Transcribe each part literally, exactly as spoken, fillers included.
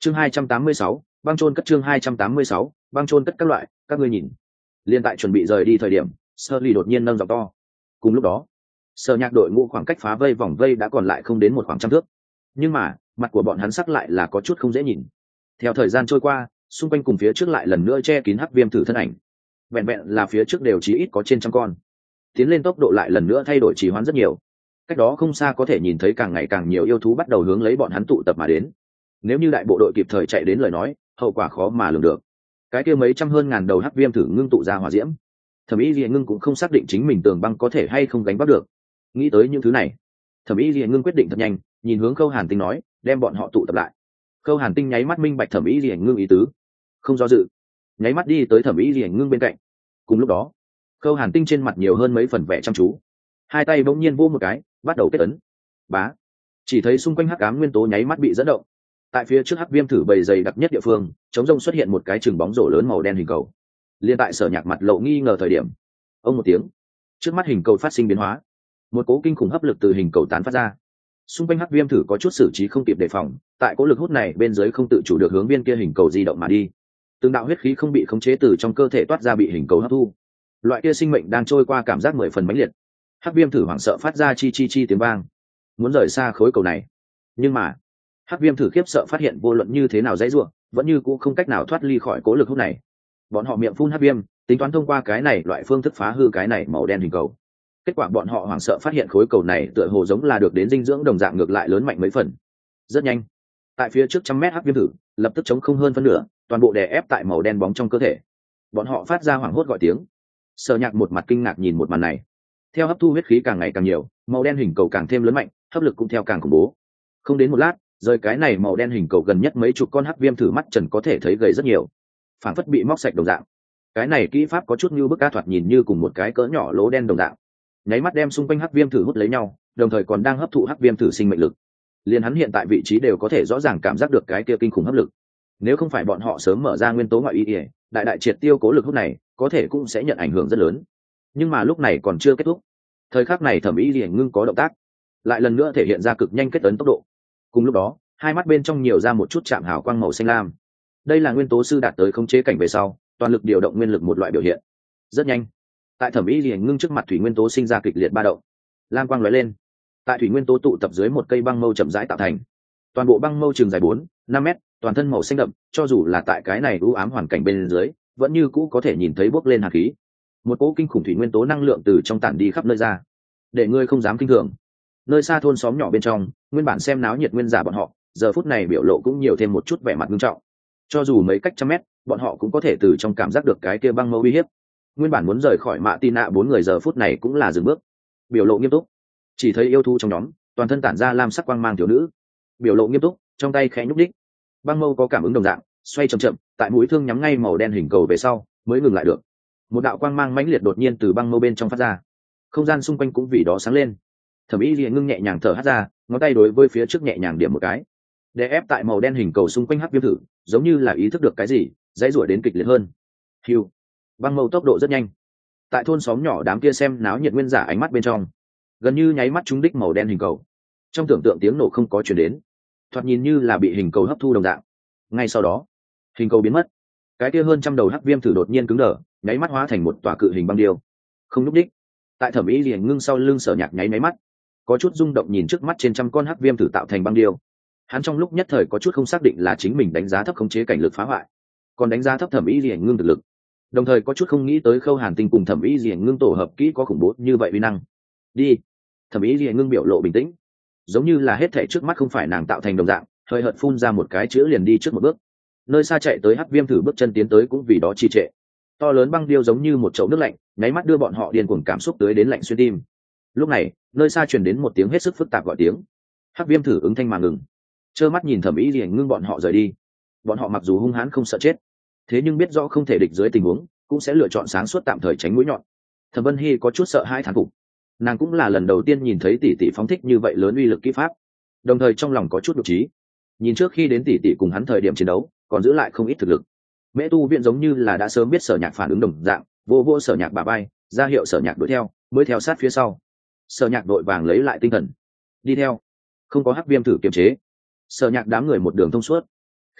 chương hai trăm tám mươi sáu, băng trôn cất chương hai trăm tám mươi sáu, băng trôn cất các loại, các ngươi nhìn. Liên tại chuẩn bị rời đi thời điểm, Sully đột nhiên nâng giọng to. Cùng lúc đó, Sở Nhạc đội ngũ khoảng cách phá vây vòng vây đã còn lại không đến một khoảng trăm thước. Nhưng mà, mặt của bọn hắn sắc lại là có chút không dễ nhìn. Theo thời gian trôi qua, xung quanh cùng phía trước lại lần nữa che kín hắc viêm thử thân ảnh. Vẹn vẹn là phía trước đều chí ít có trên trăm con. Tiến lên tốc độ lại lần nữa thay đổi trì hoãn rất nhiều. Cách đó không xa có thể nhìn thấy càng ngày càng nhiều yêu thú bắt đầu hướng lấy bọn hắn tụ tập mà đến. Nếu như đại bộ đội kịp thời chạy đến lời nói, hậu quả khó mà lường được. Cái kia mấy trăm hơn ngàn đầu hắc viêm thử ngưng tụ ra hỏa diễm. Thẩm Ý Liễu Ngưng cũng không xác định chính mình tường băng có thể hay không gánh vác được. Nghĩ tới những thứ này, Thẩm Ý Liễu Ngưng quyết định thật nhanh, nhìn hướng Khâu Hàn Tinh nói, đem bọn họ tụ tập lại. Khâu Hàn Tinh nháy mắt minh bạch Thẩm Ý Liễu Ngưng ý tứ, không do dự, nháy mắt đi tới Thẩm Ý Liễu Ngưng bên cạnh. Cùng lúc đó, Khâu Hàn Tinh trên mặt nhiều hơn mấy phần vẻ chăm chú, hai tay bỗng nhiên vô một cái, bắt đầu kết ấn. Bá, chỉ thấy xung quanh hắc ám nguyên tố nháy mắt bị dẫn động. Tại phía trước hắc viêm thử bầy dày đặc nhất địa phương, chống rông xuất hiện một cái chừng bóng rổ lớn màu đen hình cầu. Liên tại Sở Nhạc mặt lộ nghi ngờ thời điểm, ông một tiếng, trước mắt hình cầu phát sinh biến hóa, một cỗ kinh khủng hấp lực từ hình cầu tán phát ra. Xung quanh hắc viêm thử có chút xử trí không kịp đề phòng, tại cỗ lực hút này bên dưới không tự chủ được hướng viên kia hình cầu di động mà đi. Từng đạo huyết khí không bị khống chế từ trong cơ thể toát ra bị hình cầu hấp thu. Loại kia sinh mệnh đang trôi qua cảm giác mười phần mãnh liệt. Hắc viêm thử hoảng sợ phát ra chi chi chi tiếng vang, muốn rời xa khối cầu này. Nhưng mà, hắc viêm thử khiếp sợ phát hiện vô luận như thế nào dãy rủa, vẫn như cũ không cách nào thoát ly khỏi cỗ lực hút này. Bọn họ miệng phun hắc viêm, tính toán thông qua cái này loại phương thức phá hư cái này màu đen hình cầu. Kết quả bọn họ hoảng sợ phát hiện khối cầu này tựa hồ giống là được đến dinh dưỡng đồng dạng ngược lại lớn mạnh mấy phần. Rất nhanh, tại phía trước trăm mét hắc viêm thử lập tức chống không hơn phân nửa, toàn bộ đè ép tại màu đen bóng trong cơ thể. Bọn họ phát ra hoảng hốt gọi tiếng. Sở Nhạc một mặt kinh ngạc nhìn một màn này. Theo hấp thu huyết khí càng ngày càng nhiều, màu đen hình cầu càng thêm lớn mạnh, hấp lực cũng theo càng khủng bố. Không đến một lát, rời cái này màu đen hình cầu gần nhất mấy chục con hắc viêm thử mắt trần có thể thấy gầy rất nhiều, phảng phất bị móc sạch đồng dạng. Cái này kỹ pháp có chút như bức ca thoạt nhìn như cùng một cái cỡ nhỏ lỗ đen đồng dạng, nháy mắt đem xung quanh hắc viêm thử hút lấy nhau, đồng thời còn đang hấp thụ hắc viêm thử sinh mệnh lực. Liên hắn hiện tại vị trí đều có thể rõ ràng cảm giác được cái kia kinh khủng hấp lực. Nếu không phải bọn họ sớm mở ra nguyên tố ngoại ý, đại đại triệt tiêu cố lực hút này, có thể cũng sẽ nhận ảnh hưởng rất lớn. Nhưng mà lúc này còn chưa kết thúc. Thời khắc này Thẩm Ý Liễu Ngưng có động tác, lại lần nữa thể hiện ra cực nhanh kết ấn tốc độ. Cùng lúc đó, hai mắt bên trong nhiều ra một chút chạm hào quang màu xanh lam. Đây là nguyên tố sư đạt tới khống chế cảnh về sau, toàn lực điều động nguyên lực một loại biểu hiện. Rất nhanh, tại Thẩm Ý Liễu Ngưng trước mặt thủy nguyên tố sinh ra kịch liệt ba động, lam quang lóe lên. Tại thủy nguyên tố tụ tập dưới một cây băng mâu chậm rãi tạo thành. Toàn bộ băng mâu trường dài bốn, năm mét, toàn thân màu xanh đậm, cho dù là tại cái này u ám hoàn cảnh bên dưới, vẫn như cũ có thể nhìn thấy bốc lên hàn khí. Một cỗ kinh khủng thủy nguyên tố năng lượng từ trong tản đi khắp nơi ra, để ngươi không dám kinh thường. Nơi xa thôn xóm nhỏ bên trong, nguyên bản xem náo nhiệt nguyên giả bọn họ, giờ phút này biểu lộ cũng nhiều thêm một chút vẻ mặt nghiêm trọng. Cho dù mấy cách trăm mét, bọn họ cũng có thể từ trong cảm giác được cái kia băng mâu uy hiếp. Nguyên bản muốn rời khỏi Mạ Tin Nạ bốn người giờ phút này cũng là dừng bước, biểu lộ nghiêm túc. Chỉ thấy yêu thú trong nhóm, toàn thân tản ra lam sắc quang mang thiếu nữ, biểu lộ nghiêm túc, trong tay khẽ nhúc đích. Băng mâu có cảm ứng đồng dạng, xoay chậm chậm, tại mũi thương nhắm ngay màu đen hình cầu về sau, mới ngừng lại được. Một đạo quang mang mãnh liệt đột nhiên từ băng mâu bên trong phát ra, không gian xung quanh cũng vì đó sáng lên. Thẩm Ý Liễu Ngưng nhẹ nhàng thở hắt ra, ngón tay đối với phía trước nhẹ nhàng điểm một cái, để ép tại màu đen hình cầu xung quanh hắc viêm thử, giống như là ý thức được cái gì, dãy rủa đến kịch liệt hơn. Hiu, băng mâu tốc độ rất nhanh. Tại thôn xóm nhỏ đám kia xem náo nhiệt nguyên giả ánh mắt bên trong, gần như nháy mắt trúng đích màu đen hình cầu. Trong tưởng tượng tiếng nổ không có truyền đến, thoạt nhìn như là bị hình cầu hấp thu đồng dạng. Ngay sau đó, hình cầu biến mất. Cái kia hơn trăm đầu hắc viêm thử đột nhiên cứng đờ, nháy mắt hóa thành một tòa cự hình băng điêu, không nhúc đích. Tại Thẩm Ý Liễu Ngưng sau lưng Sở Nhạc nháy máy mắt, có chút rung động nhìn trước mắt trên trăm con hắc viêm thử tạo thành băng điêu. Hắn trong lúc nhất thời có chút không xác định là chính mình đánh giá thấp khống chế cảnh lực phá hoại, còn đánh giá thấp Thẩm Ý Liễu Ngưng thực lực. Đồng thời có chút không nghĩ tới Khâu Hàn Tinh cùng Thẩm Ý Liễu Ngưng tổ hợp kỹ có khủng bố như vậy uy năng. Đi. Thẩm Ý Liễu Ngưng biểu lộ bình tĩnh, giống như là hết thảy trước mắt không phải nàng tạo thành đồng dạng, hơi hợt phun ra một cái chữ liền đi trước một bước. Nơi xa chạy tới hắc viêm thử bước chân tiến tới cũng vì đó trì trệ. To lớn băng điêu giống như một chậu nước lạnh, nháy mắt đưa bọn họ điên cuồng cảm xúc tới đến lạnh xuyên tim. Lúc này, nơi xa truyền đến một tiếng hết sức phức tạp gọi tiếng. Hắc viêm thử ứng thanh mà ngừng, trơ mắt nhìn Thẩm Ý Liễu Ngưng bọn họ rời đi. Bọn họ mặc dù hung hãn không sợ chết, thế nhưng biết rõ không thể địch dưới tình huống, cũng sẽ lựa chọn sáng suốt tạm thời tránh mũi nhọn. Thẩm Vân Hi có chút sợ hãi thán phục, nàng cũng là lần đầu tiên nhìn thấy tỷ tỷ phóng thích như vậy lớn uy lực kỹ pháp, đồng thời trong lòng có chút độc trí. Nhìn trước khi đến tỷ tỷ cùng hắn thời điểm chiến đấu, còn giữ lại không ít thực lực. Mễ Tu Viện giống như là đã sớm biết Sở Nhạc phản ứng đồng dạng, vô vô Sở Nhạc bả vai, ra hiệu Sở Nhạc đuổi theo, mới theo sát phía sau. Sở Nhạc đội vàng lấy lại tinh thần, đi theo. Không có hắc viêm thử kiềm chế, Sở Nhạc đám người một đường thông suốt.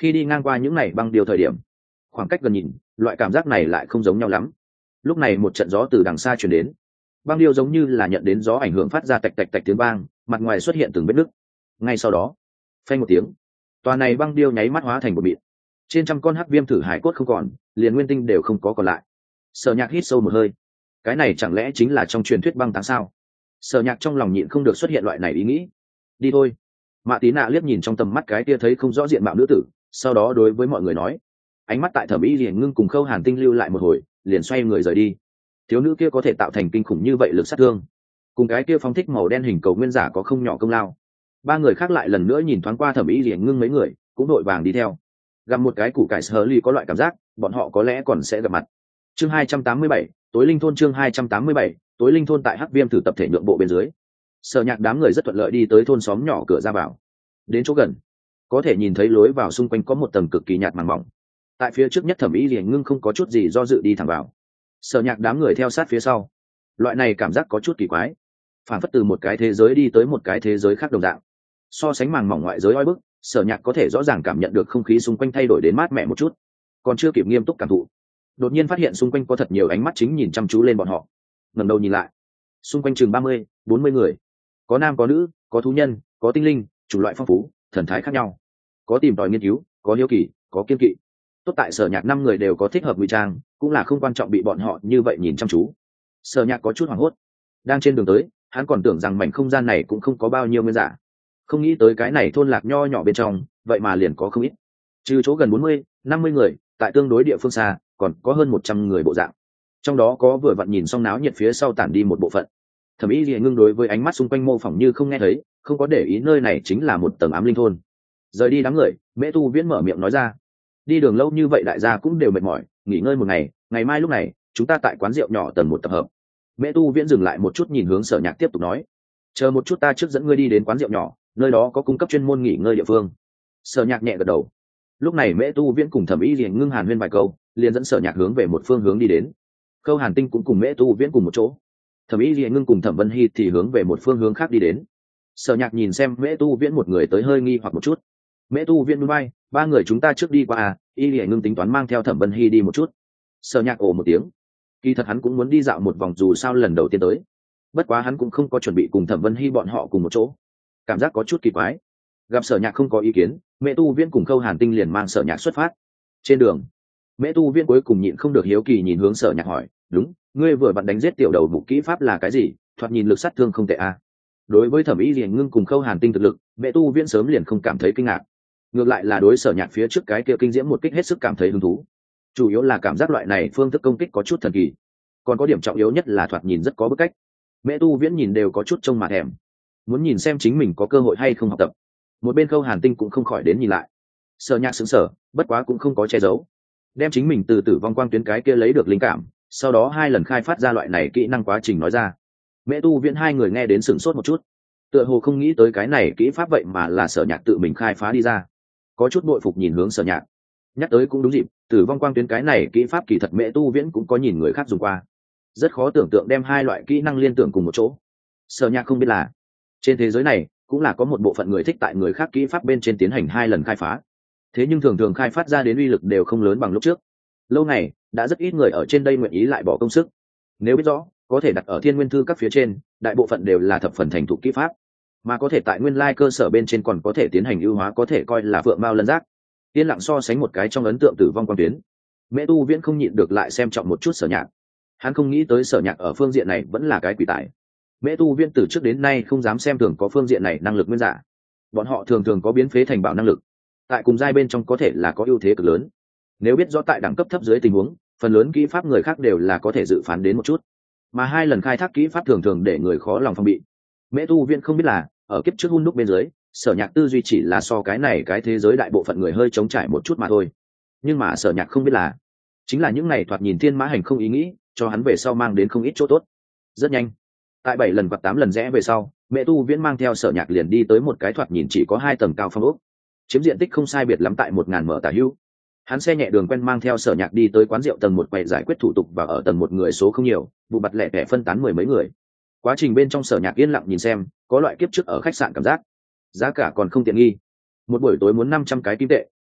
khi đi ngang qua những này băng điều thời điểm, khoảng cách gần nhìn loại cảm giác này lại không giống nhau lắm. Lúc này một trận gió từ đằng xa chuyển đến, băng điêu giống như là nhận đến gió ảnh hưởng phát ra tạch tạch tạch tiếng vang, mặt ngoài xuất hiện từng vết nứt. Ngay sau đó, phanh một tiếng, tòa này băng điêu nháy mắt hóa thành một mịn, trên trăm con hắc viêm thử hải cốt không còn, liền nguyên tinh đều không có còn lại. Sở Nhạc hít sâu một hơi, cái này chẳng lẽ chính là trong truyền thuyết băng táng sao? Sở Nhạc trong lòng nhịn không được xuất hiện loại này ý nghĩ. Đi thôi. Mạ Tí Nạ liếc nhìn trong tầm mắt cái kia thấy không rõ diện mạo nữ tử, sau đó đối với mọi người nói, ánh mắt tại Thẩm Y liền ngưng cùng Khâu Hàn Tinh lưu lại một hồi, liền xoay người rời đi. Thiếu nữ kia có thể tạo thành kinh khủng như vậy lực sát thương, cùng cái kia phóng thích màu đen hình cầu nguyên giả có không nhỏ công lao. Ba người khác lại lần nữa nhìn thoáng qua Thẩm Y liền ngưng mấy người, cũng đội vàng đi theo. Gặp một cái củ cải sờ ly có loại cảm giác, bọn họ có lẽ còn sẽ gặp mặt. Chương hai trăm tám mươi bảy, tối linh thôn chương hai trăm tám mươi bảy, tối linh thôn tại Hắc Viêm thử tập thể nhượng bộ bên dưới. Sở Nhạc đám người rất thuận lợi đi tới thôn xóm nhỏ cửa ra vào. Đến chỗ gần, có thể nhìn thấy lối vào xung quanh có một tầng cực kỳ nhạt màng mỏng. Tại phía trước nhất Thẩm Y liền ngưng không có chút gì do dự đi thẳng vào. Sở Nhạc đám người theo sát phía sau. Loại này cảm giác có chút kỳ quái, phản phất từ một cái thế giới đi tới một cái thế giới khác đồng dạng. So sánh màng mỏng ngoại giới oi bức, Sở Nhạc có thể rõ ràng cảm nhận được không khí xung quanh thay đổi đến mát mẻ một chút. Còn chưa kịp nghiêm túc cảm thụ, đột nhiên phát hiện xung quanh có thật nhiều ánh mắt chính nhìn chăm chú lên bọn họ. Ngẩng đầu nhìn lại, xung quanh chừng ba mươi, bốn mươi người, có nam có nữ, có thú nhân, có tinh linh, chủng loại phong phú, thần thái khác nhau, có tìm tòi nghiên cứu, có hiếu kỳ, có kiên kỵ. Tốt tại Sở Nhạc năm người đều có thích hợp ngụy trang, cũng là không quan trọng bị bọn họ như vậy nhìn chăm chú. Sở Nhạc có chút hoảng hốt, đang trên đường tới, hắn còn tưởng rằng mảnh không gian này cũng không có bao nhiêu nguyên giả, không nghĩ tới cái này thôn lạc nho nhỏ bên trong, vậy mà liền có không ít. Trừ chỗ gần bốn mươi, năm mươi người, tại tương đối địa phương xa, còn có hơn một trăm người bộ dạng. Trong đó có vừa vặn nhìn xong náo nhiệt phía sau tản đi một bộ phận. Thẩm Y Liễu ngưng đối với ánh mắt xung quanh mô phỏng như không nghe thấy, không có để ý nơi này chính là một tầng ám linh thôn. Rời đi đám người, Mễ Tu Viễn mở miệng nói ra, đi đường lâu như vậy đại gia cũng đều mệt mỏi, nghỉ ngơi một ngày, ngày mai lúc này chúng ta tại quán rượu nhỏ tầng một tập hợp. Mễ Tu Viễn dừng lại một chút nhìn hướng Sở Nhạc tiếp tục nói, chờ một chút ta trước dẫn ngươi đi đến quán rượu nhỏ, nơi đó có cung cấp chuyên môn nghỉ ngơi địa phương. Sở Nhạc nhẹ gật đầu. Lúc này Mễ Tu Viễn cùng Thẩm Y Liễu ngưng hàn huyên vài câu, liền dẫn Sở Nhạc hướng về một phương hướng đi đến. Khâu Hàn Tinh cũng cùng Mễ Tu Viễn cùng một chỗ. Thẩm Y Liễu ngưng cùng Thẩm Vân Hy thì hướng về một phương hướng khác đi đến. Sở Nhạc nhìn xem Mễ Tu Viễn một người tới hơi nghi hoặc một chút. Mễ Tu Viễn bay, ba người chúng ta trước đi qua à? Y Liễu ngưng tính toán mang theo Thẩm Vân Hy đi một chút. Sở Nhạc ồ một tiếng. Kỳ thật hắn cũng muốn đi dạo một vòng dù sao lần đầu tiên tới. Bất quá hắn cũng không có chuẩn bị cùng Thẩm Vân Hy bọn họ cùng một chỗ, cảm giác có chút kỳ quái. Gặp Sở Nhạc không có ý kiến, Mễ Tu Viễn cùng Khâu Hàn Tinh liền mang Sở Nhạc xuất phát. Trên đường, Mễ Tu Viễn cuối cùng nhịn không được hiếu kỳ nhìn hướng Sở Nhạc hỏi, đúng, ngươi vừa bạn đánh giết tiểu đầu mục kỹ pháp là cái gì? Thoạt nhìn lực sát thương không tệ à? Đối với Thẩm Y Liễu ngưng cùng Khâu Hàn Tinh thực lực, Mễ Tu Viễn sớm liền không cảm thấy kinh ngạc, ngược lại là đối Sở Nhạc phía trước cái kia kinh diễm một kích hết sức cảm thấy hứng thú. Chủ yếu là cảm giác loại này phương thức công kích có chút thần kỳ, còn có điểm trọng yếu nhất là thoạt nhìn rất có bức cách. Mễ Tu Viễn nhìn đều có chút trông mà thèm, muốn nhìn xem chính mình có cơ hội hay không học tập. Một bên Khâu Hàn Tinh cũng không khỏi đến nhìn lại. Sở Nhạc sững sờ, bất quá cũng không có che giấu, đem chính mình từ tử vong quang tuyến cái kia lấy được linh cảm, sau đó hai lần khai phát ra loại này kỹ năng quá trình nói ra. Mễ Tu Viễn hai người nghe đến sửng sốt một chút, tựa hồ không nghĩ tới cái này kỹ pháp vậy mà là Sở Nhạc tự mình khai phá đi ra, có chút bội phục nhìn hướng Sở Nhạc. Nhắc tới cũng đúng dịp, tử vong quang tuyến cái này kỹ pháp kỳ thật Mễ Tu Viễn cũng có nhìn người khác dùng qua, rất khó tưởng tượng đem hai loại kỹ năng liên tưởng cùng một chỗ. Sở Nhạc không biết là trên thế giới này cũng là có một bộ phận người thích tại người khác kỹ pháp bên trên tiến hành hai lần khai phá, thế nhưng thường thường khai phát ra đến uy lực đều không lớn bằng lúc trước. Lâu này đã rất ít người ở trên đây nguyện ý lại bỏ công sức. Nếu biết rõ có thể đặt ở Thiên Nguyên Thư các phía trên, đại bộ phận đều là thập phần thành thục kỹ pháp, mà có thể tại nguyên lai cơ sở bên trên còn có thể tiến hành ưu hóa, có thể coi là vượng mao lân giác. Yên lặng so sánh một cái trong ấn tượng tử vong quan tuyến, Mễ Tu Viễn không nhịn được lại xem trọng một chút Sở Nhạc. Hắn không nghĩ tới Sở Nhạc ở phương diện này vẫn là cái quỷ tài. Mễ Tu Viễn từ trước đến nay không dám xem thường có phương diện này năng lực nguyên giả. Bọn họ thường thường có biến phế thành bảo năng lực, tại cùng giai bên trong có thể là có ưu thế cực lớn. Nếu biết rõ tại đẳng cấp thấp dưới tình huống, phần lớn kỹ pháp người khác đều là có thể dự phán đến một chút, mà hai lần khai thác kỹ pháp thường thường để người khó lòng phòng bị. Mễ Tu Viễn không biết là ở kiếp trước hun đúc bên dưới, Sở Nhạc tư duy chỉ là so cái này cái thế giới đại bộ phận người hơi chống trải một chút mà thôi. Nhưng mà Sở Nhạc không biết là chính là những này thoạt nhìn thiên mã hành không ý nghĩ cho hắn về sau mang đến không ít chỗ tốt. Rất nhanh, tại bảy lần hoặc tám lần rẽ về sau, Mễ Tu Viễn mang theo Sở Nhạc liền đi tới một cái thoạt nhìn chỉ có hai tầng cao phong ốc, chiếm diện tích không sai biệt lắm tại một ngàn mở tả hữu. Hắn xe nhẹ đường quen mang theo Sở Nhạc đi tới quán rượu tầng một quầy giải quyết thủ tục, và ở tầng một người số không nhiều, vụ bặt lẻ tẻ phân tán mười mấy người. Quá trình bên trong Sở Nhạc yên lặng nhìn xem, có loại kiếp trước ở khách sạn cảm giác. Giá cả còn không tiện nghi, một buổi tối muốn năm trăm cái kim tệ,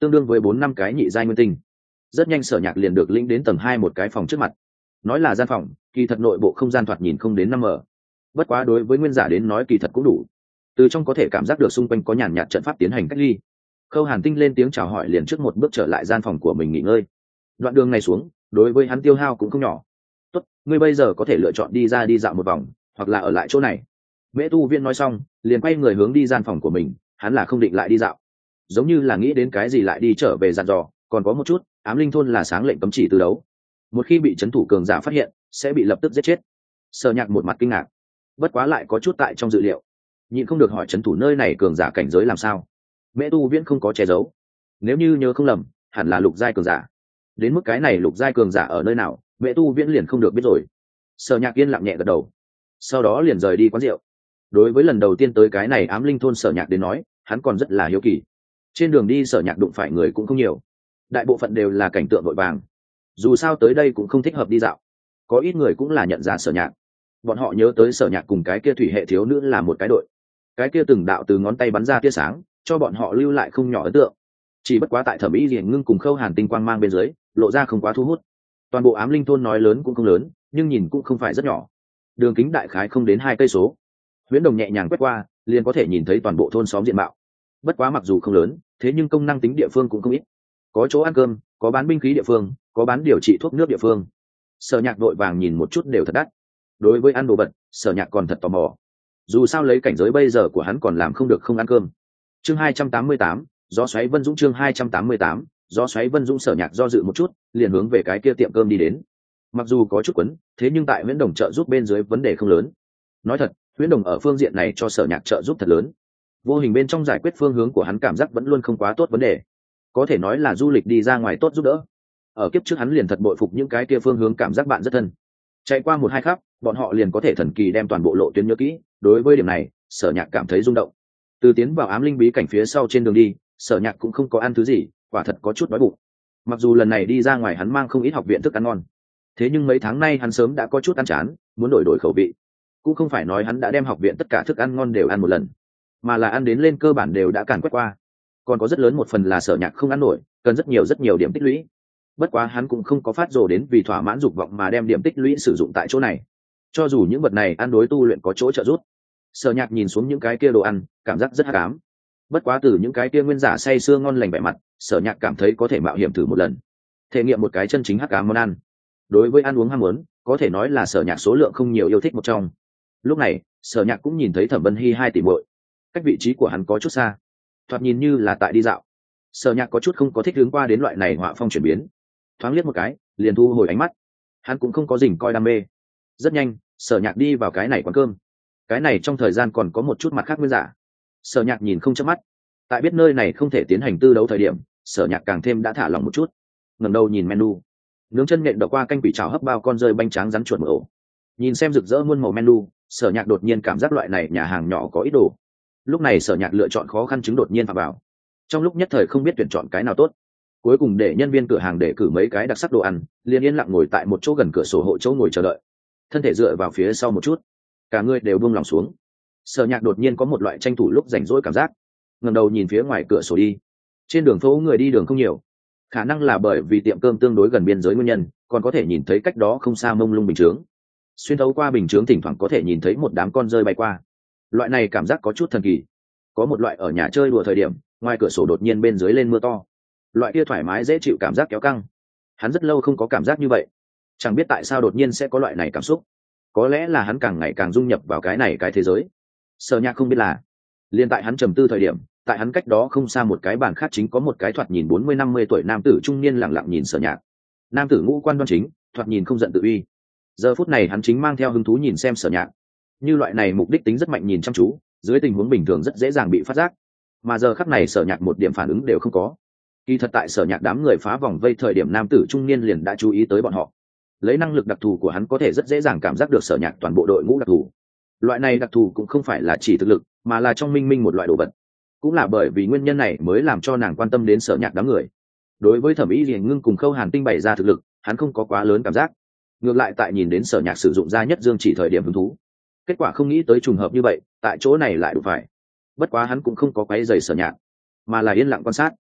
tương đương với bốn năm cái nhị giai nguyên tinh. Rất nhanh Sở Nhạc liền được lĩnh đến tầng hai một cái phòng trước mặt. Nói là gian phòng, kỳ thật nội bộ không gian thoạt nhìn không đến năm m. Bất quá đối với nguyên giả đến nói kỳ thật cũng đủ. Từ trong có thể cảm giác được xung quanh có nhàn nhạt trận pháp tiến hành cách ly. Khâu Hàn Tinh lên tiếng chào hỏi liền trước một bước trở lại gian phòng của mình nghỉ ngơi. Đoạn đường này xuống, đối với hắn tiêu hao cũng không nhỏ. "Tốt, ngươi bây giờ có thể lựa chọn đi ra đi dạo một vòng, hoặc là ở lại chỗ này." Mễ Tu Viên nói xong, liền quay người hướng đi gian phòng của mình, hắn là không định lại đi dạo. Giống như là nghĩ đến cái gì lại đi trở về dặn dò, còn có một chút, ám linh thôn là sáng lệnh cấm chỉ từ đấu. Một khi bị trấn thủ cường giả phát hiện, sẽ bị lập tức giết chết. Sở Nhạc một mặt kinh ngạc, bất quá lại có chút tại trong dự liệu. Nhịn không được hỏi trấn thủ nơi này cường giả cảnh giới làm sao. Mễ Tu Viễn không có che giấu. Nếu như nhớ không lầm, hẳn là lục giai cường giả. Đến mức cái này lục giai cường giả ở nơi nào, Mễ Tu Viễn liền không được biết rồi. Sở Nhạc yên lặng nhẹ gật đầu, sau đó liền rời đi quán rượu. Đối với lần đầu tiên tới cái này ám linh thôn Sở Nhạc đến nói, hắn còn rất là hiếu kỳ. Trên đường đi Sở Nhạc đụng phải người cũng không nhiều, đại bộ phận đều là cảnh tượng vội vàng. Dù sao tới đây cũng không thích hợp đi dạo, có ít người cũng là nhận ra Sở Nhạc. Bọn họ nhớ tới Sở Nhạc cùng cái kia thủy hệ thiếu nữ là một cái đội, cái kia từng đạo từ ngón tay bắn ra tia sáng, cho bọn họ lưu lại không nhỏ ấn tượng. Chỉ bất quá tại Thẩm Ý Liền Ngưng cùng Khâu Hàn Tinh quang mang bên dưới, lộ ra không quá thu hút. Toàn bộ ám linh thôn nói lớn cũng không lớn, nhưng nhìn cũng không phải rất nhỏ. Đường kính đại khái không đến hai cây số. Huyễn Đồng nhẹ nhàng quét qua, liền có thể nhìn thấy toàn bộ thôn xóm diện mạo. Bất quá mặc dù không lớn, thế nhưng công năng tính địa phương cũng không ít. Có chỗ ăn cơm, có bán binh khí địa phương, có bán điều trị thuốc nước địa phương. Sở Nhạc đội vàng nhìn một chút đều thật đắt. Đối với ăn đồ vật, Sở Nhạc còn thật tò mò. Dù sao lấy cảnh giới bây giờ của hắn còn làm không được không ăn cơm. Chương hai trăm tám mươi tám, gió xoáy Vân Dũng chương hai trăm tám mươi tám, gió xoáy Vân Dũng. Sở Nhạc do dự một chút, liền hướng về cái kia tiệm cơm đi đến. Mặc dù có chút quấn, thế nhưng tại Huyễn Đồng trợ giúp bên dưới vấn đề không lớn. Nói thật, Huyễn Đồng ở phương diện này cho Sở Nhạc trợ giúp thật lớn. Vô hình bên trong giải quyết phương hướng của hắn cảm giác vẫn luôn không quá tốt vấn đề. Có thể nói là du lịch đi ra ngoài tốt giúp đỡ. Ở kiếp trước hắn liền thật bội phục những cái kia phương hướng cảm giác bạn rất thân. Chạy qua một hai khắp, bọn họ liền có thể thần kỳ đem toàn bộ lộ tuyến nhớ kỹ. Đối với điểm này, Sở Nhạc cảm thấy rung động. Từ tiến vào ám linh bí cảnh phía sau trên đường đi, Sở Nhạc cũng không có ăn thứ gì, quả thật có chút đói bụng. Mặc dù lần này đi ra ngoài hắn mang không ít học viện thức ăn ngon, thế nhưng mấy tháng nay hắn sớm đã có chút ăn chán, muốn đổi đổi khẩu vị. Cũng không phải nói hắn đã đem học viện tất cả thức ăn ngon đều ăn một lần, mà là ăn đến lên cơ bản đều đã càn quét qua. Còn có rất lớn một phần là Sở Nhạc không ăn nổi, cần rất nhiều rất nhiều điểm tích lũy. Bất quá hắn cũng không có phát rồ đến vì thỏa mãn dục vọng mà đem điểm tích lũy sử dụng tại chỗ này. Cho dù những vật này ăn đối tu luyện có chỗ trợ giúp. Sở Nhạc nhìn xuống những cái kia đồ ăn, cảm giác rất hắc ám. Bất quá từ những cái kia nguyên giả say sưa ngon lành vẻ mặt, Sở Nhạc cảm thấy có thể mạo hiểm thử một lần, thể nghiệm một cái chân chính hắc ám món ăn. Đối với ăn uống ham muốn, có thể nói là Sở Nhạc số lượng không nhiều yêu thích một trong. Lúc này, Sở Nhạc cũng nhìn thấy Thẩm Vân Hy hai tỷ muội, cách vị trí của hắn có chút xa, thoạt nhìn như là tại đi dạo. Sở Nhạc có chút không có thích hướng qua đến loại này họa phong chuyển biến, thoáng liếc một cái, liền thu hồi ánh mắt. Hắn cũng không có dình coi đam mê. Rất nhanh, Sở Nhạc đi vào cái này quán cơm. Cái này trong thời gian còn có một chút mặt khác nguyên giả. Sở Nhạc nhìn không chớp mắt. Tại biết nơi này không thể tiến hành tư đấu thời điểm, Sở Nhạc càng thêm đã thả lòng một chút. Ngẩng đầu nhìn menu, nướng chân nện đậu qua canh quỷ chảo hấp bao con rơi bánh tráng rắn chuột mở ổ. Nhìn xem rực rỡ muôn màu menu, Sở Nhạc đột nhiên cảm giác loại này nhà hàng nhỏ có ít đồ. Lúc này Sở Nhạc lựa chọn khó khăn chứng đột nhiên phạm vào. Trong lúc nhất thời không biết tuyển chọn cái nào tốt, cuối cùng để nhân viên cửa hàng để cử mấy cái đặc sắc đồ ăn, liền yên lặng ngồi tại một chỗ gần cửa sổ hộ chỗ ngồi chờ đợi, thân thể dựa vào phía sau một chút, cả người đều buông lòng xuống. Sở Nhạc đột nhiên có một loại tranh thủ lúc rảnh rỗi cảm giác, ngẩng đầu nhìn phía ngoài cửa sổ đi. Trên đường phố người đi đường không nhiều, khả năng là bởi vì tiệm cơm tương đối gần biên giới nguyên nhân, còn có thể nhìn thấy cách đó không xa mông lung bình chướng. Xuyên thấu qua bình chướng thỉnh thoảng có thể nhìn thấy một đám con rơi bay qua. Loại này cảm giác có chút thần kỳ. Có một loại ở nhà chơi đùa thời điểm, ngoài cửa sổ đột nhiên bên dưới lên mưa to. Loại kia thoải mái dễ chịu cảm giác kéo căng. Hắn rất lâu không có cảm giác như vậy. Chẳng biết tại sao đột nhiên sẽ có loại này cảm xúc. Có lẽ là hắn càng ngày càng dung nhập vào cái này cái thế giới. Sở Nhạc không biết là, liên tại hắn trầm tư thời điểm, tại hắn cách đó không xa một cái bàn khác chính có một cái thoạt nhìn bốn mươi năm mươi tuổi nam tử trung niên lặng lặng nhìn Sở Nhạc. Nam tử ngũ quan đoan chính, thoạt nhìn không giận tự uy. Giờ phút này hắn chính mang theo hứng thú nhìn xem Sở Nhạc. Như loại này mục đích tính rất mạnh nhìn chăm chú, dưới tình huống bình thường rất dễ dàng bị phát giác. Mà giờ khắc này Sở Nhạc một điểm phản ứng đều không có. Kỳ thật tại Sở Nhạc đám người phá vòng vây thời điểm nam tử trung niên liền đã chú ý tới bọn họ. Lấy năng lực đặc thù của hắn có thể rất dễ dàng cảm giác được Sở Nhạc toàn bộ đội ngũ đặc thù. Loại này đặc thù cũng không phải là chỉ thực lực, mà là trong minh minh một loại đồ vật. Cũng là bởi vì nguyên nhân này mới làm cho nàng quan tâm đến Sở Nhạc đám người. Đối với Thẩm Ý Liền Ngưng cùng Khâu Hàn Tinh bày ra thực lực, hắn không có quá lớn cảm giác. Ngược lại tại nhìn đến Sở Nhạc sử dụng ra nhất dương chỉ thời điểm hứng thú. Kết quả không nghĩ tới trùng hợp như vậy, tại chỗ này lại đủ phải. Bất quá hắn cũng không có quấy rầy Sở Nhạc, mà là yên lặng quan sát.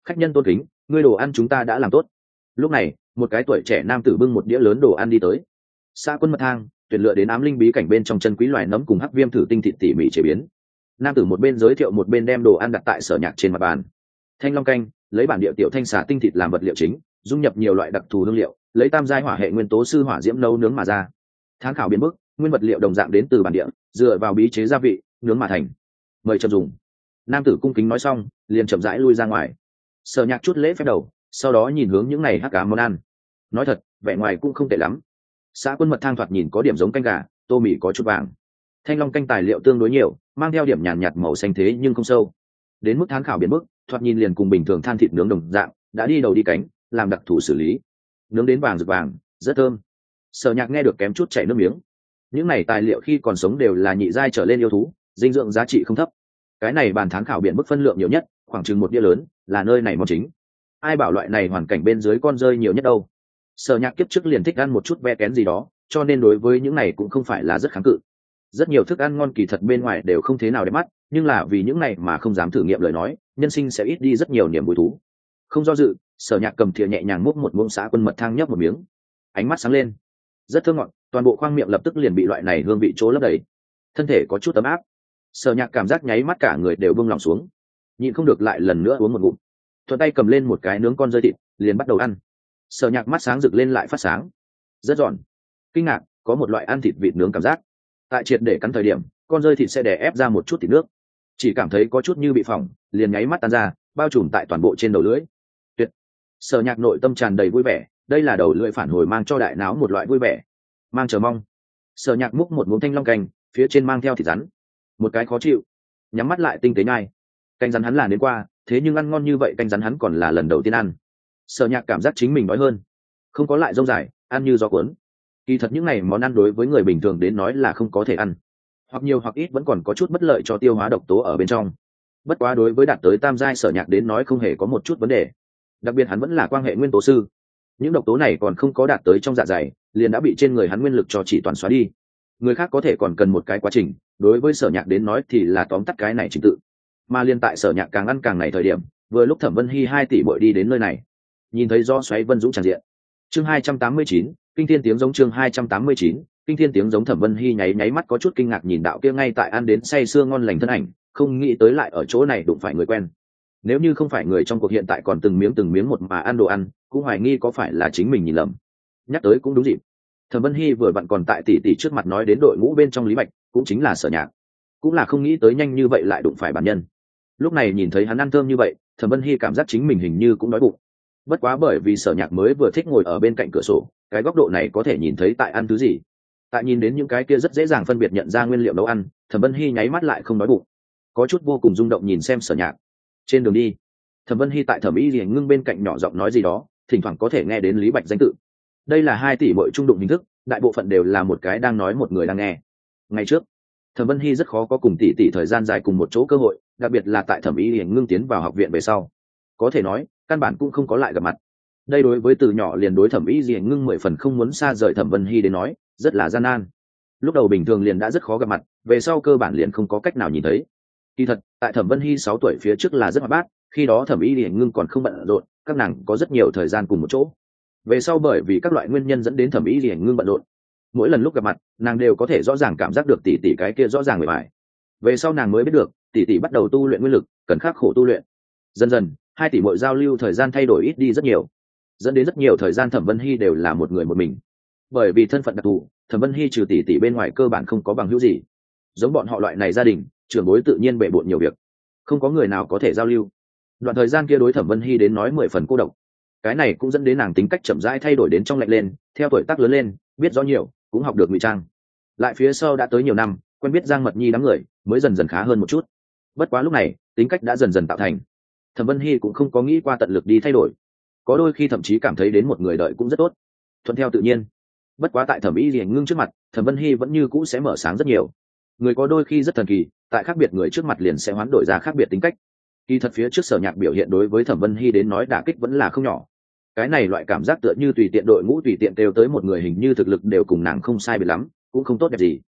khách nhân tôn kính, ngươi đồ ăn chúng ta đã làm tốt. Lúc này một cái tuổi trẻ nam tử bưng một đĩa lớn đồ ăn đi tới. Xã Quân Mật Thang tuyển lựa đến ám linh bí cảnh bên trong chân quý loài nấm cùng hắc viêm thử tinh thịt tỉ mỉ chế biến. Nam tử một bên giới thiệu một bên đem đồ ăn đặt tại Sở Nhạc trên mặt bàn. Thanh long canh lấy bản địa tiểu thanh xà tinh thịt làm vật liệu chính, dung nhập nhiều loại đặc thù hương liệu, lấy tam giai hỏa hệ nguyên tố sư hỏa diễm nấu nướng mà ra. Tháng khảo biến bức nguyên vật liệu đồng dạng đến từ bản địa, dựa vào bí chế gia vị nướng mà thành. Mời chậm dùng. Nam tử cung kính nói xong liền chậm rãi lui ra ngoài. Sở Nhạc chút lễ phép đầu, sau đó nhìn hướng những này hắc cá món ăn. Nói thật, vẻ ngoài cũng không tệ lắm. Xã Quân Mật Thang thoạt nhìn có điểm giống canh gà, tô mì có chút vàng. Thanh long canh tài liệu tương đối nhiều, mang theo điểm nhàn nhạt màu xanh thế nhưng không sâu. Đến mức tháng khảo biến bức thoạt nhìn liền cùng bình thường than thịt nướng đồng dạng, đã đi đầu đi cánh, làm đặc thù xử lý, nướng đến vàng rực vàng, rất thơm. Sở Nhạc nghe được kém chút chảy nước miếng. Những này tài liệu khi còn sống đều là nhị giai trở lên yêu thú, dinh dưỡng giá trị không thấp. Cái này bàn tháng khảo biển bức phân lượng nhiều nhất, khoảng chừng một đĩa lớn, là nơi này món chính. Ai bảo loại này hoàn cảnh bên dưới con rơi nhiều nhất đâu. Sở Nhạc kiếp trước liền thích ăn một chút ve kén gì đó, cho nên đối với những này cũng không phải là rất kháng cự. Rất nhiều thức ăn ngon kỳ thật bên ngoài đều không thế nào đẹp mắt, nhưng là vì những này mà không dám thử nghiệm lời nói, nhân sinh sẽ ít đi rất nhiều niềm vui thú. Không do dự, Sở Nhạc cầm thìa nhẹ nhàng múc một muỗng Xã Quân Mật Thang nhấp một miếng. Ánh mắt sáng lên, rất thơm ngọt, toàn bộ khoang miệng lập tức liền bị loại này hương vị chỗ lấp đầy. Thân thể có chút ấm áp. Sở Nhạc cảm giác nháy mắt cả người đều buông lỏng xuống, nhịn không được lại lần nữa uống một ngụm. Thuận tay cầm lên một cái nướng con rơi thịt, liền bắt đầu ăn. Sở Nhạc mắt sáng rực lên lại phát sáng, rất giòn. Kinh ngạc, có một loại ăn thịt vịt nướng cảm giác. Tại triệt để cắn thời điểm, con rơi thịt sẽ đè ép ra một chút thịt nước, chỉ cảm thấy có chút như bị phỏng, liền nháy mắt tan ra, bao trùm tại toàn bộ trên đầu lưỡi. Tuyệt. Sở Nhạc nội tâm tràn đầy vui vẻ, đây là đầu lưỡi phản hồi mang cho đại não một loại vui vẻ, mang chờ mong. Sở Nhạc múc một muỗng thanh long canh, phía trên mang theo thịt rắn, một cái khó chịu, nhắm mắt lại tinh tế nhai. Canh rắn hắn là đến qua, thế nhưng ăn ngon như vậy canh rắn hắn còn là lần đầu tiên ăn. Sở Nhạc cảm giác chính mình đói hơn, không có lại rông dài, ăn như gió cuốn. Kỳ thật những này món ăn đối với người bình thường đến nói là không có thể ăn, hoặc nhiều hoặc ít vẫn còn có chút bất lợi cho tiêu hóa độc tố ở bên trong. Bất quá đối với đạt tới tam giai Sở Nhạc đến nói không hề có một chút vấn đề. Đặc biệt hắn vẫn là quan hệ nguyên tố sư, những độc tố này còn không có đạt tới trong dạ dày, liền đã bị trên người hắn nguyên lực cho chỉ toàn xóa đi. Người khác có thể còn cần một cái quá trình, đối với Sở Nhạc đến nói thì là tóm tắt cái này trình tự. Mà liên tại Sở Nhạc càng ăn càng này thời điểm, vừa lúc Thẩm Vân Hy hai tỷ bội đi đến nơi này, nhìn thấy do xoáy vân dũng tràn diện. Chương hai trăm tám mươi chín, kinh thiên tiếng giống. Chương hai trăm tám mươi chín, kinh thiên tiếng giống. Thẩm Vân Hy nháy nháy mắt có chút kinh ngạc nhìn đạo kia ngay tại ăn đến say sưa ngon lành thân ảnh, không nghĩ tới lại ở chỗ này đụng phải người quen. Nếu như không phải người trong cuộc hiện tại còn từng miếng từng miếng một mà ăn đồ ăn, cũng hoài nghi có phải là chính mình nhìn lầm. Nhắc tới cũng đúng dịp. Thẩm Vân Hy vừa vặn còn tại tỷ tỷ trước mặt nói đến đội ngũ bên trong Lý Bạch, cũng chính là Sở Nhạc, cũng là không nghĩ tới nhanh như vậy lại đụng phải bản nhân. Lúc này nhìn thấy hắn ăn thơm như vậy, Thẩm Vân Hy cảm giác chính mình hình như cũng đói bụng. Bất quá bởi vì Sở Nhạc mới vừa thích ngồi ở bên cạnh cửa sổ, cái góc độ này có thể nhìn thấy tại ăn thứ gì. Tại nhìn đến những cái kia rất dễ dàng phân biệt nhận ra nguyên liệu nấu ăn, Thẩm Vân Hy nháy mắt lại không đói bụng, có chút vô cùng rung động nhìn xem Sở Nhạc. Trên đường đi, Thẩm Vân Hy tại Thẩm Y Liễu Ngưng bên cạnh nhỏ giọng nói gì đó, thỉnh thoảng có thể nghe đến Lý Bạch danh tự. Đây là hai tỷ muội trung đụng hình thức, đại bộ phận đều là một cái đang nói một người đang nghe. Ngày trước, Thẩm Vân Hy rất khó có cùng tỷ tỷ thời gian dài cùng một chỗ cơ hội, đặc biệt là tại Thẩm Y Liễu Ngưng tiến vào học viện về sau, có thể nói căn bản cũng không có lại gặp mặt. Đây đối với từ nhỏ liền đối Thẩm Y Liễu Ngưng mười phần không muốn xa rời Thẩm Vân Hy đến nói, rất là gian nan. Lúc đầu bình thường liền đã rất khó gặp mặt, về sau cơ bản liền không có cách nào nhìn thấy. Kỳ thật, tại Thẩm Vân Hy sáu tuổi phía trước là rất hoạt bát, khi đó Thẩm Y Liễu Ngưng còn không bận rộn, các nàng có rất nhiều thời gian cùng một chỗ. Về sau bởi vì các loại nguyên nhân dẫn đến Thẩm Y Liễu Ngưng bận rộn, mỗi lần lúc gặp mặt, nàng đều có thể rõ ràng cảm giác được tỷ tỷ cái kia rõ ràng người bài. Về sau nàng mới biết được, tỷ tỷ bắt đầu tu luyện nguyên lực, cần khắc khổ tu luyện. Dần dần, hai tỷ muội giao lưu thời gian thay đổi ít đi rất nhiều, dẫn đến rất nhiều thời gian Thẩm Vân Hy đều là một người một mình. Bởi vì thân phận đặc thù, Thẩm Vân Hy trừ tỷ tỷ bên ngoài cơ bản không có bằng hữu gì. Giống bọn họ loại này gia đình, trưởng bối tự nhiên bệ bội nhiều việc, không có người nào có thể giao lưu. Đoạn thời gian kia đối Thẩm Vân Hy đến nói mười phần cô độc. Cái này cũng dẫn đến nàng tính cách chậm rãi thay đổi đến trong lạnh lên, theo tuổi tác lớn lên, biết rõ nhiều, cũng học được ngụy trang. Lại phía sau đã tới nhiều năm, quen biết Giang Mật Nhi đám người, mới dần dần khá hơn một chút. Bất quá lúc này, tính cách đã dần dần tạo thành. Thẩm Vân Hy cũng không có nghĩ qua tận lực đi thay đổi, có đôi khi thậm chí cảm thấy đến một người đợi cũng rất tốt, thuận theo tự nhiên. Bất quá tại Thẩm Y Liễu Ngưng trước mặt, Thẩm Vân Hy vẫn như cũ sẽ mở sáng rất nhiều. Người có đôi khi rất thần kỳ, tại khác biệt người trước mặt liền sẽ hoán đổi ra khác biệt tính cách. Kỳ thật phía trước Sở Nhạc biểu hiện đối với Thẩm Vân Hy đến nói đả kích vẫn là không nhỏ. Cái này loại cảm giác tựa như tùy tiện đội ngũ tùy tiện kêu tới một người hình như thực lực đều cùng nàng không sai biệt lắm, cũng không tốt đẹp gì.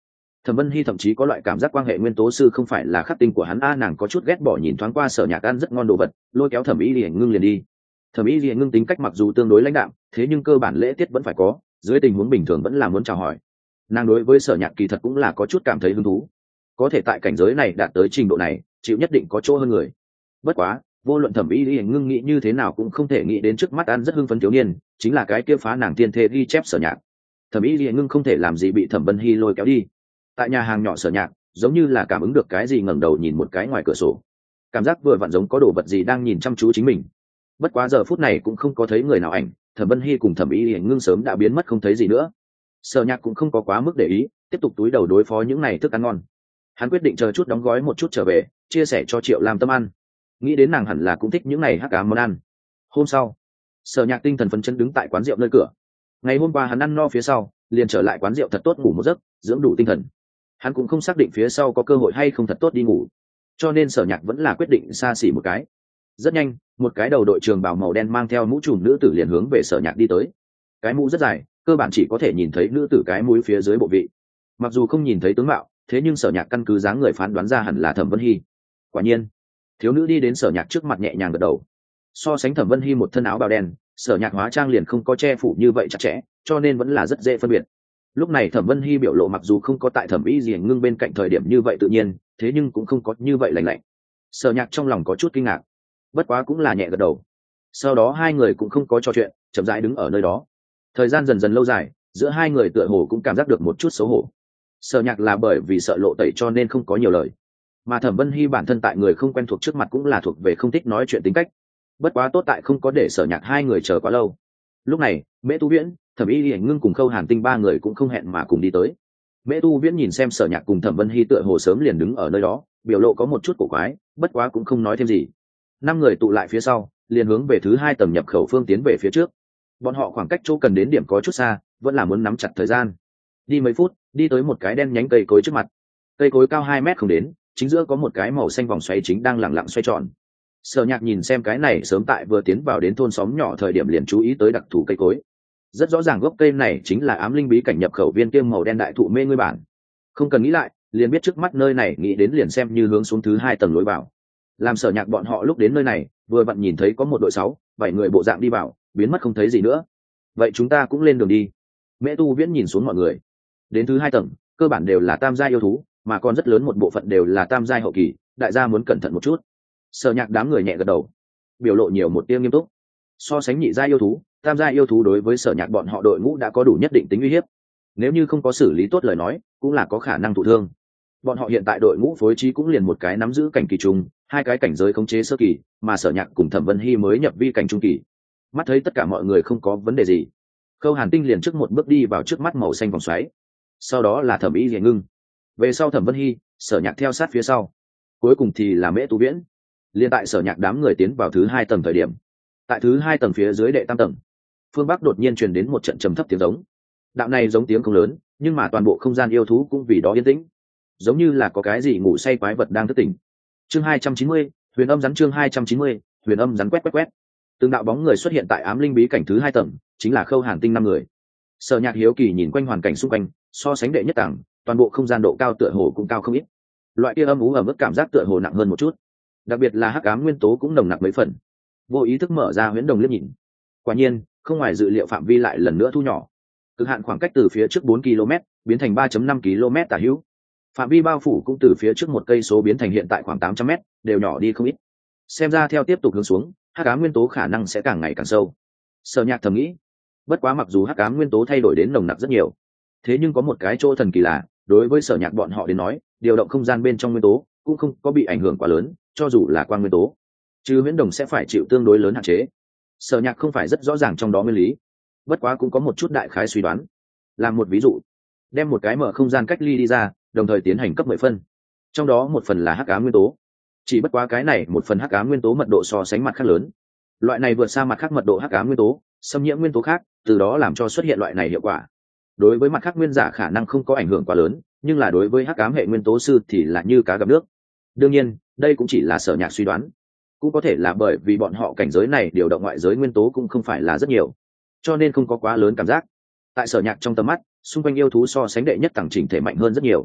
Thẩm Vân Hy thậm chí có loại cảm giác quan hệ nguyên tố sư không phải là khắc tinh của hắn a, nàng có chút ghét bỏ nhìn thoáng qua Sở Nhạc ăn rất ngon đồ vật, lôi kéo Thẩm Y Lìa Ngưng liền đi. Thẩm Y Lìa Ngưng tính cách mặc dù tương đối lãnh đạm, thế nhưng cơ bản lễ tiết vẫn phải có, dưới tình huống bình thường vẫn là muốn chào hỏi. Nàng đối với Sở Nhạc kỳ thật cũng là có chút cảm thấy hứng thú, có thể tại cảnh giới này đạt tới trình độ này, chịu nhất định có chỗ hơn người. Bất quá, vô luận Thẩm Y Lìa Ngưng nghĩ như thế nào cũng không thể nghĩ đến trước mắt ăn rất hưng phấn thiếu niên, chính là cái kia phá nàng tiên thê ghi chép Sở Nhạc. Thẩm Y Lìa Ngưng không thể làm gì bị Thẩm Vân Hy lôi kéo đi. Tại nhà hàng nhỏ Sở Nhạc giống như là cảm ứng được cái gì, ngẩng đầu nhìn một cái ngoài cửa sổ, cảm giác vừa vặn giống có đồ vật gì đang nhìn chăm chú chính mình. Bất quá giờ phút này cũng không có thấy người nào ảnh, Thẩm Vân Hy cùng Thẩm Y Lìa Ngưng sớm đã biến mất không thấy gì nữa. Sở Nhạc cũng không có quá mức để ý, tiếp tục túi đầu đối phó những này thức ăn ngon. Hắn quyết định chờ chút đóng gói một chút trở về, chia sẻ cho Triệu Lam Tâm ăn. Nghĩ đến nàng hẳn là cũng thích những này hắc ám món ăn. Hôm sau, Sở Nhạc tinh thần phấn chấn đứng tại quán rượu nơi cửa. Ngày hôm qua hắn ăn no phía sau, liền trở lại quán rượu thật tốt ngủ một giấc, dưỡng đủ tinh thần. Hắn cũng không xác định phía sau có cơ hội hay không thật tốt đi ngủ, cho nên Sở Nhạc vẫn là quyết định xa xỉ một cái. Rất nhanh, một cái đầu đội trường bào màu đen mang theo mũ trùm nữ tử liền hướng về Sở Nhạc đi tới. Cái mũ rất dài, cơ bản chỉ có thể nhìn thấy nữ tử cái mũi phía dưới bộ vị. Mặc dù không nhìn thấy tướng mạo, thế nhưng Sở Nhạc căn cứ dáng người phán đoán ra hẳn là Thẩm Vân Hy. Quả nhiên, thiếu nữ đi đến Sở Nhạc trước mặt nhẹ nhàng gật đầu. So sánh Thẩm Vân Hy một thân áo bào đen, Sở Nhạc hóa trang liền không có che phủ như vậy chặt chẽ, cho nên vẫn là rất dễ phân biệt. Lúc này Thẩm Vân Hy biểu lộ mặc dù không có tại Thẩm Y Lìa Ngưng bên cạnh thời điểm như vậy tự nhiên, thế nhưng cũng không có như vậy lạnh lạnh. Sở Nhạc trong lòng có chút kinh ngạc, bất quá cũng là nhẹ gật đầu. Sau đó hai người cũng không có trò chuyện, chậm rãi đứng ở nơi đó. Thời gian dần dần lâu dài, giữa hai người tựa hồ cũng cảm giác được một chút xấu hổ. Sở Nhạc là bởi vì sợ lộ tẩy cho nên không có nhiều lời, mà Thẩm Vân Hy bản thân tại người không quen thuộc trước mặt cũng là thuộc về không thích nói chuyện tính cách. Bất quá tốt tại không có để Sở Nhạc hai người chờ quá lâu. Lúc này, Mễ Tu Viễn, Thẩm Y Lìa Ngưng cùng Khâu Hàn Tinh ba người cũng không hẹn mà cùng đi tới. Mễ Tu Viễn nhìn xem Sở Nhạc cùng Thẩm Vân Hy tựa hồ sớm liền đứng ở nơi đó, biểu lộ có một chút cổ quái, bất quá cũng không nói thêm gì. Năm người tụ lại phía sau, liền hướng về thứ hai tầng nhập khẩu phương tiến về phía trước. Bọn họ khoảng cách chỗ cần đến điểm có chút xa, vẫn là muốn nắm chặt thời gian. Đi mấy phút, đi tới một cái đen nhánh cây cối trước mặt. Cây cối cao hai mét không đến, chính giữa có một cái màu xanh vòng xoáy chính đang lặng lặng xoay tròn. Sở Nhạc nhìn xem cái này sớm tại vừa tiến vào đến thôn xóm nhỏ thời điểm liền chú ý tới đặc thù cây cối. Rất rõ ràng gốc cây này chính là ám linh bí cảnh nhập khẩu viên kiêm màu đen đại thụ mê ngươi bản. Không cần nghĩ lại, liền biết trước mắt nơi này nghĩ đến liền xem như hướng xuống thứ hai tầng lối vào. Làm Sở Nhạc bọn họ lúc đến nơi này, vừa vặn nhìn thấy có một đội sáu, bảy người bộ dạng đi vào, biến mất không thấy gì nữa. Vậy chúng ta cũng lên đường đi. Mễ Tu Viễn nhìn xuống mọi người. Đến thứ hai tầng, cơ bản đều là tam giai yêu thú, mà còn rất lớn một bộ phận đều là tam giai hậu kỳ, đại gia muốn cẩn thận một chút. Sở Nhạc đám người nhẹ gật đầu, biểu lộ nhiều một tia nghiêm túc. So sánh nhị giai yêu thú, tam giai yêu thú đối với Sở Nhạc bọn họ đội ngũ đã có đủ nhất định tính uy hiếp. Nếu như không có xử lý tốt lời nói, cũng là có khả năng thụ thương. Bọn họ hiện tại đội ngũ phối trí cũng liền một cái nắm giữ cảnh kỳ trùng, hai cái cảnh giới khống chế sơ kỳ, mà Sở Nhạc cùng Thẩm Vân Hy mới nhập vi cảnh trung kỳ. Mắt thấy tất cả mọi người không có vấn đề gì, Khâu Hàn Tinh liền trước một bước đi vào trước mắt màu xanh vòng xoáy. Sau đó là Thẩm Y Lìa Ngưng, về sau Thẩm Vân Hy, Sở Nhạc theo sát phía sau, cuối cùng thì là Mễ Tu Viễn. Liên tại Sở Nhạc đám người tiến vào thứ hai tầng thời điểm, tại thứ hai tầng phía dưới đệ tam tầng, phương bắc đột nhiên truyền đến một trận trầm thấp tiếng giống. Đạo này giống tiếng không lớn, nhưng mà toàn bộ không gian yêu thú cũng vì đó yên tĩnh, giống như là có cái gì ngủ say quái vật đang thức tỉnh. Chương hai trăm chín mươi, Huyền Âm rắn. Chương hai trăm chín mươi, Huyền Âm rắn. Quét quét quét. Từng đạo bóng người xuất hiện tại ám linh bí cảnh thứ hai tầng, chính là Khâu Hàn Tinh năm người. Sở Nhạc hiếu kỳ nhìn quanh hoàn cảnh xung quanh, so sánh đệ nhất tầng, toàn bộ không gian độ cao tựa hồ cũng cao không ít. Loại kia âm u ẩm ướt cảm giác tựa hồ nặng hơn một chút, đặc biệt là hắc ám nguyên tố cũng nồng nặc mấy phần. Vô ý thức mở ra huyễn đồng liếc nhìn, quả nhiên không ngoài dự liệu phạm vi lại lần nữa thu nhỏ, cực hạn khoảng cách từ phía trước bốn ki lô mét biến thành ba phẩy năm ki lô mét tả hữu, phạm vi bao phủ cũng từ phía trước một cây số biến thành hiện tại khoảng tám trăm mét, đều nhỏ đi không ít. Xem ra theo tiếp tục hướng xuống, hắc ám nguyên tố khả năng sẽ càng ngày càng sâu. Sở Nhạc thầm nghĩ. Bất quá mặc dù hắc ám nguyên tố thay đổi đến nồng nặc rất nhiều, thế nhưng có một cái chỗ thần kỳ là, đối với Sở Nhạc bọn họ đến nói, điều động không gian bên trong nguyên tố cũng không có bị ảnh hưởng quá lớn, cho dù là quang nguyên tố, chứ huyễn đồng sẽ phải chịu tương đối lớn hạn chế. Sở Nhạc không phải rất rõ ràng trong đó nguyên lý, bất quá cũng có một chút đại khái suy đoán. Làm một ví dụ, đem một cái mở không gian cách ly đi ra, đồng thời tiến hành cấp mười phân, trong đó một phần là hắc ám nguyên tố, chỉ bất quá cái này một phần hắc ám nguyên tố mật độ so sánh mặt khác lớn, loại này vượt xa mặt khác mật độ hắc ám nguyên tố, xâm nhiễm nguyên tố khác, từ đó làm cho xuất hiện loại này hiệu quả. Đối với mặt khác nguyên giả khả năng không có ảnh hưởng quá lớn, nhưng là đối với hắc ám hệ nguyên tố sư thì là như cá gặp nước. Đương nhiên, đây cũng chỉ là Sở Nhạc suy đoán, cũng có thể là bởi vì bọn họ cảnh giới này điều động ngoại giới nguyên tố cũng không phải là rất nhiều, cho nên không có quá lớn cảm giác. Tại Sở Nhạc trong tầm mắt, xung quanh yêu thú so sánh đệ nhất tầng chỉnh thể mạnh hơn rất nhiều.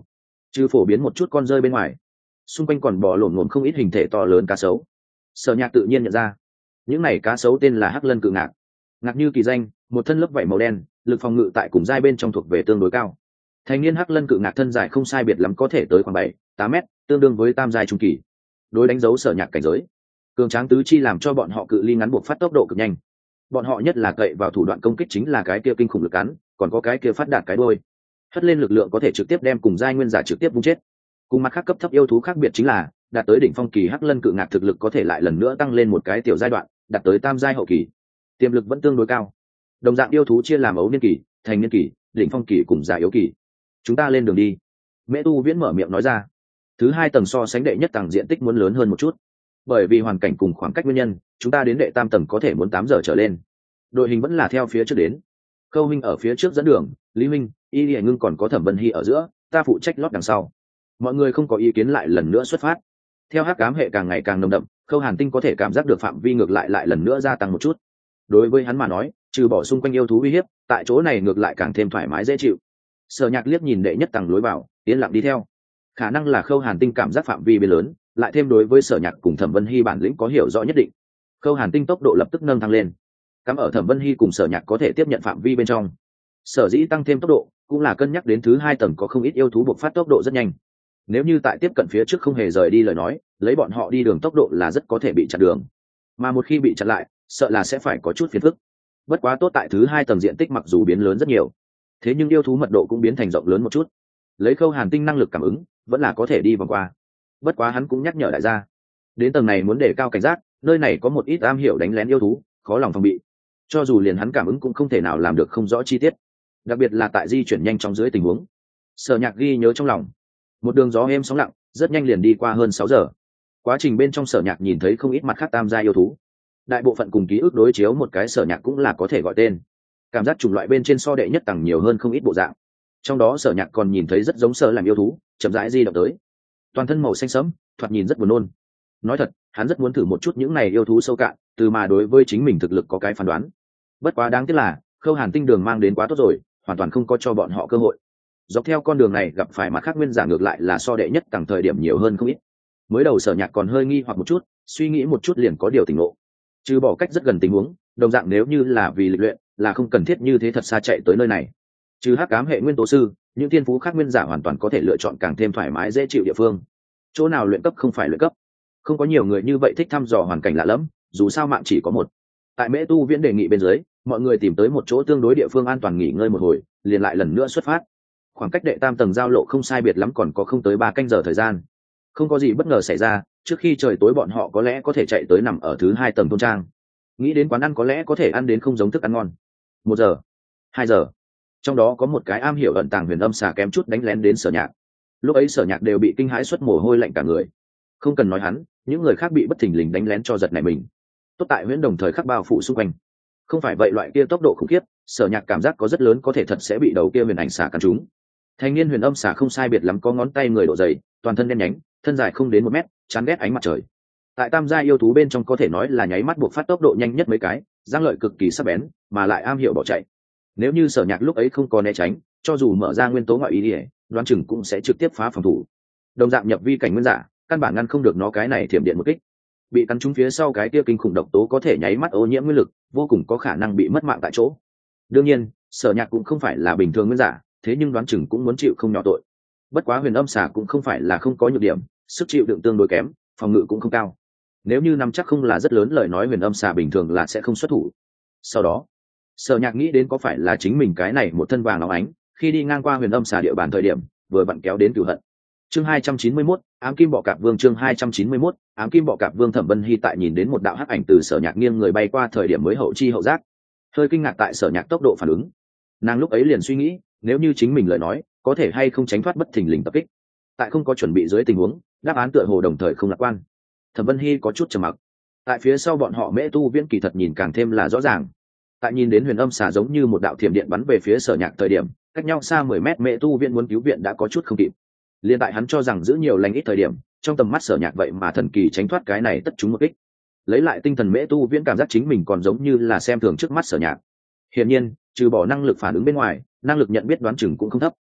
Trừ phổ biến một chút con rơi bên ngoài, xung quanh còn bò lổm ngổm không ít hình thể to lớn cá sấu. Sở Nhạc tự nhiên nhận ra những này cá sấu tên là hắc lân cự ngạc. Ngạc như kỳ danh, một thân lớp vảy màu đen, lực phòng ngự tại cùng giai bên trong thuộc về tương đối cao. Thành niên hắc lân cự ngạc thân dài không sai biệt lắm, có thể tới khoảng bảy tám mét, tương đương với tam giai trung kỳ. Đối đánh dấu Sở Nhạc cảnh giới, cường tráng tứ chi làm cho bọn họ cự ly ngắn buộc phát tốc độ cực nhanh. Bọn họ nhất là cậy vào thủ đoạn công kích chính là cái kia kinh khủng lực cắn, còn có cái kia phát đạt cái đuôi. Hất lên lực lượng có thể trực tiếp đem cùng giai nguyên giả trực tiếp vung chết. Cùng mặt khác cấp thấp yêu thú khác biệt chính là, đạt tới đỉnh phong kỳ hắc lân cự ngạc thực lực có thể lại lần nữa tăng lên một cái tiểu giai đoạn, đạt tới tam giai hậu kỳ. Tiềm lực vẫn tương đối cao. Đồng dạng yêu thú chia làm ấu niên kỳ, thành niên kỳ, đỉnh phong kỳ cùng già yếu kỳ. Chúng ta lên đường đi. Mễ Tu Viễn mở miệng nói ra. Thứ hai tầng so sánh đệ nhất tầng diện tích muốn lớn hơn một chút. Bởi vì hoàn cảnh cùng khoảng cách nguyên nhân, chúng ta đến đệ tam tầng có thể muốn tám giờ trở lên. Đội hình vẫn là theo phía trước đến. Khâu Minh ở phía trước dẫn đường, Lý Minh, Y Lệ Ngưng còn có Thẩm Vân Hy ở giữa, ta phụ trách lót đằng sau. Mọi người không có ý kiến lại lần nữa xuất phát. Theo hắc ám hệ càng ngày càng nồng đậm, Khâu Hàn Tinh có thể cảm giác được phạm vi ngược lại lại lần nữa gia tăng một chút. Đối với hắn mà nói, trừ bỏ xung quanh yêu thú uy hiếp, tại chỗ này ngược lại càng thêm thoải mái dễ chịu. Sở Nhạc liếc nhìn đệ nhất tầng lối vào, yên lặng đi theo. Khả năng là Khâu Hàn Tinh cảm giác phạm vi biến lớn, lại thêm đối với Sở Nhạc cùng Thẩm Vân Hy bản lĩnh có hiểu rõ nhất định. Khâu Hàn Tinh tốc độ lập tức nâng thăng lên. Cắm ở Thẩm Vân Hy cùng Sở Nhạc có thể tiếp nhận phạm vi bên trong. Sở dĩ tăng thêm tốc độ, cũng là cân nhắc đến thứ hai tầng có không ít yêu thú bộc phát tốc độ rất nhanh. Nếu như tại tiếp cận phía trước không hề rời đi lời nói, lấy bọn họ đi đường tốc độ là rất có thể bị chặn đường. Mà một khi bị chặn lại, sợ là sẽ phải có chút phiền phức. Bất quá tốt tại thứ hai tầng diện tích mặc dù biến lớn rất nhiều, thế nhưng yêu thú mật độ cũng biến thành rộng lớn một chút. Lấy Khâu Hàn Tinh năng lực cảm ứng, vẫn là có thể đi vòng qua. Bất quá hắn cũng nhắc nhở đại gia, đến tầng này muốn đề cao cảnh giác, nơi này có một ít am hiểu đánh lén yêu thú, khó lòng phòng bị. Cho dù liền hắn cảm ứng cũng không thể nào làm được không rõ chi tiết, đặc biệt là tại di chuyển nhanh trong dưới tình huống. Sở Nhạc ghi nhớ trong lòng. Một đường gió êm sóng lặng, rất nhanh liền đi qua hơn sáu giờ. Quá trình bên trong Sở Nhạc nhìn thấy không ít mặt khác tam gia yêu thú. Đại bộ phận cùng ký ức đối chiếu một cái Sở Nhạc cũng là có thể gọi tên. Cảm giác chủng loại bên trên so đệ nhất tầng nhiều hơn không ít bộ dạng. Trong đó Sở Nhạc còn nhìn thấy rất giống Sở làm yêu thú, chậm rãi di động tới. Toàn thân màu xanh sẫm, thoạt nhìn rất buồn nôn. Nói thật, hắn rất muốn thử một chút những này yêu thú sâu cạn, từ mà đối với chính mình thực lực có cái phán đoán. Bất quá đáng tiếc là, Khâu Hàn Tinh đường mang đến quá tốt rồi, hoàn toàn không có cho bọn họ cơ hội. Dọc theo con đường này gặp phải mặt khác nguyên giả ngược lại là so đệ nhất tầng thời điểm nhiều hơn không ít. Mới đầu Sở Nhạc còn hơi nghi hoặc một chút, suy nghĩ một chút liền có điều tỉnh ngộ. Trừ bỏ cách rất gần tình huống, đồng dạng nếu như là vì lịch luyện, là không cần thiết như thế thật xa chạy tới nơi này. Trừ hắc ám hệ nguyên tố sư, những thiên phú khác nguyên giả hoàn toàn có thể lựa chọn càng thêm thoải mái dễ chịu địa phương. Chỗ nào luyện cấp không phải luyện cấp, không có nhiều người như vậy thích thăm dò hoàn cảnh lạ lẫm, dù sao mạng chỉ có một. Tại Mễ Tu Viễn đề nghị bên dưới, mọi người tìm tới một chỗ tương đối địa phương an toàn nghỉ ngơi một hồi, liền lại lần nữa xuất phát. Khoảng cách đệ tam tầng giao lộ không sai biệt lắm, còn có không tới ba canh giờ thời gian. Không có gì bất ngờ xảy ra, trước khi trời tối bọn họ có lẽ có thể chạy tới nằm ở thứ hai tầng thôn trang. Nghĩ đến quán ăn có lẽ có thể ăn đến không giống thức ăn ngon. Một giờ, hai giờ, trong đó có một cái am hiểu ẩn tàng huyền âm xà kém chút đánh lén đến Sở Nhạc. Lúc ấy Sở Nhạc đều bị kinh hãi xuất mồ hôi lạnh cả người. Không cần nói hắn, những người khác bị bất thình lình đánh lén cho giật nảy mình. Tốt tại huyễn đồng thời khắc bao phủ xung quanh. Không phải vậy loại kia tốc độ khủng khiếp, Sở Nhạc cảm giác có rất lớn có thể thật sẽ bị đầu kia huyền ảnh xà cắn trúng. Thanh niên huyền âm xà không sai biệt lắm, có ngón tay người độ dày, toàn thân đen nhánh, thân dài không đến một mét, chán ghét ánh mặt trời. Tại tam gia yêu thú bên trong có thể nói là nháy mắt buộc phát tốc độ nhanh nhất mấy cái, răng lợi cực kỳ sắc bén, mà lại am hiểu bỏ chạy. Nếu như Sở Nhạc lúc ấy không có né tránh, cho dù mở ra nguyên tố ngoại ý ỉa, đoán chừng cũng sẽ trực tiếp phá phòng thủ. Đồng dạng nhập vi cảnh nguyên giả, căn bản ngăn không được nó cái này thiểm điện một kích. Bị cắn trúng phía sau cái kia kinh khủng độc tố có thể nháy mắt ô nhiễm nguyên lực, vô cùng có khả năng bị mất mạng tại chỗ. Đương nhiên, Sở Nhạc cũng không phải là bình thường nguyên giả, thế nhưng đoán chừng cũng muốn chịu không nhỏ tội. Bất quá huyền âm xà cũng không phải là không có nhược điểm, sức chịu đựng tương đối kém, phòng ngự cũng không cao. Nếu như nắm chắc không là rất lớn lời nói, huyền âm xà bình thường là sẽ không xuất thủ. Sau đó, Sở Nhạc nghĩ đến có phải là chính mình cái này một thân vàng óng ánh, khi đi ngang qua huyền âm xà địa bàn thời điểm, vừa vặn kéo đến cửu hận. Chương hai trăm chín mươi mốt, ám kim bọ cạp vương. Chương hai trăm chín mươi mốt, ám kim bọ cạp vương. Thẩm Vân Hy tại nhìn đến một đạo hắc ảnh từ Sở Nhạc nghiêng người bay qua thời điểm mới hậu chi hậu giác, hơi kinh ngạc tại Sở Nhạc tốc độ phản ứng. Nàng lúc ấy liền suy nghĩ, nếu như chính mình lời nói, có thể hay không tránh thoát bất thình lình tập kích. Tại không có chuẩn bị dưới tình huống, đáp án tựa hồ đồng thời không lạc quan. Thẩm Vân Hy có chút trầm mặc. Tại phía sau bọn họ Mễ Tu Viễn kỳ thật nhìn càng thêm là rõ ràng. Tại nhìn đến huyền âm xà giống như một đạo thiểm điện bắn về phía Sở Nhạc thời điểm, cách nhau xa mười mét Mễ Tu Viễn muốn cứu viện đã có chút không kịp. Liên tại hắn cho rằng giữ nhiều lành ít thời điểm, trong tầm mắt Sở Nhạc vậy mà thần kỳ tránh thoát cái này tất chúng một kích. Lấy lại tinh thần Mễ Tu Viễn cảm giác chính mình còn giống như là xem thường trước mắt Sở Nhạc. Hiển nhiên, trừ bỏ năng lực phản ứng bên ngoài, năng lực nhận biết đoán chừng cũng không thấp.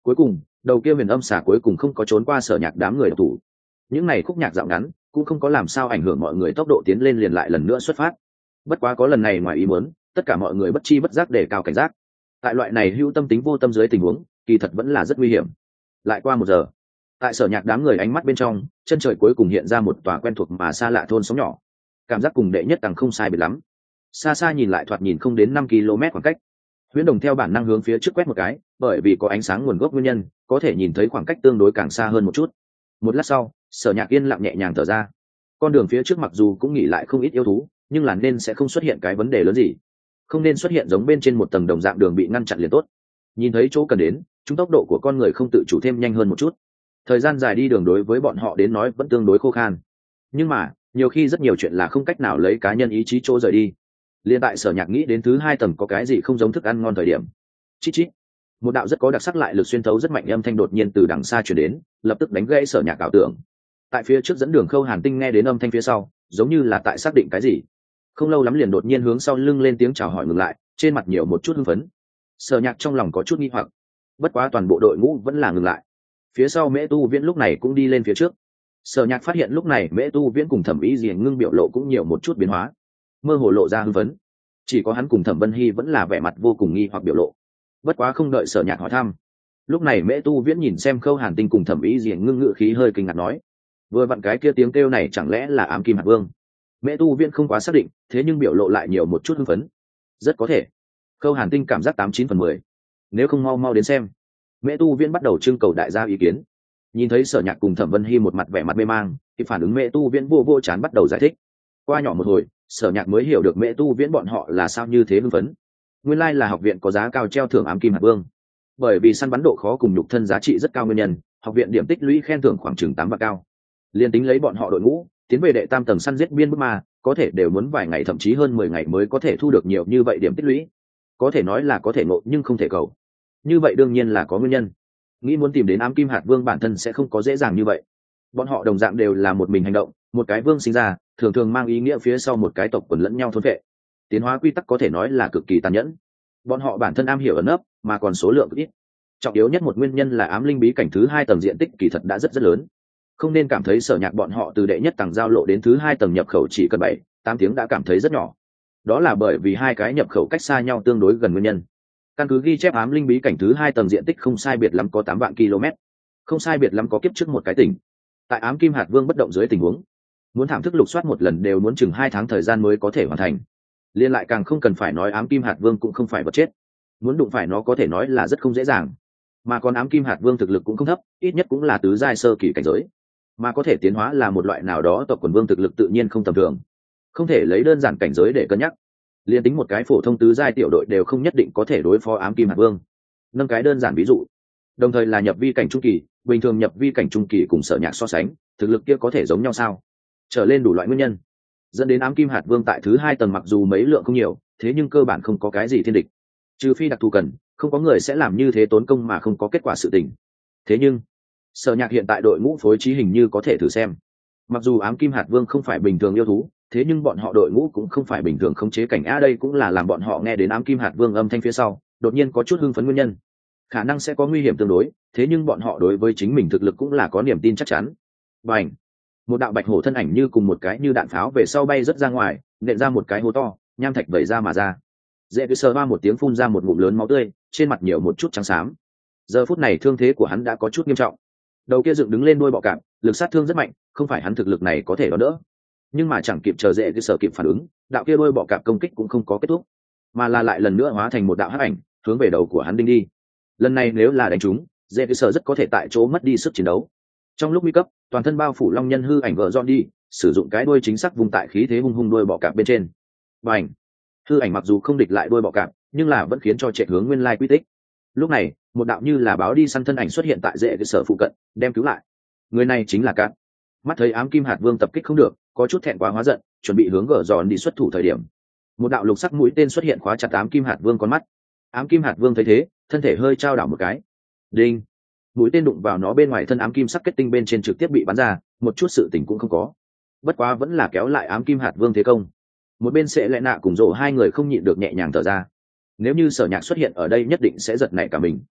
Cuối cùng đầu kia huyền âm xà cuối cùng không có trốn qua Sở Nhạc đám người độc thủ. Những này khúc nhạc dạo ngắn cũng không có làm sao ảnh hưởng mọi người tốc độ tiến lên, liền lại lần nữa xuất phát. Bất quá có lần này ngoài ý muốn, tất cả mọi người bất chi bất giác để cao cảnh giác. Tại loại này hữu tâm tính vô tâm dưới tình huống, kỳ thật vẫn là rất nguy hiểm. Lại qua một giờ, tại Sở Nhạc đám người ánh mắt bên trong, chân trời cuối cùng hiện ra một tòa quen thuộc mà xa lạ thôn xóm nhỏ. Cảm giác cùng đệ nhất tầng không sai biệt lắm. Xa xa nhìn lại thoạt nhìn không đến năm ki lô mét khoảng cách. Huyễn Đồng theo bản năng hướng phía trước quét một cái, bởi vì có ánh sáng nguồn gốc nguyên nhân, có thể nhìn thấy khoảng cách tương đối càng xa hơn một chút. Một lát sau, Sở Nhạc yên lặng nhẹ nhàng thở ra. Con đường phía trước mặc dù cũng nghỉ lại không ít yêu thú, nhưng là nên sẽ không xuất hiện cái vấn đề lớn gì. Không nên xuất hiện giống bên trên một tầng đồng dạng đường bị ngăn chặn liền tốt. Nhìn thấy chỗ cần đến, chúng tốc độ của con người không tự chủ thêm nhanh hơn một chút. Thời gian dài đi đường đối với bọn họ đến nói vẫn tương đối khô khan. Nhưng mà, nhiều khi rất nhiều chuyện là không cách nào lấy cá nhân ý chí chỗ rời đi. Liên tại Sở Nhạc nghĩ đến thứ hai tầng có cái gì không giống thức ăn ngon thời điểm. Chít chít. Một đạo rất có đặc sắc lại lực xuyên thấu rất mạnh âm thanh đột nhiên từ đằng xa truyền đến, lập tức đánh gãy Sở Nhạc ảo tưởng. Tại phía trước dẫn đường Khâu Hàn Tinh nghe đến âm thanh phía sau, giống như là tại xác định cái gì. Không lâu lắm liền đột nhiên hướng sau lưng lên tiếng chào hỏi ngừng lại, trên mặt nhiều một chút hưng phấn. Sở Nhạc trong lòng có chút nghi hoặc, bất quá toàn bộ đội ngũ vẫn là ngừng lại. Phía sau Mễ Tu Viễn lúc này cũng đi lên phía trước. Sở Nhạc phát hiện lúc này Mễ Tu Viễn cùng Thẩm Ý Diền ngưng biểu lộ cũng nhiều một chút biến hóa, mơ hồ lộ ra hưng phấn. Chỉ có hắn cùng Thẩm Vân Hy vẫn là vẻ mặt vô cùng nghi hoặc biểu lộ. Bất quá không đợi Sở Nhạc hỏi thăm, lúc này Mễ Tu Viễn nhìn xem Khâu Hàn Tinh cùng Thẩm Ý Diền ngưng ngự khí hơi kinh ngạc nói: vừa vặn cái kia tiếng kêu này chẳng lẽ là Ám Kim Hạt Vương? Mễ Tu Viễn không quá xác định, thế nhưng biểu lộ lại nhiều một chút hưng phấn. Rất có thể. Khâu Hàn Tinh cảm giác tám chín phần mười. Nếu không mau mau đến xem. Mễ Tu Viễn bắt đầu trưng cầu đại gia ý kiến. Nhìn thấy Sở Nhạc cùng Thẩm Vân Hy một mặt vẻ mặt mê mang, thì phản ứng Mễ Tu Viễn vô vô chán bắt đầu giải thích. Qua nhỏ một hồi, Sở Nhạc mới hiểu được Mễ Tu Viễn bọn họ là sao như thế hưng phấn. Nguyên lai là học viện có giá cao treo thưởng Ám Kim Hạt Vương. Bởi vì săn bắn độ khó cùng nhục thân giá trị rất cao nguyên nhân, học viện điểm tích lũy khen thưởng khoảng chừng tám bậc cao. Liên tính lấy bọn họ đội ngũ tiến về đệ tam tầng săn giết biên bức ma, có thể đều muốn vài ngày thậm chí hơn mười ngày mới có thể thu được nhiều như vậy điểm tích lũy. Có thể nói là có thể ngộ nhưng không thể cầu. Như vậy đương nhiên là có nguyên nhân. Nghĩ muốn tìm đến Ám Kim Hạt Vương bản thân sẽ không có dễ dàng như vậy. Bọn họ đồng dạng đều là một mình hành động, một cái vương sinh ra, thường thường mang ý nghĩa phía sau một cái tộc quần lẫn nhau thôn vệ. Tiến hóa quy tắc có thể nói là cực kỳ tàn nhẫn. Bọn họ bản thân am hiểu ẩn nấp, mà còn số lượng ít. Trọng yếu nhất một nguyên nhân là ám linh bí cảnh thứ hai tầng diện tích kỳ thật đã rất rất lớn. Không nên cảm thấy Sở Nhạc bọn họ từ đệ nhất tầng giao lộ đến thứ hai tầng nhập khẩu chỉ cần bảy tám tiếng đã cảm thấy rất nhỏ. Đó là bởi vì hai cái nhập khẩu cách xa nhau tương đối gần nguyên nhân. Căn cứ ghi chép ám linh bí cảnh thứ hai tầng diện tích không sai biệt lắm có tám vạn km. Không sai biệt lắm có kiếp trước một cái tỉnh. Tại Ám Kim Hạt Vương bất động dưới tình huống, muốn thảm thức lục soát một lần đều muốn chừng hai tháng thời gian mới có thể hoàn thành. Liên lại càng không cần phải nói Ám Kim Hạt Vương cũng không phải vật chết. Muốn đụng phải nó có thể nói là rất không dễ dàng. Mà còn Ám Kim Hạt Vương thực lực cũng không thấp, ít nhất cũng là tứ giai sơ kỳ cảnh giới. Mà có thể tiến hóa là một loại nào đó tộc quần vương thực lực tự nhiên không tầm thường. Không thể lấy đơn giản cảnh giới để cân nhắc. Liên tính một cái phổ thông tứ giai tiểu đội đều không nhất định có thể đối phó Ám Kim Hạt Vương. Nâng cái đơn giản ví dụ, đồng thời là nhập vi cảnh trung kỳ, bình thường nhập vi cảnh trung kỳ cùng Sở Nhạc so sánh, thực lực kia có thể giống nhau sao? Trở lên đủ loại nguyên nhân, dẫn đến Ám Kim Hạt Vương tại thứ hai tầng mặc dù mấy lượng không nhiều, thế nhưng cơ bản không có cái gì thiên địch. Trừ phi đặc thù cần, không có người sẽ làm như thế tốn công mà không có kết quả sự tình. Thế nhưng, Sở Nhạc hiện tại đội ngũ phối trí hình như có thể thử xem. Mặc dù Ám Kim Hạt Vương không phải bình thường yêu thú, thế nhưng bọn họ đội ngũ cũng không phải bình thường khống chế cảnh a, đây cũng là làm bọn họ nghe đến Ám Kim Hạt Vương âm thanh phía sau, đột nhiên có chút hưng phấn nguyên nhân. Khả năng sẽ có nguy hiểm tương đối, thế nhưng bọn họ đối với chính mình thực lực cũng là có niềm tin chắc chắn. Bành! Một đạo bạch hổ thân ảnh như cùng một cái như đạn pháo về sau bay rất ra ngoài, nện ra một cái hố to, nham thạch vẩy ra mà ra. Dễ cứ sờ ba một tiếng phun ra một ngụm lớn máu tươi, trên mặt nhiều một chút trắng xám. Giờ phút này thương thế của hắn đã có chút nghiêm trọng. Đầu kia dựng đứng lên đuôi bọ cạp, lực sát thương rất mạnh, không phải hắn thực lực này có thể đón đỡ. Nhưng mà chẳng kịp chờ Dễ cứ sờ kịp phản ứng, đạo kia đuôi bọ cạp công kích cũng không có kết thúc, mà là lại lần nữa hóa thành một đạo hắc ảnh, hướng về đầu của hắn đinh đi. Lần này nếu là đánh trúng, Dễ cứ sờ rất có thể tại chỗ mất đi sức chiến đấu. Trong lúc nguy cấp, toàn thân bao phủ long nhân hư ảnh vợ dọn đi, sử dụng cái đuôi chính xác vùng tại khí thế hung hung đuôi bọ cạp bên trên. Bành! Hư ảnh mặc dù không địch lại đuôi bọ cạp, nhưng là vẫn khiến cho chạy hướng nguyên lai quy tích. Lúc này, một đạo như là báo đi săn thân ảnh xuất hiện tại Dễ cái sở phụ cận, đem cứu lại. Người này chính là Cát. Mắt thấy Ám Kim Hạt Vương tập kích không được, có chút thẹn quá hóa giận, chuẩn bị hướng gở giòn đi xuất thủ thời điểm, một đạo lục sắc mũi tên xuất hiện khóa chặt Ám Kim Hạt Vương con mắt. Ám Kim Hạt Vương thấy thế, thân thể hơi trao đảo một cái. Đinh! Mũi tên đụng vào nó bên ngoài thân ám kim sắc kết tinh bên trên trực tiếp bị bắn ra, một chút sự tình cũng không có. Bất quá vẫn là kéo lại Ám Kim Hạt Vương thế công. Một bên Sẽ Lệ Nạ cùng Rồ hai người không nhịn được nhẹ nhàng thở ra. Nếu như Sở Nhạc xuất hiện ở đây nhất định sẽ giật nảy cả mình.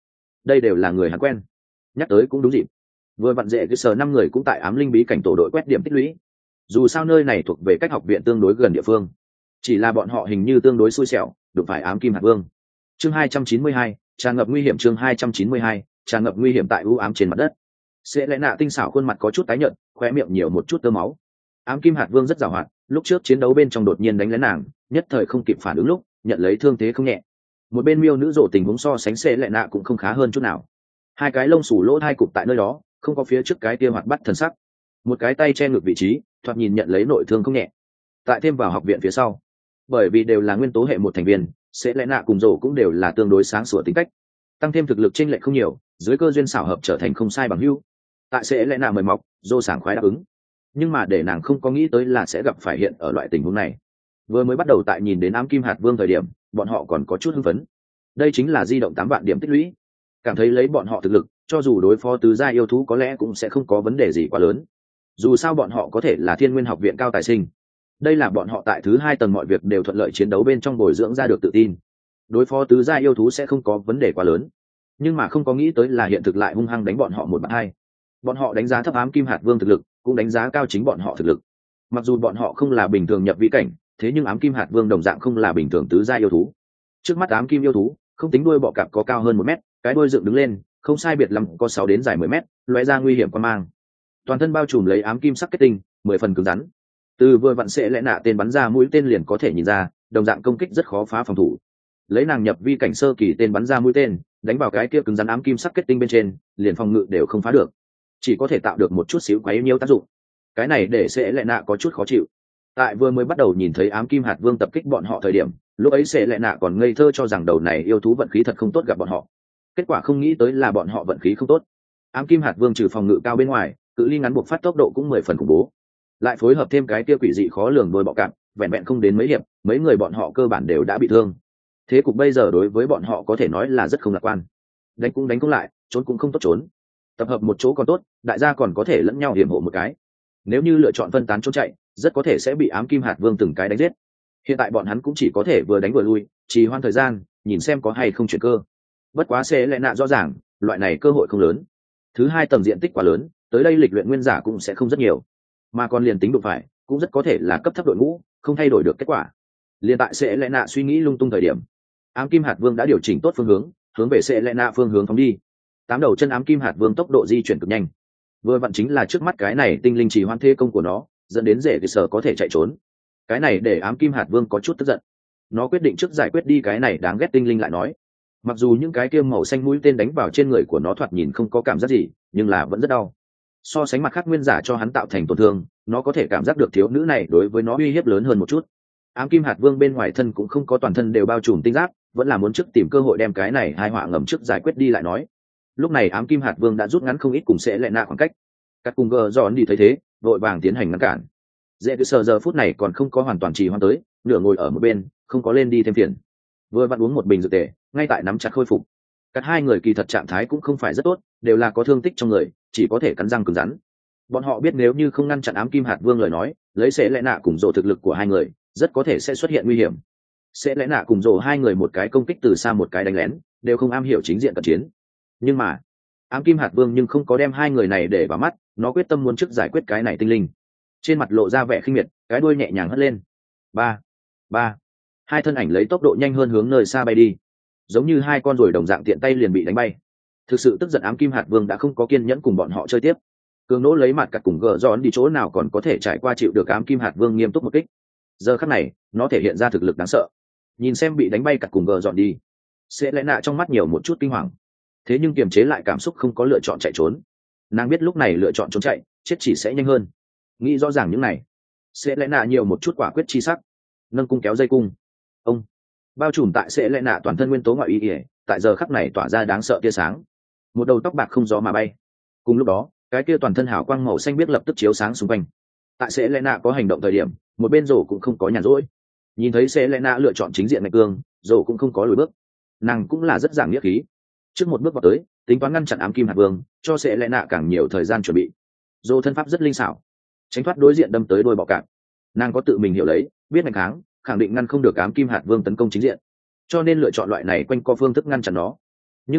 đây đều là người hắn quen. Nhắc tới cũng đúng dịp, vừa vặn dễ cái sở năm người cũng tại ám linh bí cảnh tổ đội quét điểm tích lũy. Dù sao nơi này thuộc về cách học viện tương đối gần địa phương, chỉ là bọn họ hình như tương đối xui xẻo đụng phải ám kim hạt vương. Chương hai trăm chín mươi hai, tràn ngập nguy hiểm. Chương hai trăm chín mươi hai, tràn ngập nguy hiểm tại u ám trên mặt đất. Sẽ lẽ nạ tinh xảo khuôn mặt có chút tái nhợt, khóe miệng nhiều một chút tơ máu. Ám kim hạt vương rất giàu hoạt, lúc trước chiến đấu bên trong đột nhiên đánh lén nàng, nhất thời không kịp phản ứng lúc nhận lấy thương thế không nhẹ. Một bên miêu nữ rộ tình huống so sánh sẽ lẽ nạ cũng không khá hơn chút nào. Hai cái lông sủ lỗ hai cụp tại nơi đó, không có phía trước cái kia hoạt bắt thần sắc. Một cái tay che ngực vị trí, thoạt nhìn nhận lấy nội thương không nhẹ. Tại thêm vào học viện phía sau, bởi vì đều là nguyên tố hệ một thành viên, sẽ lẽ nạ cùng rộ cũng đều là tương đối sáng sủa tính cách, tăng thêm thực lực chênh lệch không nhiều, dưới cơ duyên xảo hợp trở thành không sai bằng hữu. Tại sẽ lẽ nạ mời mọc, rộ sảng khoái đáp ứng. Nhưng mà để nàng không có nghĩ tới là sẽ gặp phải hiện ở loại tình huống này. Vừa mới bắt đầu tại nhìn đến ám kim hạt vương thời điểm, bọn họ còn có chút hưng phấn. Đây chính là di động tám vạn điểm tích lũy, cảm thấy lấy bọn họ thực lực, cho dù đối phó tứ gia yêu thú có lẽ cũng sẽ không có vấn đề gì quá lớn. Dù sao bọn họ có thể là Thiên Nguyên học viện cao tài sinh, đây là bọn họ tại thứ hai tầng mọi việc đều thuận lợi chiến đấu bên trong bồi dưỡng ra được tự tin, đối phó tứ gia yêu thú sẽ không có vấn đề quá lớn. Nhưng mà không có nghĩ tới là hiện thực lại hung hăng đánh bọn họ một bạt hai. Bọn họ đánh giá thấp ám kim hạt vương thực lực, cũng đánh giá cao chính bọn họ thực lực. Mặc dù bọn họ không là bình thường nhập vị cảnh, thế nhưng ám kim hạt vương đồng dạng không là bình thường tứ gia yêu thú. Trước mắt ám kim yêu thú không tính đuôi bọ cạp có cao hơn một mét, cái đuôi dựng đứng lên không sai biệt lắm có sáu đến dài mười mét, lóe ra nguy hiểm quan mang. Toàn thân bao trùm lấy ám kim sắc kết tinh, mười phần cứng rắn. Từ vừa vặn sẽ lẽ nạ tên bắn ra mũi tên liền có thể nhìn ra, đồng dạng công kích rất khó phá phòng thủ. Lấy nàng nhập vi cảnh sơ kỳ tên bắn ra mũi tên, đánh vào cái kia cứng rắn ám kim sắc kết tinh bên trên, liền phòng ngự đều không phá được, chỉ có thể tạo được một chút xíu quấy nhiễu tác dụng. Cái này để sẽ lẽ nạ có chút khó chịu. Tại vừa mới bắt đầu nhìn thấy ám kim hạt vương tập kích bọn họ thời điểm, lúc ấy sẽ lẽ nạ còn ngây thơ cho rằng đầu này yêu thú vận khí thật không tốt gặp bọn họ. Kết quả không nghĩ tới là bọn họ vận khí không tốt. Ám kim hạt vương trừ phòng ngự cao bên ngoài, cự ly ngắn buộc phát tốc độ cũng mười phần khủng bố, lại phối hợp thêm cái kia quỷ dị khó lường đôi bọ cạp, vẹn vẹn không đến mấy hiệp, mấy người bọn họ cơ bản đều đã bị thương. Thế cục bây giờ đối với bọn họ có thể nói là rất không lạc quan. Đánh cũng đánh cũng lại, trốn cũng không tốt trốn. Tập hợp một chỗ còn tốt, đại gia còn có thể lẫn nhau hiểm hộ một cái. Nếu như lựa chọn phân tán trốn chạy, rất có thể sẽ bị ám kim hạt vương từng cái đánh giết. Hiện tại bọn hắn cũng chỉ có thể vừa đánh vừa lui, trì hoãn thời gian, nhìn xem có hay không chuyển cơ. Bất quá sẽ lẽ nạ rõ ràng, loại này cơ hội không lớn. Thứ hai tầng diện tích quá lớn, tới đây lịch luyện nguyên giả cũng sẽ không rất nhiều, mà còn liền tính đụng phải, cũng rất có thể là cấp thấp đội ngũ, không thay đổi được kết quả. Liên tại sẽ lẽ nạ suy nghĩ lung tung thời điểm, ám kim hạt vương đã điều chỉnh tốt phương hướng, hướng về sẽ lẽ nạ phương hướng phóng đi. Tám đầu chân ám kim hạt vương tốc độ di chuyển cực nhanh, vừa vặn chính là trước mắt cái này tinh linh trì hoãn thế công của nó, dẫn đến dễ cái sở có thể chạy trốn. Cái này để ám kim hạt vương có chút tức giận, nó quyết định trước giải quyết đi cái này đáng ghét tinh linh lại nói. Mặc dù những cái kia màu xanh mũi tên đánh vào trên người của nó thoạt nhìn không có cảm giác gì, nhưng là vẫn rất đau. So sánh mặt khác nguyên giả cho hắn tạo thành tổn thương, nó có thể cảm giác được thiếu nữ này đối với nó uy hiếp lớn hơn một chút. Ám kim hạt vương bên ngoài thân cũng không có toàn thân đều bao trùm tinh giáp, vẫn là muốn trước tìm cơ hội đem cái này hai họa ngầm trước giải quyết đi lại nói. Lúc này ám kim hạt vương đã rút ngắn không ít cùng sẽ lệ nạ khoảng cách. Các cùng gờ giòn đi thấy thế, vội vàng tiến hành ngăn cản. Dễ cứ sờ giờ phút này còn không có hoàn toàn trì hoãn tới, nửa ngồi ở một bên, không có lên đi thêm phiền. Vừa vặn uống một bình dược tề, ngay tại nắm chặt khôi phục. Các hai người kỳ thật trạng thái cũng không phải rất tốt, đều là có thương tích trong người, chỉ có thể cắn răng cứng rắn. Bọn họ biết nếu như không ngăn chặn ám kim hạt vương lời nói, lấy sẽ lẽ nạ cùng rồ thực lực của hai người, rất có thể sẽ xuất hiện nguy hiểm. Sẽ lẽ nạ cùng rồ hai người một cái công kích từ xa một cái đánh lén, đều không am hiểu chính diện cận chiến. Nhưng mà ám kim hạt vương nhưng không có đem hai người này để vào mắt, nó quyết tâm muốn trước giải quyết cái này tinh linh. Trên mặt lộ ra vẻ khinh miệt, cái đuôi nhẹ nhàng hất lên. Ba, ba. Hai thân ảnh lấy tốc độ nhanh hơn hướng nơi xa bay đi, giống như hai con ruồi đồng dạng tiện tay liền bị đánh bay. Thực sự tức giận ám kim hạt vương đã không có kiên nhẫn cùng bọn họ chơi tiếp. Cường nỗ lấy mặt cặt cùng gờ giòn đi chỗ nào còn có thể trải qua chịu được ám kim hạt vương nghiêm túc một kích. Giờ khắc này, nó thể hiện ra thực lực đáng sợ. Nhìn xem bị đánh bay cặt cùng gờ giòn đi, sẽ lẽ nạ trong mắt nhiều một chút kinh hoàng. Thế nhưng kiềm chế lại cảm xúc, không có lựa chọn chạy trốn. Nàng biết lúc này lựa chọn trốn chạy, chết chỉ sẽ nhanh hơn. Nghĩ rõ ràng những này, sẽ lẽ nạ nhiều một chút quả quyết chi sắc, nâng cung kéo dây cung. Ông bao trùm tại sẽ lẽ nạ toàn thân nguyên tố ngoại y ỉa, tại giờ khắc này tỏa ra đáng sợ tia sáng. Một đầu tóc bạc không gió mà bay. Cùng lúc đó, cái kia toàn thân hào quang màu xanh biếc lập tức chiếu sáng xung quanh. Tại sẽ lẽ nạ có hành động thời điểm, một bên rổ cũng không có nhàn rỗi. Nhìn thấy sẽ lẽ nạ lựa chọn chính diện ngạch cương, rổ cũng không có lùi bước. Nàng cũng là rất giảng nghĩa khí, trước một bước vào tới, tính toán ngăn chặn ám kim hạt vương, cho sẽ lẽ nạ càng nhiều thời gian chuẩn bị. Rổ thân pháp rất linh xảo, tránh thoát đối diện đâm tới đôi bọ cạp. Nàng có tự mình hiểu lấy, biết ngạch kháng, khẳng định ngăn không được ám kim hạt vương tấn công chính diện, cho nên lựa chọn loại này quanh co phương thức ngăn chặn nó. Nhưng mà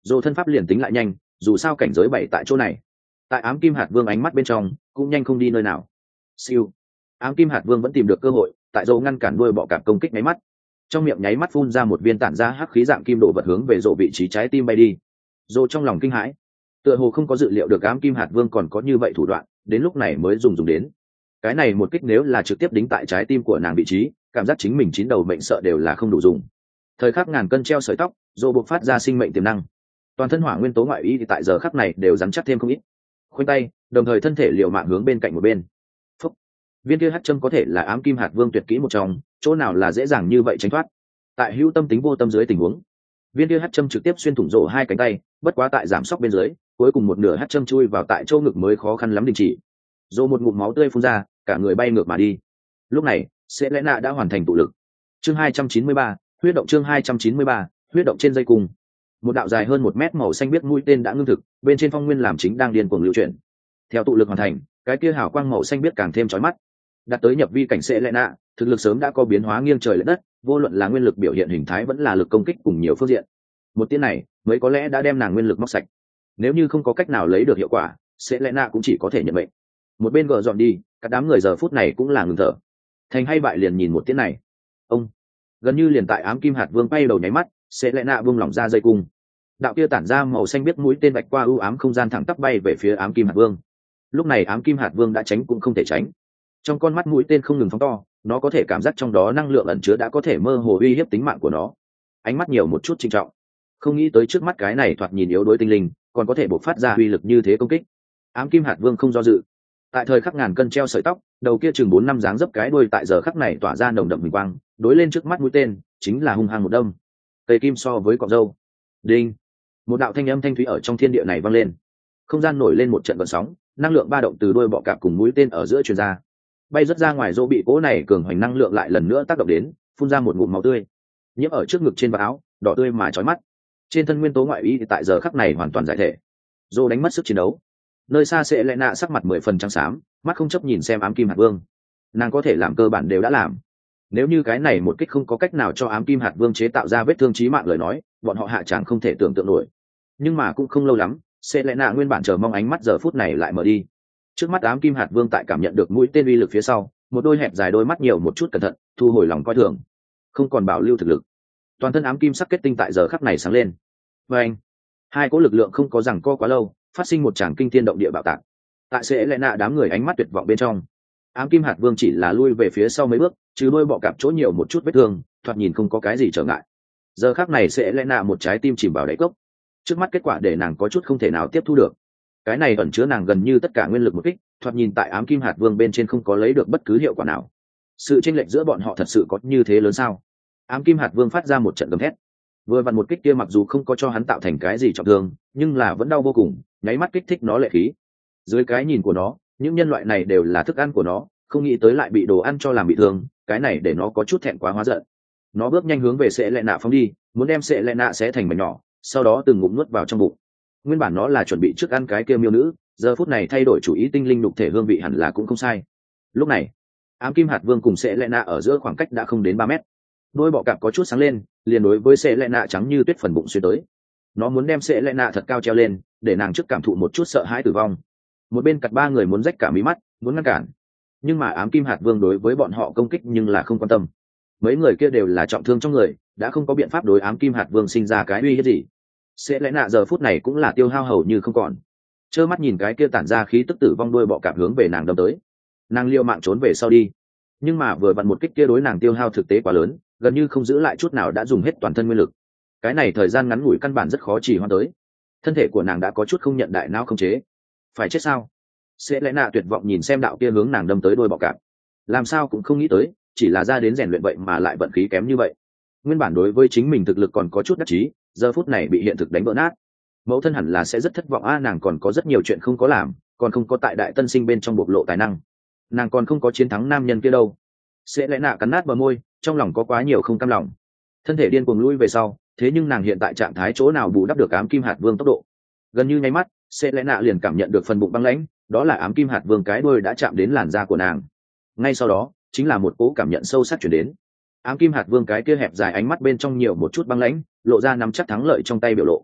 Dô thân pháp liền tính lại nhanh, dù sao cảnh giới bảy tại chỗ này. Tại ám kim hạt vương ánh mắt bên trong cũng nhanh không đi nơi nào. Siêu. Ám kim hạt vương vẫn tìm được cơ hội, tại Dô ngăn cản đuôi bọ cạp công kích nháy mắt, trong miệng nháy mắt phun ra một viên tản ra hắc khí dạng kim đổ vật hướng về Dô vị trí trái tim bay đi. Dô trong lòng kinh hãi, tựa hồ không có dự liệu được ám kim hạt vương còn có như vậy thủ đoạn, đến lúc này mới dùng dùng đến. Cái này một kích nếu là trực tiếp đính tại trái tim của nàng vị trí, cảm giác chính mình chín đầu mệnh sợ đều là không đủ dùng. Thời khắc ngàn cân treo sợi tóc, Dô buộc phát ra sinh mệnh tiềm năng, toàn thân hỏa nguyên tố ngoại ý thì tại giờ khắc này đều rắn chắc thêm không ít. Khoanh tay, đồng thời thân thể liều mạng hướng bên cạnh một bên. Phúc. Viên kia hắc châm có thể là ám kim hạt vương tuyệt kỹ một trong, chỗ nào là dễ dàng như vậy tránh thoát. Tại hữu tâm tính vô tâm dưới tình huống, viên kia hắc châm trực tiếp xuyên thủng rổ hai cánh tay, bất quá tại giảm sóc bên dưới, cuối cùng một nửa hắc châm chui vào tại chỗ ngực mới khó khăn lắm đình chỉ. Rổ một ngụm máu tươi phun ra, cả người bay ngược mà đi. Lúc này, Selena đã hoàn thành tụ lực. Chương hai trăm chín mươi ba, huyết động chương hai trăm chín mươi ba, huyết động trên dây cung. Một đạo dài hơn một mét màu xanh biếc mũi tên đã ngưng thực, bên trên phong nguyên làm chính đang điên cuồng lưu chuyển. Theo tụ lực hoàn thành, cái kia hào quang màu xanh biếc càng thêm chói mắt. Đạt tới nhập vi cảnh Selena, thực lực sớm đã có biến hóa nghiêng trời lệch đất, vô luận là nguyên lực biểu hiện hình thái vẫn là lực công kích cùng nhiều phương diện. Một tiếng này, mới có lẽ đã đem nàng nguyên lực móc sạch. Nếu như không có cách nào lấy được hiệu quả, Selena cũng chỉ có thể nhận mệnh. Một bên gờ dọn đi, các đám người giờ phút này cũng là ngừng thở. Thành hay bại liền nhìn một tiếng này. Ông gần như liền tại ám kim hạt vương bay đầu nháy mắt, Selena buông lỏng ra dây cung. Đạo kia tản ra màu xanh biếc mũi tên bạch qua ưu ám không gian thẳng tắp bay về phía ám kim hạt vương. Lúc này ám kim hạt vương đã tránh cũng không thể tránh. Trong con mắt mũi tên không ngừng phóng to, nó có thể cảm giác trong đó năng lượng ẩn chứa đã có thể mơ hồ uy hiếp tính mạng của nó. Ánh mắt nhiều một chút trinh trọng, không nghĩ tới trước mắt cái này thoạt nhìn yếu đuối tinh linh, còn có thể bộc phát ra uy lực như thế công kích. Ám kim hạt vương không do dự, tại thời khắc ngàn cân treo sợi tóc, đầu kia chừng bốn năm dáng dấp cái đuôi tại giờ khắc này tỏa ra nồng đậm huỳnh quang, đối lên trước mắt mũi tên chính là hung hăng một đâm. Cây kim so với cọng râu. Đinh. Một đạo thanh âm thanh thúy ở trong thiên địa này vang lên, không gian nổi lên một trận gợn sóng, năng lượng ba động từ đuôi bọ cạp cùng mũi tên ở giữa truyền ra, bay rất ra ngoài. Dỗ bị cố này cường hoành năng lượng lại lần nữa tác động đến, phun ra một ngụm máu tươi, nhiễm ở trước ngực trên và áo, đỏ tươi mà chói mắt. Trên thân nguyên tố ngoại ý thì tại giờ khắc này hoàn toàn giải thể. Dỗ đánh mất sức chiến đấu. Nơi xa sẽ lẽ nạ sắc mặt mười phần trắng xám, mắt không chấp nhìn xem ám kim hạt vương. Nàng có thể làm cơ bản đều đã làm. Nếu như cái này một kích không có cách nào cho ám kim hạt vương chế tạo ra vết thương chí mạng lời nói, bọn họ hạ chẳng không thể tưởng tượng nổi. Nhưng mà cũng không lâu lắm, sẽ lẽ nạ nguyên bản chờ mong ánh mắt giờ phút này lại mở đi. Trước mắt ám kim hạt vương tại cảm nhận được mũi tên uy lực phía sau, một đôi hẹp dài đôi mắt nhiều một chút cẩn thận, thu hồi lòng coi thường, không còn bảo lưu thực lực. Toàn thân ám kim sắc kết tinh tại giờ khắc này sáng lên. Và anh, hai cỗ lực lượng không có rằng co quá lâu, phát sinh một tràng kinh thiên động địa bạo tạc. Tại sẽ lẽ nạ đám người ánh mắt tuyệt vọng bên trong, ám kim hạt vương chỉ là lui về phía sau mấy bước, chứ đôi bọ cạp chỗ nhiều một chút vết thương, thoạt nhìn không có cái gì trở ngại. Giờ khắc này sẽ lẽ nạ một trái tim chìm vào đáy cốc. Trước mắt kết quả để nàng có chút không thể nào tiếp thu được. Cái này ẩn chứa nàng gần như tất cả nguyên lực một kích, thoạt nhìn tại ám kim hạt vương bên trên không có lấy được bất cứ hiệu quả nào. Sự chênh lệch giữa bọn họ thật sự có như thế lớn sao? Ám kim hạt vương phát ra một trận gầm thét. Vừa vặn một kích kia mặc dù không có cho hắn tạo thành cái gì trọng thương, nhưng là vẫn đau vô cùng, nháy mắt kích thích nó lệ khí. Dưới cái nhìn của nó, những nhân loại này đều là thức ăn của nó, không nghĩ tới lại bị đồ ăn cho làm bị thương, cái này để nó có chút thẹn quá hóa giận. Nó bước nhanh hướng về sẽ lẹ nạ phóng đi, muốn đem sẽ lẹ nạ xé thành mảnh nhỏ, sau đó từng ngụm nuốt vào trong bụng. Nguyên bản nó là chuẩn bị trước ăn cái kia miêu nữ, giờ phút này thay đổi chủ ý, tinh linh đục thể hương vị hẳn là cũng không sai. Lúc này, ám kim hạt vương cùng sẽ lẹ nạ ở giữa khoảng cách đã không đến ba mét. Đôi bọ cạp có chút sáng lên, liền đối với sẽ lẹ nạ trắng như tuyết phần bụng xuyên tới. Nó muốn đem sẽ lẹ nạ thật cao treo lên, để nàng trước cảm thụ một chút sợ hãi tử vong. Một bên cặt ba người muốn rách cả mí mắt, muốn ngăn cản, nhưng mà ám kim hạt vương đối với bọn họ công kích nhưng là không quan tâm. Mấy người kia đều là trọng thương trong người, đã không có biện pháp đối ám kim hạt vương sinh ra cái uy hiếp gì. Sẽ lẽ nạ giờ phút này cũng là tiêu hao hầu như không còn, trơ mắt nhìn cái kia tản ra khí tức tử vong đuôi bọ cạp hướng về nàng đâm tới. Nàng liều mạng trốn về sau đi, nhưng mà vừa vặn một kích kia đối nàng tiêu hao thực tế quá lớn, gần như không giữ lại chút nào, đã dùng hết toàn thân nguyên lực. Cái này thời gian ngắn ngủi căn bản rất khó chỉ hoãn tới. Thân thể của nàng đã có chút không nhận đại não không chế. Phải chết sao? Sẽ lẽ nạ tuyệt vọng nhìn xem đạo kia hướng nàng đâm tới đuôi bọ cạp, làm sao cũng không nghĩ tới, chỉ là ra đến rèn luyện vậy mà lại vận khí kém như vậy. Nguyên bản đối với chính mình thực lực còn có chút đắc chí, giờ phút này bị hiện thực đánh vỡ nát. Mẫu thân hẳn là sẽ rất thất vọng a, nàng còn có rất nhiều chuyện không có làm, còn không có tại đại tân sinh bên trong bộc lộ tài năng, nàng còn không có chiến thắng nam nhân kia đâu. Sẽ lẽ nạ cắn nát bờ môi, trong lòng có quá nhiều không cam lòng. Thân thể điên cuồng lui về sau, thế nhưng nàng hiện tại trạng thái chỗ nào bù đắp được ám kim hạt vương tốc độ. Gần như nháy mắt, sẽ lẽ nạ liền cảm nhận được phần bụng băng lãnh, đó là ám kim hạt vương cái đuôi đã chạm đến làn da của nàng. Ngay sau đó chính là một cố cảm nhận sâu sắc chuyển đến. Ám kim hạt vương cái kia hẹp dài ánh mắt bên trong nhiều một chút băng lãnh, lộ ra nắm chắc thắng lợi trong tay biểu lộ.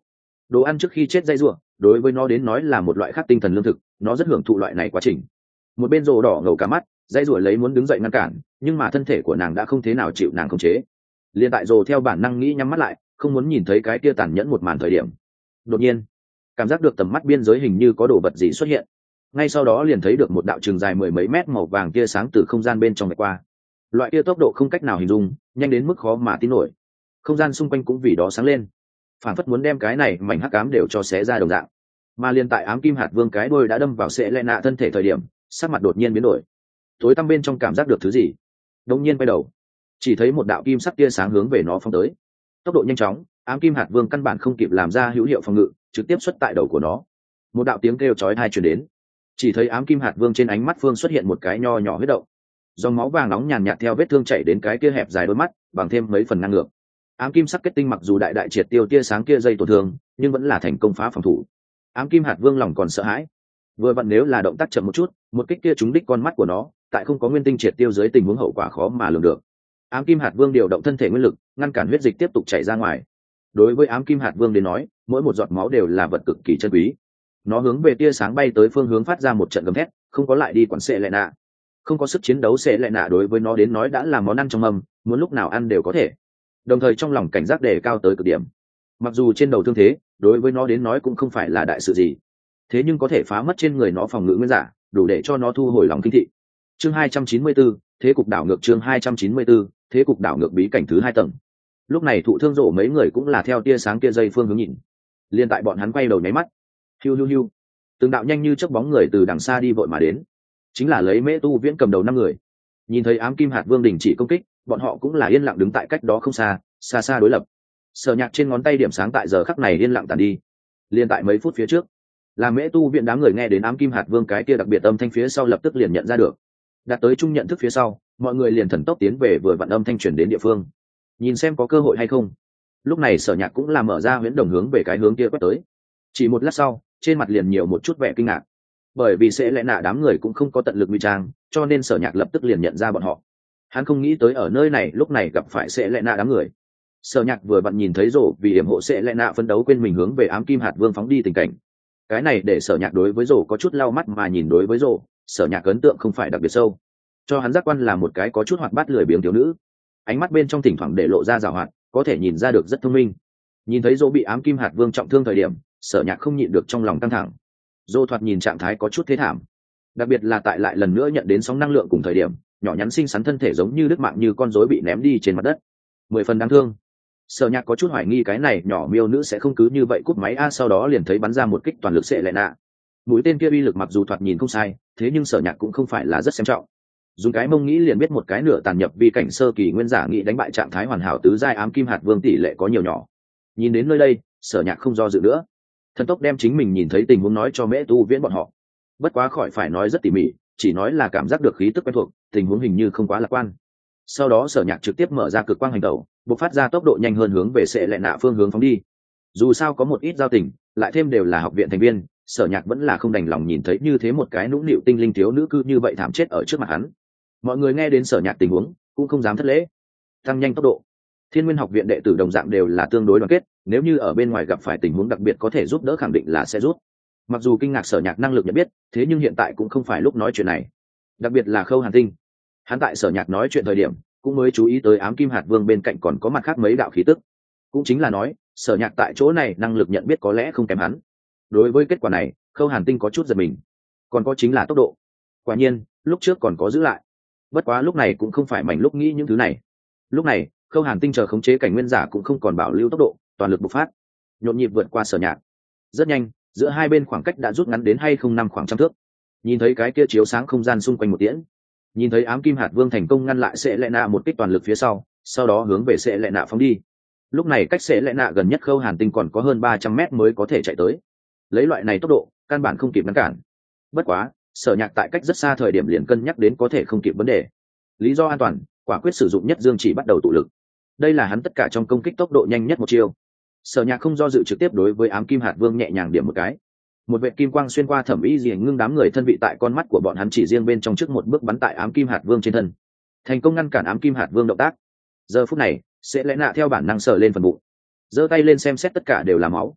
đồ ăn trước khi chết dây rủa đối với nó đến nói là một loại khác tinh thần lương thực, nó rất hưởng thụ loại này quá trình. Một bên rồ đỏ ngầu cả mắt, dây rủa lấy muốn đứng dậy ngăn cản, nhưng mà thân thể của nàng đã không thế nào chịu nàng khống chế. Liên tại rồ theo bản năng nghĩ nhắm mắt lại, không muốn nhìn thấy cái kia tàn nhẫn một màn thời điểm, đột nhiên cảm giác được tầm mắt biên giới hình như có đồ vật gì xuất hiện, ngay sau đó liền thấy được một đạo trường dài mười mấy mét màu vàng tia sáng từ không gian bên trong vạch qua. Loại tia tốc độ không cách nào hình dung, nhanh đến mức khó mà tin nổi. Không gian xung quanh cũng vì đó sáng lên, phản phất muốn đem cái này mảnh hắc ám đều cho xé ra đồng dạng. Mà liền tại ám kim hạt vương cái đuôi đã đâm vào sệ lệ nạ thân thể thời điểm, sắc mặt đột nhiên biến đổi, tối tăm bên trong cảm giác được thứ gì, đột nhiên quay đầu, chỉ thấy một đạo kim sắc tia sáng hướng về nó phóng tới. Tốc độ nhanh chóng, ám kim hạt vương căn bản không kịp làm ra hữu hiệu phòng ngự, trực tiếp xuất tại đầu của nó. Một đạo tiếng kêu chói tai truyền đến, chỉ thấy ám kim hạt vương trên ánh mắt phương xuất hiện một cái nho nhỏ huyết động, dòng máu vàng nóng nhàn nhạt theo vết thương chảy đến cái kia hẹp dài đôi mắt, bằng thêm mấy phần năng lượng. Ám kim sắc kết tinh mặc dù đại đại triệt tiêu tia sáng kia dây tổn thương, nhưng vẫn là thành công phá phòng thủ. Ám kim hạt vương lòng còn sợ hãi, vừa vặn nếu là động tác chậm một chút, một kích kia trúng đích con mắt của nó, tại không có nguyên tinh triệt tiêu dưới tình huống hậu quả khó mà lường được. Ám kim hạt vương điều động thân thể nguyên lực, ngăn cản huyết dịch tiếp tục chảy ra ngoài. Đối với ám kim hạt vương đến nói, mỗi một giọt máu đều là vật cực kỳ chân quý. Nó hướng về tia sáng bay tới phương hướng phát ra một trận gầm thét, không có lại đi quản sệ lệ nạ. Không có sức chiến đấu sệ lệ nạ đối với nó đến nói đã là món ăn trong mâm, muốn lúc nào ăn đều có thể. Đồng thời trong lòng cảnh giác đề cao tới cực điểm. Mặc dù trên đầu thương thế, đối với nó đến nói cũng không phải là đại sự gì, thế nhưng có thể phá mất trên người nó phòng ngự nguyên giả, đủ để cho nó thu hồi lòng kinh thị. Chương hai trăm chín mươi bốn, thế cục đảo ngược. Chương hai trăm chín mươi bốn, thế cục đảo ngược bí cảnh thứ hai tầng. Lúc này thụ thương rộ mấy người cũng là theo tia sáng kia dây phương hướng nhìn. Liên tại bọn hắn quay đầu nháy mắt, hiu hiu hiu, từng đạo nhanh như chớp bóng người từ đằng xa đi vội mà đến, chính là lấy Mễ Tu Viễn cầm đầu năm người. Nhìn thấy ám kim hạt vương đình chỉ công kích, bọn họ cũng là yên lặng đứng tại cách đó không xa, xa xa đối lập. Sở Nhạc trên ngón tay điểm sáng tại giờ khắc này yên lặng tàn đi. Liên tại mấy phút phía trước, là Mễ Tu Viễn đám người nghe đến ám kim hạt vương cái kia đặc biệt âm thanh phía sau lập tức liền nhận ra được. Đạt tới chung nhận thức phía sau, mọi người liền thần tốc tiến về vừa vặn âm thanh truyền đến địa phương, nhìn xem có cơ hội hay không. Lúc này Sở Nhạc cũng là mở ra huyễn đồng hướng về cái hướng kia quét tới. Chỉ một lát sau, trên mặt liền nhiều một chút vẻ kinh ngạc, bởi vì sẽ lẽ nạ đám người cũng không có tận lực ngụy trang, cho nên Sở Nhạc lập tức liền nhận ra bọn họ. Hắn không nghĩ tới ở nơi này lúc này gặp phải sẽ lẽ nạ đám người. Sở Nhạc vừa vặn nhìn thấy rổ vì hiểm hộ sẽ lẽ nạ phấn đấu quên mình hướng về ám kim hạt vương phóng đi tình cảnh. Cái này để Sở Nhạc đối với rổ có chút lau mắt, mà nhìn đối với rổ, Sở Nhạc ấn tượng không phải đặc biệt sâu. Cho hắn giác quan là một cái có chút hoạt bát lười biếng thiếu nữ, ánh mắt bên trong thỉnh thoảng để lộ ra giảo hoạt, có thể nhìn ra được rất thông minh. Nhìn thấy rổ bị ám kim hạt vương trọng thương thời điểm, Sở Nhạc không nhịn được trong lòng căng thẳng. Rổ thoạt nhìn trạng thái có chút thế thảm, đặc biệt là tại lại lần nữa nhận đến sóng năng lượng cùng thời điểm, nhỏ nhắn xinh xắn thân thể giống như đứt mạng như con rối bị ném đi trên mặt đất, mười phần đáng thương. Sở Nhạc có chút hoài nghi cái này nhỏ miêu nữ sẽ không cứ như vậy cúp máy a, sau đó liền thấy bắn ra một kích toàn lực sệ lệ nạ. Mũi tên kia uy lực mặc dù thoạt nhìn không sai, thế nhưng Sở Nhạc cũng không phải là rất xem trọng. Dùng cái mông nghĩ liền biết một cái nửa tàn nhập vi cảnh sơ kỳ nguyên giả nghĩ đánh bại trạng thái hoàn hảo tứ giai ám kim hạt vương tỷ lệ có nhiều nhỏ. Nhìn đến nơi đây, Sở Nhạc không do dự nữa, thần tốc đem chính mình nhìn thấy tình huống nói cho Mễ Tu Viễn bọn họ. Bất quá khỏi phải nói rất tỉ mỉ, chỉ nói là cảm giác được khí tức quen thuộc, tình huống hình như không quá lạc quan. Sau đó Sở Nhạc trực tiếp mở ra cực quang hành tẩu, bộc phát ra tốc độ nhanh hơn hướng về sệ lệ nạ phương hướng phóng đi. Dù sao có một ít giao tình, lại thêm đều là học viện thành viên, Sở Nhạc vẫn là không đành lòng nhìn thấy như thế một cái nũng nịu tinh linh thiếu nữ cư như vậy thảm chết ở trước mặt hắn. Mọi người nghe đến Sở Nhạc tình huống cũng không dám thất lễ, tăng nhanh tốc độ. Thiên Nguyên học viện đệ tử đồng dạng đều là tương đối đoàn kết, nếu như ở bên ngoài gặp phải tình huống đặc biệt có thể giúp đỡ khẳng định là sẽ giúp. Mặc dù kinh ngạc Sở Nhạc năng lực nhận biết, thế nhưng hiện tại cũng không phải lúc nói chuyện này. Đặc biệt là Khâu Hàn Tinh, hắn tại Sở Nhạc nói chuyện thời điểm cũng mới chú ý tới ám kim hạt vương bên cạnh còn có mặt khác mấy đạo khí tức, cũng chính là nói Sở Nhạc tại chỗ này năng lực nhận biết có lẽ không kém hắn. Đối với kết quả này, Khâu Hàn Tinh có chút giật mình. Còn có chính là tốc độ, quả nhiên lúc trước còn có giữ lại. Bất quá lúc này cũng không phải mảnh lúc nghĩ những thứ này. Lúc này Khâu Hàn Tinh chờ khống chế cảnh nguyên giả cũng không còn bảo lưu tốc độ, toàn lực bộc phát, nhộn nhịp vượt qua Sở Nhạc. Rất nhanh, giữa hai bên khoảng cách đã rút ngắn đến hay không năm khoảng trăm thước. Nhìn thấy cái kia chiếu sáng không gian xung quanh một tiễn, nhìn thấy ám kim hạt vương thành công ngăn lại sệ lệ nạ một kích toàn lực phía sau, sau đó hướng về sệ lệ nạ phóng đi. Lúc này cách sệ lệ nạ gần nhất Khâu Hàn Tinh còn có hơn ba trăm mét mới có thể chạy tới. Lấy loại này tốc độ, căn bản không kịp ngăn cản. Bất quá, Sở Nhạc tại cách rất xa thời điểm liền cân nhắc đến có thể không kịp vấn đề. Lý do an toàn, quả quyết sử dụng nhất dương chỉ bắt đầu tụ lực. Đây là hắn tất cả trong công kích tốc độ nhanh nhất một chiêu. Sở Nhạc không do dự trực tiếp đối với ám kim hạt vương nhẹ nhàng điểm một cái. Một vệt kim quang xuyên qua thẩm ý gì ngưng đám người thân vị tại con mắt của bọn hắn chỉ riêng bên trong trước một bước bắn tại ám kim hạt vương trên thân, thành công ngăn cản ám kim hạt vương động tác. Giờ phút này sẽ lẽ nạ theo bản năng sờ lên phần bụng, giơ tay lên xem xét tất cả đều là máu.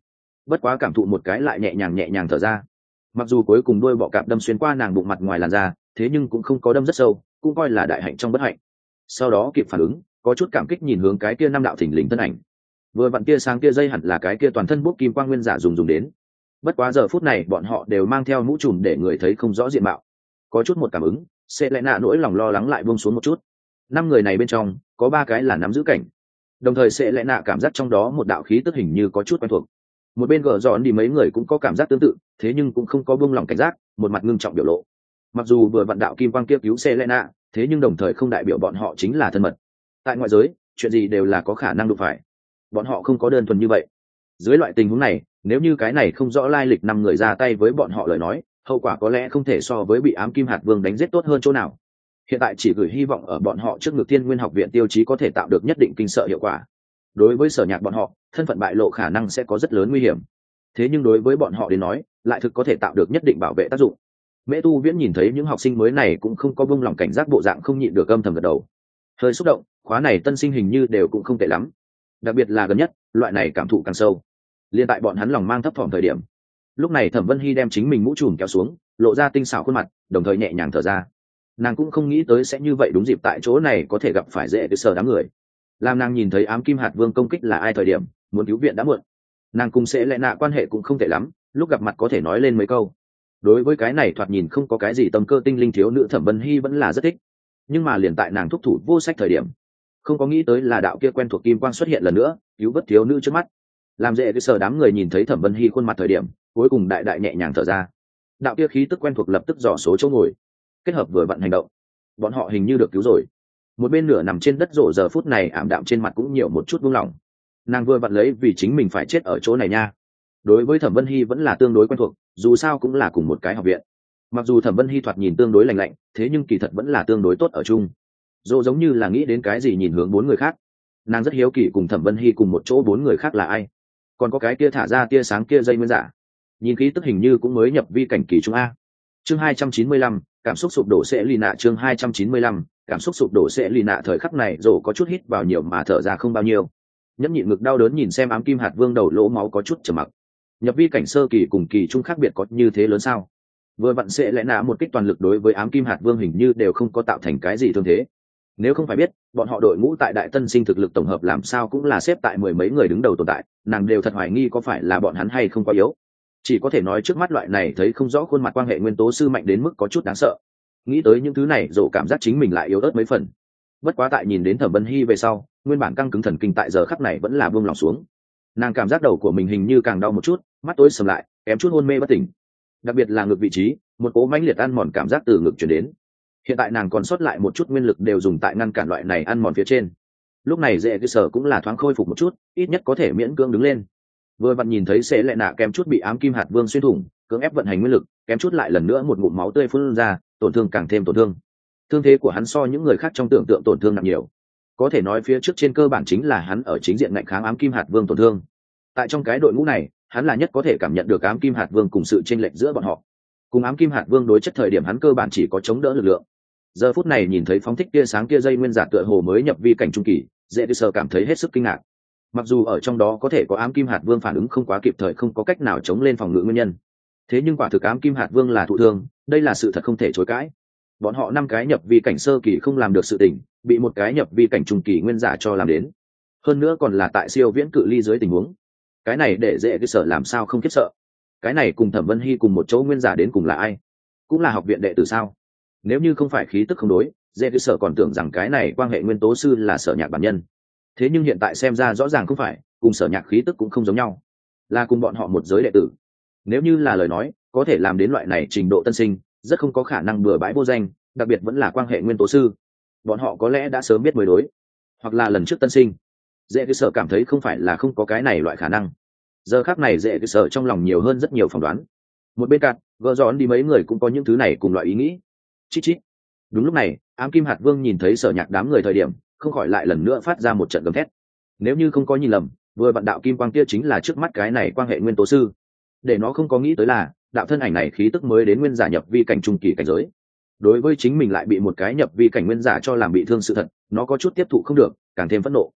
bất quá cảm thụ một cái lại nhẹ nhàng nhẹ nhàng thở ra. Mặc dù cuối cùng đuôi bọ cạp đâm xuyên qua nàng bụng mặt ngoài làn da, thế nhưng cũng không có đâm rất sâu, cũng coi là đại hạnh trong bất hạnh. Sau đó kịp phản ứng, có chút cảm kích nhìn hướng cái kia năm đạo thỉnh lình thân ảnh. Vừa vặn kia sáng kia dây hẳn là cái kia toàn thân bốc kim quang nguyên giả dùng dùng đến. Bất quá giờ phút này bọn họ đều mang theo mũ trùm để người thấy không rõ diện mạo. Có chút một cảm ứng, Selena nỗi lòng lo lắng lại buông xuống một chút. Năm người này bên trong, có ba cái là nắm giữ cảnh. Đồng thời Selena cảm giác trong đó một đạo khí tức hình như có chút quen thuộc. Một bên gở dọn đi mấy người cũng có cảm giác tương tự, thế nhưng cũng không có buông lòng cảnh giác, một mặt ngưng trọng biểu lộ. Mặc dù vừa vặn đạo kim quang kia cứu Selena, thế nhưng đồng thời không đại biểu bọn họ chính là thân mật. Tại ngoại giới, chuyện gì đều là có khả năng đụng phải. Bọn họ không có đơn thuần như vậy. Dưới loại tình huống này, nếu như cái này không rõ lai lịch năm người ra tay với bọn họ lời nói, hậu quả có lẽ không thể so với bị ám kim hạt vương đánh giết tốt hơn chỗ nào. Hiện tại chỉ gửi hy vọng ở bọn họ trước ngực Thiên Nguyên học viện tiêu chí có thể tạo được nhất định kinh sợ hiệu quả. Đối với Sở Nhạc bọn họ, thân phận bại lộ khả năng sẽ có rất lớn nguy hiểm. Thế nhưng đối với bọn họ đến nói, lại thực có thể tạo được nhất định bảo vệ tác dụng. Mễ Tu Viễn nhìn thấy những học sinh mới này cũng không có buông lòng cảnh giác, bộ dạng không nhịn được âm thầm gật đầu. Hơi xúc động, khóa này tân sinh hình như đều cũng không tệ lắm. Đặc biệt là gần nhất, loại này cảm thụ càng sâu. Liên tại bọn hắn lòng mang thấp thỏm thời điểm, lúc này Thẩm Vân Hy đem chính mình mũ trùm kéo xuống, lộ ra tinh xảo khuôn mặt, đồng thời nhẹ nhàng thở ra. Nàng cũng không nghĩ tới sẽ như vậy, đúng dịp tại chỗ này có thể gặp phải dễ cái sở đám người. Làm nàng nhìn thấy ám kim hạt vương công kích là ai thời điểm, muốn cứu viện đã muộn. Nàng cùng sẽ lẽ nạ quan hệ cũng không tệ lắm, lúc gặp mặt có thể nói lên mấy câu. Đối với cái này thoạt nhìn không có cái gì tâm cơ tinh linh thiếu nữ Thẩm Vân Hy vẫn là rất thích. Nhưng mà liền tại nàng thúc thủ vô sách thời điểm, không có nghĩ tới là đạo kia quen thuộc kim quang xuất hiện lần nữa, cứu vớt thiếu nữ trước mắt. Làm dễ cái sở đám người nhìn thấy Thẩm Vân Hy khuôn mặt thời điểm, cuối cùng đại đại nhẹ nhàng thở ra. Đạo kia khí tức quen thuộc lập tức dò số chỗ ngồi, kết hợp vừa vận hành động, bọn họ hình như được cứu rồi. Một bên nửa nằm trên đất rổ giờ phút này ảm đạm trên mặt cũng nhiều một chút buông lỏng. Nàng vừa vặn lấy vì chính mình phải chết ở chỗ này nha. Đối với Thẩm Vân Hy vẫn là tương đối quen thuộc, dù sao cũng là cùng một cái học viện. Mặc dù Thẩm Vân Hy thoạt nhìn tương đối lành lạnh, thế nhưng kỳ thật vẫn là tương đối tốt ở chung. Dỗ giống như là nghĩ đến cái gì nhìn hướng bốn người khác. Nàng rất hiếu kỳ cùng Thẩm Vân Hy cùng một chỗ bốn người khác là ai. Còn có cái kia thả ra tia sáng kia dây nguyên giả, nhìn khí tức hình như cũng mới nhập vi cảnh kỳ trung a. Chương hai trăm chín mươi lăm, cảm xúc sụp đổ sẽ lì nạ. Chương hai trăm chín mươi lăm, cảm xúc sụp đổ sẽ lì nạ. Thời khắc này Dỗ có chút hít vào nhiều mà thở ra không bao nhiêu. Nhẫn nhịn ngực đau đớn nhìn xem ám kim hạt vương đầu lỗ máu có chút trầm mặc. Nhập vi cảnh sơ kỳ cùng kỳ trung khác biệt có như thế lớn sao? Vừa vặn sẽ lẽ nạ một kích toàn lực đối với ám kim hạt vương hình như đều không có tạo thành cái gì thương thế. Nếu không phải biết bọn họ đội ngũ tại đại tân sinh thực lực tổng hợp làm sao cũng là xếp tại mười mấy người đứng đầu tồn tại, nàng đều thật hoài nghi có phải là bọn hắn hay không quá yếu. Chỉ có thể nói trước mắt loại này thấy không rõ khuôn mặt quan hệ nguyên tố sư mạnh đến mức có chút đáng sợ. Nghĩ tới những thứ này Dỗ cảm giác chính mình lại yếu ớt mấy phần. Bất quá tại nhìn đến Thẩm Vân Hy về sau, nguyên bản căng cứng thần kinh tại giờ khắc này vẫn là buông lòng xuống. Nàng cảm giác đầu của mình hình như càng đau một chút, mắt tối sầm lại, kém chút hôn mê bất tỉnh. Đặc biệt là ngực vị trí, một cỗ mãnh liệt ăn mòn cảm giác từ ngực truyền đến. Hiện tại nàng còn sót lại một chút nguyên lực đều dùng tại ngăn cản loại này ăn mòn phía trên. Lúc này dễ cơ sở cũng là thoáng khôi phục một chút, ít nhất có thể miễn cưỡng đứng lên. Vừa vặn nhìn thấy sẽ lệ nạ kém chút bị ám kim hạt vương xuyên thủng, cưỡng ép vận hành nguyên lực, kém chút lại lần nữa một ngụm máu tươi phun ra, tổn thương càng thêm tổn thương. Thương thế của hắn so những người khác trong tưởng tượng tổn thương nặng nhiều. Có thể nói phía trước trên cơ bản chính là hắn ở chính diện ngạnh kháng ám kim hạt vương tổn thương. Tại trong cái đội ngũ này, hắn là nhất có thể cảm nhận được ám kim hạt vương cùng sự chênh lệch giữa bọn họ. Cùng ám kim hạt vương đối chất thời điểm hắn cơ bản chỉ có chống đỡ lực lượng. Giờ phút này nhìn thấy phóng thích tia sáng kia dây nguyên giả tựa hồ mới nhập vi cảnh trung kỳ, dễ đi sơ cảm thấy hết sức kinh ngạc. Mặc dù ở trong đó có thể có ám kim hạt vương phản ứng không quá kịp thời, không có cách nào chống lên phòng ngự nguyên nhân, thế nhưng quả thực ám kim hạt vương là thụ thương, đây là sự thật không thể chối cãi. Bọn họ năm cái nhập vi cảnh sơ kỳ không làm được sự tình, bị một cái nhập vi cảnh trung kỳ nguyên giả cho làm đến, hơn nữa còn là tại siêu viễn cự ly dưới tình huống, cái này để dễ cái sợ làm sao không khiếp sợ. Cái này cùng Thẩm Vân Hy cùng một chỗ nguyên giả đến cùng là ai? Cũng là học viện đệ tử sao? Nếu như không phải khí tức không đối, dễ cái sợ còn tưởng rằng cái này quan hệ nguyên tố sư là Sở Nhạc bản nhân. Thế nhưng hiện tại xem ra rõ ràng không phải, cùng Sở Nhạc khí tức cũng không giống nhau, là cùng bọn họ một giới đệ tử. Nếu như là lời nói, có thể làm đến loại này trình độ tân sinh, rất không có khả năng bừa bãi vô danh, đặc biệt vẫn là quan hệ nguyên tố sư. Bọn họ có lẽ đã sớm biết mới đối, hoặc là lần trước tân sinh. Dễ cái sợ cảm thấy không phải là không có cái này loại khả năng. Giờ khắc này dễ cái sợ trong lòng nhiều hơn rất nhiều phỏng đoán. Một bên cạnh, gỡ giòn đi mấy người cũng có những thứ này cùng loại ý nghĩ. Chít chít. Đúng lúc này, ám kim hạt vương nhìn thấy Sở Nhạc đám người thời điểm, không khỏi lại lần nữa phát ra một trận gầm thét. Nếu như không có nhìn lầm, vừa vặn đạo kim quang kia chính là trước mắt cái này quan hệ nguyên tố sư. Để nó không có nghĩ tới là, đạo thân ảnh này khí tức mới đến nguyên giả nhập vi cảnh trung kỳ cảnh giới. Đối với chính mình lại bị một cái nhập vi cảnh nguyên giả cho làm bị thương sự thật, nó có chút tiếp thụ không được, càng thêm phẫn nộ.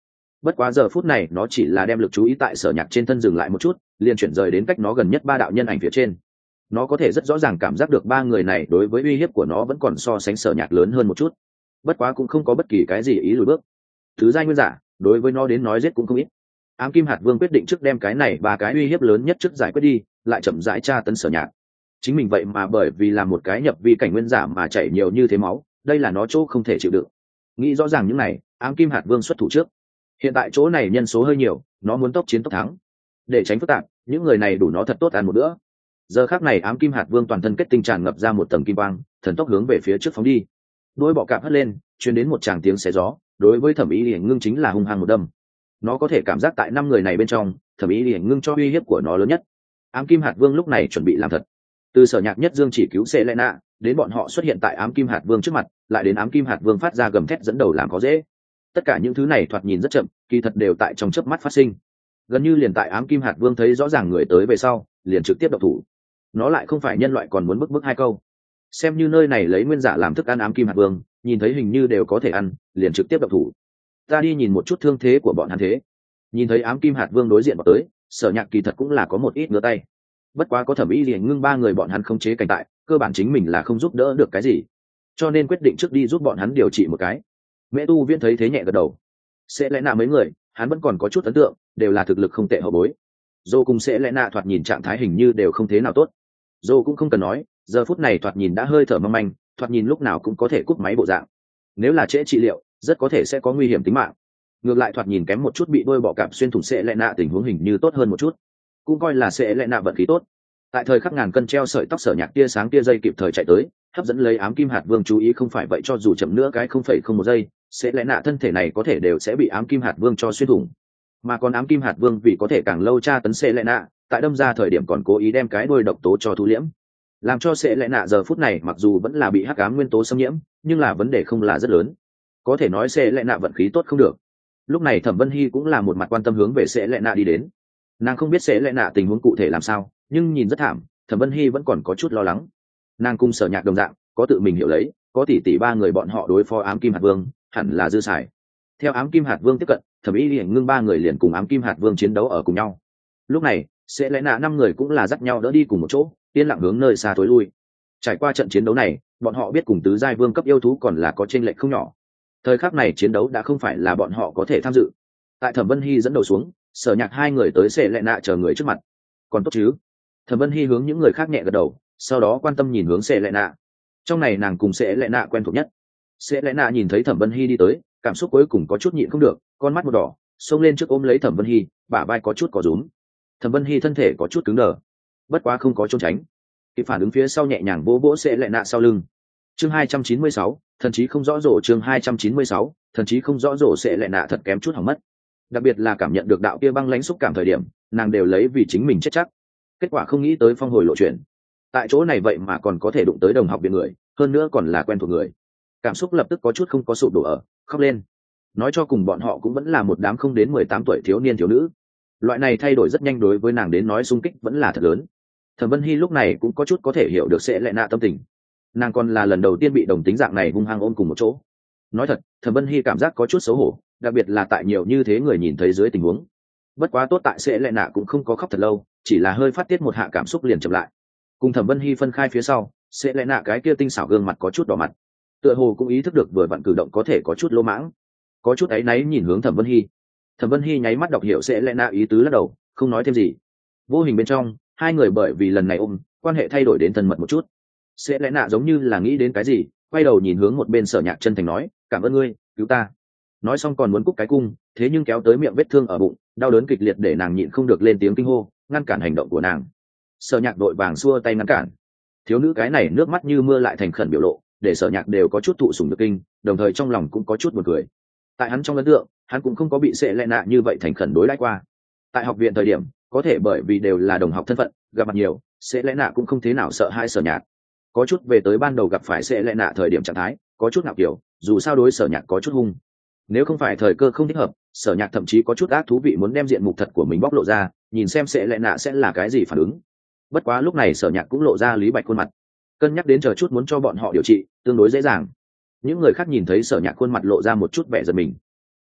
Bất quá giờ phút này nó chỉ là đem lực chú ý tại sở nhạc trên thân dừng lại một chút, liền chuyển rời đến cách nó gần nhất ba đạo nhân ảnh phía trên. Nó có thể rất rõ ràng cảm giác được ba người này đối với uy hiếp của nó vẫn còn so sánh sở nhạc lớn hơn một chút. Bất quá cũng không có bất kỳ cái gì ý lùi bước. Thứ giai nguyên giả đối với nó đến nói giết cũng không ít. Ám kim hạt vương quyết định trước đem cái này ba cái uy hiếp lớn nhất trước giải quyết đi, lại chậm rãi tra tấn sở nhạc. Chính mình vậy mà bởi vì làm một cái nhập vi cảnh nguyên giả mà chảy nhiều như thế máu, đây là nó chỗ không thể chịu đựng. Nghĩ rõ ràng những này, ám kim hạt vương xuất thủ trước. Hiện tại chỗ này nhân số hơi nhiều, nó muốn tốc chiến tốc thắng. Để tránh phức tạp, những người này đủ nó thật tốt ăn một bữa. Giờ khắc này ám kim hạt vương toàn thân kết tinh tràn ngập ra một tầng kim quang, thần tốc hướng về phía trước phóng đi. Đôi bọ cạp hất lên, truyền đến một tràng tiếng xé gió, đối với Thẩm Ý Liễu Ngưng chính là hung hăng một đâm. Nó có thể cảm giác tại năm người này bên trong, Thẩm Ý Liễu Ngưng cho uy hiếp của nó lớn nhất. Ám kim hạt vương lúc này chuẩn bị làm thật. Từ sở nhạc nhất dương chỉ cứu Selena, đến bọn họ xuất hiện tại ám kim hạt vương trước mặt, lại đến ám kim hạt vương phát ra gầm thét dẫn đầu làm có dễ. Tất cả những thứ này thoạt nhìn rất chậm, kỳ thật đều tại trong chớp mắt phát sinh. Gần như liền tại ám kim hạt vương thấy rõ ràng người tới về sau, liền trực tiếp động thủ. Nó lại không phải nhân loại còn muốn bức bức hai câu. Xem như nơi này lấy nguyên giả làm thức ăn ám kim hạt vương, nhìn thấy hình như đều có thể ăn, liền trực tiếp động thủ. Ta đi nhìn một chút thương thế của bọn hắn thế. Nhìn thấy ám kim hạt vương đối diện vào tới, sở nhạc kỳ thật cũng là có một ít ngứa tay. Bất quá có Thẩm Ý Liễu Ngưng ba người bọn hắn không chế cảnh tại, cơ bản chính mình là không giúp đỡ được cái gì, cho nên quyết định trước đi giúp bọn hắn điều trị một cái. Mẹ tu viễn thấy thế nhẹ gật đầu. Sẽ lẽ nạ mấy người hắn vẫn còn có chút ấn tượng, đều là thực lực không tệ hậu bối. Dô cùng sẽ lẽ nạ thoạt nhìn trạng thái hình như đều không thế nào tốt. Dô cũng không cần nói, giờ phút này thoạt nhìn đã hơi thở mong manh, thoạt nhìn lúc nào cũng có thể cúp máy bộ dạng. Nếu là trễ trị liệu, rất có thể sẽ có nguy hiểm tính mạng. Ngược lại thoạt nhìn kém một chút bị đôi bọ cạp xuyên thủng sẽ lẽ nạ tình huống hình như tốt hơn một chút, cũng coi là sẽ lẽ nạ vận khí tốt. Tại thời khắc ngàn cân treo sợi tóc sở nhạc tia sáng tia dây kịp thời chạy tới, hấp dẫn lấy ám kim hạt vương chú ý, không phải vậy cho dù chậm nữa cái không phẩy không một giây, sẽ lẽ nạ thân thể này có thể đều sẽ bị ám kim hạt vương cho xuyên thủng. Mà còn ám kim hạt vương vì có thể càng lâu tra tấn sẽ lẽ nạ, tại đâm ra thời điểm còn cố ý đem cái đôi độc tố cho thu liễm, làm cho sẽ lẽ nạ giờ phút này mặc dù vẫn là bị hắc ám nguyên tố xâm nhiễm, nhưng là vấn đề không là rất lớn. Có thể nói sẽ lẽ nạ vận khí tốt không được. Lúc này Thẩm Vân Hy cũng là một mặt quan tâm hướng về sẽ lẽ nạ đi đến. Nàng không biết sẽ lẽ nạ tình huống cụ thể làm sao, nhưng nhìn rất thảm, Thẩm Vân Hy vẫn còn có chút lo lắng. Nàng cùng sở nhạc đồng dạng, có tự mình hiểu lấy, có tỷ tỷ ba người bọn họ đối phó ám kim hạt vương, hẳn là dư xài. Theo ám kim hạt vương tiếp cận, Thẩm Ý Liễu Ngưng ba người liền cùng ám kim hạt vương chiến đấu ở cùng nhau. Lúc này, sẽ lẽ nạ năm người cũng là dắt nhau đỡ đi cùng một chỗ, yên lặng hướng nơi xa tối lui. Trải qua trận chiến đấu này, bọn họ biết cùng tứ giai vương cấp yêu thú còn là có chênh lệch không nhỏ. Thời khắc này chiến đấu đã không phải là bọn họ có thể tham dự. Tại Thẩm Vân Hy dẫn đầu xuống, sở nhạc hai người tới sẽ lẽ nạ chờ người trước mặt. Còn tốt chứ? Thẩm Vân Hy hướng những người khác nhẹ gật đầu, sau đó quan tâm nhìn hướng sẽ lẽ nạ. Trong này nàng cùng sẽ lẽ nạ quen thuộc nhất. Sẽ lẽ nạ nhìn thấy Thẩm Vân Hy đi tới, cảm xúc cuối cùng có chút nhịn không được, con mắt một đỏ, xông lên trước ôm lấy Thẩm Vân Hy, bả vai có chút có rúm. Thẩm Vân Hy thân thể có chút cứng đờ, bất quá không có trốn tránh, kịp phản ứng phía sau nhẹ nhàng vỗ vỗ sẽ lẽ nạ sau lưng. Chương hai trăm chín mươi sáu, thần chí không rõ rổ. Chương hai trăm chín mươi sáu, thần chí không rõ rổ. Sẽ lẽ nạ thật kém chút hỏng mất, đặc biệt là cảm nhận được đạo kia băng lãnh xúc cảm thời điểm, nàng đều lấy vì chính mình chết chắc. Kết quả không nghĩ tới phong hồi lộ chuyện, tại chỗ này vậy mà còn có thể đụng tới đồng học viện người, hơn nữa còn là quen thuộc người. Cảm xúc lập tức có chút không có sụp đổ ở, khóc lên. Nói cho cùng bọn họ cũng vẫn là một đám không đến mười tám tuổi thiếu niên thiếu nữ. Loại này thay đổi rất nhanh đối với nàng đến nói xung kích vẫn là thật lớn. Thẩm Vân Hy lúc này cũng có chút có thể hiểu được sẽ lẽ nạ tâm tình. Nàng còn là lần đầu tiên bị đồng tính dạng này hung hăng ôm cùng một chỗ. Nói thật, Thẩm Vân Hy cảm giác có chút xấu hổ, đặc biệt là tại nhiều như thế người nhìn thấy dưới tình huống. Bất quá tốt tại sẽ lẽ nạ cũng không có khóc thật lâu, chỉ là hơi phát tiết một hạ cảm xúc liền chậm lại. Cùng Thẩm Vân Hy phân khai phía sau, sẽ lẽ nạ cái kia tinh xảo gương mặt có chút đỏ mặt, tựa hồ cũng ý thức được vừa vặn cử động có thể có chút lỗ mãng, có chút áy náy nhìn hướng Thẩm Vân Hy. Thẩm Vân Hy nháy mắt đọc hiểu sẽ lẽ nạ ý tứ, lắc đầu, không nói thêm gì. Vô hình bên trong, hai người bởi vì lần này ôm, quan hệ thay đổi đến thân mật một chút. Sẽ lẽ nạ giống như là nghĩ đến cái gì, quay đầu nhìn hướng một bên Sở Nhạc chân thành nói, cảm ơn ngươi, cứu ta. Nói xong còn muốn cúc cái cung, thế nhưng kéo tới miệng vết thương ở bụng, đau đớn kịch liệt để nàng nhịn không được lên tiếng kinh hô, ngăn cản hành động của nàng. Sở Nhạc đội vàng xua tay ngăn cản. Thiếu nữ cái này nước mắt như mưa lại thành khẩn biểu lộ, để Sở Nhạc đều có chút thụ sủng nhược kinh, đồng thời trong lòng cũng có chút buồn cười. Tại hắn trong ấn tượng, hắn cũng không có bị Sẽ lẽ nạ như vậy thành khẩn đối đãi qua. Tại học viện thời điểm, có thể bởi vì đều là đồng học thân phận, gặp mặt nhiều, Sẽ lẽ nạ cũng không thế nào sợ hai Sở Nhạc. Có chút về tới ban đầu gặp phải Sẽ lẽ nạ thời điểm trạng thái, có chút ngạo kiểu, dù sao đối Sở Nhạc có chút hung. Nếu không phải thời cơ không thích hợp, Sở Nhạc thậm chí có chút ác thú vị muốn đem diện mục thật của mình bóc lộ ra, nhìn xem Sẽ lẽ nạ sẽ là cái gì phản ứng. Bất quá lúc này Sở Nhạc cũng lộ ra lý bạch khuôn mặt, cân nhắc đến chờ chút muốn cho bọn họ điều trị tương đối dễ dàng. Những người khác nhìn thấy Sở Nhạc khuôn mặt lộ ra một chút vẻ giật mình,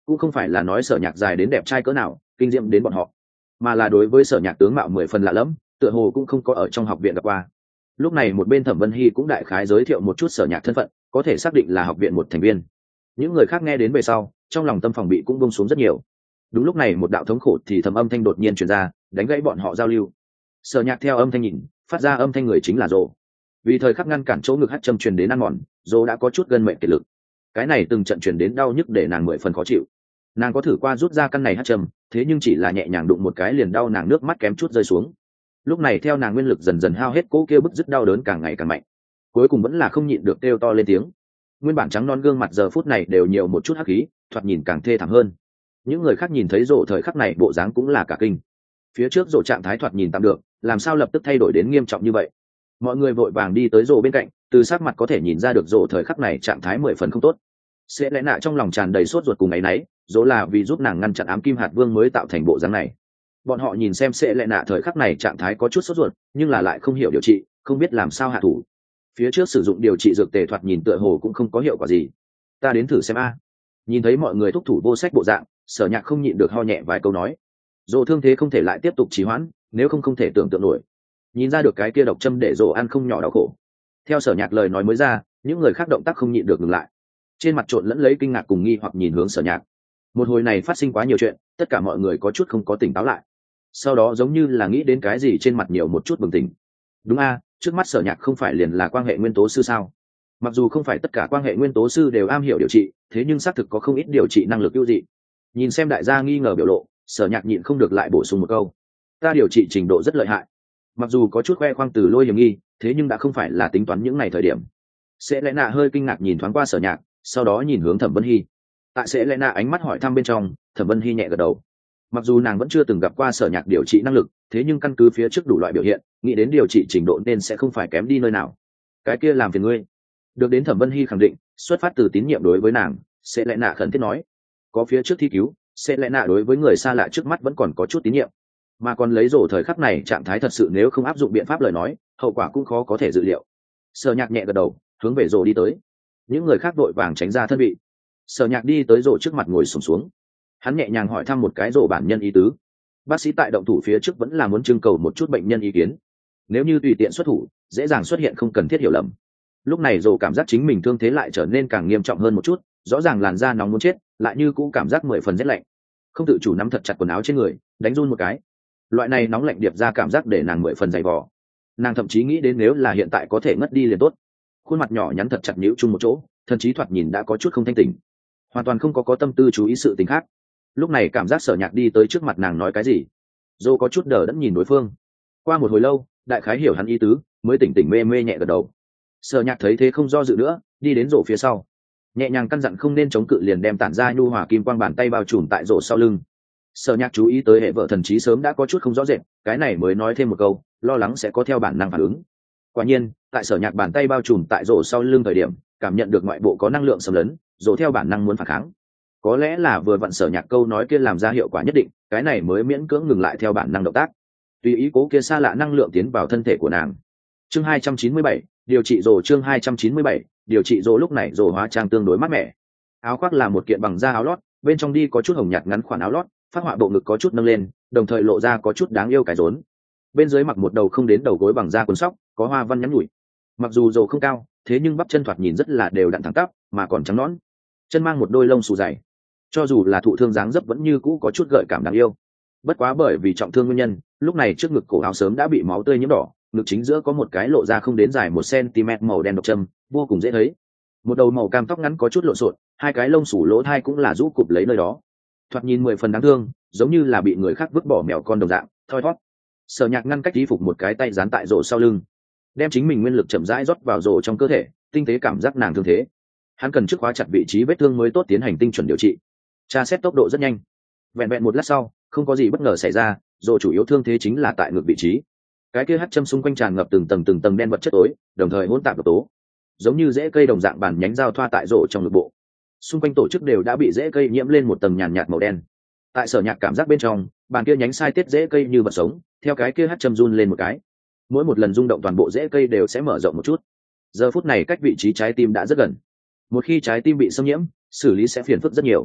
cũng không phải là nói Sở Nhạc dài đến đẹp trai cỡ nào kinh diệm đến bọn họ, mà là đối với Sở Nhạc tướng mạo mười phần lạ lẫm, tựa hồ cũng không có ở trong học viện gặp qua. Lúc này một bên Thẩm Vân Hy cũng đại khái giới thiệu một chút Sở Nhạc thân phận, có thể xác định là học viện một thành viên. Những người khác nghe đến về sau, trong lòng tâm phòng bị cũng buông xuống rất nhiều. Đúng lúc này một đạo thống khổ thì thầm âm thanh đột nhiên truyền ra, đánh gãy bọn họ giao lưu. Sở Nhạc theo âm thanh nhìn, phát ra âm thanh người chính là Dỗ. Vì thời khắc ngăn cản chỗ ngực hắt châm truyền đến ăn mòn, Dỗ đã có chút gân mệnh kiệt lực. Cái này từng trận truyền đến đau nhức để nàng mười phần khó chịu. Nàng có thử qua rút ra căn này hắt châm, thế nhưng chỉ là nhẹ nhàng đụng một cái liền đau nàng nước mắt kém chút rơi xuống. Lúc này theo nàng nguyên lực dần dần hao hết, cố kia bức dứt đau đớn càng ngày càng mạnh. Cuối cùng vẫn là không nhịn được kêu to lên tiếng. Nguyên bản trắng non gương mặt giờ phút này đều nhiều một chút hắc khí, thoạt nhìn càng thê thảm hơn. Những người khác nhìn thấy Dỗ thời khắc này bộ dáng cũng là cả kinh. Phía trước Dỗ trạng thái thoạt nhìn tạm được, làm sao lập tức thay đổi đến nghiêm trọng như vậy? Mọi người vội vàng đi tới Dỗ bên cạnh, từ sắc mặt có thể nhìn ra được Dỗ thời khắc này trạng thái mười phần không tốt. Sẽ lẽ nạ trong lòng tràn đầy sốt ruột cùng ấy nấy, Dỗ là vì giúp nàng ngăn chặn ám kim hạt vương mới tạo thành bộ dáng này. Bọn họ nhìn xem sẽ lẽ nạ thời khắc này trạng thái có chút sốt ruột, nhưng là lại không hiểu điều trị, không biết làm sao hạ thủ. Phía trước sử dụng điều trị dược tề thoạt nhìn tựa hồ cũng không có hiệu quả gì. Ta đến thử xem a. Nhìn thấy mọi người thúc thủ vô sách bộ dạng, Sở Nhạc không nhịn được ho nhẹ vài câu nói. Dỗ thương thế không thể lại tiếp tục trì hoãn, nếu không không thể tưởng tượng nổi. Nhìn ra được cái kia độc châm để Dỗ ăn không nhỏ đau khổ. Theo Sở Nhạc lời nói mới ra, những người khác động tác không nhịn được ngừng lại. Trên mặt trộn lẫn lấy kinh ngạc cùng nghi hoặc nhìn hướng Sở Nhạc. Một hồi này phát sinh quá nhiều chuyện, tất cả mọi người có chút không có tỉnh táo lại. Sau đó giống như là nghĩ đến cái gì trên mặt nhiều một chút bừng tỉnh. Đúng a, trước mắt Sở Nhạc không phải liền là quan hệ nguyên tố sư sao? Mặc dù không phải tất cả quan hệ nguyên tố sư đều am hiểu điều trị, thế nhưng xác thực có không ít điều trị năng lực ưu dị. Nhìn xem đại gia nghi ngờ biểu lộ, Sở Nhạc nhịn không được lại bổ sung một câu: ta điều trị trình độ rất lợi hại. Mặc dù có chút khoe khoang từ lôi hiểm nghi, thế nhưng đã không phải là tính toán những ngày thời điểm. Sẽ lẽ nạ hơi kinh ngạc nhìn thoáng qua Sở Nhạc, sau đó nhìn hướng Thẩm Vân Hy. Tại Sẽ lẽ nạ ánh mắt hỏi thăm bên trong, Thẩm Vân Hy nhẹ gật đầu. Mặc dù nàng vẫn chưa từng gặp qua Sở Nhạc điều trị năng lực, thế nhưng căn cứ phía trước đủ loại biểu hiện, nghĩ đến điều trị trình độ nên sẽ không phải kém đi nơi nào. Cái kia làm phiền ngươi. Được đến Thẩm Vân Hy khẳng định, xuất phát từ tín nhiệm đối với nàng, Sẽ lẽ nạ khẩn thiết nói. Có phía trước thi cứu, Sẽ lẽ nạ đối với người xa lạ trước mắt vẫn còn có chút tín nhiệm, mà còn lấy Dỗ thời khắc này trạng thái thật sự nếu không áp dụng biện pháp lời nói, hậu quả cũng khó có thể dự liệu. Sở Nhạc nhẹ gật đầu, hướng về Dỗ đi tới. Những người khác vội vàng tránh ra thân vị. Sở Nhạc đi tới Dỗ trước mặt ngồi xổm xuống. Hắn nhẹ nhàng hỏi thăm một cái Dỗ bản nhân ý tứ. Bác sĩ tại động thủ phía trước vẫn là muốn trưng cầu một chút bệnh nhân ý kiến. Nếu như tùy tiện xuất thủ, dễ dàng xuất hiện không cần thiết hiểu lầm. Lúc này Dỗ cảm giác chính mình thương thế lại trở nên càng nghiêm trọng hơn một chút, rõ ràng làn da nóng muốn chết, lại như cũ cảm giác mười phần rét lạnh. Không tự chủ nắm thật chặt quần áo trên người, đánh run một cái. Loại này nóng lạnh điệp ra cảm giác để nàng mười phần dày vò. Nàng thậm chí nghĩ đến nếu là hiện tại có thể ngất đi liền tốt. Khuôn mặt nhỏ nhắn thật chặt nhíu chung một chỗ, thần trí thoạt nhìn đã có chút không thanh tỉnh, hoàn toàn không có có tâm tư chú ý sự tình khác. Lúc này cảm giác Sở Nhạc đi tới trước mặt nàng nói cái gì, Dô có chút đờ đẫn nhìn đối phương. Qua một hồi lâu, đại khái hiểu hắn ý tứ, mới tỉnh tỉnh mê mê nhẹ gật đầu. Sở Nhạc thấy thế không do dự nữa, đi đến Dô phía sau, nhẹ nhàng căn dặn không nên chống cự liền đem tản ra nhu hòa kim quang bàn tay bao trùm tại Dô sau lưng. Sở Nhạc chú ý tới hệ vợ thần trí sớm đã có chút không rõ rệt, cái này mới nói thêm một câu, lo lắng sẽ có theo bản năng phản ứng. Quả nhiên, tại Sở Nhạc bàn tay bao trùm tại Dô sau lưng thời điểm, cảm nhận được ngoại bộ có năng lượng xâm lấn, Dô theo bản năng muốn phản kháng. Có lẽ là vừa vặn Sở Nhạc câu nói kia làm ra hiệu quả nhất định, cái này mới miễn cưỡng ngừng lại theo bản năng động tác, tùy ý cố kia xa lạ năng lượng tiến vào thân thể của nàng. Chương hai trăm chín mươi bảy, điều trị Dô. Chương hai trăm chín mươi bảy, điều trị Dô. Lúc này Dô hóa trang tương đối mát mẻ. Áo khoác là một kiện bằng da áo lót, bên trong đi có chút hồng nhạt ngắn khoản áo lót, phát họa bộ ngực có chút nâng lên, đồng thời lộ ra có chút đáng yêu cái rốn. Bên dưới mặc một đầu không đến đầu gối bằng da quần sóc, có hoa văn nhắn nhủi. Mặc dù Dô không cao, thế nhưng bắp chân thoạt nhìn rất là đều đặn thẳng tắp, mà còn trắng nõn. Chân mang một đôi lông xù dày, cho dù là thụ thương dáng dấp vẫn như cũ có chút gợi cảm đáng yêu. Bất quá bởi vì trọng thương nguyên nhân, lúc này trước ngực cổ áo sớm đã bị máu tươi nhiễm đỏ, ngực chính giữa có một cái lộ ra không đến dài một cm màu đen độc châm, vô cùng dễ thấy. Một đầu màu cam tóc ngắn có chút lộn xộn, hai cái lông xù lỗ thai cũng là rũ cụp lấy nơi đó, thoạt nhìn mười phần đáng thương, giống như là bị người khác vứt bỏ mèo con đồng dạng, thoi thót. Sở Nhạc ngăn cách y phục một cái tay dán tại Dô sau lưng, đem chính mình nguyên lực chậm rãi rót vào Dô trong cơ thể, tinh tế cảm giác nàng thương thế. Hắn cần trước khóa chặt vị trí vết thương mới tốt tiến hành tinh chuẩn điều trị. Tra xét tốc độ rất nhanh, vẹn vẹn một lát sau, không có gì bất ngờ xảy ra. Dô chủ yếu thương thế chính là tại ngực vị trí, cái kia hắt châm xung quanh tràn ngập từng tầng từng tầng đen vật chất tối, đồng thời hỗn tạp độc tố, giống như rễ cây đồng dạng bản nhánh giao thoa tại Dô trong ngực bộ. Xung quanh tổ chức đều đã bị rễ cây nhiễm lên một tầng nhàn nhạt màu đen. Tại Sở Nhạc cảm giác bên trong, bàn kia nhánh sai tiết rễ cây như vật sống, theo cái kia hắt châm run lên một cái, mỗi một lần rung động toàn bộ rễ cây đều sẽ mở rộng một chút. Giờ phút này cách vị trí trái tim đã rất gần, một khi trái tim bị xâm nhiễm, xử lý sẽ phiền phức rất nhiều.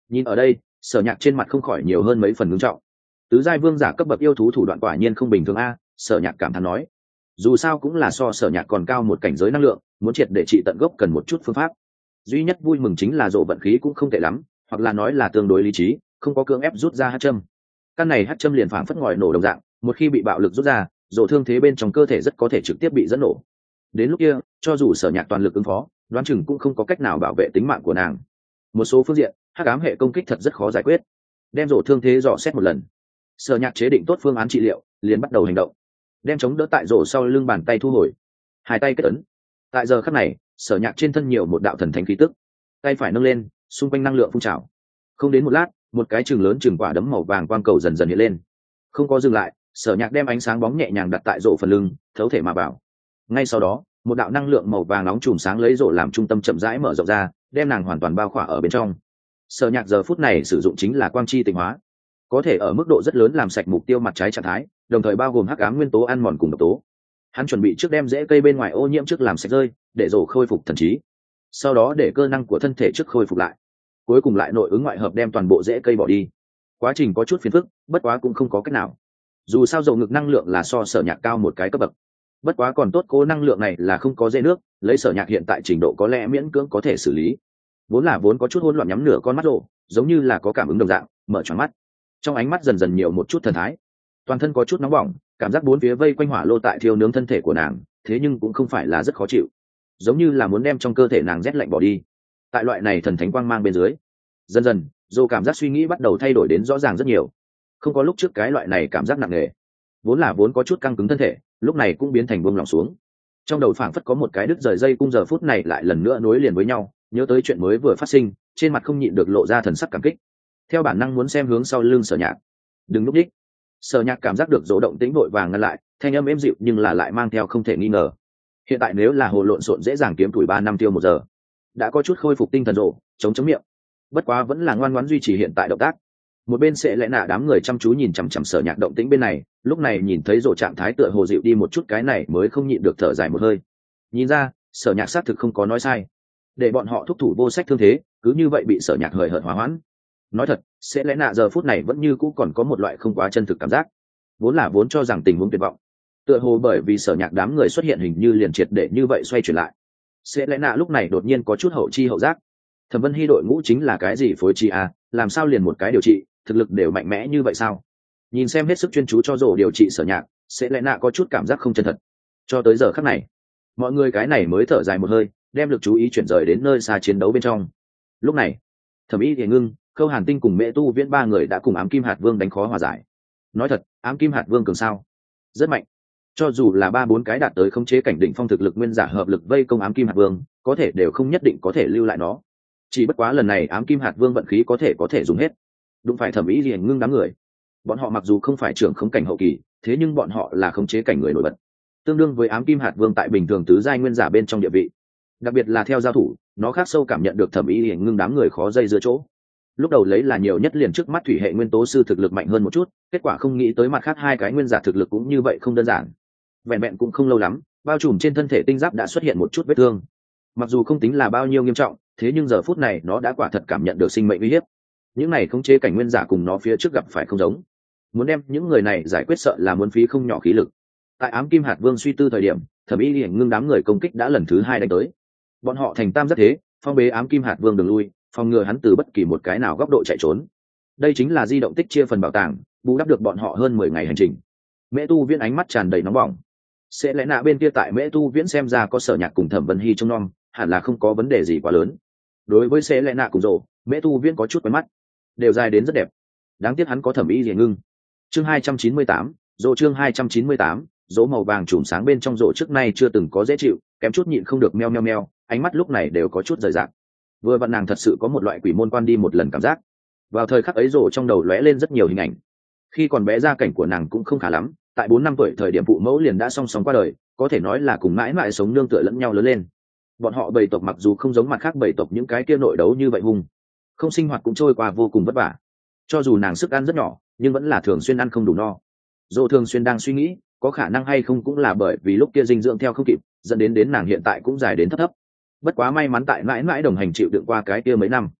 Nhìn ở đây, Sở Nhạc trên mặt không khỏi nhiều hơn mấy phần ngưng trọng. Tứ giai vương giả cấp bậc yêu thú thủ đoạn quả nhiên không bình thường a, Sở Nhạc cảm thán nói. Dù sao cũng là so Sở Nhạc còn cao một cảnh giới năng lượng, muốn triệt để trị tận gốc cần một chút phương pháp. Duy nhất vui mừng chính là Dỗ vận khí cũng không tệ lắm, hoặc là nói là tương đối lý trí, không có cưỡng ép rút ra hắc châm. Căn này hắc châm liền phảng phất ngòi nổ đồng dạng, một khi bị bạo lực rút ra, Dỗ thương thế bên trong cơ thể rất có thể trực tiếp bị dẫn nổ. Đến lúc kia, cho dù Sở Nhạc toàn lực ứng phó, đoán chừng cũng không có cách nào bảo vệ tính mạng của nàng. Một số phương diện, hắc ám hệ công kích thật rất khó giải quyết. Đem Dỗ thương thế dò xét một lần, Sở Nhạc chế định tốt phương án trị liệu, liền bắt đầu hành động. Đem chống đỡ tại Dỗ sau lưng bàn tay thu hồi, hai tay kết ấn. Tại giờ khắc này, Sở Nhạc trên thân nhiều một đạo thần thánh khí tức, tay phải nâng lên, xung quanh năng lượng phun trào. Không đến một lát, một cái chừng lớn chừng quả đấm màu vàng quang cầu dần dần hiện lên. Không có dừng lại, Sở Nhạc đem ánh sáng bóng nhẹ nhàng đặt tại Dỗ phần lưng, thấu thể mà vào. Ngay sau đó, một đạo năng lượng màu vàng nóng chùm sáng lấy Dỗ làm trung tâm chậm rãi mở rộng ra, đem nàng hoàn toàn bao khỏa ở bên trong. Sở Nhạc giờ phút này sử dụng chính là quang chi tịnh hóa, có thể ở mức độ rất lớn làm sạch mục tiêu mặt trái trạng thái, đồng thời bao gồm hắc ám nguyên tố ăn mòn cùng độc tố. Hắn chuẩn bị trước đem rễ cây bên ngoài ô nhiễm trước làm sạch rơi, để Dỗ khôi phục thần trí, sau đó để cơ năng của thân thể trước khôi phục lại, cuối cùng lại nội ứng ngoại hợp đem toàn bộ rễ cây bỏ đi. Quá trình có chút phiền phức, bất quá cũng không có cách nào. Dù sao Dỗ ngực năng lượng là so Sở Nhạc cao một cái cấp bậc, bất quá còn tốt cố năng lượng này là không có dễ nước, lấy Sở Nhạc hiện tại trình độ có lẽ miễn cưỡng có thể xử lý. Vốn là vốn có chút hỗn loạn nhắm nửa con mắt Dỗ, giống như là có cảm ứng đồng dạng, mở choáng mắt, trong ánh mắt dần dần nhiều một chút thần thái, toàn thân có chút nóng bỏng, cảm giác bốn phía vây quanh hỏa lô tại thiêu nướng thân thể của nàng, thế nhưng cũng không phải là rất khó chịu, giống như là muốn đem trong cơ thể nàng rét lạnh bỏ đi. Tại loại này thần thánh quang mang bên dưới, dần dần Dỗ cảm giác suy nghĩ bắt đầu thay đổi đến rõ ràng rất nhiều, không có lúc trước cái loại này cảm giác nặng nề. Vốn là vốn có chút căng cứng thân thể, lúc này cũng biến thành buông lỏng xuống. Trong đầu phảng phất có một cái đứt rời dây cung giờ phút này lại lần nữa nối liền với nhau, nhớ tới chuyện mới vừa phát sinh, trên mặt không nhịn được lộ ra thần sắc cảm kích. Theo bản năng muốn xem hướng sau lưng Sở Nhạc. Đừng lúc đích. Sở Nhạc cảm giác được Dỗ động tĩnh vội vàng ngăn lại, thanh âm êm dịu nhưng là lại mang theo không thể nghi ngờ. Hiện tại nếu là hồ lộn xộn dễ dàng kiếm tuổi ba năm tiêu một giờ. Đã có chút khôi phục tinh thần Dỗ, chống chống miệng. Bất quá vẫn là ngoan ngoãn duy trì hiện tại động tác. Một bên sẽ lẽ nạ đám người chăm chú nhìn chằm chằm Sở Nhạc động tĩnh bên này, lúc này nhìn thấy Dỗ trạng thái tựa hồ dịu đi một chút, cái này mới không nhịn được thở dài một hơi. Nhìn ra, Sở Nhạc xác thực không có nói sai, để bọn họ thúc thủ vô sách thương thế, cứ như vậy bị Sở Nhạc hời hợt hóa hoãn. Nói thật, sẽ lẽ nạ giờ phút này vẫn như cũ còn có một loại không quá chân thực cảm giác, vốn là vốn cho rằng tình huống tuyệt vọng, tựa hồ bởi vì Sở Nhạc đám người xuất hiện hình như liền triệt để như vậy xoay chuyển lại. Sẽ lẽ nạ lúc này đột nhiên có chút hậu chi hậu giác, Thẩm Vân Hy đội ngũ chính là cái gì phối chi à, làm sao liền một cái điều trị thực lực đều mạnh mẽ như vậy sao? Nhìn xem hết sức chuyên chú cho Dỗ điều trị Sở Nhạc, sẽ lẽ nạ có chút cảm giác không chân thật. Cho tới giờ khắc này, mọi người cái này mới thở dài một hơi, đem lực chú ý chuyển rời đến nơi xa chiến đấu bên trong. Lúc này, Thẩm Y Thì Ngưng, Khâu Hàn Tinh cùng Mễ Tu Viễn ba người đã cùng Ám Kim Hạt Vương đánh khó hòa giải. Nói thật, Ám Kim Hạt Vương cường sao? Rất mạnh. Cho dù là ba bốn cái đạt tới khống chế cảnh đỉnh phong thực lực nguyên giả hợp lực vây công Ám Kim Hạt Vương, có thể đều không nhất định có thể lưu lại nó. Chỉ bất quá lần này Ám Kim Hạt Vương vận khí có thể có thể dùng hết. Đụng phải Thẩm Y Thì Ngưng đám người. Bọn họ mặc dù không phải trưởng khống cảnh hậu kỳ, thế nhưng bọn họ là khống chế cảnh người nổi bật, tương đương với Ám Kim Hạt Vương tại bình thường tứ giai nguyên giả bên trong địa vị. Đặc biệt là theo giao thủ, nó khác sâu cảm nhận được Thẩm Y Thì Ngưng đám người khó dây dưa chỗ. Lúc đầu lấy là nhiều nhất liền trước mắt thủy hệ nguyên tố sư thực lực mạnh hơn một chút, kết quả không nghĩ tới mặt khác hai cái nguyên giả thực lực cũng như vậy không đơn giản. Vẹn vẹn cũng không lâu lắm, bao trùm trên thân thể tinh giáp đã xuất hiện một chút vết thương. Mặc dù không tính là bao nhiêu nghiêm trọng, thế nhưng giờ phút này nó đã quả thật cảm nhận được sinh mệnh uy hiếp. Những này khống chế cảnh nguyên giả cùng nó phía trước gặp phải không giống, muốn đem những người này giải quyết sợ là muốn phí không nhỏ khí lực. Tại Ám Kim Hạt Vương suy tư thời điểm, Thẩm Y Thì Ngưng đám người công kích đã lần thứ hai đánh tới. Bọn họ thành tam giác thế, phong bế Ám Kim Hạt Vương đường lui, phòng ngừa hắn từ bất kỳ một cái nào góc độ chạy trốn. Đây chính là di động tích chia phần bảo tàng, bù đắp được bọn họ hơn mười ngày hành trình. Mễ Tu Viễn ánh mắt tràn đầy nóng bỏng. Sẽ lẽ nạ bên kia tại Mễ Tu Viễn xem ra có Sở Nhạc cùng Thẩm Vân Hy trông nom, hẳn là không có vấn đề gì quá lớn. Đối với Sẽ lẽ nạ cùng Dỗ, Mễ Tu Viễn có chút quen mắt, đều dài đến rất đẹp. Đáng tiếc hắn có Thẩm Y Thì Ngưng. Chương hai trăm chín mươi tám, Dỗ chương hai trăm chín mươi tám, Dỗ màu vàng trùm sáng bên trong Dỗ trước nay chưa từng có dễ chịu, kém chút nhịn không được meo meo meo, ánh mắt lúc này đều có chút rời rạc. Vừa vặn nàng thật sự có một loại quỷ môn quan đi một lần cảm giác. Vào thời khắc ấy Dỗ trong đầu lóe lên rất nhiều hình ảnh. Khi còn bé gia cảnh của nàng cũng không khá lắm, tại bốn năm tuổi thời điểm phụ mẫu liền đã song song qua đời, có thể nói là cùng mãi mãi sống nương tựa lẫn nhau lớn lên. Bọn họ bầy tộc mặc dù không giống mặt khác bầy tộc những cái kia nội đấu như vậy hung, không sinh hoạt cũng trôi qua vô cùng vất vả. Cho dù nàng sức ăn rất nhỏ, nhưng vẫn là thường xuyên ăn không đủ no. Dỗ thường xuyên đang suy nghĩ, có khả năng hay không cũng là bởi vì lúc kia dinh dưỡng theo không kịp, dẫn đến đến nàng hiện tại cũng dài đến thấp thấp. Bất quá may mắn tại mãi mãi đồng hành chịu đựng qua cái kia mấy năm,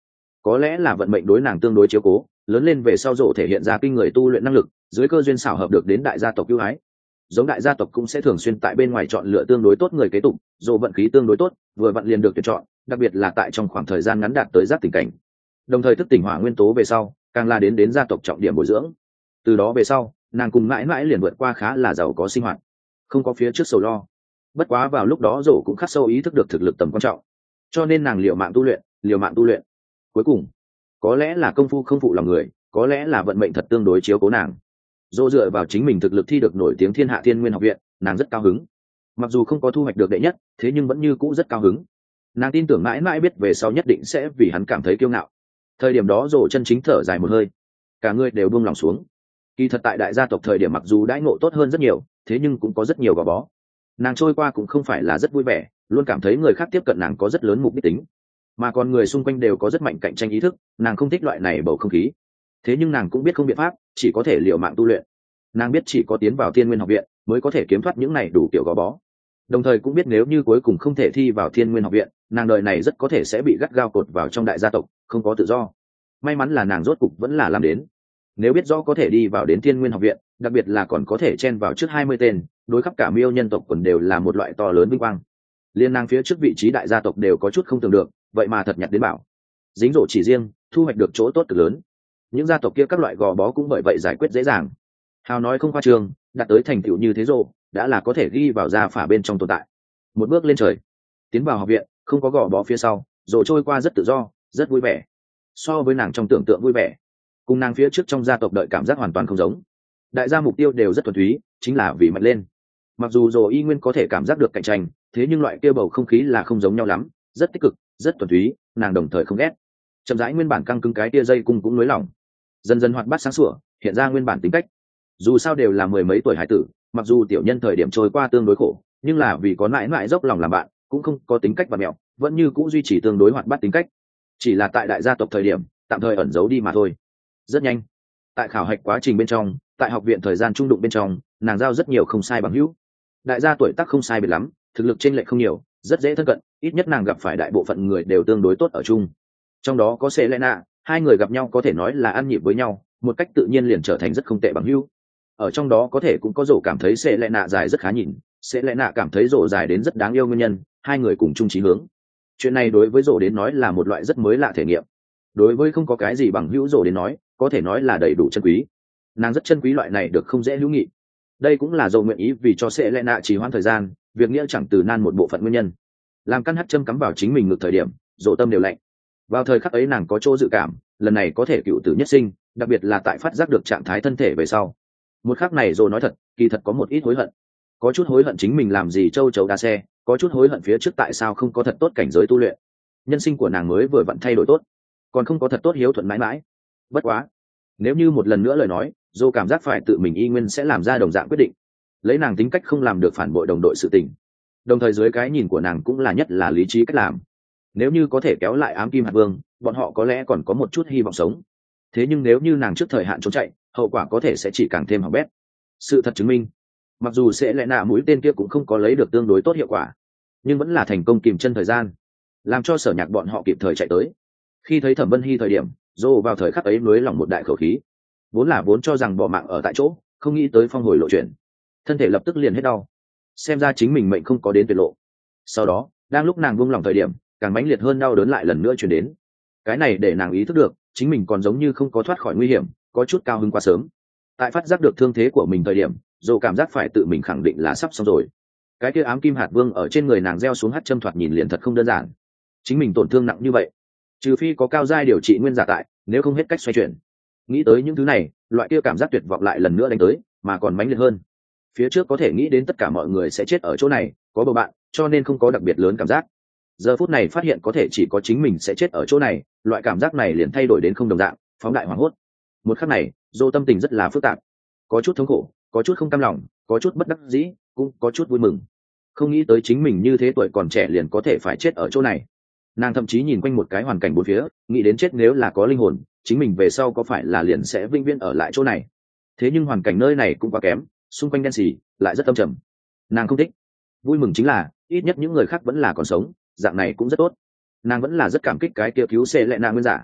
có lẽ là vận mệnh đối nàng tương đối chiếu cố, lớn lên về sau rộ thể hiện ra kinh người tu luyện năng lực, dưới cơ duyên xảo hợp được đến đại gia tộc ưu ái. Giống đại gia tộc cũng sẽ thường xuyên tại bên ngoài chọn lựa tương đối tốt người kế tục, rộ vận khí tương đối tốt, vừa vặn liền được tuyển chọn, đặc biệt là tại trong khoảng thời gian ngắn đạt tới giác tình cảnh. Đồng thời thức tỉnh hỏa nguyên tố về sau, càng là đến đến gia tộc trọng điểm bồi dưỡng. Từ đó về sau, nàng cùng mãi mãi liền vượt qua khá là giàu có sinh hoạt, không có phía trước sầu lo. Bất quá vào lúc đó rộ cũng khắc sâu ý thức được thực lực tầm quan trọng, cho nên nàng liều mạng tu luyện, liều mạng tu luyện. Cuối cùng, có lẽ là công phu không phụ lòng người, có lẽ là vận mệnh thật tương đối chiếu cố nàng. Dỗ dựa vào chính mình thực lực thi được nổi tiếng Thiên Hạ Thiên Nguyên học viện, nàng rất cao hứng. Mặc dù không có thu hoạch được đệ nhất, thế nhưng vẫn như cũ rất cao hứng. Nàng tin tưởng mãi mãi biết về sau nhất định sẽ vì hắn cảm thấy kiêu ngạo. Thời điểm đó Dỗ chân chính thở dài một hơi, cả người đều buông lòng xuống. Kỳ thật tại đại gia tộc thời điểm mặc dù đãi ngộ tốt hơn rất nhiều, thế nhưng cũng có rất nhiều gò bó. Nàng trôi qua cũng không phải là rất vui vẻ, luôn cảm thấy người khác tiếp cận nàng có rất lớn mục đích tính, mà còn người xung quanh đều có rất mạnh cạnh tranh ý thức, nàng không thích loại này bầu không khí. Thế nhưng nàng cũng biết không biện pháp, chỉ có thể liều mạng tu luyện. Nàng biết chỉ có tiến vào Thiên Nguyên học viện mới có thể kiếm thoát những này đủ kiểu gò bó, đồng thời cũng biết nếu như cuối cùng không thể thi vào Thiên Nguyên học viện, nàng đời này rất có thể sẽ bị gắt gao cột vào trong đại gia tộc, không có tự do. May mắn là nàng rốt cục vẫn là làm đến. Nếu biết rõ có thể đi vào đến Thiên Nguyên học viện, đặc biệt là còn có thể chen vào trước hai mươi tên, đối khắp cả Miêu nhân tộc quần đều là một loại to lớn vinh quang. Liên nàng phía trước vị trí đại gia tộc đều có chút không tưởng được, vậy mà thật nhặt đến bảo. Dính rổ chỉ riêng, thu hoạch được chỗ tốt cực lớn. Những gia tộc kia các loại gò bó cũng bởi vậy giải quyết dễ dàng. Hào nói không khoa trương, đạt tới thành tựu như thế rổ, đã là có thể ghi vào gia phả bên trong tồn tại. Một bước lên trời, tiến vào học viện, không có gò bó phía sau, rổ trôi qua rất tự do, rất vui vẻ. So với nàng trong tưởng tượng vui vẻ, cùng nàng phía trước trong gia tộc đợi cảm giác hoàn toàn không giống. Đại gia mục tiêu đều rất thuần túy, chính là vì mạnh lên. Mặc dù rổ y nguyên có thể cảm giác được cạnh tranh, thế nhưng loại kia bầu không khí là không giống nhau lắm, rất tích cực, rất thuần túy, nàng đồng thời không ghét. Chậm rãi nguyên bản căng cứng cái tia dây cung cũng nới lỏng, dần dần hoạt bát sáng sủa, hiện ra nguyên bản tính cách. Dù sao đều là mười mấy tuổi hải tử, mặc dù tiểu nhân thời điểm trôi qua tương đối khổ, nhưng là vì có mãi mãi dốc lòng làm bạn, cũng không có tính cách và mẹo, vẫn như cũ duy trì tương đối hoạt bát tính cách. Chỉ là tại đại gia tộc thời điểm, tạm thời ẩn giấu đi mà thôi. Rất nhanh, tại khảo hạch quá trình bên trong, tại học viện thời gian trung đụng bên trong, nàng giao rất nhiều không sai bằng hữu. Đại gia tuổi tác không sai biệt lắm, thực lực chênh lệch không nhiều, rất dễ thân cận, ít nhất nàng gặp phải đại bộ phận người đều tương đối tốt ở chung. Trong đó có Selena, hai người gặp nhau có thể nói là ăn nhịp với nhau, một cách tự nhiên liền trở thành rất không tệ bằng hữu. Ở trong đó có thể cũng có rổ cảm thấy Selena dài rất khá nhìn, Selena cảm thấy rổ dài đến rất đáng yêu nguyên nhân, hai người cùng chung chí hướng. Chuyện này đối với rổ đến nói là một loại rất mới lạ thể nghiệm. Đối với không có cái gì bằng hữu rổ đến nói, có thể nói là đầy đủ chân quý. Nàng rất chân quý loại này được không dễ hữu nghị. Đây cũng là rổ nguyện ý vì cho Selena trì hoãn thời gian, việc nghĩa chẳng từ nan một bộ phận nguyên nhân. Làm căn hắc châm cắm vào chính mình ngược thời điểm, rổ tâm đều lạnh. Vào thời khắc ấy nàng có chỗ dự cảm, lần này có thể cựu tử nhất sinh, đặc biệt là tại phát giác được trạng thái thân thể về sau. Một khắc này rổ nói thật, kỳ thật có một ít hối hận. Có chút hối hận chính mình làm gì châu chấu đa xe, có chút hối hận phía trước tại sao không có thật tốt cảnh giới tu luyện. Nhân sinh của nàng mới vừa vặn thay đổi tốt, còn không có thật tốt hiếu thuận mãi mãi. Bất quá, nếu như một lần nữa lời nói, dô cảm giác phải tự mình y nguyên sẽ làm ra đồng dạng quyết định. Lấy nàng tính cách không làm được phản bội đồng đội sự tình, đồng thời dưới cái nhìn của nàng cũng là nhất là lý trí cách làm. Nếu như có thể kéo lại ám kim hạt vương, bọn họ có lẽ còn có một chút hy vọng sống. Thế nhưng nếu như nàng trước thời hạn trốn chạy, hậu quả có thể sẽ chỉ càng thêm hỏng bét. Sự thật chứng minh, mặc dù sẽ lẽ nạ mũi tên kia cũng không có lấy được tương đối tốt hiệu quả, nhưng vẫn là thành công kìm chân thời gian, làm cho Sở Nhạc bọn họ kịp thời chạy tới. Khi thấy Thẩm Vân Hy thời điểm, dô vào thời khắc ấy nới lỏng một đại khẩu khí. Vốn là vốn cho rằng bỏ mạng ở tại chỗ, không nghĩ tới phong hồi lộ chuyển, thân thể lập tức liền hết đau. Xem ra chính mình mệnh không có đến tuyệt lộ. Sau đó, đang lúc nàng buông lòng thời điểm, càng mãnh liệt hơn đau đớn lại lần nữa truyền đến. Cái này để nàng ý thức được, chính mình còn giống như không có thoát khỏi nguy hiểm, có chút cao hứng quá sớm. Tại phát giác được thương thế của mình thời điểm, dô cảm giác phải tự mình khẳng định là sắp xong rồi. Cái kia ám kim hạt vương ở trên người nàng gieo xuống hắt châm thoạt nhìn liền thật không đơn giản. Chính mình tổn thương nặng như vậy, trừ phi có cao giai điều trị nguyên giả tại, nếu không hết cách xoay chuyển. Nghĩ tới những thứ này, loại kia cảm giác tuyệt vọng lại lần nữa đánh tới, mà còn mãnh liệt hơn. Phía trước có thể nghĩ đến tất cả mọi người sẽ chết ở chỗ này, có bầu bạn, cho nên không có đặc biệt lớn cảm giác. Giờ phút này phát hiện có thể chỉ có chính mình sẽ chết ở chỗ này, loại cảm giác này liền thay đổi đến không đồng dạng, phóng đại hoảng hốt. Một khắc này, dô tâm tình rất là phức tạp, có chút thống khổ, có chút không cam lòng, có chút bất đắc dĩ, cũng có chút vui mừng. Không nghĩ tới chính mình như thế tuổi còn trẻ liền có thể phải chết ở chỗ này. Nàng thậm chí nhìn quanh một cái hoàn cảnh bốn phía, nghĩ đến chết nếu là có linh hồn, chính mình về sau có phải là liền sẽ vĩnh viễn ở lại chỗ này. Thế nhưng hoàn cảnh nơi này cũng quá kém, xung quanh đen xì, lại rất âm trầm. Nàng không thích. Vui mừng chính là, ít nhất những người khác vẫn là còn sống, dạng này cũng rất tốt. Nàng vẫn là rất cảm kích cái kia cứu xe lệ nàng nguyên giả.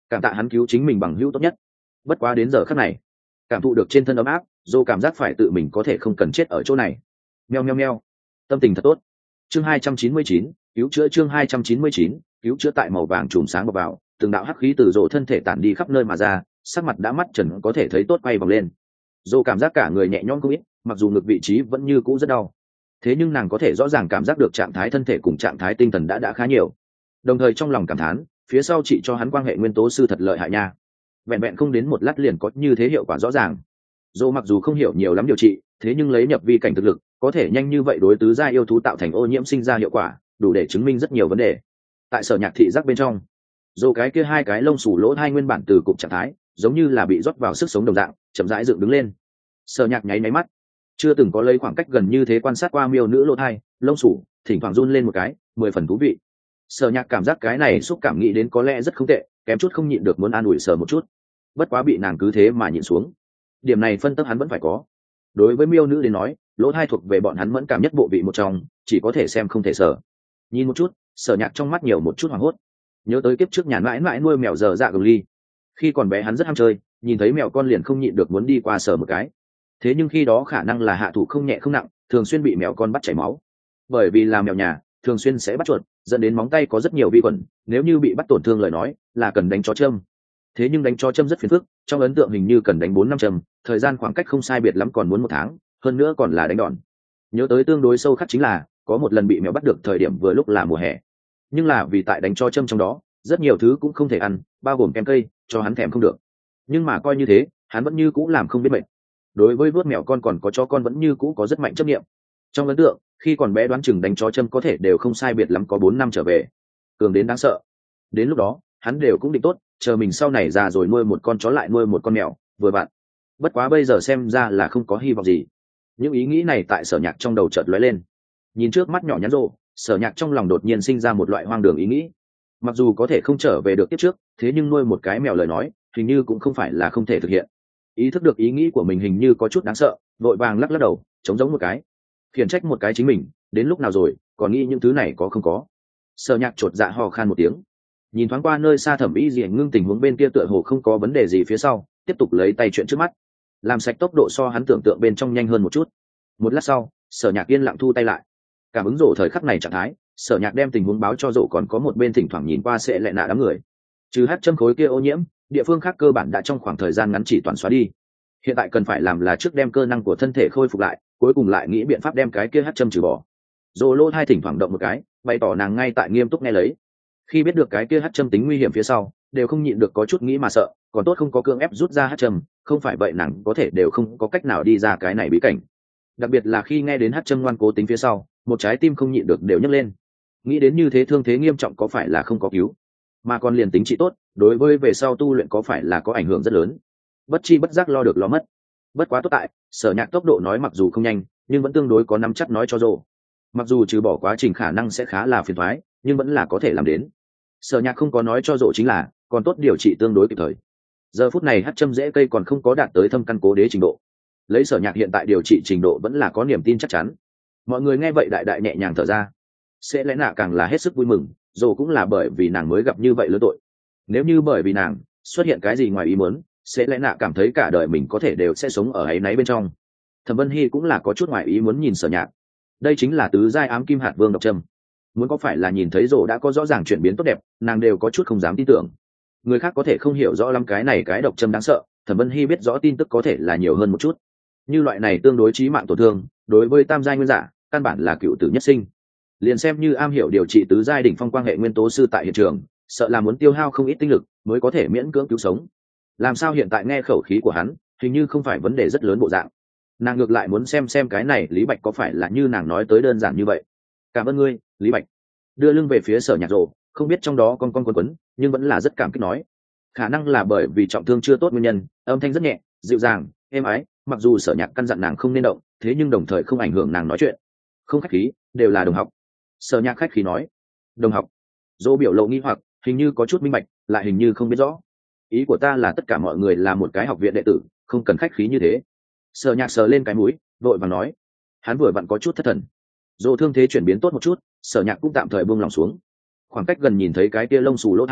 cảm tạ hắn cứu chính mình bằng hữu tốt nhất. Bất quá đến giờ khắc này, cảm thụ được trên thân ấm áp, dô cảm giác phải tự mình có thể không cần chết ở chỗ này. Meo meo meo, tâm tình thật tốt. Chương hai trăm chín mươi chín, cứu chữa. Chương hai trăm chín mươi chín, cứu chữa. Tại màu vàng chùm sáng bọc vào, từng đạo hắc khí từ rộ thân thể tản đi khắp nơi mà ra, sắc mặt đã mắt trần có thể thấy tốt quay vòng lên. Dô cảm giác cả người nhẹ nhõm không ít, mặc dù ngực vị trí vẫn như cũ rất đau, thế nhưng nàng có thể rõ ràng cảm giác được trạng thái thân thể cùng trạng thái tinh thần đã đã khá nhiều. Đồng thời trong lòng cảm thán, phía sau chị cho hắn quan hệ nguyên tố sư thật lợi hại nha. Vẹn vẹn không đến một lát liền có như thế hiệu quả rõ ràng. Dô mặc dù không hiểu nhiều lắm điều trị, thế nhưng lấy nhập vi cảnh thực lực, có thể nhanh như vậy đối tứ gia yêu thú tạo thành ô nhiễm sinh ra hiệu quả, đủ để chứng minh rất nhiều vấn đề. Tại sở nhạc thị giác bên trong, dô cái kia hai cái lông xù lỗ hai nguyên bản từ cục trạng thái, giống như là bị rót vào sức sống đồng dạng, chậm rãi dựng đứng lên. Sở nhạc nháy máy mắt, chưa từng có lấy khoảng cách gần như thế quan sát qua miêu nữ lỗ thai lông sủ thỉnh thoảng run lên một cái, mười phần thú vị. Sở nhạc cảm giác cái này xúc cảm nghĩ đến có lẽ rất không tệ, kém chút không nhịn được muốn an ủi sờ một chút, bất quá bị nàng cứ thế mà nhịn xuống. Điểm này phân tích hắn vẫn phải có. Đối với miêu nữ đến nói, lỗ thai thuộc về bọn hắn mẫn cảm nhất bộ vị một trong, chỉ có thể xem không thể sờ. Nhìn một chút, sở nhạc trong mắt nhiều một chút hoảng hốt, nhớ tới kiếp trước nhàn mãi mãi nuôi mèo dở dạ gừng ly. Khi còn bé hắn rất ham chơi, nhìn thấy mèo con liền không nhịn được muốn đi qua sờ một cái. Thế nhưng khi đó khả năng là hạ thủ không nhẹ không nặng, thường xuyên bị mèo con bắt chảy máu. Bởi vì là mèo nhà, thường xuyên sẽ bắt chuột, dẫn đến móng tay có rất nhiều vi khuẩn, nếu như bị bắt tổn thương lời nói là cần đánh chó châm. Thế nhưng đánh chó châm rất phiền phức, trong ấn tượng hình như cần đánh bốn năm châm, thời gian khoảng cách không sai biệt lắm còn muốn một tháng, hơn nữa còn là đánh đòn. Nhớ tới tương đối sâu khắc chính là có một lần bị mèo bắt được thời điểm vừa lúc là mùa hè, nhưng là vì tại đánh chó châm trong đó rất nhiều thứ cũng không thể ăn, bao gồm kem cây, cho hắn thèm không được. Nhưng mà coi như thế, hắn vẫn như cũ làm không biết bệnh. Đối với vuốt mèo con còn có chó con vẫn như cũ có rất mạnh chấp niệm. Trong ấn tượng, khi còn bé đoán chừng đánh chó châm có thể đều không sai biệt lắm có bốn năm trở về, cường đến đáng sợ. Đến lúc đó hắn đều cũng định tốt, chờ mình sau này già rồi nuôi một con chó lại nuôi một con mèo, vừa vặn. Bất quá bây giờ xem ra là không có hy vọng gì. Những ý nghĩ này tại sở nhạc trong đầu chợt lóe lên. Nhìn trước mắt nhỏ nhắn rộ, sở nhạc trong lòng đột nhiên sinh ra một loại hoang đường ý nghĩ. Mặc dù có thể không trở về được tiếp trước, thế nhưng nuôi một cái mèo lời nói hình như cũng không phải là không thể thực hiện. Ý thức được ý nghĩ của mình hình như có chút đáng sợ, vội vàng lắc lắc đầu, chống giống một cái, khiển trách một cái chính mình, đến lúc nào rồi còn nghĩ những thứ này có không có. Sở nhạc chột dạ ho khan một tiếng, nhìn thoáng qua nơi xa thẩm ý gì ngưng tình huống bên kia tựa hồ không có vấn đề gì phía sau, tiếp tục lấy tay chuyện trước mắt, làm sạch tốc độ so hắn tưởng tượng bên trong nhanh hơn một chút. Một lát sau, sở nhạc yên lặng thu tay lại, cảm ứng rổ thời khắc này trạng thái, sở nhạc đem tình huống báo cho rổ, còn có một bên thỉnh thoảng nhìn qua sẽ lẹ nạ đám người. Trừ hát châm khối kia ô nhiễm, địa phương khác cơ bản đã trong khoảng thời gian ngắn chỉ toàn xóa đi. Hiện tại cần phải làm là trước đem cơ năng của thân thể khôi phục lại, cuối cùng lại nghĩ biện pháp đem cái kia hát châm trừ bỏ. Rổ lô hai thỉnh thoảng động một cái, bày tỏ nàng ngay tại nghiêm túc nghe lấy. Khi biết được cái kia hát châm tính nguy hiểm phía sau, đều không nhịn được có chút nghĩ mà sợ, còn tốt không có cưỡng ép rút ra hát châm, không phải vậy nàng có thể đều không có cách nào đi ra cái này bí cảnh. Đặc biệt là khi nghe đến hát châm ngoan cố tính phía sau, một trái tim không nhịn được đều nhấc lên. Nghĩ đến như thế thương thế nghiêm trọng có phải là không có cứu, mà còn liền tính trị tốt, đối với về sau tu luyện có phải là có ảnh hưởng rất lớn. Bất chi bất giác lo được lo mất. Bất quá tốt tại sở nhạc tốc độ nói mặc dù không nhanh, nhưng vẫn tương đối có nắm chắc nói cho rồ. Mặc dù trừ bỏ quá trình khả năng sẽ khá là phiền thoái, nhưng vẫn là có thể làm đến. Sở nhạc không có nói cho rồ chính là còn tốt điều trị tương đối kịp thời. Giờ phút này hát châm rễ cây còn không có đạt tới thâm căn cố đế trình độ, lấy sở nhạc hiện tại điều trị trình độ vẫn là có niềm tin chắc chắn. Mọi người nghe vậy đại đại nhẹ nhàng thở ra, sẽ lẽ nạ càng là hết sức vui mừng, dù cũng là bởi vì nàng mới gặp như vậy lớn tội. Nếu như bởi vì nàng xuất hiện cái gì ngoài ý muốn, sẽ lẽ nạ cảm thấy cả đời mình có thể đều sẽ sống ở áy náy bên trong. Thẩm Vân Hy cũng là có chút ngoài ý muốn nhìn sở nhạc. Đây chính là tứ giai ám kim hạt vương độc trâm, muốn có phải là nhìn thấy rồ đã có rõ ràng chuyển biến tốt đẹp, nàng đều có chút không dám tin tưởng. Người khác có thể không hiểu rõ lắm cái này cái độc trâm đáng sợ, Thẩm Vân Hy biết rõ tin tức có thể là nhiều hơn một chút. Như loại này tương đối chí mạng tổn thương, đối với tam giai nguyên giả căn bản là cựu tử nhất sinh. Liền xem như am hiểu điều trị tứ giai đỉnh phong quan hệ nguyên tố sư tại hiện trường, sợ là muốn tiêu hao không ít tinh lực mới có thể miễn cưỡng cứu sống. Làm sao hiện tại nghe khẩu khí của hắn hình như không phải vấn đề rất lớn bộ dạng. Nàng ngược lại muốn xem xem cái này Lý Bạch có phải là như nàng nói tới đơn giản như vậy. Cảm ơn ngươi, Lý Bạch. Đưa lưng về phía sở nhạc rồ, không biết trong đó con con quấn quấn, nhưng vẫn là rất cảm kích nói. Khả năng là bởi vì trọng thương chưa tốt nguyên nhân, âm thanh rất nhẹ, dịu dàng, êm ái. Mặc dù sở nhạc căn dặn nàng không nên động, thế nhưng đồng thời không ảnh hưởng nàng nói chuyện. Không khách khí, đều là đồng học. Sở nhạc khách khí nói. Đồng học. Dô biểu lộ nghi hoặc, hình như có chút minh bạch, lại hình như không biết rõ. Ý của ta là tất cả mọi người là một cái học viện đệ tử, không cần khách khí như thế. Sở nhạc sờ lên cái mũi, vội vàng nói. Hắn vừa vặn có chút thất thần. Dô thương thế chuyển biến tốt một chút, sở nhạc cũng tạm thời buông lòng xuống. Khoảng cách gần nhìn thấy cái tia lông xù lỗ thai,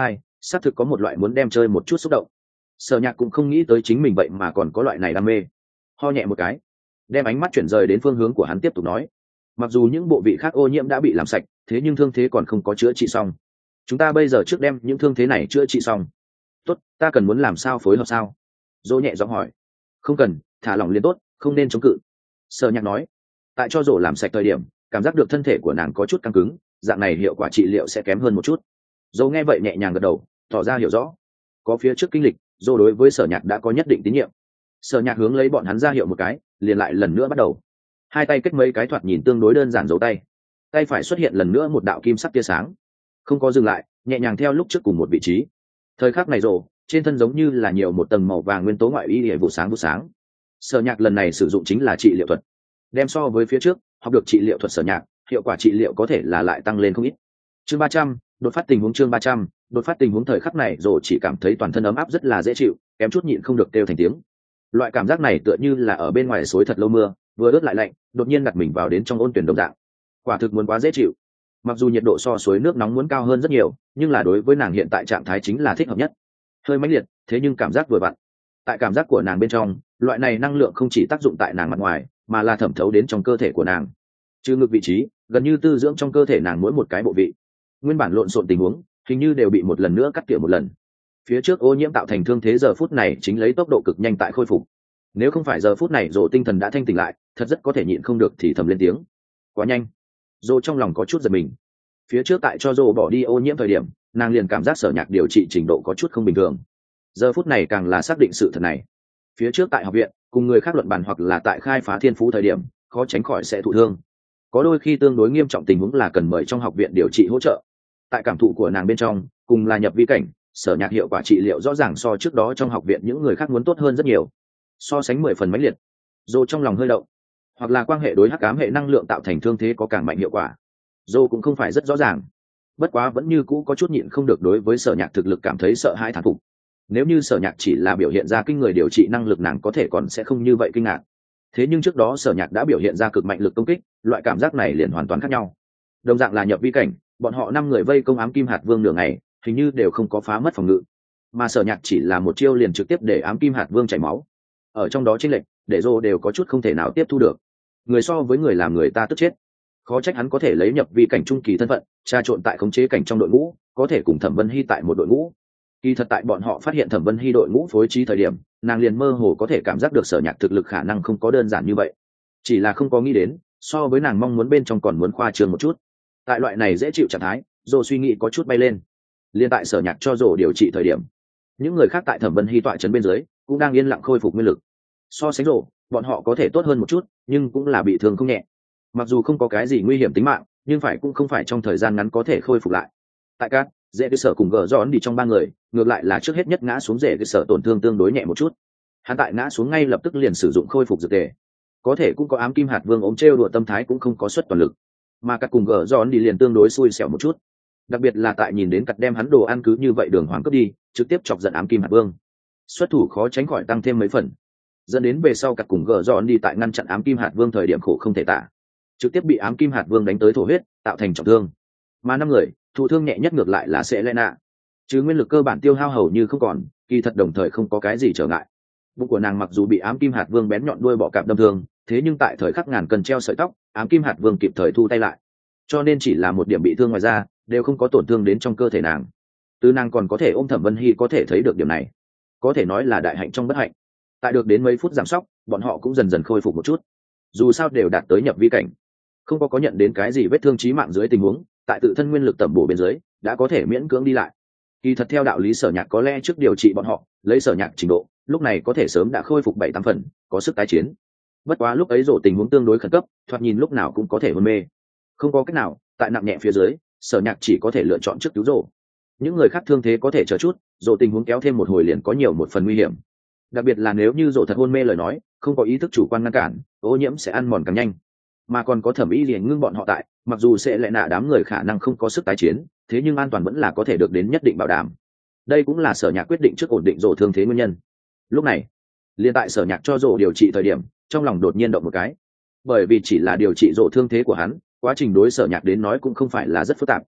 xác thực có một loại muốn đem chơi một chút xúc động. Sở Nhạc cũng không nghĩ tới chính mình vậy mà còn có loại này đam mê. Ho nhẹ một cái, đem ánh mắt chuyển rời đến phương hướng của hắn, tiếp tục nói, mặc dù những bộ vị khác ô nhiễm đã bị làm sạch, thế nhưng thương thế còn không có chữa trị xong. Chúng ta bây giờ trước đem những thương thế này chữa trị xong. Tốt, ta cần muốn làm sao phối hợp sao? Dỗ nhẹ giọng hỏi. Không cần, thả lỏng liền tốt, không nên chống cự. Sở Nhạc nói. Tại cho Dỗ làm sạch thời điểm, cảm giác được thân thể của nàng có chút căng cứng, dạng này hiệu quả trị liệu sẽ kém hơn một chút. Dỗ nghe vậy nhẹ nhàng gật đầu, tỏ ra hiểu rõ. Có phía trước kinh lịch, Dỗ đối với Sở Nhạc đã có nhất định tín nhiệm. Sở Nhạc hướng lấy bọn hắn ra hiệu một cái, liền lại lần nữa bắt đầu. Hai tay kết mấy cái thoạt nhìn tương đối đơn giản dấu tay. Tay phải xuất hiện lần nữa một đạo kim sắc tia sáng, không có dừng lại, nhẹ nhàng theo lúc trước cùng một vị trí. Thời khắc này Dỗ trên thân giống như là nhiều một tầng màu vàng nguyên tố ngoại y hệ vụ sáng vụ sáng. Sở Nhạc lần này sử dụng chính là trị liệu thuật, đem so với phía trước học được trị liệu thuật Sở Nhạc, hiệu quả trị liệu có thể là lại tăng lên không ít. Chương ba trăm, đột phát tình huống. Chương ba trăm, đột phát tình huống. Thời khắc này Dỗ chỉ cảm thấy toàn thân ấm áp rất là dễ chịu, kém chút nhịn không được kêu thành tiếng. Loại cảm giác này tựa như là ở bên ngoài xối thật lâu mưa, vừa ướt lại lạnh, đột nhiên đặt mình vào đến trong ôn tuyển đồng dạng. Quả thực muốn quá dễ chịu. Mặc dù nhiệt độ so suối nước nóng muốn cao hơn rất nhiều, nhưng là đối với nàng hiện tại trạng thái chính là thích hợp nhất. Hơi mãnh liệt, thế nhưng cảm giác vừa vặn. Tại cảm giác của nàng bên trong, loại này năng lượng không chỉ tác dụng tại nàng mặt ngoài, mà là thẩm thấu đến trong cơ thể của nàng. Trừ ngực vị trí, gần như tư dưỡng trong cơ thể nàng mỗi một cái bộ vị. Nguyên bản lộn xộn tình huống, hình như đều bị một lần nữa cắt tỉa một lần. Phía trước ô nhiễm tạo thành thương thế giờ phút này chính lấy tốc độ cực nhanh tại khôi phục. Nếu không phải giờ phút này Dỗ tinh thần đã thanh tỉnh lại, thật rất có thể nhịn không được thì thầm lên tiếng. Quá nhanh. Dỗ trong lòng có chút giật mình. Phía trước tại cho Dỗ bỏ đi ô nhiễm thời điểm, nàng liền cảm giác Sở Nhạc điều trị trình độ có chút không bình thường. Giờ phút này càng là xác định sự thật này. Phía trước tại học viện, cùng người khác luận bàn hoặc là tại khai phá thiên phú thời điểm, khó tránh khỏi sẽ thụ thương. Có đôi khi tương đối nghiêm trọng tình huống là cần mời trong học viện điều trị hỗ trợ. Tại cảm thụ của nàng bên trong, cùng là nhập vi cảnh, Sở Nhạc hiệu quả trị liệu rõ ràng so trước đó trong học viện những người khác muốn tốt hơn rất nhiều. So sánh mười phần mãnh liệt. Dỗ trong lòng hơi động, hoặc là quan hệ đối hắc ám hệ năng lượng tạo thành thương thế có càng mạnh hiệu quả. Dỗ cũng không phải rất rõ ràng, bất quá vẫn như cũ có chút nhịn không được đối với Sở Nhạc thực lực cảm thấy sợ hãi thán phục. Nếu như Sở Nhạc chỉ là biểu hiện ra kinh người điều trị năng lực, nàng có thể còn sẽ không như vậy kinh ngạc. Thế nhưng trước đó Sở Nhạc đã biểu hiện ra cực mạnh lực công kích, loại cảm giác này liền hoàn toàn khác nhau. Đồng dạng là nhập vi cảnh, bọn họ năm người vây công ám kim hạt vương nửa ngày, hình như đều không có phá mất phòng ngự, mà Sở Nhạc chỉ là một chiêu liền trực tiếp để ám kim hạt vương chảy máu. Ở trong đó chênh lệch, để Dỗ đều có chút không thể nào tiếp thu được. Người so với người làm người ta tức chết. Khó trách hắn có thể lấy nhập vi cảnh trung kỳ thân phận, trà trộn tại khống chế cảnh trong đội ngũ, có thể cùng Thẩm Vân Hy tại một đội ngũ. Kỳ thật tại bọn họ phát hiện Thẩm Vân Hy đội ngũ phối trí thời điểm, nàng liền mơ hồ có thể cảm giác được Sở Nhạc thực lực khả năng không có đơn giản như vậy. Chỉ là không có nghĩ đến, so với nàng mong muốn bên trong còn muốn khoa trương một chút. Tại loại này dễ chịu trạng thái, Dỗ suy nghĩ có chút bay lên. Liên tại Sở Nhạc cho Dỗ điều trị thời điểm, những người khác tại Thẩm Vân Hy tọa trấn bên dưới cũng đang yên lặng khôi phục nguyên lực. So sánh Dỗ, bọn họ có thể tốt hơn một chút, nhưng cũng là bị thương không nhẹ. Mặc dù không có cái gì nguy hiểm tính mạng, nhưng phải cũng không phải trong thời gian ngắn có thể khôi phục lại. Tại các dễ cơ sở cùng gờ giòn đi trong ba người, ngược lại là trước hết nhất ngã xuống dễ cơ sở tổn thương tương đối nhẹ một chút. Hắn tại ngã xuống ngay lập tức liền sử dụng khôi phục dược tề. Có thể cũng có ám kim hạt vương ốm trêu đùa tâm thái cũng không có xuất toàn lực, mà các cùng gờ giòn đi liền tương đối xui xẻo một chút. Đặc biệt là tại nhìn đến cặt đem hắn đồ ăn cứ như vậy đường hoàng cướp đi, trực tiếp chọc giận ám kim hạt vương, xuất thủ khó tránh khỏi tăng thêm mấy phần, dẫn đến về sau cặt cùng gờ giòn đi tại ngăn chặn ám kim hạt vương thời điểm khổ không thể tả, trực tiếp bị ám kim hạt vương đánh tới thổ huyết, tạo thành trọng thương. Mà năm người thụ thương nhẹ nhất ngược lại là Selena, chứ nguyên lực cơ bản tiêu hao hầu như không còn, kỳ thật đồng thời không có cái gì trở ngại. Bụng của nàng mặc dù bị ám kim hạt vương bén nhọn đuôi bọ cạp đâm thương, thế nhưng tại thời khắc ngàn cần treo sợi tóc, ám kim hạt vương kịp thời thu tay lại, cho nên chỉ là một điểm bị thương ngoài ra đều không có tổn thương đến trong cơ thể nàng. Từ nàng còn có thể ôm Thẩm Vân Hy có thể thấy được điểm này, có thể nói là đại hạnh trong bất hạnh. Tại được đến mấy phút giảm sóc, bọn họ cũng dần dần khôi phục một chút, dù sao đều đạt tới nhập vi cảnh, không có có nhận đến cái gì vết thương chí mạng dưới tình huống, tại tự thân nguyên lực tẩm bổ bên dưới đã có thể miễn cưỡng đi lại. Kỳ thật theo đạo lý Sở Nhạc có lẽ trước điều trị bọn họ, lấy Sở Nhạc trình độ lúc này có thể sớm đã khôi phục bảy tám phần, có sức tái chiến. Bất quá lúc ấy Dỗ tình huống tương đối khẩn cấp, thoạt nhìn lúc nào cũng có thể hôn mê. Không có cách nào, tại nặng nhẹ phía dưới, Sở Nhạc chỉ có thể lựa chọn trước cứu Dỗ. Những người khác thương thế có thể chờ chút, Dỗ tình huống kéo thêm một hồi liền có nhiều một phần nguy hiểm. Đặc biệt là nếu như Dỗ thật hôn mê lời nói, không có ý thức chủ quan ngăn cản, ô nhiễm sẽ ăn mòn càng nhanh. Mà còn có Thẩm Y liền ngưng bọn họ tại, mặc dù sẽ lại nạ đám người khả năng không có sức tái chiến, thế nhưng an toàn vẫn là có thể được đến nhất định bảo đảm. Đây cũng là Sở Nhạc quyết định trước ổn định Dỗ thương thế nguyên nhân. Lúc này, liên tại Sở Nhạc cho Dỗ điều trị thời điểm, trong lòng đột nhiên động một cái, bởi vì chỉ là điều trị Dỗ thương thế của hắn, quá trình đối Sở Nhạc đến nói cũng không phải là rất phức tạp.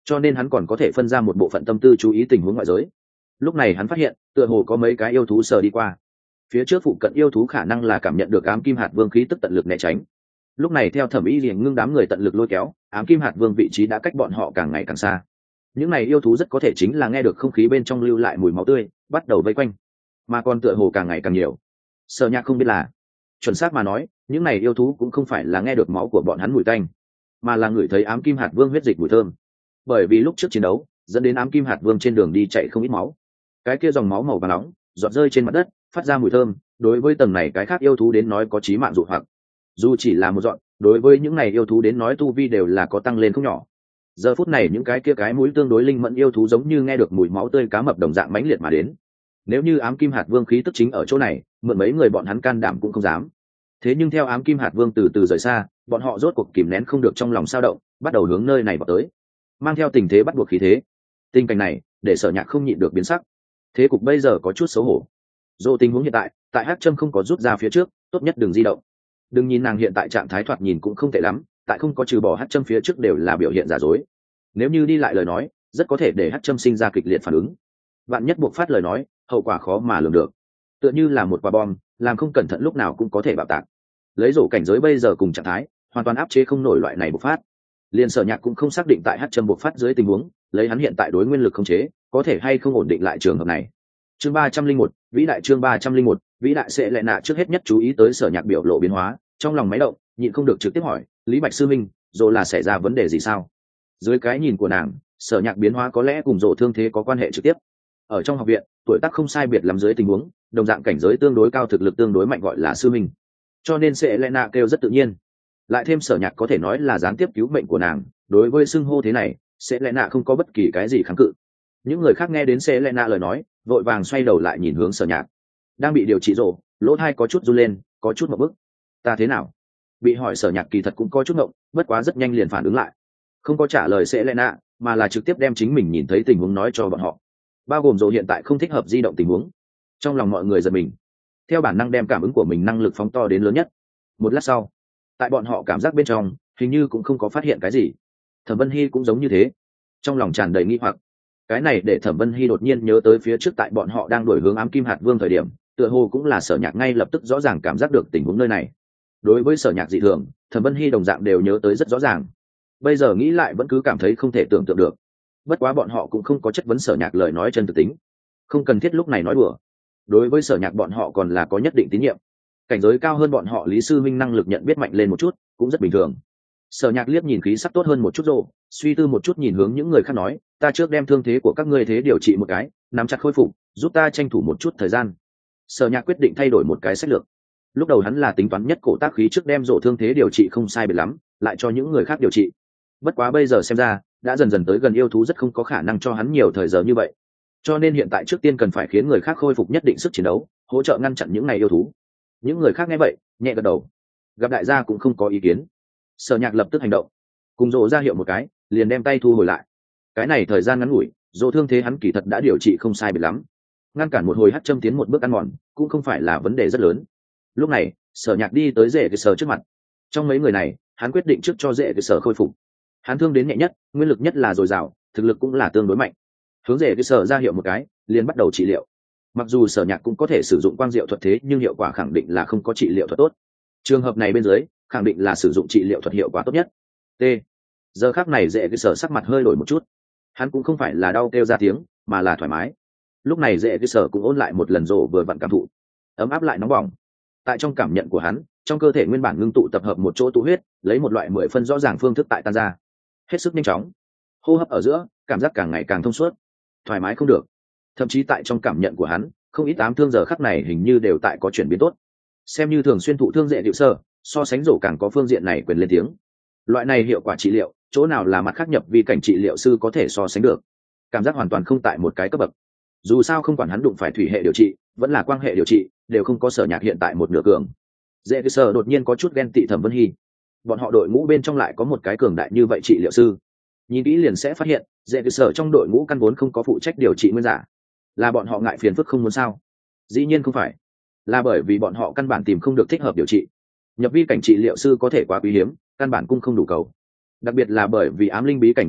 cho nên hắn còn có thể phân ra một bộ phận tâm tư chú ý tình huống ngoại giới. Lúc này hắn phát hiện tựa hồ có mấy cái yêu thú sờ đi qua, phía trước phụ cận yêu thú khả năng là cảm nhận được ám kim hạt vương khí tức tận lực né tránh. Lúc này theo Thẩm Y Liền ngưng đám người tận lực lôi kéo, ám kim hạt vương vị trí đã cách bọn họ càng ngày càng xa. Những này yêu thú rất có thể chính là nghe được không khí bên trong lưu lại mùi máu tươi, bắt đầu vây quanh, mà còn tựa hồ càng ngày càng nhiều. Sở Nhạc không biết là, chuẩn xác mà nói, những này yêu thú cũng không phải là nghe được máu của bọn hắn mùi tanh, mà là ngửi thấy ám kim hạt vương huyết dịch mùi thơm. Bởi vì lúc trước chiến đấu, dẫn đến ám kim hạt vương trên đường đi chạy không ít máu. Cái kia dòng máu màu vàng nóng, giọt rơi trên mặt đất, phát ra mùi thơm, đối với tầng này cái khác yêu thú đến nói có chí mạng dụ hoặc. Dù chỉ là một dọn, đối với những này yêu thú đến nói tu vi đều là có tăng lên không nhỏ. Giờ phút này những cái kia cái mũi tương đối linh mẫn yêu thú giống như nghe được mùi máu tươi cá mập đồng dạng mãnh liệt mà đến. Nếu như ám kim hạt vương khí tức chính ở chỗ này, mượn mấy người bọn hắn can đảm cũng không dám. Thế nhưng theo ám kim hạt vương từ từ rời xa, bọn họ rốt cuộc kìm nén không được trong lòng sao động, bắt đầu hướng nơi này vào tới, mang theo tình thế bắt buộc khí thế. Tình cảnh này để Sở Nhạc không nhịn được biến sắc. Thế cục bây giờ có chút xấu hổ. Dù tình huống hiện tại, tại Hắc Trâm không có rút ra phía trước, tốt nhất đừng di động. Đừng nhìn nàng hiện tại trạng thái thoạt nhìn cũng không tệ lắm, tại không có trừ bỏ Hắc Trâm phía trước đều là biểu hiện giả dối. Nếu như đi lại lời nói, rất có thể để Hắc Trâm sinh ra kịch liệt phản ứng. Vạn nhất buộc phát lời nói, hậu quả khó mà lường được. Tựa như là một quả bom, làm không cẩn thận lúc nào cũng có thể bạo tạc. Lấy rổ cảnh giới bây giờ cùng trạng thái, hoàn toàn áp chế không nổi loại này bộc phát. Liên Sở Nhạc cũng không xác định tại Hắc Trâm bộc phát dưới tình huống, lấy hắn hiện tại đối nguyên lực khống chế, có thể hay không ổn định lại trường hợp này. Chương ba trăm linh một, vĩ đại chương ba trăm linh một, vĩ đại sẽ lệ nạ trước hết nhất chú ý tới Sở Nhạc biểu lộ biến hóa, trong lòng máy động, nhịn không được trực tiếp hỏi, Lý Bạch sư minh, rồi là xảy ra vấn đề gì sao? Dưới cái nhìn của nàng, Sở Nhạc biến hóa có lẽ cùng rộ thương thế có quan hệ trực tiếp. Ở trong học viện, tuổi tác không sai biệt lắm dưới tình huống, đồng dạng cảnh giới tương đối cao thực lực tương đối mạnh gọi là sư minh. Cho nên sẽ lệ nạ kêu rất tự nhiên. Lại thêm Sở Nhạc có thể nói là gián tiếp cứu mệnh của nàng, đối với xưng hô thế này, sẽ lệ nạ không có bất kỳ cái gì kháng cự. Những người khác nghe đến sẽ lệ nạ lời nói, vội vàng xoay đầu lại nhìn hướng Sở Nhạc. Đang bị điều trị rộ, lỗ tai có chút run lên, có chút một bức. Ta thế nào? Bị hỏi Sở Nhạc kỳ thật cũng có chút ngộng, bất quá rất nhanh liền phản ứng lại. Không có trả lời sẽ lệ nạ, mà là trực tiếp đem chính mình nhìn thấy tình huống nói cho bọn họ, bao gồm rộ hiện tại không thích hợp di động tình huống. Trong lòng mọi người giật mình, theo bản năng đem cảm ứng của mình năng lực phóng to đến lớn nhất. Một lát sau, tại bọn họ cảm giác bên trong hình như cũng không có phát hiện cái gì. Thẩm Vân Hy cũng giống như thế, trong lòng tràn đầy nghi hoặc. Cái này để Thẩm Vân Hy đột nhiên nhớ tới phía trước tại bọn họ đang đuổi hướng ám kim hạt vương thời điểm, tựa hồ cũng là Sở Nhạc ngay lập tức rõ ràng cảm giác được tình huống nơi này. Đối với Sở Nhạc dị thường, Thẩm Vân Hy đồng dạng đều nhớ tới rất rõ ràng. Bây giờ nghĩ lại vẫn cứ cảm thấy không thể tưởng tượng được. Bất quá bọn họ cũng không có chất vấn Sở Nhạc lời nói chân thực tính, không cần thiết lúc này nói đùa. Đối với Sở Nhạc bọn họ còn là có nhất định tín nhiệm. Cảnh giới cao hơn bọn họ Lý sư minh năng lực nhận biết mạnh lên một chút, cũng rất bình thường. Sở Nhạc liếc nhìn khí sắc tốt hơn một chút rồi, suy tư một chút nhìn hướng những người khác nói, ta trước đem thương thế của các ngươi thế điều trị một cái, nắm chặt khôi phục, giúp ta tranh thủ một chút thời gian. Sở Nhạc quyết định thay đổi một cái sách lược. Lúc đầu hắn là tính toán nhất cổ tác khí trước đem rộ thương thế điều trị không sai biệt lắm, lại cho những người khác điều trị. Bất quá bây giờ xem ra, đã dần dần tới gần yêu thú rất không có khả năng cho hắn nhiều thời giờ như vậy. Cho nên hiện tại trước tiên cần phải khiến người khác khôi phục nhất định sức chiến đấu, hỗ trợ ngăn chặn những này yêu thú. Những người khác nghe vậy, nhẹ gật đầu. Gặp đại gia cũng không có ý kiến. Sở Nhạc lập tức hành động, cùng rộ ra hiệu một cái, liền đem tay thu hồi lại. Cái này thời gian ngắn ngủi, rộ thương thế hắn kỳ thật đã điều trị không sai biệt lắm, ngăn cản một hồi Hắc Trâm tiến một bước ăn mòn, cũng không phải là vấn đề rất lớn. Lúc này, Sở Nhạc đi tới Dễ Cơ Sở trước mặt. Trong mấy người này, hắn quyết định trước cho Dễ Cơ Sở khôi phục. Hắn thương đến nhẹ nhất, nguyên lực nhất là dồi dào, thực lực cũng là tương đối mạnh. Hướng Dễ Cơ Sở ra hiệu một cái, liền bắt đầu trị liệu. Mặc dù Sở Nhạc cũng có thể sử dụng quang diệu thuật thế, nhưng hiệu quả khẳng định là không có trị liệu thuật tốt. Trường hợp này bên dưới, khẳng định là sử dụng trị liệu thuật hiệu quả tốt nhất. T. Giờ khắc này Dễ Cơ Sở sắc mặt hơi đổi một chút. Hắn cũng không phải là đau kêu ra tiếng, mà là thoải mái. Lúc này Dễ Cơ Sở cũng ôn lại một lần rộ vừa vặn cảm thụ, ấm áp lại nóng bỏng. Tại trong cảm nhận của hắn, trong cơ thể nguyên bản ngưng tụ tập hợp một chỗ tụ huyết, lấy một loại mười phân rõ ràng phương thức tại tan ra, hết sức nhanh chóng. Hô hấp ở giữa, cảm giác càng ngày càng thông suốt, thoải mái không được. Thậm chí tại trong cảm nhận của hắn, không ít ám thương giờ khắc này hình như đều tại có chuyển biến tốt. Xem như thường xuyên thụ thương Dễ Điệu Sơ, so sánh rổ càng có phương diện này quyền lên tiếng. Loại này hiệu quả trị liệu, chỗ nào là mặt khác nhập vi cảnh trị liệu sư có thể so sánh được. Cảm giác hoàn toàn không tại một cái cấp bậc. Dù sao không quản hắn đụng phải thủy hệ điều trị, vẫn là quang hệ điều trị, đều không có Sở Nhạc hiện tại một nửa cường. Dễ Cơ Sở đột nhiên có chút ghen tị Thẩm Vân Hy. Bọn họ đội ngũ bên trong lại có một cái cường đại như vậy trị liệu sư. Nhìn kỹ liền sẽ phát hiện, Dễ Cơ Sở trong đội ngũ căn vốn không có phụ trách điều trị nguyên giả. Là bọn họ ngại phiền phức không muốn sao? Dĩ nhiên không phải. Là bởi vì bọn họ căn bản tìm không được thích hợp điều trị. Nhập vi cảnh trị liệu sư có thể quá quý hiếm, căn bản cũng không đủ cầu. Đặc biệt là bởi vì ám linh bí cảnh đặc thù,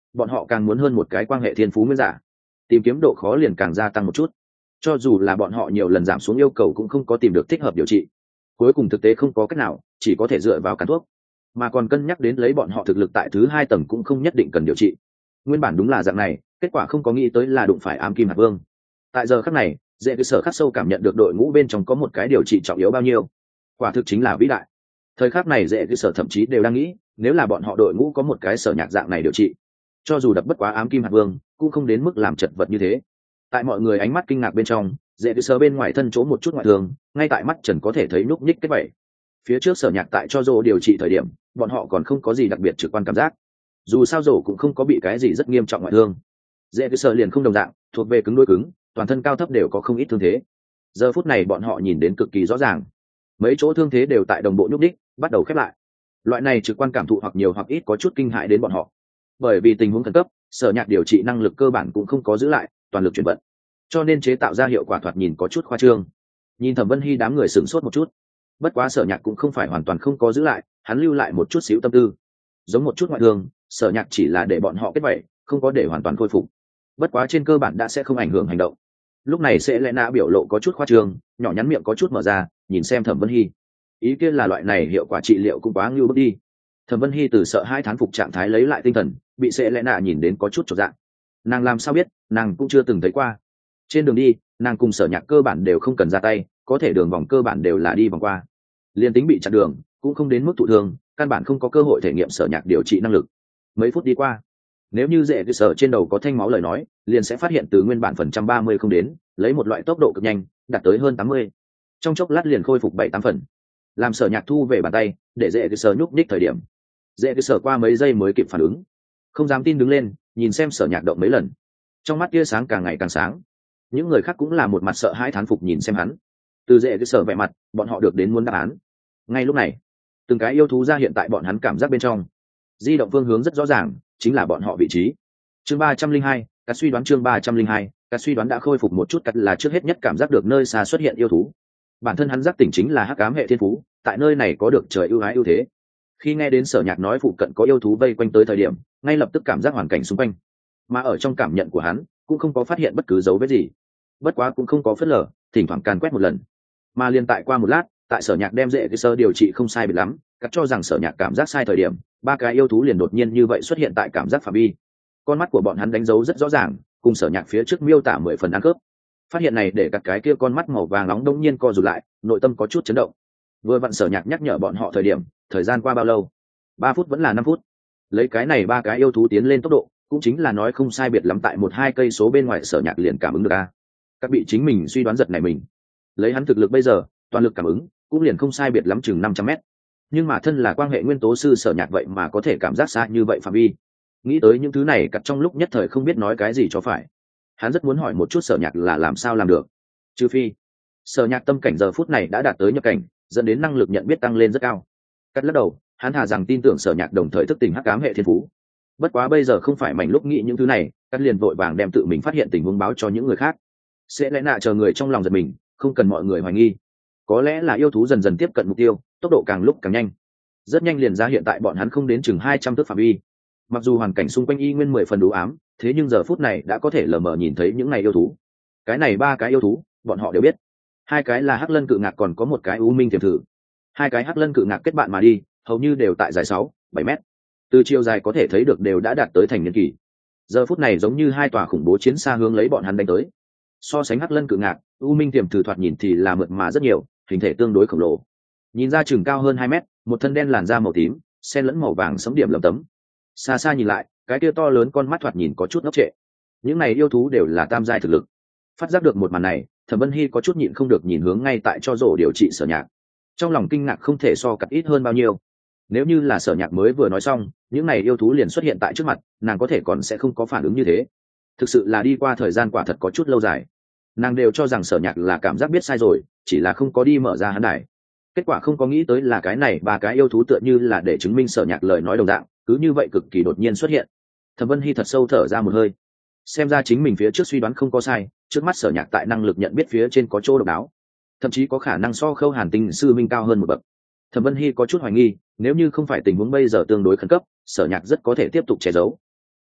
bọn họ càng muốn hơn một cái quan hệ thiên phú nguyên giả, tìm kiếm độ khó liền càng gia tăng một chút. Cho dù là bọn họ nhiều lần giảm xuống yêu cầu cũng không có tìm được thích hợp điều trị, cuối cùng thực tế không có cách nào, chỉ có thể dựa vào cắn thuốc, mà còn cân nhắc đến lấy bọn họ thực lực tại thứ hai tầng cũng không nhất định cần điều trị. Nguyên bản đúng là dạng này, kết quả không có nghĩ tới là đụng phải ám kim hạt vương. Tại giờ khắc này, dễ cơ sở khắc sâu cảm nhận được đội ngũ bên trong có một cái điều trị trọng yếu bao nhiêu, quả thực chính là vĩ đại. Thời khắc này dễ cơ sở thậm chí đều đang nghĩ, nếu là bọn họ đội ngũ có một cái sở nhạc dạng này điều trị, cho dù đập bất quá ám kim hạt vương cũng không đến mức làm chật vật như thế. Tại mọi người ánh mắt kinh ngạc bên trong, dễ cơ sở bên ngoài thân chỗ một chút ngoại thương, ngay tại mắt trần có thể thấy núc nhích kết vẩy. Phía trước sở nhạc tại cho rồ điều trị thời điểm, bọn họ còn không có gì đặc biệt trực quan cảm giác, dù sao rồ cũng không có bị cái gì rất nghiêm trọng ngoại thương. Dễ cơ sở liền không đồng dạng, thuộc về cứng đối cứng, toàn thân cao thấp đều có không ít thương thế. Giờ phút này bọn họ nhìn đến cực kỳ rõ ràng, mấy chỗ thương thế đều tại đồng bộ nhúc đích bắt đầu khép lại. Loại này trực quan cảm thụ hoặc nhiều hoặc ít có chút kinh hại đến bọn họ, bởi vì tình huống khẩn cấp, sở nhạc điều trị năng lực cơ bản cũng không có giữ lại, toàn lực chuyển vận, cho nên chế tạo ra hiệu quả thoạt nhìn có chút khoa trương. Nhìn Thẩm Vân Hy đám người sửng sốt một chút, bất quá sở nhạc cũng không phải hoàn toàn không có giữ lại, hắn lưu lại một chút xíu tâm tư, giống một chút ngoại thương, sở nhạc chỉ là để bọn họ kết vẩy, không có để hoàn toàn khôi phục, bất quá trên cơ bản đã sẽ không ảnh hưởng hành động. Lúc này sẽ lẽ nạ biểu lộ có chút khoa trương, nhỏ nhắn miệng có chút mở ra, nhìn xem Thẩm Vân Hy, ý kiến là loại này hiệu quả trị liệu cũng quá ngưu bức đi. Thẩm Vân Hy từ sợ hai thán phục trạng thái lấy lại tinh thần, bị sẽ lẽ nạ nhìn đến có chút chột dạ. Nàng làm sao biết, nàng cũng chưa từng thấy qua. Trên đường đi, nàng cùng sở nhạc cơ bản đều không cần ra tay, có thể đường vòng cơ bản đều là đi vòng qua. Liên tính bị chặn đường, cũng không đến mức thụ thương, căn bản không có cơ hội thể nghiệm sở nhạc điều trị năng lực. Mấy phút đi qua, nếu như dễ cơ sở trên đầu có thanh máu lời nói, liền sẽ phát hiện từ nguyên bản phần trăm ba mươi không đến, lấy một loại tốc độ cực nhanh, đạt tới hơn tám mươi. Trong chốc lát liền khôi phục bảy tám phần. Làm sở nhạc thu về bàn tay, để dễ cơ sở nhúc nhích thời điểm, dễ cơ sở qua mấy giây mới kịp phản ứng, không dám tin đứng lên, nhìn xem sở nhạc động mấy lần, trong mắt tia sáng càng ngày càng sáng. Những người khác cũng là một mặt sợ hãi thán phục nhìn xem hắn. Từ dễ cơ sở vẻ mặt, bọn họ được đến muốn đáp án. Ngay lúc này, từng cái yêu thú ra hiện tại bọn hắn cảm giác bên trong, di động phương hướng rất rõ ràng, chính là bọn họ vị trí. Chương ba trăm linh hai, các suy đoán chương ba trăm linh hai, các suy đoán đã khôi phục một chút, cắt là trước hết nhất cảm giác được nơi xa xuất hiện yêu thú. Bản thân hắn giác tỉnh chính là hắc ám hệ thiên phú, tại nơi này có được trời ưu ái ưu thế. Khi nghe đến sở nhạc nói phụ cận có yêu thú vây quanh tới thời điểm, ngay lập tức cảm giác hoàn cảnh xung quanh, mà ở trong cảm nhận của hắn cũng không có phát hiện bất cứ dấu vết gì. Bất quá cũng không có phớt lờ, thỉnh thoảng càn quét một lần. Mà liên tại qua một lát, tại sở nhạc đem dễ cái sơ điều trị không sai biệt lắm, cắt cho rằng sở nhạc cảm giác sai thời điểm, ba cái yêu thú liền đột nhiên như vậy xuất hiện tại cảm giác phạm vi. Con mắt của bọn hắn đánh dấu rất rõ ràng, cùng sở nhạc phía trước miêu tả mười phần ăn khớp. Phát hiện này để các cái kia con mắt màu vàng nóng đông nhiên co rụt lại, nội tâm có chút chấn động. Vừa vặn sở nhạc nhắc nhở bọn họ thời điểm, thời gian qua bao lâu? Ba phút vẫn là năm phút. Lấy cái này ba cái yêu thú tiến lên tốc độ, cũng chính là nói không sai biệt lắm tại một hai cây số bên ngoài sở nhạc liền cảm ứng được a. Các bị chính mình suy đoán giật này mình. Lấy hắn thực lực bây giờ, toàn lực cảm ứng cũng liền không sai biệt lắm chừng năm trăm mét. Nhưng mà thân là quan hệ nguyên tố sư sở nhạc vậy mà có thể cảm giác xa như vậy phạm vi. Nghĩ tới những thứ này cắt trong lúc nhất thời không biết nói cái gì cho phải. Hắn rất muốn hỏi một chút sở nhạc là làm sao làm được. Trừ phi, sở nhạc tâm cảnh giờ phút này đã đạt tới nhập cảnh, dẫn đến năng lực nhận biết tăng lên rất cao. Cắt lắc đầu, hắn thà rằng tin tưởng sở nhạc đồng thời thức tỉnh hắc ám hệ thiên phú. Bất quá bây giờ không phải mảnh lúc nghĩ những thứ này, cắt liền vội vàng đem tự mình phát hiện tình huống báo cho những người khác. Sẽ lẽ nạ chờ người trong lòng giật mình, không cần mọi người hoài nghi. Có lẽ là yêu thú dần dần tiếp cận mục tiêu, tốc độ càng lúc càng nhanh. Rất nhanh liền ra hiện tại bọn hắn không đến chừng hai trăm thước phạm vi. Mặc dù hoàn cảnh xung quanh y nguyên mười phần đủ ám, thế nhưng giờ phút này đã có thể lờ mờ nhìn thấy những này yêu thú. Cái này ba cái yêu thú, bọn họ đều biết. Hai cái là hắc lân cự ngạc, còn có một cái u minh tiềm thử. Hai cái hắc lân cự ngạc kết bạn mà đi, hầu như đều tại dài sáu, bảy mét. Từ chiều dài có thể thấy được đều đã đạt tới thành niên kỳ. Giờ phút này giống như hai tòa khủng bố chiến xa hướng lấy bọn hắn đánh tới. So sánh hắc lân cự ngạc, u minh tiềm thử thoạt nhìn thì là mượt mà rất nhiều, hình thể tương đối khổng lồ. Nhìn ra chừng cao hơn hai mét, một thân đen làn da màu tím, xen lẫn màu vàng sẫm điểm lấm tấm. Xa xa nhìn lại, cái kia to lớn con mắt thoạt nhìn có chút ngốc trệ. Những này yêu thú đều là tam giai thực lực. Phát giác được một màn này, Thẩm Vân Hy có chút nhịn không được nhìn hướng ngay tại cho rổ điều trị sở nhạc. Trong lòng kinh ngạc không thể so cặt ít hơn bao nhiêu. Nếu như là sở nhạc mới vừa nói xong, những này yêu thú liền xuất hiện tại trước mặt, nàng có thể còn sẽ không có phản ứng như thế. Thực sự là đi qua thời gian quả thật có chút lâu dài. Nàng đều cho rằng sở nhạc là cảm giác biết sai rồi, chỉ là không có đi mở ra hắn đài. Kết quả không có nghĩ tới là cái này ba cái yêu thú tựa như là để chứng minh sở nhạc lời nói đồng dạng, cứ như vậy cực kỳ đột nhiên xuất hiện. Thẩm Vân Hy thật sâu thở ra một hơi, xem ra chính mình phía trước suy đoán không có sai, trước mắt sở nhạc tại năng lực nhận biết phía trên có chỗ độc đáo, thậm chí có khả năng so Khâu Hàn Tinh sư minh cao hơn một bậc. Thẩm Vân Hy có chút hoài nghi, nếu như không phải tình huống bây giờ tương đối khẩn cấp, sở nhạc rất có thể tiếp tục che giấu.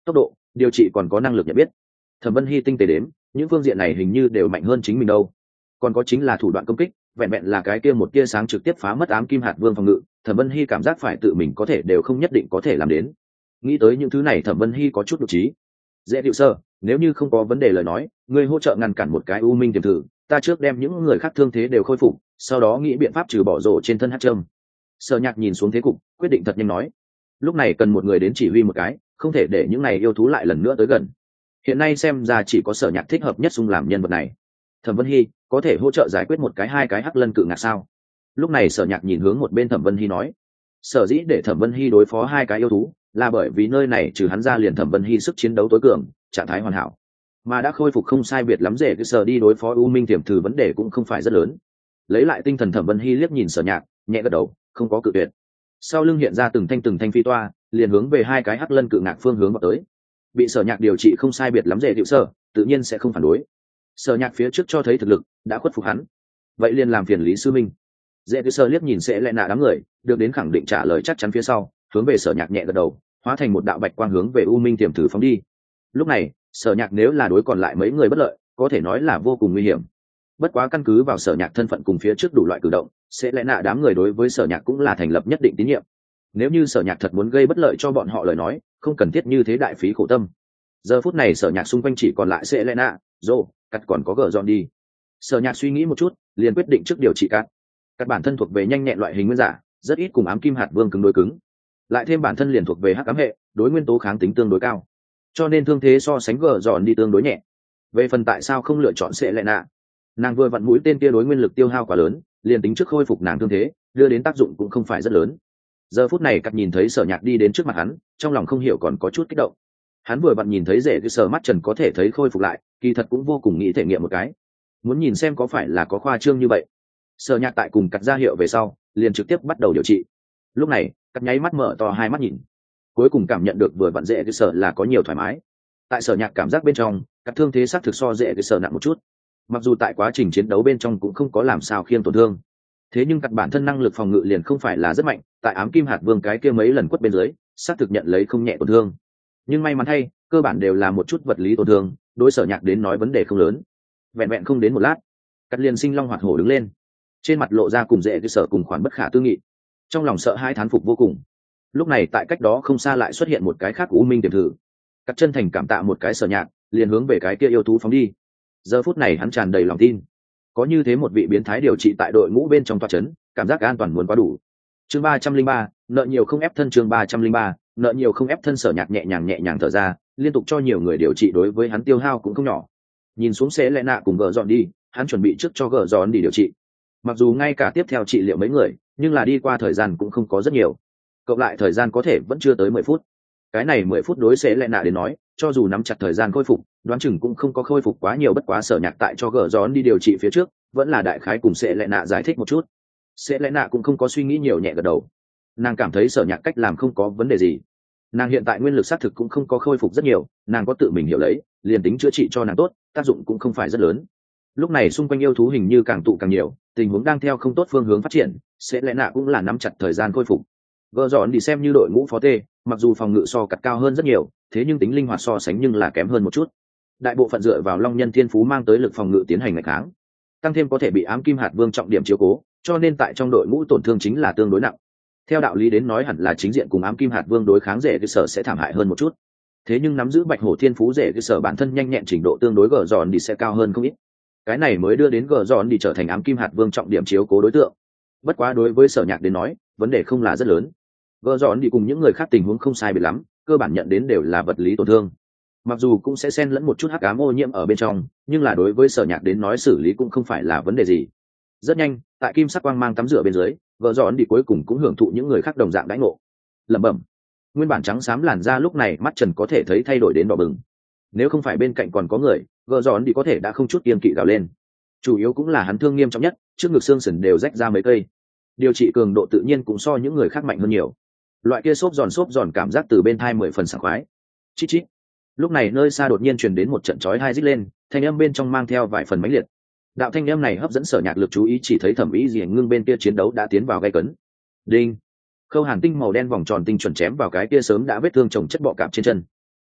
tốc độ, điều trị còn có năng lực nhận biết. Thẩm Vân Hy tinh tế đếm, những phương diện này hình như đều mạnh hơn chính mình đâu. Còn có chính là thủ đoạn công kích, vẹn vẹn là cái kia một tia sáng trực tiếp phá mất ám kim hạt vương phòng ngự, Thẩm Vân Hy cảm giác phải tự mình có thể đều không nhất định có thể làm đến. Nghĩ tới những thứ này Thẩm Vân Hy có chút đột trí. Dễ điệu sơ, nếu như không có vấn đề lời nói, ngươi hỗ trợ ngăn cản một cái u minh tiềm thử, ta trước đem những người khác thương thế đều khôi phục, sau đó nghĩ biện pháp trừ bỏ rổ trên thân hát trâm. Sở Nhạc nhìn xuống thế cục, quyết định thật nhanh nói, lúc này cần một người đến chỉ huy một cái, không thể để những này yêu thú lại lần nữa tới gần. Hiện nay xem ra chỉ có Sở Nhạc thích hợp nhất xung làm nhân vật này. Thẩm Vân Hy có thể hỗ trợ giải quyết một cái hai cái hắc lân cự ngạc sao? Lúc này Sở Nhạc nhìn hướng một bên Thẩm Vân Hy nói, sở dĩ để Thẩm Vân Hy đối phó hai cái yêu thú là bởi vì nơi này trừ hắn ra liền Thẩm Vân Hy sức chiến đấu tối cường, trạng thái hoàn hảo, mà đã khôi phục không sai biệt lắm, dễ cái sở đi đối phó u minh tiềm thử vấn đề cũng không phải rất lớn. Lấy lại tinh thần Thẩm Vân Hy liếc nhìn Sở Nhạc, nhẹ gật đầu, không có cự tuyệt. Sau lưng hiện ra từng thanh từng thanh phi toa, liền hướng về hai cái hắc lân cự ngạc phương hướng vào tới. Bị Sở Nhạc điều trị không sai biệt lắm, dễ hiệu sở tự nhiên sẽ không phản đối. Sở Nhạc phía trước cho thấy thực lực đã khuất phục hắn, vậy liền làm phiền Lý Sư Minh. Dễ hiệu sở liếc nhìn sẽ lẽ nạ đám người, được đến khẳng định trả lời chắc chắn phía sau, hướng về Sở Nhạc nhẹ gật đầu, hóa thành một đạo bạch quang hướng về u minh tiềm thử phóng đi. Lúc này Sở Nhạc nếu là đối còn lại mấy người bất lợi, có thể nói là vô cùng nguy hiểm. Bất quá căn cứ vào Sở Nhạc thân phận cùng phía trước đủ loại cử động, sẽ lẽ nạ đám người đối với Sở Nhạc cũng là thành lập nhất định tín nhiệm. Nếu như Sở Nhạc thật muốn gây bất lợi cho bọn họ lời nói, không cần thiết như thế đại phí khổ tâm. Giờ phút này Sở Nhạc xung quanh chỉ còn lại sẽ lẽ nạ, Dô, cắt còn có gỡ dọn đi. Sở Nhạc suy nghĩ một chút, liền quyết định trước điều trị cắt. Cắt bản thân thuộc về nhanh nhẹn loại hình nguyên giả, rất ít cùng ám kim hạt vương cứng đối cứng. Lại thêm bản thân liền thuộc về hắc ám hệ, đối nguyên tố kháng tính tương đối cao, cho nên thương thế so sánh gỡ dọn đi tương đối nhẹ. Về phần tại sao không lựa chọn sẽ lẽ nạ, nàng vừa vặn mũi tên kia đối nguyên lực tiêu hao quá lớn, liền tính trước khôi phục nàng thương thế, đưa đến tác dụng cũng không phải rất lớn. Giờ phút này cắt nhìn thấy Sở Nhạc đi đến trước mặt hắn, trong lòng không hiểu còn có chút kích động. Hắn vừa vặn nhìn thấy rể cái Sở mắt trần có thể thấy khôi phục lại, kỳ thật cũng vô cùng nghĩ thể nghiệm một cái, muốn nhìn xem có phải là có khoa trương như vậy. Sở Nhạc tại cùng cắt ra hiệu về sau, liền trực tiếp bắt đầu điều trị. Lúc này cắt nháy mắt mở to hai mắt nhìn, cuối cùng cảm nhận được vừa vặn rể cái Sở là có nhiều thoải mái. Tại Sở Nhạc cảm giác bên trong, cắt thương thế xác thực so rể cái Sở nặng một chút, mặc dù tại quá trình chiến đấu bên trong cũng không có làm sao khiêng tổn thương, thế nhưng cắt bản thân năng lực phòng ngự liền không phải là rất mạnh, tại ám kim hạt vương cái kia mấy lần quất bên dưới xác thực nhận lấy không nhẹ tổn thương, nhưng may mắn thay cơ bản đều là một chút vật lý tổn thương, đối Sở Nhạc đến nói vấn đề không lớn. Vẹn vẹn không đến một lát, cắt liền sinh long hoạt hổ đứng lên, trên mặt lộ ra cùng dễ cái Sở cùng khoản bất khả tư nghị, trong lòng sợ hãi thán phục vô cùng. Lúc này tại cách đó không xa lại xuất hiện một cái khác u minh tiềm thử, cắt chân thành cảm tạ một cái Sở Nhạc, liền hướng về cái kia yêu thú phóng đi. Giờ phút này hắn tràn đầy lòng tin, có như thế một vị biến thái điều trị tại đội ngũ bên trong toa chấn, cảm giác an toàn muốn quá đủ. Chương ba trăm linh ba, nợ nhiều không ép thân. Chương ba trăm linh ba, nợ nhiều không ép thân. Sở Nhạc nhẹ nhàng nhẹ nhàng thở ra, liên tục cho nhiều người điều trị đối với hắn tiêu hao cũng không nhỏ. Nhìn xuống sẽ lẽ nạ cùng gỡ dọn đi, hắn chuẩn bị trước cho gỡ dọn đi điều trị. Mặc dù ngay cả tiếp theo trị liệu mấy người, nhưng là đi qua thời gian cũng không có rất nhiều, cộng lại thời gian có thể vẫn chưa tới mười phút. Cái này mười phút đối sẽ lẽ nạ đến nói, cho dù nắm chặt thời gian khôi phục, đoán chừng cũng không có khôi phục quá nhiều. Bất quá Sở Nhạc tại cho gỡ gión đi điều trị phía trước, vẫn là đại khái cùng sẽ lẽ nạ giải thích một chút. Sẽ lẽ nạ cũng không có suy nghĩ nhiều, nhẹ gật đầu. Nàng cảm thấy Sở Nhạc cách làm không có vấn đề gì. Nàng hiện tại nguyên lực xác thực cũng không có khôi phục rất nhiều, nàng có tự mình hiểu lấy, liền tính chữa trị cho nàng tốt, tác dụng cũng không phải rất lớn. Lúc này xung quanh yêu thú hình như càng tụ càng nhiều, tình huống đang theo không tốt phương hướng phát triển, sẽ lẽ nạ cũng là nắm chặt thời gian khôi phục. Gỡ dọn đi xem như đội ngũ phó tê, mặc dù phòng ngự so cắt cao hơn rất nhiều, thế nhưng tính linh hoạt so sánh nhưng là kém hơn một chút. Đại bộ phận dựa vào long nhân thiên phú mang tới lực phòng ngự tiến hành ngày kháng, tăng thêm có thể bị ám kim hạt vương trọng điểm chiếu cố, cho nên tại trong đội ngũ tổn thương chính là tương đối nặng. Theo đạo lý đến nói hẳn là chính diện cùng ám kim hạt vương đối kháng rể cơ sở sẽ thảm hại hơn một chút, thế nhưng nắm giữ bạch hổ thiên phú rể cơ sở bản thân nhanh nhẹn trình độ tương đối gỡ dọn đi sẽ cao hơn không ít. Cái này mới đưa đến gỡ dọn đi trở thành ám kim hạt vương trọng điểm chiếu cố đối tượng. Bất quá đối với Sở Nhạc đến nói, vấn đề không là rất lớn. Gỡ dọn đi cùng những người khác tình huống không sai biệt lắm, cơ bản nhận đến đều là vật lý tổn thương, mặc dù cũng sẽ xen lẫn một chút hắc ám ô nhiễm ở bên trong, nhưng là đối với Sở Nhạc đến nói xử lý cũng không phải là vấn đề gì. Rất nhanh, tại kim sắc quang mang tắm rửa bên dưới, Gỡ dọn đi cuối cùng cũng hưởng thụ những người khác đồng dạng đãi ngộ. Lẩm bẩm, nguyên bản trắng xám làn da lúc này mắt trần có thể thấy thay đổi đến đỏ bừng. Nếu không phải bên cạnh còn có người, Gỡ dọn đi có thể đã không chút kiêng kỵ gào lên. Chủ yếu cũng là hắn thương nghiêm trọng nhất, trước ngực xương sườn đều rách ra mấy cây. Điều trị cường độ tự nhiên cũng so những người khác mạnh hơn nhiều. Loại kia xốp giòn xốp giòn cảm giác từ bên thai mười phần sảng khoái. Chít chít. Lúc này nơi xa đột nhiên truyền đến một trận chói tai rít lên, thanh âm bên trong mang theo vài phần mãnh liệt. Đạo thanh âm này hấp dẫn Sở Nhạc lực chú ý, chỉ thấy Thẩm Ý Diễm ngưng bên kia chiến đấu đã tiến vào gay cấn. Đinh. Khâu hàn tinh màu đen vòng tròn tinh chuẩn chém vào cái kia sớm đã vết thương chồng chất bọ cạp trên chân.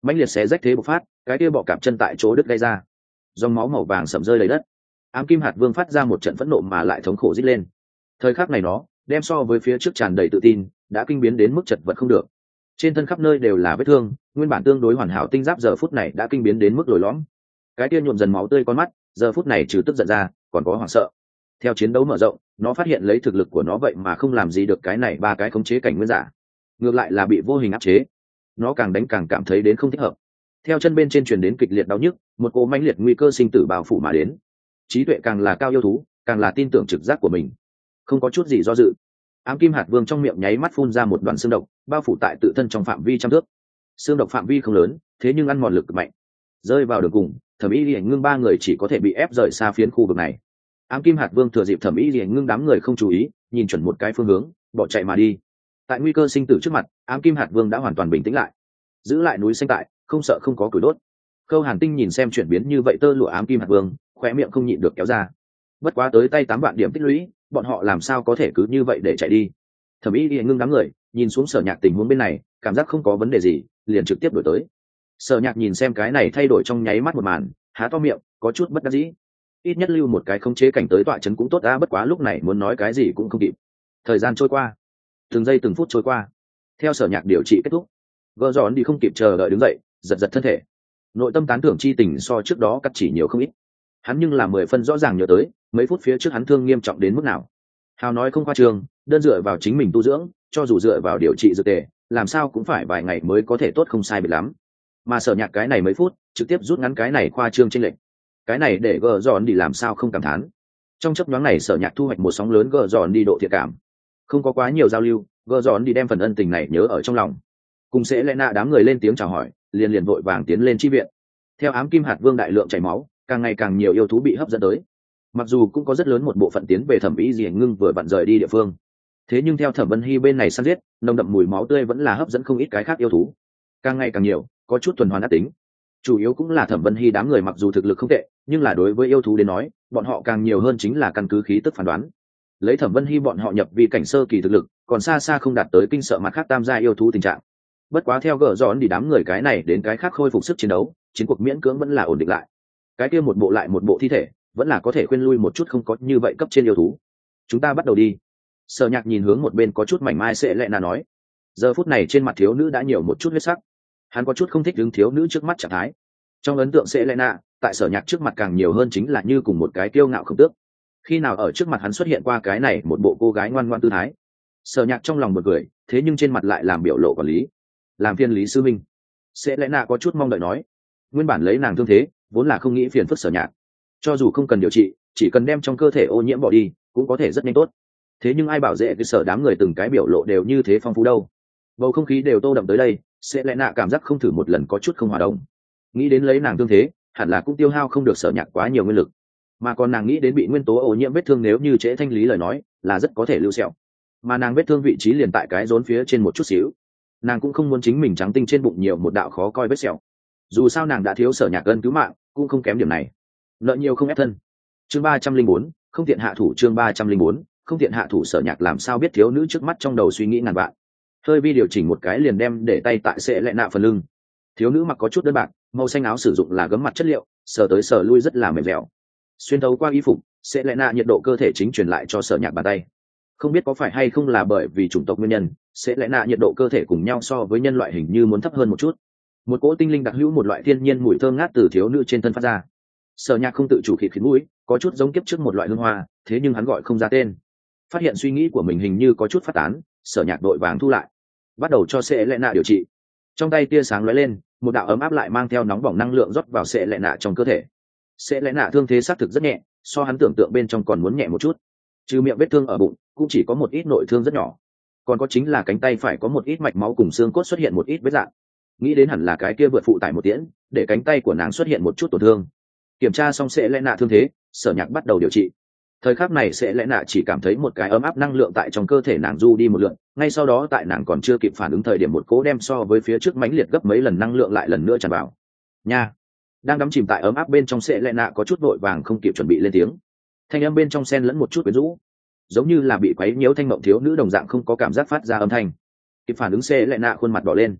mãnh liệt xé rách thế bộc phát, cái kia bọ cạp chân tại chỗ đứt gây ra, dòng máu màu vàng sẫm rơi đầy đất. Ám kim hạt vương phát ra một trận phẫn nộ mà lại thống khổ rít lên. Thời khắc này nó đem so với phía trước tràn đầy tự tin, đã kinh biến đến mức chật vật không được. Trên thân khắp nơi đều là vết thương, nguyên bản tương đối hoàn hảo tinh giáp giờ phút này đã kinh biến đến mức lồi lõm. Cái kia nhuộm dần máu tươi con mắt, giờ phút này trừ tức giận ra, còn có hoảng sợ. Theo chiến đấu mở rộng, nó phát hiện lấy thực lực của nó vậy mà không làm gì được cái này ba cái khống chế cảnh nguyên giả, ngược lại là bị vô hình áp chế. Nó càng đánh càng cảm thấy đến không thích hợp. Theo chân bên trên truyền đến kịch liệt đau nhức, một cỗ mãnh liệt nguy cơ sinh tử bao phủ mà đến. Trí tuệ càng là cao yêu thú, càng là tin tưởng trực giác của mình, không có chút gì do dự. Ám kim hạt vương trong miệng nháy mắt phun ra một đoàn xương độc, bao phủ tại tự thân trong phạm vi trăm thước. Xương độc phạm vi không lớn, thế nhưng ăn mòn lực mạnh. Rơi vào đường cùng, Thẩm Y Lìa Ngưng ba người chỉ có thể bị ép rời xa phiến khu vực này. Ám kim hạt vương thừa dịp Thẩm Y Lìa Ngưng đám người không chú ý, nhìn chuẩn một cái phương hướng, bỏ chạy mà đi. Tại nguy cơ sinh tử trước mặt, Ám kim hạt vương đã hoàn toàn bình tĩnh lại, giữ lại núi xanh tại, không sợ không có củi đốt. Khâu Hàn Tinh nhìn xem chuyển biến như vậy tơ lụa ám kim hạt vương, khóe miệng không nhịn được kéo ra. Bất quá tới tay tám vạn điểm tích lũy, bọn họ làm sao có thể cứ như vậy để chạy đi. Thẩm Y Lìa Ngưng đám người nhìn xuống Sở Nhạc tình huống bên này, cảm giác không có vấn đề gì, liền trực tiếp đổi tới. Sở Nhạc nhìn xem cái này thay đổi trong nháy mắt một màn, há to miệng, có chút bất đắc dĩ. Ít nhất lưu một cái khống chế cảnh tới tọa trấn cũng tốt a, bất quá lúc này muốn nói cái gì cũng không kịp. Thời gian trôi qua, từng giây từng phút trôi qua. Theo Sở Nhạc điều trị kết thúc, Gờ Giòn đi không kịp chờ đợi đứng dậy, giật giật thân thể. Nội tâm tán thưởng chi tình so trước đó cắt chỉ nhiều không ít. Hắn nhưng là mười phân rõ ràng nhớ tới, mấy phút phía trước hắn thương nghiêm trọng đến mức nào. Hào nói không khoa trương, đơn dựa vào chính mình tu dưỡng, cho dù dựa vào điều trị dược tề, làm sao cũng phải vài ngày mới có thể tốt không sai biệt lắm. Mà Sở Nhạc cái này mấy phút, trực tiếp rút ngắn cái này khoa trương chênh lệch. Cái này để Gờ Giòn đi làm sao không cảm thán. Trong chớp nhoáng này Sở Nhạc thu hoạch một sóng lớn Gờ Giòn đi độ thiện cảm. Không có quá nhiều giao lưu, Gờ Giòn đi đem phần ân tình này nhớ ở trong lòng. Cùng sẽ lẽ nạ đám người lên tiếng chào hỏi, liền liền vội vàng tiến lên chi viện. Theo ám kim hạt vương đại lượng chảy máu, càng ngày càng nhiều yêu thú bị hấp dẫn tới. Mặc dù cũng có rất lớn một bộ phận tiến về Thẩm Y Lìa Ngưng vừa vặn rời đi địa phương, thế nhưng theo Thẩm Vân Hy bên này săn giết, nồng đậm mùi máu tươi vẫn là hấp dẫn không ít cái khác yêu thú. Càng ngày càng nhiều, có chút tuần hoàn ác tính. Chủ yếu cũng là Thẩm Vân Hy đám người mặc dù thực lực không tệ, nhưng là đối với yêu thú đến nói, bọn họ càng nhiều hơn chính là căn cứ khí tức phán đoán. Lấy Thẩm Vân Hy bọn họ nhập vi cảnh sơ kỳ thực lực, còn xa xa không đạt tới kinh sợ mặt khác tam gia yêu thú tình trạng. Bất quá theo Gờ Giòn đi đám người cái này đến cái khác khôi phục sức chiến đấu, chiến cuộc miễn cưỡng vẫn là ổn định lại. Cái kia một bộ lại một bộ thi thể, vẫn là có thể khuyên lui một chút không có như vậy cấp trên yêu thú. Chúng ta bắt đầu đi. Sở Nhạc nhìn hướng một bên có chút mảnh mai sẽ lẹ nà nói. Giờ phút này trên mặt thiếu nữ đã nhiều một chút huyết sắc. Hắn có chút không thích đứng thiếu nữ trước mắt trạng thái. Trong ấn tượng sẽ lẹ nà, tại Sở Nhạc trước mặt càng nhiều hơn chính là như cùng một cái kiêu ngạo khổng tước. Khi nào ở trước mặt hắn xuất hiện qua cái này một bộ cô gái ngoan ngoãn tư thái. Sở Nhạc trong lòng bật cười, thế nhưng trên mặt lại làm biểu lộ quản lý, làm phiền Lý sư minh. Sẽ lẽ nạ có chút mong đợi nói, nguyên bản lấy nàng thương thế vốn là không nghĩ phiền phức Sở Nhạc, cho dù không cần điều trị, chỉ cần đem trong cơ thể ô nhiễm bỏ đi cũng có thể rất nhanh tốt. Thế nhưng ai bảo dễ cái Sở đám người từng cái biểu lộ đều như thế phong phú đâu. Bầu không khí đều tô đậm tới đây, sẽ lẽ nạ cảm giác không thử một lần có chút không hòa đồng. Nghĩ đến lấy nàng thương thế hẳn là cũng tiêu hao không được Sở Nhạc quá nhiều nguyên lực, mà còn nàng nghĩ đến bị nguyên tố ô nhiễm vết thương nếu như trễ thanh lý lời nói là rất có thể lưu sẹo, mà nàng vết thương vị trí liền tại cái rốn phía trên một chút xíu. Nàng cũng không muốn chính mình trắng tinh trên bụng nhiều một đạo khó coi vết sẹo, dù sao nàng đã thiếu Sở Nhạc ân cứu mạng, cũng không kém điểm này. Nợ nhiều không ép thân. Chương ba trăm linh bốn, không tiện hạ thủ. Chương ba trăm linh bốn, không tiện hạ thủ. Sở Nhạc làm sao biết thiếu nữ trước mắt trong đầu suy nghĩ ngàn vạn. Hơi vi điều chỉnh một cái liền đem để tay tại sẽ lẹ nạ phần lưng. Thiếu nữ mặc có chút đơn bạc, màu xanh áo sử dụng là gấm mặt chất liệu, sờ tới sờ lui rất là mềm dẻo. Xuyên thấu qua y phục, sẽ lẹ nạ nhiệt độ cơ thể chính truyền lại cho Sở Nhạc bàn tay. Không biết có phải hay không là bởi vì chủng tộc nguyên nhân, sẽ lẽ nạ nhiệt độ cơ thể cùng nhau so với nhân loại hình như muốn thấp hơn một chút. Một cỗ tinh linh đặc hữu một loại thiên nhiên mùi thơm ngát từ thiếu nữ trên thân phát ra. Sở Nhạc không tự chủ khịt khịt mũi, có chút giống kiếp trước một loại hương hoa, thế nhưng hắn gọi không ra tên. Phát hiện suy nghĩ của mình hình như có chút phát tán, Sở Nhạc đội vàng thu lại, bắt đầu cho sẽ lẽ nạ điều trị. Trong tay tia sáng lóe lên, một đạo ấm áp lại mang theo nóng bỏng năng lượng rót vào sẽ lẽ nạ trong cơ thể. Sẽ lẽ nạ thương thế xác thực rất nhẹ, so hắn tưởng tượng bên trong còn muốn nhẹ một chút. Trừ miệng vết thương ở bụng, cũng chỉ có một ít nội thương rất nhỏ, còn có chính là cánh tay phải có một ít mạch máu cùng xương cốt xuất hiện một ít vết rạn. Nghĩ đến hẳn là cái kia vượt phụ tải một tiễn, để cánh tay của nàng xuất hiện một chút tổn thương. Kiểm tra xong sẽ lẽ nạ thương thế, Sở Nhạc bắt đầu điều trị. Thời khắc này sẽ lẽ nạ chỉ cảm thấy một cái ấm áp năng lượng tại trong cơ thể nàng du đi một lượn, ngay sau đó tại nàng còn chưa kịp phản ứng thời điểm một cố đem so với phía trước mãnh liệt gấp mấy lần năng lượng lại lần nữa tràn vào. Nha, đang đắm chìm tại ấm áp bên trong sẽ lẽ nạ có chút vội vàng không kịp chuẩn bị lên tiếng. Thanh âm bên trong xen lẫn một chút quyến rũ, giống như là bị quấy nhiễu thanh mộng thiếu nữ đồng dạng không có cảm giác phát ra âm thanh. Kịp phản ứng sẽ lẽ nạ khuôn mặt đỏ lên.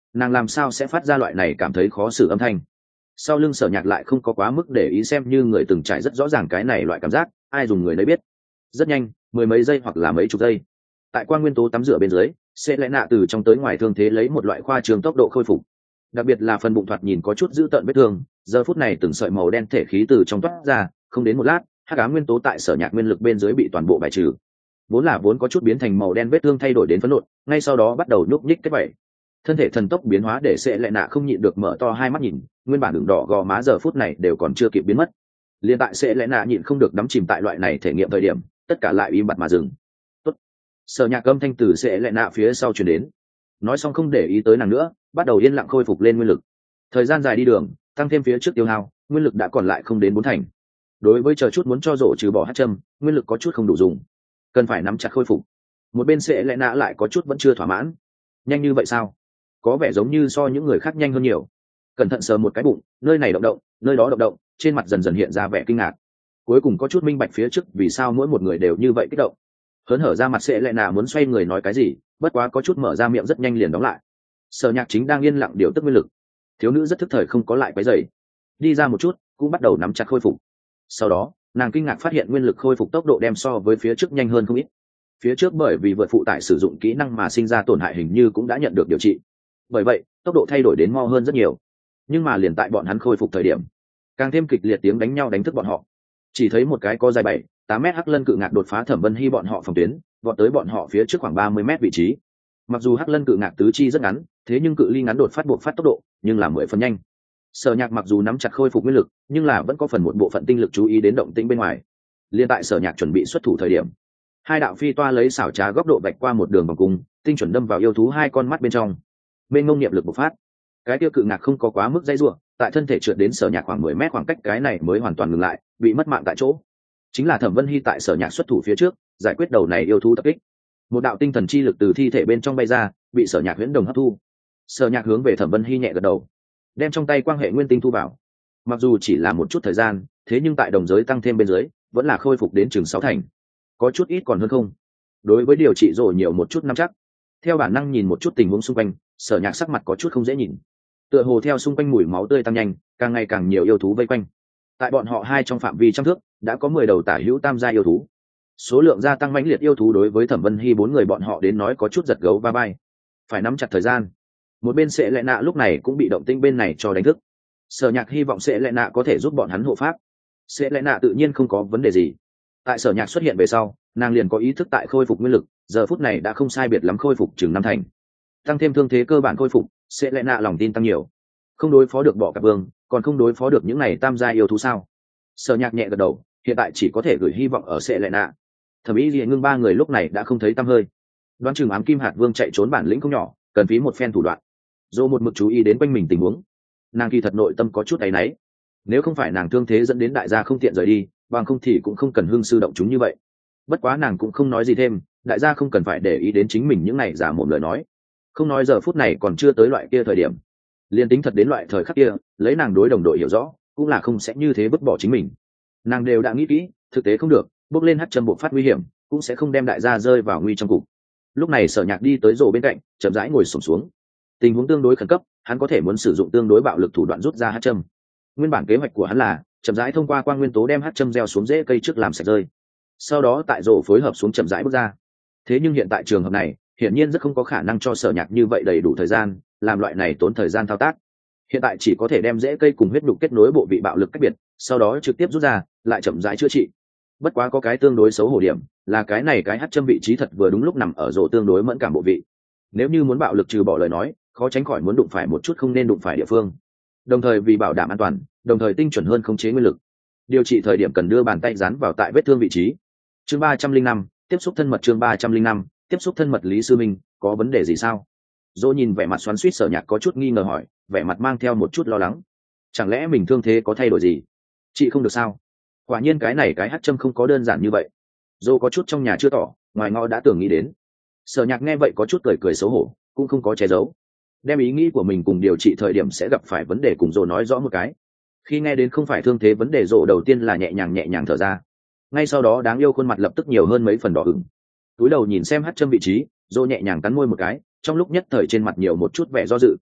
nàng làm sao sẽ phát ra loại này cảm thấy khó xử âm thanh. Sau lưng Sở Nhạc lại không có quá mức để ý, xem như người từng trải rất rõ ràng cái này loại cảm giác, ai dùng người nấy biết. Rất nhanh, mười mấy giây hoặc là mấy chục giây, tại quang nguyên tố tắm rửa bên dưới, sẽ lẽ nạ từ trong tới ngoài thương thế lấy một loại khoa trương tốc độ khôi phục. Đặc biệt là phần bụng thoạt nhìn có chút dữ tợn vết thương, giờ phút này từng sợi màu đen thể khí từ trong toát ra, không đến một lát, hắc ám nguyên tố tại Sở Nhạc nguyên lực bên dưới bị toàn bộ bài trừ. Vốn là vốn có chút biến thành màu đen vết thương thay đổi đến phấn nộn, ngay sau đó bắt đầu nhúc nhích kết vảy. Thân thể thần tốc biến hóa để sẽ lẽ nạ không nhịn được mở to hai mắt nhìn, nguyên bản đường đỏ gò má giờ phút này đều còn chưa kịp biến mất. Liên tại sẽ lẽ nạ nhịn không được đắm chìm tại loại này thể nghiệm thời điểm, tất cả lại im bặt mà dừng. Tốt. Sở Nhạc âm thanh từ sẽ lẽ nạ phía sau truyền đến. Nói xong không để ý tới nàng nữa, bắt đầu yên lặng khôi phục lên nguyên lực. Thời gian dài đi đường, tăng thêm phía trước tiêu hao, nguyên lực đã còn lại không đến bốn thành. Đối với chờ chút muốn cho rổ trừ bỏ hát châm, nguyên lực có chút không đủ dùng, cần phải nắm chặt khôi phục. Một bên sẽ lẽ nạ lại có chút vẫn chưa thỏa mãn. Nhanh như vậy sao? Có vẻ giống như so những người khác nhanh hơn nhiều. Cẩn thận sờ một cái bụng, nơi này động động, nơi đó động động, trên mặt dần dần hiện ra vẻ kinh ngạc. Cuối cùng có chút minh bạch phía trước vì sao mỗi một người đều như vậy kích động. Hớn hở ra mặt sẽ lẽ nạ muốn xoay người nói cái gì, bất quá có chút mở ra miệng rất nhanh liền đóng lại. Sở Nhạc chính đang yên lặng điều tức nguyên lực, thiếu nữ rất thức thời không có lại quấy rầy, đi ra một chút cũng bắt đầu nắm chặt khôi phục. Sau đó nàng kinh ngạc phát hiện nguyên lực khôi phục tốc độ đem so với phía trước nhanh hơn không ít. Phía trước bởi vì vượt phụ tải sử dụng kỹ năng mà sinh ra tổn hại hình như cũng đã nhận được điều trị, bởi vậy tốc độ thay đổi đến mo hơn rất nhiều. Nhưng mà liền tại bọn hắn khôi phục thời điểm, càng thêm kịch liệt tiếng đánh nhau đánh thức bọn họ. Chỉ thấy một cái có dài bảy tám mét hắc lân cự ngạc đột phá Thẩm Vân Hy bọn họ phòng tuyến, vọt tới bọn họ phía trước khoảng ba mươi mét vị trí. Mặc dù hắc lân cự ngạc tứ chi rất ngắn, thế nhưng cự ly ngắn đột phát buộc phát tốc độ nhưng là mười phần nhanh. Sở Nhạc mặc dù nắm chặt khôi phục nguyên lực, nhưng là vẫn có phần một bộ phận tinh lực chú ý đến động tĩnh bên ngoài. Liên tại Sở Nhạc chuẩn bị xuất thủ thời điểm, hai đạo phi toa lấy xảo trá góc độ vạch qua một đường vòng cung, tinh chuẩn đâm vào yêu thú hai con mắt bên trong. Bên ngông niệm lực bộc phát, cái tiêu cự ngạc không có quá mức dây rủa, tại thân thể trượt đến Sở Nhạc khoảng mười mét khoảng cách, cái này mới hoàn toàn ngừng lại, bị mất mạng tại chỗ. Chính là Thẩm Vân Hy tại Sở Nhạc xuất thủ phía trước, giải quyết đầu này yêu thú tập kích. Một đạo tinh thần chi lực từ thi thể bên trong bay ra, bị Sở Nhạc huyễn đồng hấp thu. Sở Nhạc hướng về Thẩm Vân Hy nhẹ gật đầu, đem trong tay quang hệ nguyên tinh thu vào. Mặc dù chỉ là một chút thời gian, thế nhưng tại đồng giới tăng thêm bên dưới, vẫn là khôi phục đến chừng sáu thành. Có chút ít còn hơn không. Đối với điều trị rồi nhiều một chút năm chắc. Theo bản năng nhìn một chút tình huống xung quanh, Sở Nhạc sắc mặt có chút không dễ nhìn. Tựa hồ theo xung quanh mùi máu tươi tăng nhanh, càng ngày càng nhiều yêu thú vây quanh. Tại bọn họ hai trong phạm vi trăm thước, đã có mười đầu tả hữu tam gia yêu thú. Số lượng gia tăng mãnh liệt yêu thú đối với Thẩm Vân Hy bốn người bọn họ đến nói có chút giật gấu va vai. Phải nắm chặt thời gian. Một bên Sẽ Lệ Nạ lúc này cũng bị động tĩnh bên này cho đánh thức. Sở Nhạc hy vọng Sẽ Lệ Nạ có thể giúp bọn hắn hộ pháp. Sẽ Lệ Nạ tự nhiên không có vấn đề gì. Tại Sở Nhạc xuất hiện về sau, nàng liền có ý thức tại khôi phục nguyên lực, giờ phút này đã không sai biệt lắm khôi phục chừng năm thành. Tăng thêm thương thế cơ bản khôi phục, Sẽ Lệ Nạ lòng tin tăng nhiều. Không đối phó được Bọ Cạp Vương, còn không đối phó được những này tam gia yêu thú sao? Sở Nhạc nhẹ gật đầu, hiện tại chỉ có thể gửi hy vọng ở Sẽ Lệ Nạ. Thẩm Ý Liễu Ngưng ba người lúc này đã không thấy tăm hơi. Đoán chừng ám kim hạt vương chạy trốn bản lĩnh không nhỏ, cần phí một phen thủ đoạn. Dô một mực chú ý đến quanh mình tình huống, nàng kỳ thật nội tâm có chút áy náy. Nếu không phải nàng thương thế dẫn đến đại gia không tiện rời đi, bằng không thì cũng không cần hương sư động chúng như vậy. Bất quá nàng cũng không nói gì thêm, đại gia không cần phải để ý đến chính mình những này giả mồm lời nói. Không nói giờ phút này còn chưa tới loại kia thời điểm, liên tính thật đến loại thời khắc kia, lấy nàng đối đồng đội hiểu rõ, cũng là không sẽ như thế vứt bỏ chính mình. Nàng đều đã nghĩ kỹ, thực tế không được, bước lên hất châm bộ phát nguy hiểm, cũng sẽ không đem đại gia rơi vào nguy trong cục. Lúc này Sở Nhạc đi tới rổ bên cạnh, chậm rãi ngồi xổm xuống. Tình huống tương đối khẩn cấp, hắn có thể muốn sử dụng tương đối bạo lực thủ đoạn rút ra hắc châm. Nguyên bản kế hoạch của hắn là chậm rãi thông qua quang nguyên tố đem hắc châm gieo xuống rễ cây trước làm sạch rơi, sau đó tại rổ phối hợp xuống chậm rãi bước ra. Thế nhưng hiện tại trường hợp này, hiển nhiên rất không có khả năng cho Sở Nhạc như vậy đầy đủ thời gian làm loại này tốn thời gian thao tác. Hiện tại chỉ có thể đem rễ cây cùng huyết nhục kết nối bộ vị bạo lực cách biệt, sau đó trực tiếp rút ra, lại chậm rãi chữa trị. Bất quá có cái tương đối xấu hổ điểm, là cái này cái hắc châm vị trí thật vừa đúng lúc nằm ở rổ tương đối mẫn cảm bộ vị. Nếu như muốn bạo lực trừ bỏ lời nói, khó tránh khỏi muốn đụng phải một chút không nên đụng phải địa phương. Đồng thời vì bảo đảm an toàn, đồng thời tinh chuẩn hơn khống chế nguyên lực, điều trị thời điểm cần đưa bàn tay dán vào tại vết thương vị trí. Chương ba trăm linh năm, tiếp xúc thân mật. Chương ba trăm linh năm, tiếp xúc thân mật. Lý sư minh, có vấn đề gì sao? Dỗ nhìn vẻ mặt xoắn xuýt Sở Nhạc có chút nghi ngờ hỏi, vẻ mặt mang theo một chút lo lắng. Chẳng lẽ mình thương thế có thay đổi gì? Chị không được sao? Quả nhiên cái này cái hắc châm không có đơn giản như vậy. Dỗ có chút trong nhà chưa tỏ, ngoài ngõ đã tưởng nghĩ đến. Sở Nhạc nghe vậy có chút cười cười xấu hổ, cũng không có che giấu, đem ý nghĩ của mình cùng điều trị thời điểm sẽ gặp phải vấn đề cùng Dỗ nói rõ một cái. Khi nghe đến không phải thương thế vấn đề, Dỗ đầu tiên là nhẹ nhàng nhẹ nhàng thở ra, ngay sau đó đáng yêu khuôn mặt lập tức nhiều hơn mấy phần đỏ ửng. Túi đầu nhìn xem hắc châm vị trí, Dỗ nhẹ nhàng cắn môi một cái, trong lúc nhất thời trên mặt nhiều một chút vẻ do dự.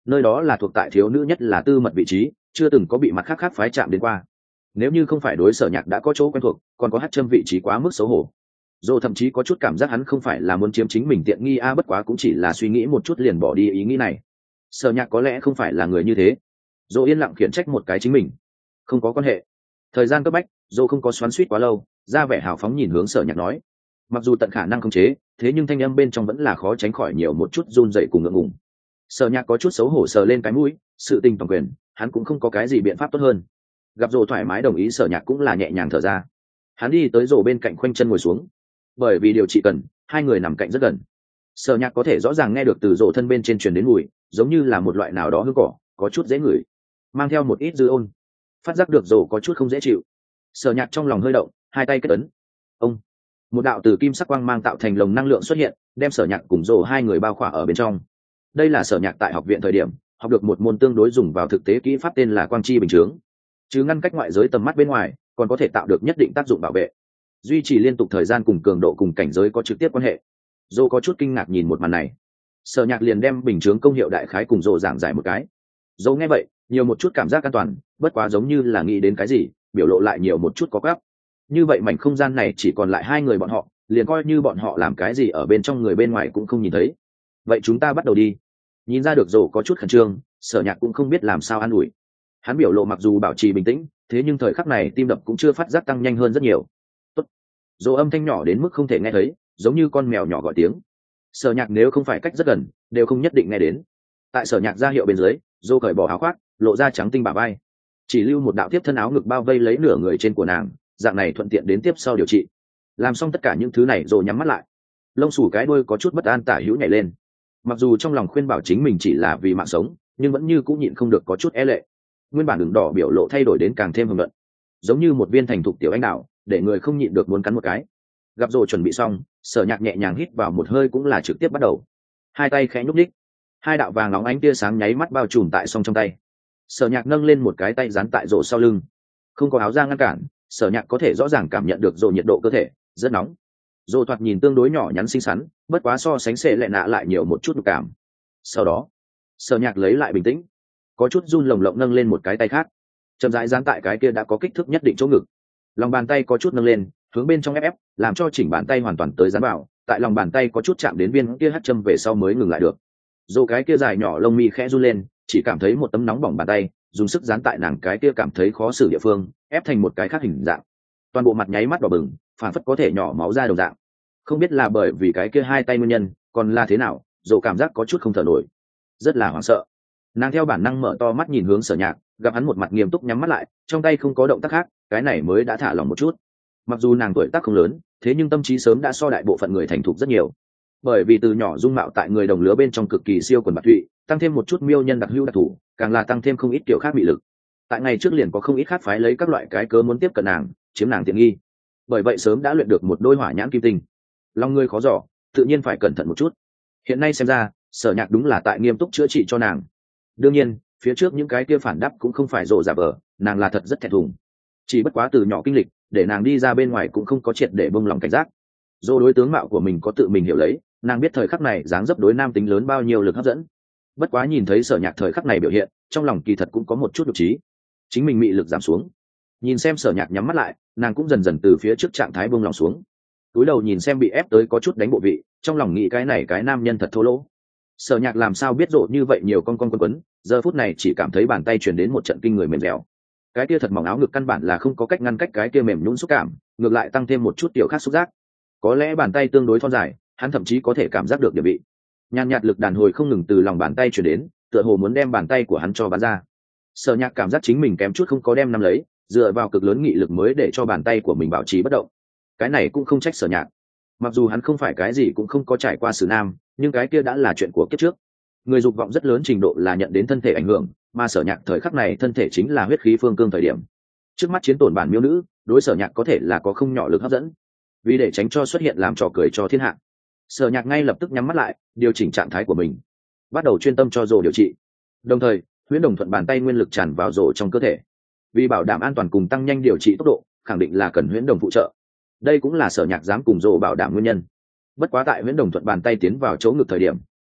nơi đó là thuộc tại thiếu nữ nhất là tư mật vị trí, chưa từng có bị mặt khác khác phái chạm đến qua. Nếu như không phải đối Sở Nhạc đã có chỗ quen thuộc, còn có hát châm vị trí quá mức xấu hổ. Dô thậm chí có chút cảm giác hắn không phải là muốn chiếm chính mình tiện nghi a, bất quá cũng chỉ là suy nghĩ một chút liền bỏ đi ý nghĩ này. Sở Nhạc có lẽ không phải là người như thế. Dô yên lặng khiển trách một cái chính mình. Không có quan hệ. Thời gian cấp bách, Dô không có xoắn xuýt quá lâu, ra vẻ hào phóng nhìn hướng Sở Nhạc nói. Mặc dù tận khả năng khống chế, thế nhưng thanh âm bên trong vẫn là khó tránh khỏi nhiều một chút run rẩy cùng ngượng ngùng. Sở Nhạc có chút xấu hổ sờ lên cái mũi, sự tình toàn quyền, hắn cũng không có cái gì biện pháp tốt hơn. Gặp Dô thoải mái đồng ý, Sở Nhạc cũng là nhẹ nhàng thở ra. Hắn đi tới Dô bên cạnh khoanh chân ngồi xuống. Bởi vì điều trị cần, hai người nằm cạnh rất gần. Sở Nhạc có thể rõ ràng nghe được từ Dô thân bên trên truyền đến mùi, giống như là một loại nào đó hương cỏ, có chút dễ ngửi, mang theo một ít dư ôn. Phát giác được Dô có chút không dễ chịu. Sở Nhạc trong lòng hơi động, hai tay kết ấn. Ông, một đạo từ kim sắc quang mang tạo thành lồng năng lượng xuất hiện, đem Sở Nhạc cùng Dô hai người bao khỏa ở bên trong. Đây là Sở Nhạc tại học viện thời điểm học được một môn tương đối dùng vào thực tế kỹ pháp tên là quang chi bình chướng, chứ ngăn cách ngoại giới tầm mắt bên ngoài, còn có thể tạo được nhất định tác dụng bảo vệ, duy trì liên tục thời gian cùng cường độ cùng cảnh giới có trực tiếp quan hệ. Dô có chút kinh ngạc nhìn một màn này. Sở Nhạc liền đem bình chướng công hiệu đại khái cùng Dô giảng giải một cái. Dô nghe vậy nhiều một chút cảm giác an toàn, bất quá giống như là nghĩ đến cái gì, biểu lộ lại nhiều một chút có gáp. Như vậy mảnh không gian này chỉ còn lại hai người bọn họ, liền coi như bọn họ làm cái gì ở bên trong người bên ngoài cũng không nhìn thấy. Vậy chúng ta bắt đầu đi. Nhìn ra được Dô có chút khẩn trương, Sở Nhạc cũng không biết làm sao an ủi. Hắn biểu lộ mặc dù bảo trì bình tĩnh, thế nhưng thời khắc này tim đập cũng chưa phát giác tăng nhanh hơn rất nhiều. Tốt. Dô âm thanh nhỏ đến mức không thể nghe thấy, giống như con mèo nhỏ gọi tiếng. Sở Nhạc nếu không phải cách rất gần, đều không nhất định nghe đến. Tại Sở Nhạc ra hiệu bên dưới, Dô cởi bỏ áo khoác, lộ ra trắng tinh bả vai, chỉ lưu một đạo tiếp thân áo ngực bao vây lấy nửa người trên của nàng, dạng này thuận tiện đến tiếp sau điều trị. Làm xong tất cả những thứ này rồi nhắm mắt lại. Lông xù cái đuôi có chút bất an tả hữu nhảy lên. Mặc dù trong lòng khuyên bảo chính mình chỉ là vì mạng sống, nhưng vẫn như cũng nhịn không được có chút e lệ. Nguyên bản đường đỏ biểu lộ thay đổi đến càng thêm hưng luận, giống như một viên thành thục tiểu anh đào, để người không nhịn được muốn cắn một cái. Gặp rồi chuẩn bị xong, Sở Nhạc nhẹ nhàng hít vào một hơi cũng là trực tiếp bắt đầu. Hai tay khẽ nhúc nhích, hai đạo vàng nóng ánh tia sáng nháy mắt bao trùm tại song trong tay. Sở Nhạc nâng lên một cái tay dán tại rổ sau lưng, không có áo da ngăn cản, Sở Nhạc có thể rõ ràng cảm nhận được rổ nhiệt độ cơ thể rất nóng. Rổ thoạt nhìn tương đối nhỏ nhắn xinh xắn, bất quá so sánh xệ lệ nạ lại nhiều một chút nhục cảm. Sau đó, Sở Nhạc lấy lại bình tĩnh, có chút run lồng lộng nâng lên một cái tay khác, chậm rãi dán tại cái kia đã có kích thước nhất định chỗ ngực. Lòng bàn tay có chút nâng lên, hướng bên trong ép ép, làm cho chỉnh bàn tay hoàn toàn tới dán vào, tại lòng bàn tay có chút chạm đến viên kia hắt châm về sau mới ngừng lại được. Dù cái kia dài nhỏ lông mi khẽ run lên, chỉ cảm thấy một tấm nóng bỏng bàn tay dùng sức dán tại nàng cái kia cảm thấy khó xử địa phương, ép thành một cái khác hình dạng. Toàn bộ mặt nháy mắt đỏ bừng, phản phất có thể nhỏ máu ra đồng dạng. Không biết là bởi vì cái kia hai tay nguyên nhân, còn là thế nào, dù cảm giác có chút không thở nổi, rất là hoảng sợ. Nàng theo bản năng mở to mắt nhìn hướng Sở Nhạc, gặp hắn một mặt nghiêm túc nhắm mắt lại, trong tay không có động tác khác, cái này mới đã thả lỏng một chút. Mặc dù nàng tuổi tác không lớn, thế nhưng tâm trí sớm đã so đại bộ phận người thành thục rất nhiều. Bởi vì từ nhỏ dung mạo tại người đồng lứa bên trong cực kỳ siêu quần bạc thụy, tăng thêm một chút miêu nhân đặc hữu đặc thù, càng là tăng thêm không ít kiểu khác bị lực. Tại ngày trước liền có không ít khác phái lấy các loại cái cớ muốn tiếp cận nàng, chiếm nàng tiện nghi. Bởi vậy sớm đã luyện được một đôi hỏa nhãn kim tinh. Lòng người khó dò, tự nhiên phải cẩn thận một chút. Hiện nay xem ra, Sở Nhạc đúng là tại nghiêm túc chữa trị cho nàng. Đương nhiên, phía trước những cái kia phản đáp cũng không phải rộ giả vờ, nàng là thật rất thẹn thùng. Chỉ bất quá từ nhỏ kinh lịch, để nàng đi ra bên ngoài cũng không có triệt để bông lòng cảnh giác. Dô đối tướng mạo của mình có tự mình hiểu lấy, nàng biết thời khắc này dáng dấp đối nam tính lớn bao nhiêu lực hấp dẫn. Bất quá nhìn thấy Sở Nhạc thời khắc này biểu hiện, trong lòng kỳ thật cũng có một chút nhục trí, chính mình mị lực giảm xuống. Nhìn xem Sở Nhạc nhắm mắt lại, nàng cũng dần dần từ phía trước trạng thái buông lòng xuống. Túi đầu nhìn xem bị ép tới có chút đánh bộ vị, trong lòng nghĩ cái này cái nam nhân thật thô lỗ. Sở Nhạc làm sao biết rộ như vậy nhiều con con quấn quấn, giờ phút này chỉ cảm thấy bàn tay truyền đến một trận kinh người mềm dẻo. Cái kia thật mỏng áo ngực căn bản là không có cách ngăn cách cái kia mềm nhũn xúc cảm, ngược lại tăng thêm một chút tiểu khác xúc giác. Có lẽ bàn tay tương đối thon dài, hắn thậm chí có thể cảm giác được địa vị. Nhàn nhạt lực đàn hồi không ngừng từ lòng bàn tay truyền đến, tựa hồ muốn đem bàn tay của hắn cho bắn ra. Sở Nhạc cảm giác chính mình kém chút không có đem nắm lấy, dựa vào cực lớn nghị lực mới để cho bàn tay của mình bảo trì bất động. Cái này cũng không trách Sở Nhạc. Mặc dù hắn không phải cái gì cũng không có trải qua xử nam, nhưng cái kia đã là chuyện của kiếp trước. Người dục vọng rất lớn trình độ là nhận đến thân thể ảnh hưởng, mà Sở Nhạc thời khắc này thân thể chính là huyết khí phương cương thời điểm. Trước mắt chiến tổn bản miêu nữ, đối Sở Nhạc có thể là có không nhỏ lực hấp dẫn. Vì để tránh cho xuất hiện làm trò cười cho thiên hạ, Sở Nhạc ngay lập tức nhắm mắt lại, điều chỉnh trạng thái của mình, bắt đầu chuyên tâm cho rồ điều trị. Đồng thời, huyễn đồng thuận bàn tay nguyên lực tràn vào rồ trong cơ thể. Vì bảo đảm an toàn cùng tăng nhanh điều trị tốc độ, khẳng định là cần huyễn đồng phụ trợ. Đây cũng là Sở Nhạc dám cùng rồ bảo đảm nguyên nhân. Bất quá tại huyễn đồng thuận bàn tay tiến vào chỗ ngực thời điểm,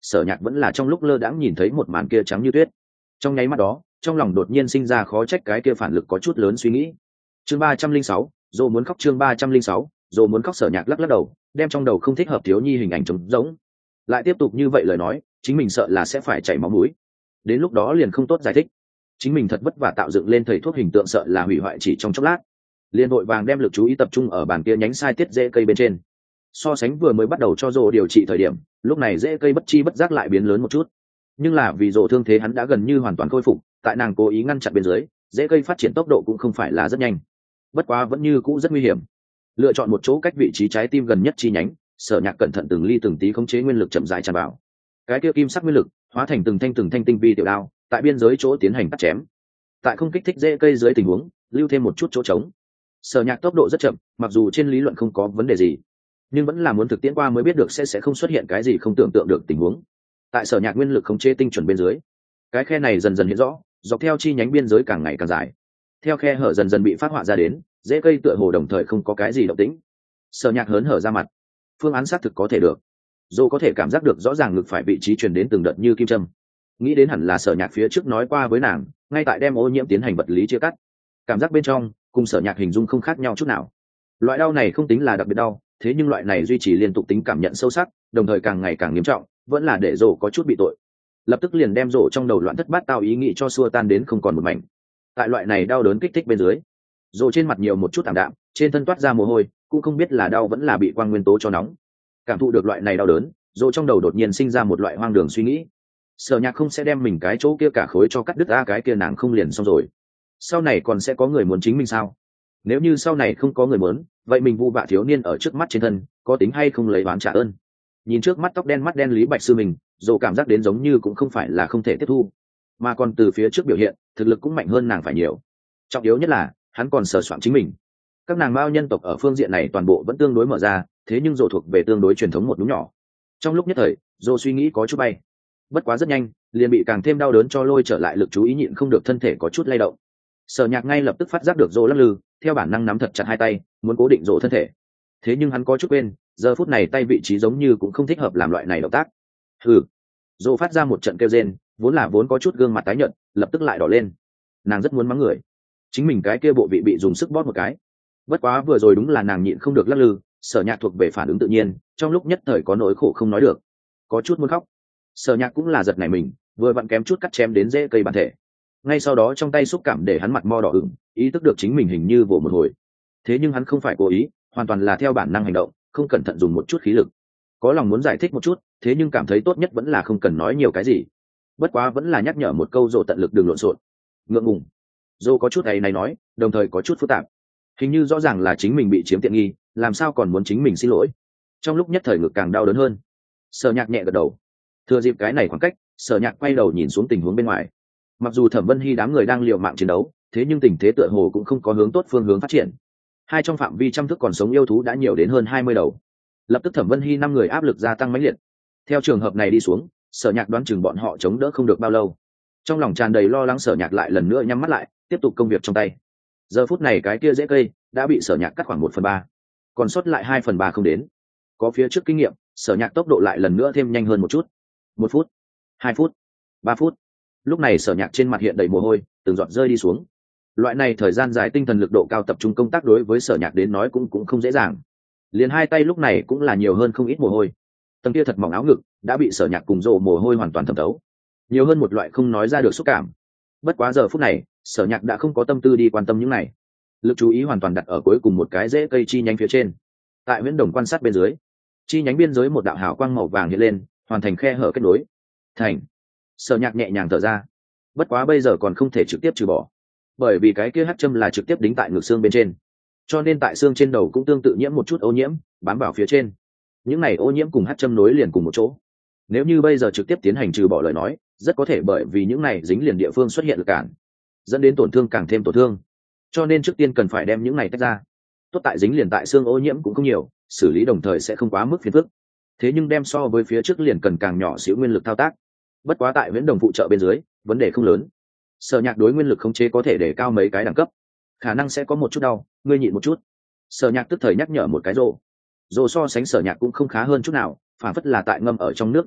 Sở Nhạc vẫn là trong lúc lơ đãng nhìn thấy một màn kia trắng như tuyết. Trong nháy mắt đó, trong lòng đột nhiên sinh ra khó trách cái kia phản lực có chút lớn suy nghĩ. Chương ba trăm linh sáu, Dô muốn khóc. Chương ba trăm linh sáu, Dô muốn khóc. Sở Nhạc lắc lắc đầu, đem trong đầu không thích hợp thiếu nhi hình ảnh trống rỗng. Lại tiếp tục như vậy lời nói, chính mình sợ là sẽ phải chảy máu mũi. Đến lúc đó liền không tốt giải thích. Chính mình thật vất vả tạo dựng lên thầy thuốc hình tượng, sợ là hủy hoại chỉ trong chốc lát. Liền vội vàng đem lực chú ý tập trung ở bàn kia nhánh sai tiết rễ cây bên trên. So sánh vừa mới bắt đầu cho Dô điều trị thời điểm, lúc này rễ cây bất chi bất giác lại biến lớn một chút. Nhưng là vì Dô thương thế hắn đã gần như hoàn toàn khôi phục, tại nàng cố ý ngăn chặn bên dưới, rễ cây phát triển tốc độ cũng không phải là rất nhanh. Bất quá vẫn như cũ rất nguy hiểm. Lựa chọn một chỗ cách vị trí trái tim gần nhất chi nhánh, Sở Nhạc cẩn thận từng ly từng tí khống chế nguyên lực chậm rãi tràn vào. Cái kia kim sắc nguyên lực hóa thành từng thanh từng thanh tinh vi tiểu đao, tại biên giới chỗ tiến hành cắt chém. Tại không kích thích rễ cây dưới tình huống, lưu thêm một chút chỗ trống. Sở Nhạc tốc độ rất chậm, mặc dù trên lý luận không có vấn đề gì, nhưng vẫn là muốn thực tiễn qua mới biết được sẽ sẽ không xuất hiện cái gì không tưởng tượng được tình huống. Tại Sở Nhạc nguyên lực khống chế tinh chuẩn bên dưới, cái khe này dần dần hiện rõ, dọc theo chi nhánh biên giới càng ngày càng dài. Theo khe hở dần dần bị phát họa ra đến, rễ cây tựa hồ đồng thời không có cái gì động tĩnh. Sở Nhạc hớn hở ra mặt, phương án xác thực có thể được. Dô có thể cảm giác được rõ ràng ngực phải vị trí truyền đến từng đợt như kim châm. Nghĩ đến hẳn là Sở Nhạc phía trước nói qua với nàng, ngay tại đem ô nhiễm tiến hành vật lý chia cắt. Cảm giác bên trong cùng Sở Nhạc hình dung không khác nhau chút nào. Loại đau này không tính là đặc biệt đau, thế nhưng loại này duy trì liên tục tính cảm nhận sâu sắc, đồng thời càng ngày càng nghiêm trọng, vẫn là để Dô có chút bị tội. Lập tức liền đem Dô trong đầu loạn thất bát tao ý nghĩ cho xua tan đến không còn một mảnh. Tại loại này đau đớn kích thích bên dưới, Dô trên mặt nhiều một chút ảm đạm, trên thân toát ra mồ hôi, cũng không biết là đau vẫn là bị quang nguyên tố cho nóng. Cảm thụ được loại này đau đớn, Dô trong đầu đột nhiên sinh ra một loại hoang đường suy nghĩ. Sở Nhạc không sẽ đem mình cái chỗ kia cả khối cho cắt đứt ra, cái kia nàng không liền xong rồi. Sau này còn sẽ có người muốn chính mình sao? Nếu như sau này không có người muốn, vậy mình vu vạ thiếu niên ở trước mắt trên thân, có tính hay không lấy oán trả ơn? Nhìn trước mắt tóc đen mắt đen Lý Bạch Sư mình, Dô cảm giác đến giống như cũng không phải là không thể tiếp thu, mà còn từ phía trước biểu hiện, thực lực cũng mạnh hơn nàng phải nhiều. Trọng yếu nhất là, hắn còn sờ soạn chính mình. Các nàng Mao nhân tộc ở phương diện này toàn bộ vẫn tương đối mở ra, thế nhưng Dô thuộc về tương đối truyền thống một đúng nhỏ. Trong lúc nhất thời, Dô suy nghĩ có chút bay. Bất quá rất nhanh, liền bị càng thêm đau đớn cho lôi trở lại lực chú ý, nhịn không được thân thể có chút lay động. Sở Nhạc ngay lập tức phát giác được Dô lắc lư, theo bản năng nắm thật chặt hai tay, muốn cố định Dô thân thể. Thế nhưng hắn có chút quên, giờ phút này tay vị trí giống như cũng không thích hợp làm loại này động tác. Hừ. Dô phát ra một trận kêu rên, vốn là vốn có chút gương mặt tái nhợt, lập tức lại đỏ lên. Nàng rất muốn mắng người, chính mình cái kia bộ vị bị dùng sức bóp một cái. Bất quá vừa rồi đúng là nàng nhịn không được lắc lư, Sở Nhạc thuộc về phản ứng tự nhiên, trong lúc nhất thời có nỗi khổ không nói được, có chút muốn khóc. Sở Nhạc cũng là giật nảy mình, vừa vặn kém chút cắt chém đến rễ cây bản thể. Ngay sau đó trong tay xúc cảm để hắn mặt mo đỏ ửng, ý thức được chính mình hình như vồ một hồi. Thế nhưng hắn không phải cố ý, hoàn toàn là theo bản năng hành động, không cẩn thận dùng một chút khí lực. Có lòng muốn giải thích một chút, thế nhưng cảm thấy tốt nhất vẫn là không cần nói nhiều cái gì. Bất quá vẫn là nhắc nhở một câu Dô tận lực đừng lộn xộn. Ngượng ngùng. Dô có chút ấy này nói, đồng thời có chút phức tạp. Hình như rõ ràng là chính mình bị chiếm tiện nghi, làm sao còn muốn chính mình xin lỗi. Trong lúc nhất thời ngực càng đau đớn hơn. Sở Nhạc nhẹ gật đầu. Thừa dịp cái này khoảng cách, Sở Nhạc quay đầu nhìn xuống tình huống bên ngoài. Mặc dù Thẩm Vân Hy đám người đang liều mạng chiến đấu, thế nhưng tình thế tựa hồ cũng không có hướng tốt phương hướng phát triển. Hai trong phạm vi trăm thước còn sống yêu thú đã nhiều đến hơn hai mươi đầu. Lập tức Thẩm Vân Hy năm người áp lực gia tăng mãnh liệt. Theo trường hợp này đi xuống, Sở Nhạc đoán chừng bọn họ chống đỡ không được bao lâu. Trong lòng tràn đầy lo lắng, Sở Nhạc lại lần nữa nhắm mắt lại, tiếp tục công việc trong tay. Giờ phút này cái kia rễ cây đã bị Sở Nhạc cắt khoảng một phần ba, còn sót lại hai phần ba không đến. Có phía trước kinh nghiệm, Sở Nhạc tốc độ lại lần nữa thêm nhanh hơn một chút. Một phút, hai phút, ba phút. Lúc này Sở Nhạc trên mặt hiện đầy mồ hôi, từng giọt rơi đi xuống. Loại này thời gian dài tinh thần lực độ cao tập trung công tác đối với Sở Nhạc đến nói cũng cũng không dễ dàng. Liền hai tay lúc này cũng là nhiều hơn không ít mồ hôi. Tầng kia thật mỏng áo ngực đã bị Sở Nhạc cùng Dô mồ hôi hoàn toàn thẩm thấu, nhiều hơn một loại không nói ra được xúc cảm. Bất quá giờ phút này, Sở Nhạc đã không có tâm tư đi quan tâm những này, lực chú ý hoàn toàn đặt ở cuối cùng một cái rễ cây chi nhánh phía trên. Tại Viễn Đồng quan sát bên dưới, chi nhánh biên giới một đạo hào quang màu vàng hiện lên, hoàn thành khe hở kết nối. Thành. Sở Nhạc nhẹ nhàng thở ra. Bất quá bây giờ còn không thể trực tiếp trừ bỏ, bởi vì cái kia hắc châm là trực tiếp đính tại ngực xương bên trên, cho nên tại xương trên đầu cũng tương tự nhiễm một chút ô nhiễm, bám vào phía trên. Những này ô nhiễm cùng hắc châm nối liền cùng một chỗ. Nếu như bây giờ trực tiếp tiến hành trừ bỏ lời nói, rất có thể bởi vì những này dính liền địa phương xuất hiện lực cản, dẫn đến tổn thương càng thêm tổn thương. Cho nên trước tiên cần phải đem những này tách ra. Tốt tại dính liền tại xương ô nhiễm cũng không nhiều, xử lý đồng thời sẽ không quá mức phiền phức. Thế nhưng đem so với phía trước liền cần càng nhỏ xíu nguyên lực thao tác. Bất quá tại Viễn Đồng phụ trợ bên dưới, vấn đề không lớn. Sở Nhạc đối nguyên lực khống chế có thể để cao mấy cái đẳng cấp, khả năng sẽ có một chút đau, ngươi nhịn một chút. Sở Nhạc tức thời nhắc nhở một cái rồ. Rồ so sánh Sở Nhạc cũng không khá hơn chút nào, phản phất là tại ngâm ở trong nước đồng dạng,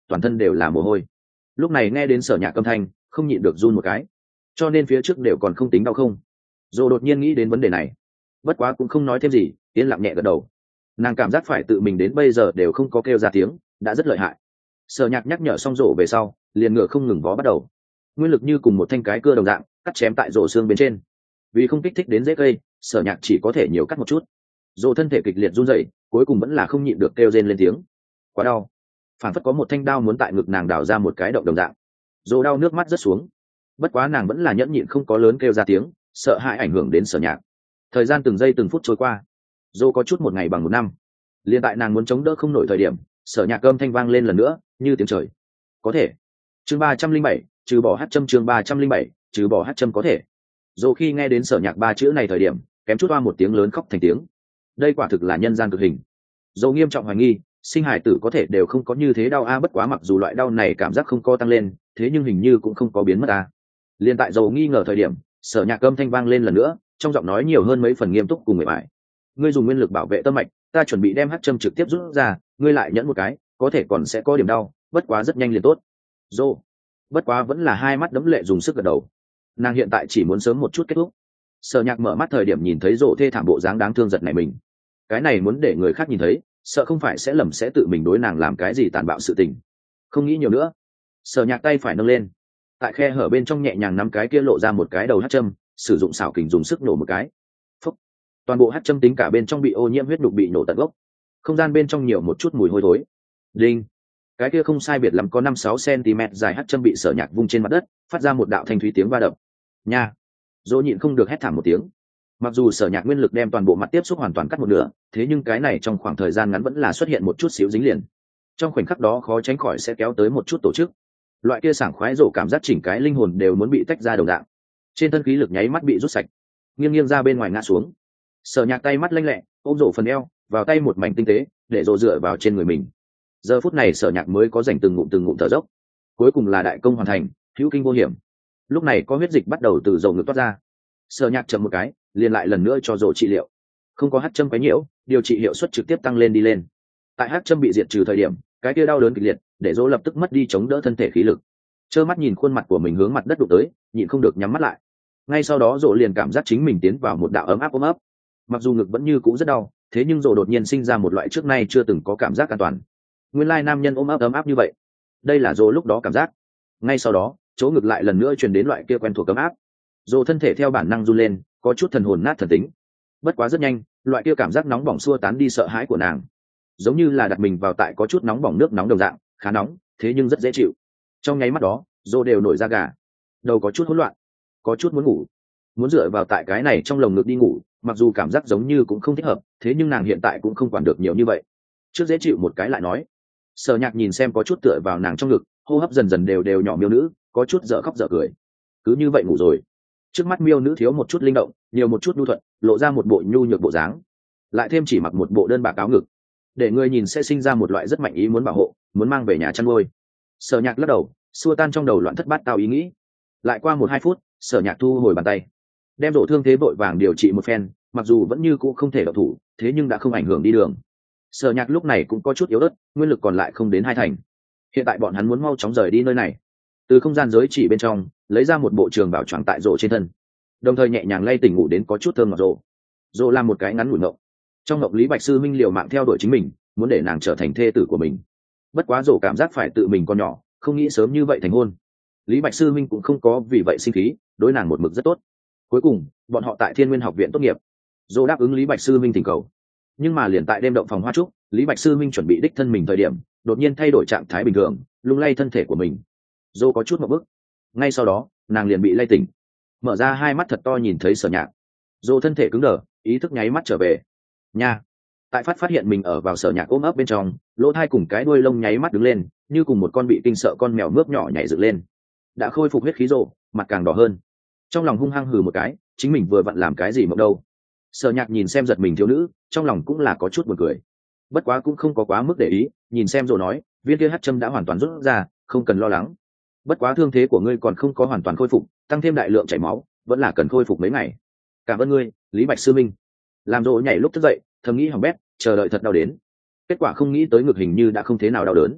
toàn thân đều là mồ hôi. Lúc này nghe đến Sở Nhạc âm thanh, không nhịn được run một cái, cho nên phía trước đều còn không tính đau không. Rồi đột nhiên nghĩ đến vấn đề này, bất quá cũng không nói thêm gì, yên lặng nhẹ gật đầu. Nàng cảm giác phải tự mình đến bây giờ đều không có kêu ra tiếng, đã rất lợi hại. Sở Nhạc nhắc nhở xong rổ về sau, liền ngựa không ngừng vó bắt đầu, nguyên lực như cùng một thanh cái cưa đồng dạng cắt chém tại rổ xương bên trên. Vì không kích thích đến rễ cây, Sở Nhạc chỉ có thể nhiều cắt một chút. Rổ thân thể kịch liệt run rẩy, cuối cùng vẫn là không nhịn được kêu rên lên tiếng. Quá đau, phản phất có một thanh đao muốn tại ngực nàng đào ra một cái động đồng dạng. Rổ đau nước mắt rớt xuống, bất quá nàng vẫn là nhẫn nhịn không có lớn kêu ra tiếng, sợ hãi ảnh hưởng đến Sở Nhạc. Thời gian từng giây từng phút trôi qua, Rổ có chút một ngày bằng một năm. Liên tại nàng muốn chống đỡ không nổi thời điểm, Sở Nhạc âm thanh vang lên lần nữa, như tiếng trời. Có thể. Chương ba trăm linh bảy, trừ bỏ hát châm chương ba trăm linh bảy, trừ bỏ hát châm có thể. Dù khi nghe đến Sở Nhạc ba chữ này thời điểm, kém chút oa một tiếng lớn khóc thành tiếng. Đây quả thực là nhân gian cực hình. Dù nghiêm trọng hoài nghi, sinh hải tử có thể đều không có như thế đau a, bất quá mặc dù loại đau này cảm giác không co tăng lên, thế nhưng hình như cũng không có biến mất a. Liên tại Dầu nghi ngờ thời điểm, Sở Nhạc âm thanh vang lên lần nữa, trong giọng nói nhiều hơn mấy phần nghiêm túc cùng mệt mỏi. Ngươi dùng nguyên lực bảo vệ tâm mạch, ta chuẩn bị đem hát châm trực tiếp rút ra, ngươi lại nhẫn một cái, có thể còn sẽ có điểm đau, bất quá rất nhanh liền tốt. Dô, bất quá vẫn là hai mắt đẫm lệ dùng sức gật đầu. Nàng hiện tại chỉ muốn sớm một chút kết thúc. Sở Nhạc mở mắt thời điểm nhìn thấy Dô thê thảm bộ dáng đáng thương giật này mình. Cái này muốn để người khác nhìn thấy, sợ không phải sẽ lầm sẽ tự mình đối nàng làm cái gì tàn bạo sự tình. Không nghĩ nhiều nữa, Sở Nhạc tay phải nâng lên, tại khe hở bên trong nhẹ nhàng nắm cái kia lộ ra một cái đầu hát châm, sử dụng xảo kình dùng sức nổ một cái. Phúc. Toàn bộ hát châm tính cả bên trong bị ô nhiễm huyết nhục bị nổ tận gốc. Không gian bên trong nhiều một chút mùi hôi thối. Đinh. Cái kia không sai biệt lắm có năm sáu cm dài hát châm bị Sở Nhạc vung trên mặt đất, phát ra một đạo thanh thúy tiếng va đập. Nha. Dỗ nhịn không được hét thảm một tiếng. Mặc dù Sở Nhạc nguyên lực đem toàn bộ mặt tiếp xúc hoàn toàn cắt một nửa, thế nhưng cái này trong khoảng thời gian ngắn vẫn là xuất hiện một chút xíu dính liền. Trong khoảnh khắc đó khó tránh khỏi sẽ kéo tới một chút tổ chức. Loại kia sảng khoái rộ cảm giác chỉnh cái linh hồn đều muốn bị tách ra đồng dạng. Trên thân khí lực nháy mắt bị rút sạch, nghiêng nghiêng ra bên ngoài ngã xuống. Sở Nhạc tay mắt lanh lẹ, ôm rổ phần eo, vào tay một mảnh tinh tế, để rổ dựa vào trên người mình. Giờ phút này Sở Nhạc mới có dành từng ngụm từng ngụm thở dốc. Cuối cùng là đại công hoàn thành, hữu kinh vô hiểm. Lúc này có huyết dịch bắt đầu từ rổ ngực toát ra. Sở Nhạc chậm một cái, liền lại lần nữa cho rổ trị liệu. Không có hắc châm quấy nhiễu, điều trị hiệu suất trực tiếp tăng lên đi lên. Tại hắc châm bị diệt trừ thời điểm, cái kia đau đớn kịch liệt, để rổ lập tức mất đi chống đỡ thân thể khí lực. Trơ mắt nhìn khuôn mặt của mình hướng mặt đất đụng tới, nhịn không được nhắm mắt lại. Ngay sau đó rổ liền cảm giác chính mình tiến vào một đạo ấm áp ôm ấp. Mặc dù ngực vẫn như cũ rất đau, thế nhưng rổ đột nhiên sinh ra một loại trước nay chưa từng có cảm giác an toàn. Nguyên lai nam nhân ôm ấp ấm áp như vậy, đây là rổ lúc đó cảm giác. Ngay sau đó, chỗ ngực lại lần nữa truyền đến loại kia quen thuộc ấm áp. Rổ thân thể theo bản năng run lên, có chút thần hồn nát thần tính. Bất quá rất nhanh, loại kia cảm giác nóng bỏng xua tán đi sợ hãi của nàng, giống như là đặt mình vào tại có chút nóng bỏng nước nóng đồng dạng, khá nóng, thế nhưng rất dễ chịu. Trong nháy mắt đó, rổ đều nổi da gà, đầu có chút hỗn loạn, có chút muốn ngủ, muốn dựa vào tại cái này trong lồng ngực đi ngủ. Mặc dù cảm giác giống như cũng không thích hợp, thế nhưng nàng hiện tại cũng không quản được nhiều như vậy, trước dễ chịu một cái lại nói. Sở Nhạc nhìn xem có chút tựa vào nàng trong ngực, hô hấp dần dần đều đều nhỏ miêu nữ, có chút dở khóc dở cười. Cứ như vậy ngủ rồi. Trước mắt miêu nữ thiếu một chút linh động, nhiều một chút nhu thuận, lộ ra một bộ nhu nhược bộ dáng, lại thêm chỉ mặc một bộ đơn bạc áo ngực, để người nhìn sẽ sinh ra một loại rất mạnh ý muốn bảo hộ, muốn mang về nhà chăn nuôi. Sở Nhạc lắc đầu, xua tan trong đầu loạn thất bát tao ý nghĩ. Lại qua một hai phút, Sở Nhạc thu hồi bàn tay, đem rổ thương thế vội vàng điều trị một phen, mặc dù vẫn như cũ không thể động thủ, thế nhưng đã không ảnh hưởng đi đường. Sở Nhạc lúc này cũng có chút yếu ớt, nguyên lực còn lại không đến hai thành. Hiện tại bọn hắn muốn mau chóng rời đi nơi này. Từ không gian giới chỉ bên trong lấy ra một bộ trường bảo choàng tại rổ trên thân, đồng thời nhẹ nhàng lay tỉnh ngủ đến có chút thơm ngọt rổ. Rổ làm một cái ngắn ngủi ngộng. Trong ngộng Lý Bạch Sư Minh liều mạng theo đuổi chính mình, muốn để nàng trở thành thê tử của mình. Bất quá rổ cảm giác phải tự mình còn nhỏ, không nghĩ sớm như vậy thành hôn. Lý Bạch Sư Minh cũng không có vì vậy sinh khí, đối nàng một mực rất tốt. Cuối cùng bọn họ tại Thiên Nguyên học viện tốt nghiệp, dô đáp ứng Lý Bạch Sư Minh thỉnh cầu. Nhưng mà liền tại đêm động phòng hoa trúc, Lý Bạch Sư Minh chuẩn bị đích thân mình thời điểm, đột nhiên thay đổi trạng thái bình thường, lung lay thân thể của mình. Dô có chút một bức. Ngay sau đó nàng liền bị lay tỉnh, mở ra hai mắt thật to nhìn thấy Sở Nhạc. Dô thân thể cứng đờ, ý thức nháy mắt trở về. Nha. Tại phát phát hiện mình ở vào Sở Nhạc ôm ấp bên trong, lỗ thai cùng cái đuôi lông nháy mắt đứng lên, như cùng một con bị kinh sợ con mèo mướp nhỏ nhảy dựng lên. Đã khôi phục huyết khí rồ, mặt càng đỏ hơn. Trong lòng hung hăng hừ một cái, chính mình vừa vặn làm cái gì mộng đâu. Sở Nhạc nhìn xem giật mình thiếu nữ, trong lòng cũng là có chút buồn cười. Bất quá cũng không có quá mức để ý, nhìn xem rồi nói, viên kia hắc châm đã hoàn toàn rút ra, không cần lo lắng. Bất quá thương thế của ngươi còn không có hoàn toàn khôi phục, tăng thêm đại lượng chảy máu, vẫn là cần khôi phục mấy ngày. Cảm ơn ngươi, Lý Bạch Sư Minh. Làm rồi nhảy lúc thức dậy, thầm nghĩ hỏng bét, chờ đợi thật đau đến. Kết quả không nghĩ tới ngực hình như đã không thế nào đau đớn.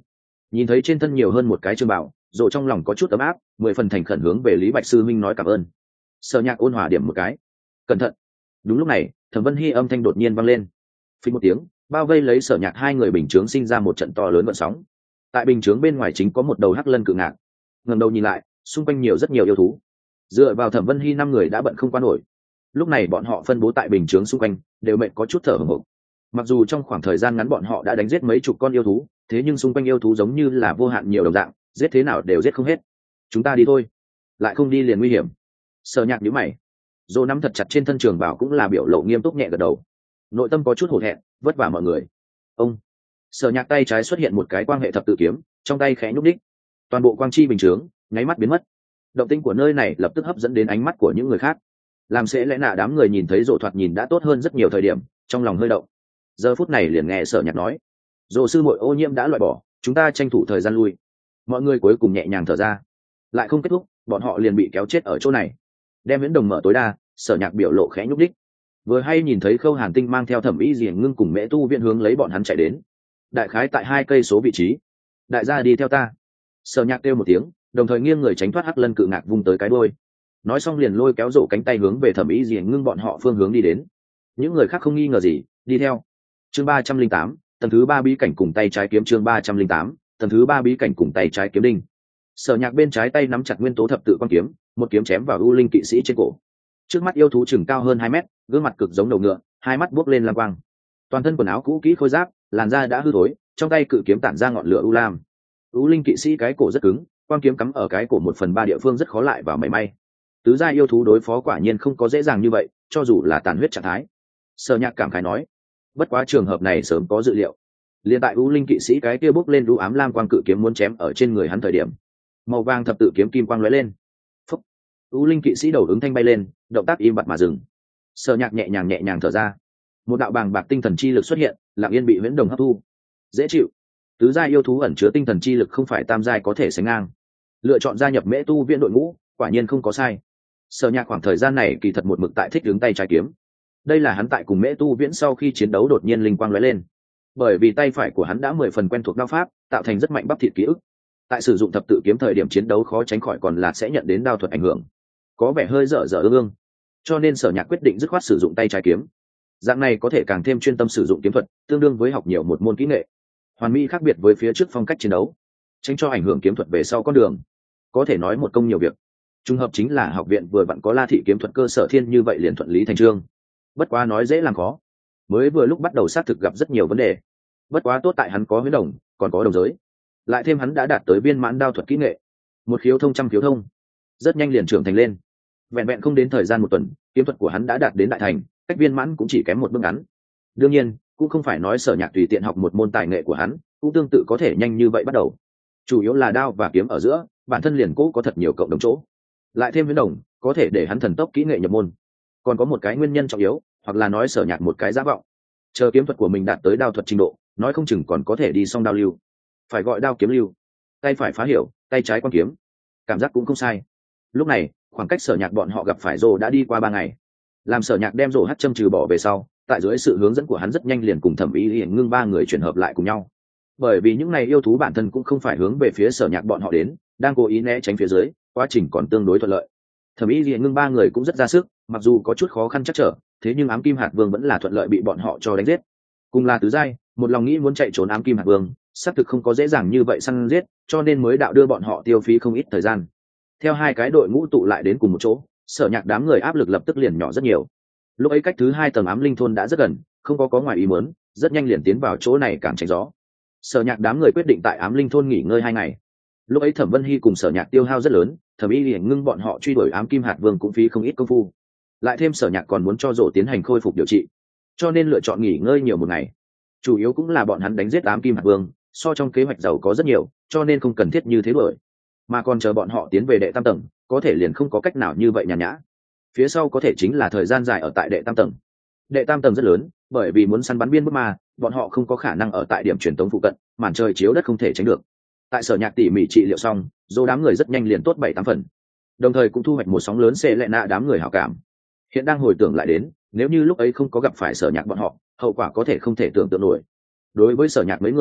Nhìn thấy trên thân nhiều hơn một cái trường bảo, rộ trong lòng có chút ấm áp, mười phần thành khẩn hướng về Lý Bạch sư minh nói cảm ơn. Sở Nhạc ôn hòa điểm một cái, cẩn thận. Đúng lúc này, Thẩm Vân Hy âm thanh đột nhiên vang lên, phình một tiếng, bao vây lấy Sở Nhạc hai người bình chướng sinh ra một trận to lớn gợn sóng. Tại bình chướng bên ngoài chính có một đầu hắc lân cự ngạc. Ngẩng đầu nhìn lại, xung quanh nhiều rất nhiều yêu thú. Dựa vào Thẩm Vân Hy năm người đã bận không qua nổi. Lúc này bọn họ phân bố tại bình chướng xung quanh, đều mệt có chút thở hổn hển. Mặc dù trong khoảng thời gian ngắn bọn họ đã đánh giết mấy chục con yêu thú, thế nhưng xung quanh yêu thú giống như là vô hạn nhiều đồng dạng, giết thế nào đều giết không hết. Chúng ta đi thôi. Lại không đi liền nguy hiểm. Sở Nhạc nhíu mày. Dô nắm thật chặt trên thân trường bảo cũng là biểu lộ nghiêm túc nhẹ gật đầu. Nội tâm có chút hổ thẹn, vất vả mọi người. Ông. Sở Nhạc tay trái xuất hiện một cái quang hệ thập tự kiếm, trong tay khẽ nhúc đích. Toàn bộ quang chi bình chướng nháy mắt biến mất. Động tĩnh của nơi này lập tức hấp dẫn đến ánh mắt của những người khác. Làm sẽ lẽ nạ đám người nhìn thấy Dỗ thoạt nhìn đã tốt hơn rất nhiều thời điểm, trong lòng hơi động. Giờ phút này liền nghe Sở Nhạc nói, Dỗ sư muội ô nhiễm đã loại bỏ, chúng ta tranh thủ thời gian lui. Mọi người cuối cùng nhẹ nhàng thở ra. Lại không kết thúc, bọn họ liền bị kéo chết ở chỗ này. Đem Viễn Đồng mở tối đa, Sở Nhạc biểu lộ khẽ nhúc đích. Vừa hay nhìn thấy Khâu Hàn Tinh mang theo Thẩm Ý Diễm Ngưng cùng Mễ Tu Viện hướng lấy bọn hắn chạy đến. Đại khái tại hai cây số vị trí. Đại gia đi theo ta. Sở Nhạc kêu một tiếng, đồng thời nghiêng người tránh thoát hắc lân cự ngạc vung tới cái đuôi. Nói xong liền lôi kéo Rộ cánh tay hướng về Thẩm Ý Diễm Ngưng bọn họ phương hướng đi đến. Những người khác không nghi ngờ gì, đi theo. Chương ba trăm linh tám, tầng thứ ba bí cảnh cùng tay trái kiếm. Chương ba trăm linh tám, tầng thứ ba bí cảnh cùng tay trái kiếm đinh. Sở Nhạc bên trái tay nắm chặt nguyên tố thập tự quan kiếm, một kiếm chém vào U Linh kỵ sĩ trên cổ. Trước mắt yêu thú chừng cao hơn hai mét, gương mặt cực giống đầu ngựa, hai mắt buốc lên lam quang. Toàn thân quần áo cũ kỹ khôi giáp, làn da đã hư thối, trong tay cự kiếm tản ra ngọn lửa u lam. U Linh kỵ sĩ cái cổ rất cứng, quan kiếm cắm ở cái cổ một phần ba địa phương rất khó lại vào mảy may. Tứ gia yêu thú đối phó quả nhiên không có dễ dàng như vậy, cho dù là tàn huyết trạng thái. Sở Nhạc cảm khái nói, bất quá trường hợp này sớm có dự liệu. Liên tại U Linh kỵ sĩ cái kia bốc lên u ám lam quang cự kiếm muốn chém ở trên người hắn thời điểm, màu vàng thập tự kiếm kim quang lóe lên. Phúc. U Linh kỵ sĩ đầu ứng thanh bay lên, động tác im bặt mà dừng. Sở Nhạc nhẹ nhàng nhẹ nhàng thở ra. Một đạo bàng bạc tinh thần chi lực xuất hiện, lặng yên bị Viễn Đồng hấp thu. Dễ chịu. Tứ giai yêu thú ẩn chứa tinh thần chi lực không phải tam giai có thể sánh ngang. Lựa chọn gia nhập Mễ Tu Viện đội ngũ, quả nhiên không có sai. Sở Nhạc khoảng thời gian này kỳ thật một mực tại thích đứng tay trái kiếm. Đây là hắn tại cùng Mễ Tu Viễn sau khi chiến đấu đột nhiên linh quang lóe lên. Bởi vì tay phải của hắn đã mười phần quen thuộc đao pháp, tạo thành rất mạnh bắp thịt ký ức. Tại sử dụng thập tự kiếm thời điểm chiến đấu khó tránh khỏi còn là sẽ nhận đến đao thuật ảnh hưởng, có vẻ hơi dở dở ương ương. Cho nên Sở Nhạc quyết định dứt khoát sử dụng tay trái kiếm. Dạng này có thể càng thêm chuyên tâm sử dụng kiếm thuật, tương đương với học nhiều một môn kỹ nghệ. Hoàn mỹ khác biệt với phía trước phong cách chiến đấu, tránh cho ảnh hưởng kiếm thuật về sau con đường. Có thể nói một công nhiều việc. Trùng hợp chính là học viện vừa vặn có La thị kiếm thuật cơ sở thiên như vậy liền thuận lý thành chương. Bất quá nói dễ làm khó. Mới vừa lúc bắt đầu xác thực gặp rất nhiều vấn đề. Bất quá tốt tại hắn có huyễn đồng, còn có đồng giới. Lại thêm hắn đã đạt tới viên mãn đao thuật kỹ nghệ. Một khiếu thông trăm khiếu thông. Rất nhanh liền trưởng thành lên. Vẹn vẹn không đến thời gian một tuần, kiếm thuật của hắn đã đạt đến đại thành, cách viên mãn cũng chỉ kém một bước ngắn. Đương nhiên, cũng không phải nói Sở Nhạc tùy tiện học một môn tài nghệ của hắn, cũng tương tự có thể nhanh như vậy bắt đầu. Chủ yếu là đao và kiếm ở giữa, bản thân liền cố có thật nhiều cộng đồng chỗ. Lại thêm huyễn đồng, có thể để hắn thần tốc kỹ nghệ nhập môn. Còn có một cái nguyên nhân trọng yếu, hoặc là nói Sở Nhạc một cái giả vọng. Chờ kiếm thuật của mình đạt tới đao thuật trình độ, nói không chừng còn có thể đi song đao lưu. Phải gọi đao kiếm lưu. Tay phải phá hiểu, tay trái quan kiếm. Cảm giác cũng không sai. Lúc này, khoảng cách Sở Nhạc bọn họ gặp phải Rồ đã đi qua ba ngày. Làm Sở Nhạc đem Rồ hắt châm trừ bỏ về sau, tại dưới sự hướng dẫn của hắn rất nhanh liền cùng Thẩm Ý Hiển Ngưng ba người chuyển hợp lại cùng nhau. Bởi vì những này yêu thú bản thân cũng không phải hướng về phía Sở Nhạc bọn họ đến, đang cố ý né tránh phía dưới, quá trình còn tương đối thuận lợi. Thẩm Ý Hiển Ngưng ba người cũng rất ra sức, mặc dù có chút khó khăn chắc trở, thế nhưng Ám Kim Hạt Vương vẫn là thuận lợi bị bọn họ cho đánh giết. Cùng là tứ giai, một lòng nghĩ muốn chạy trốn Ám Kim Hạt Vương, xác thực không có dễ dàng như vậy săn giết, cho nên mới đạo đưa bọn họ tiêu phí không ít thời gian. Theo hai cái đội ngũ tụ lại đến cùng một chỗ, Sở Nhạc đám người áp lực lập tức liền nhỏ rất nhiều. Lúc ấy cách thứ hai tầng ám linh thôn đã rất gần, không có có ngoài ý muốn, rất nhanh liền tiến vào chỗ này càng tránh gió. Sở Nhạc đám người quyết định tại ám linh thôn nghỉ ngơi hai ngày. Lúc ấy Thẩm Vân Hy cùng Sở Nhạc tiêu hao rất lớn, Thẩm Ý Hiển Ngưng bọn họ truy đuổi ám kim hạt vương cũng phí không ít công phu. Lại thêm Sở Nhạc còn muốn cho Dỗ tiến hành khôi phục điều trị, cho nên lựa chọn nghỉ ngơi nhiều một ngày. Chủ yếu cũng là bọn hắn đánh giết ám kim hạt vương, so trong kế hoạch giàu có rất nhiều, cho nên không cần thiết như thế đuổi. Mà còn chờ bọn họ tiến về đệ tam tầng, có thể liền không có cách nào như vậy nhàn nhã. Phía sau có thể chính là thời gian dài ở tại đệ tam tầng. Đệ tam tầng rất lớn, bởi vì muốn săn bắn biên bức ma, bọn họ không có khả năng ở tại điểm truyền tống phụ cận, màn trời chiếu đất không thể tránh được. Tại Sở Nhạc tỉ mỉ trị liệu xong, Dỗ đám người rất nhanh liền tốt bảy tám phần, đồng thời cũng thu hoạch một sóng lớn xê lệ nạ đám người hảo cảm. Hiện đang hồi tưởng lại đến, nếu như lúc ấy không có gặp phải Sở Nhạc bọn họ, hậu quả có thể không thể tưởng tượng nổi. Đối với Sở Nhạc mấy người,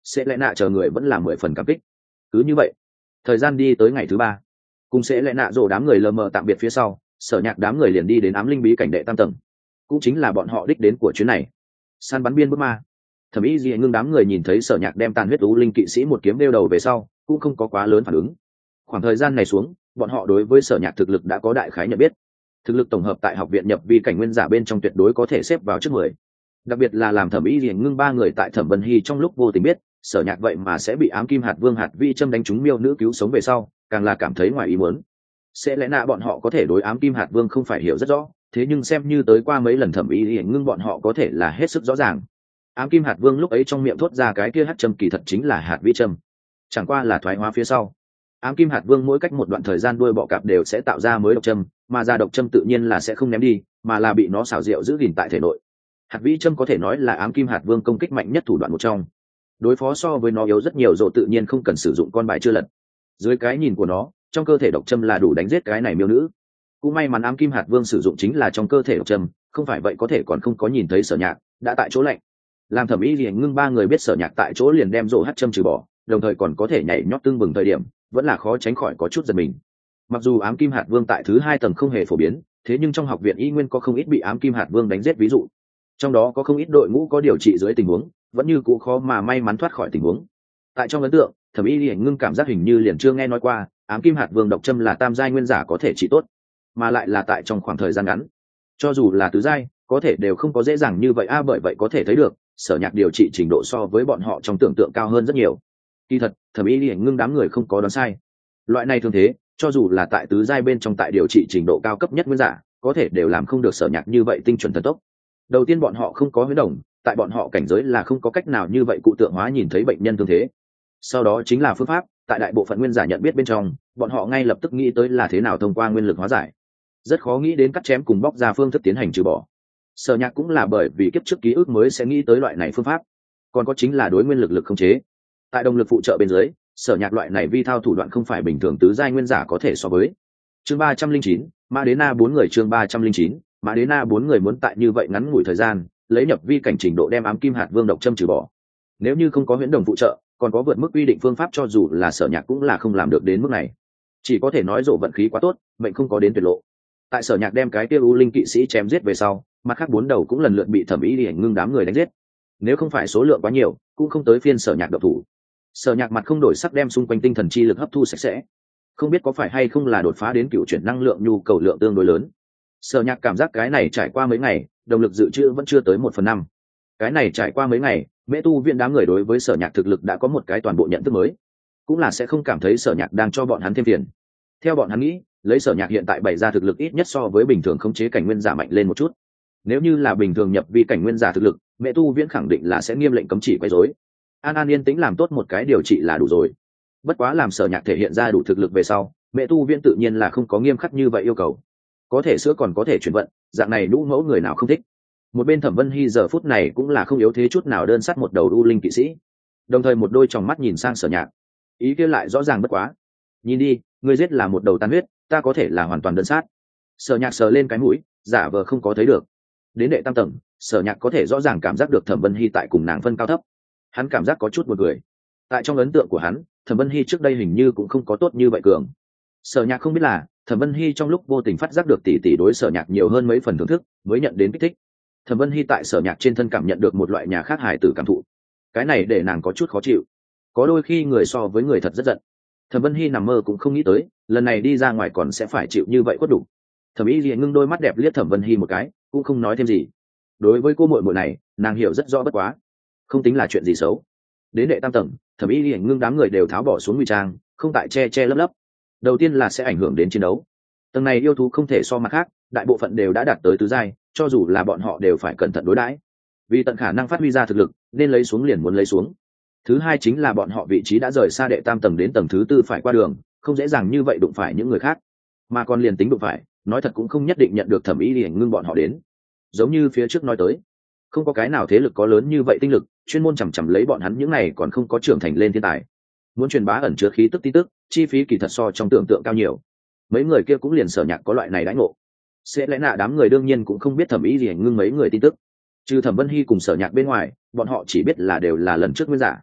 sẽ lẽ nạ chờ người vẫn là mười phần cảm kích. Cứ như vậy thời gian đi tới ngày thứ ba, cùng sẽ lẽ nạ rồ đám người lờ mờ tạm biệt phía sau, Sở Nhạc đám người liền đi đến ám linh bí cảnh đệ tam tầng, cũng chính là bọn họ đích đến của chuyến này, săn bắn biên bức ma. Thẩm Ý Dị Ngưng đám người nhìn thấy Sở Nhạc đem tàn huyết u linh kỵ sĩ một kiếm đeo đầu về sau, cũng không có quá lớn phản ứng. Khoảng thời gian này xuống, bọn họ đối với Sở Nhạc thực lực đã có đại khái nhận biết. Thực lực tổng hợp tại học viện nhập vi cảnh nguyên giả bên trong tuyệt đối có thể xếp vào trước mười. Đặc biệt là làm Thẩm Ý Dị Ngưng ba người tại Thẩm Vân Hy trong lúc vô tình biết Sở Nhạc vậy mà sẽ bị ám kim hạt vương hạt vi châm đánh trúng miêu nữ cứu sống về sau, càng là cảm thấy ngoài ý muốn. Sẽ lẽ nạ bọn họ có thể đối ám kim hạt vương không phải hiểu rất rõ, thế nhưng xem như tới qua mấy lần Thẩm Ý Dị Ngưng bọn họ có thể là hết sức rõ ràng. Ám kim hạt vương lúc ấy trong miệng thốt ra cái kia hạt châm kỳ thật chính là hạt vi châm, chẳng qua là thoái hóa phía sau. Ám kim hạt vương mỗi cách một đoạn thời gian đuôi bọ cạp đều sẽ tạo ra mới độc châm, mà ra độc châm tự nhiên là sẽ không ném đi, mà là bị nó xảo diệu giữ gìn tại thể nội. Hạt vi châm có thể nói là ám kim hạt vương công kích mạnh nhất thủ đoạn một trong. Đối phó so với nó yếu rất nhiều, rồi tự nhiên không cần sử dụng con bài chưa lật. Dưới cái nhìn của nó, trong cơ thể độc châm là đủ đánh giết cái này miêu nữ. Cũng may mắn ám kim hạt vương sử dụng chính là trong cơ thể độc châm, không phải vậy có thể còn không có nhìn thấy Sở Nhạc đã tại chỗ lạnh. Làm Thẩm Ý Liền Ngưng ba người biết Sở Nhạc tại chỗ liền đem rổ hắt châm trừ bỏ, đồng thời còn có thể nhảy nhót tương bừng thời điểm, vẫn là khó tránh khỏi có chút giật mình. Mặc dù ám kim hạt vương tại thứ hai tầng không hề phổ biến, thế nhưng trong học viện y nguyên có không ít bị ám kim hạt vương đánh giết ví dụ. Trong đó có không ít đội ngũ có điều trị dưới tình huống, vẫn như cũ khó mà may mắn thoát khỏi tình huống. Tại trong ấn tượng, Thẩm Ý Liền Ngưng cảm giác hình như liền chưa nghe nói qua, ám kim hạt vương độc châm là tam giai nguyên giả có thể trị tốt, mà lại là tại trong khoảng thời gian ngắn. Cho dù là tứ giai, có thể đều không có dễ dàng như vậy a à, bởi vậy có thể thấy được, Sở Nhạc điều trị trình độ so với bọn họ trong tưởng tượng cao hơn rất nhiều. Kỳ thật, Thẩm Ý Liền Ngưng đám người không có đoán sai. Loại này thường thế, cho dù là tại tứ giai bên trong tại điều trị trình độ cao cấp nhất nguyên giả, có thể đều làm không được Sở Nhạc như vậy tinh chuẩn thần tốc. Đầu tiên bọn họ không có huyễn đồng, tại bọn họ cảnh giới là không có cách nào như vậy cụ tượng hóa nhìn thấy bệnh nhân thương thế. Sau đó chính là phương pháp, tại đại bộ phận nguyên giả nhận biết bên trong, bọn họ ngay lập tức nghĩ tới là thế nào thông qua nguyên lực hóa giải. Rất khó nghĩ đến cắt chém cùng bóc ra phương thức tiến hành trừ bỏ. Sở Nhạc cũng là bởi vì kiếp trước ký ức mới sẽ nghĩ tới loại này phương pháp. Còn có chính là đối nguyên lực lực khống chế. Tại động lực phụ trợ bên dưới, Sở Nhạc loại này vi thao thủ đoạn không phải bình thường tứ giai nguyên giả có thể so với. Chương ba trăm linh chín, Mã Đế Na bốn người chương ba trăm linh chín, Mã Đế Na bốn người muốn tại như vậy ngắn ngủi thời gian, lấy nhập vi cảnh trình độ đem ám kim hạt vương độc châm trừ bỏ. Nếu như không có huyễn đồng phụ trợ, còn có vượt mức quy định phương pháp, cho dù là Sở Nhạc cũng là không làm được đến mức này. Chỉ có thể nói rộ vận khí quá tốt, mệnh không có đến tuyệt lộ. Tại Sở Nhạc đem cái kia u linh kỵ sĩ chém giết về sau, mặt khác bốn đầu cũng lần lượt bị Thẩm Ý Liền Ngưng đám người đánh giết. Nếu không phải số lượng quá nhiều, cũng không tới phiên Sở Nhạc độc thủ. Sở Nhạc mặt không đổi sắc đem xung quanh tinh thần chi lực hấp thu sạch sẽ. Không biết có phải hay không là đột phá đến cựu chuyển năng lượng nhu cầu lượng tương đối lớn. Sở Nhạc cảm giác cái này trải qua mấy ngày, động lực dự trữ vẫn chưa tới một phần năm. Cái này trải qua mấy ngày, Mễ Tu viện đám người đối với Sở Nhạc thực lực đã có một cái toàn bộ nhận thức mới, cũng là sẽ không cảm thấy Sở Nhạc đang cho bọn hắn thêm phiền. Theo bọn hắn nghĩ, lấy Sở Nhạc hiện tại bày ra thực lực ít nhất so với bình thường khống chế cảnh nguyên giả mạnh lên một chút. Nếu như là bình thường nhập vi cảnh nguyên giả thực lực, Mẹ Tu Viễn khẳng định là sẽ nghiêm lệnh cấm chỉ quấy rối. An An yên tĩnh làm tốt một cái điều trị là đủ rồi. Bất quá làm Sở Nhạc thể hiện ra đủ thực lực về sau, Mẹ Tu Viễn tự nhiên là không có nghiêm khắc như vậy yêu cầu. Có thể sữa còn có thể chuyển vận, dạng này lũ mẫu người nào không thích. Một bên Thẩm Vân Hy giờ phút này cũng là không yếu thế chút nào, đơn sát một đầu u linh kỵ sĩ, đồng thời một đôi tròng mắt nhìn sang Sở Nhạc, ý kia lại rõ ràng bất quá. Nhìn đi, ngươi giết là một đầu tan huyết, ta có thể là hoàn toàn đơn sát. Sở Nhạc sờ lên cái mũi, giả vờ không có thấy được. Đến đệ tam tầng, Sở Nhạc có thể rõ ràng cảm giác được Thẩm Vân Hy tại cùng nàng phân cao thấp. Hắn cảm giác có chút buồn cười. Tại trong ấn tượng của hắn, Thẩm Vân Hy trước đây hình như cũng không có tốt như vậy cường. Sở Nhạc không biết là Thẩm Vân Hy trong lúc vô tình phát giác được tỷ tỷ đối Sở Nhạc nhiều hơn mấy phần thưởng thức, mới nhận đến kích thích. Thẩm Vân Hy tại Sở Nhạc trên thân cảm nhận được một loại nhà khác hài tử cảm thụ. Cái này để nàng có chút khó chịu. Có đôi khi người so với người thật rất giận. Thẩm Vân Hy nằm mơ cũng không nghĩ tới, lần này đi ra ngoài còn sẽ phải chịu như vậy khuất đủ. Thẩm Ý Liền Ngưng đôi mắt đẹp liếc Thẩm Vân Hy một cái, cũng không nói thêm gì. Đối với cô muội muội này, nàng hiểu rất rõ bất quá, không tính là chuyện gì xấu. Đến đệ tam tầng, Thẩm Ý Liền Ngưng đám người đều tháo bỏ xuống ngụy trang, không tại che che lấp lấp. Đầu tiên là sẽ ảnh hưởng đến chiến đấu. Tầng này yêu thú không thể so mặt khác, đại bộ phận đều đã đạt tới tứ giai, cho dù là bọn họ đều phải cẩn thận đối đãi. Vì tận khả năng phát huy ra thực lực, nên lấy xuống liền muốn lấy xuống. Thứ hai chính là bọn họ vị trí đã rời xa đệ tam tầng đến tầng thứ tư phải qua đường, không dễ dàng như vậy đụng phải những người khác, mà còn liền tính đụng phải, nói thật cũng không nhất định nhận được Thẩm Ý Liền Ngưng bọn họ đến. Giống như phía trước nói tới, không có cái nào thế lực có lớn như vậy tinh lực, chuyên môn chằm chằm lấy bọn hắn những này còn không có trưởng thành lên thiên tài. Muốn truyền bá ẩn chứa khí tức tin tức, chi phí kỳ thật so trong tưởng tượng cao nhiều. Mấy người kia cũng liền Sở Nhạc có loại này đãi ngộ. Sẽ lẽ nạ đám người đương nhiên cũng không biết Thẩm Ý Liền Ngưng mấy người tin tức. Trừ Thẩm Vân Hy cùng Sở Nhạc bên ngoài, bọn họ chỉ biết là đều là lần trước nguyên giả.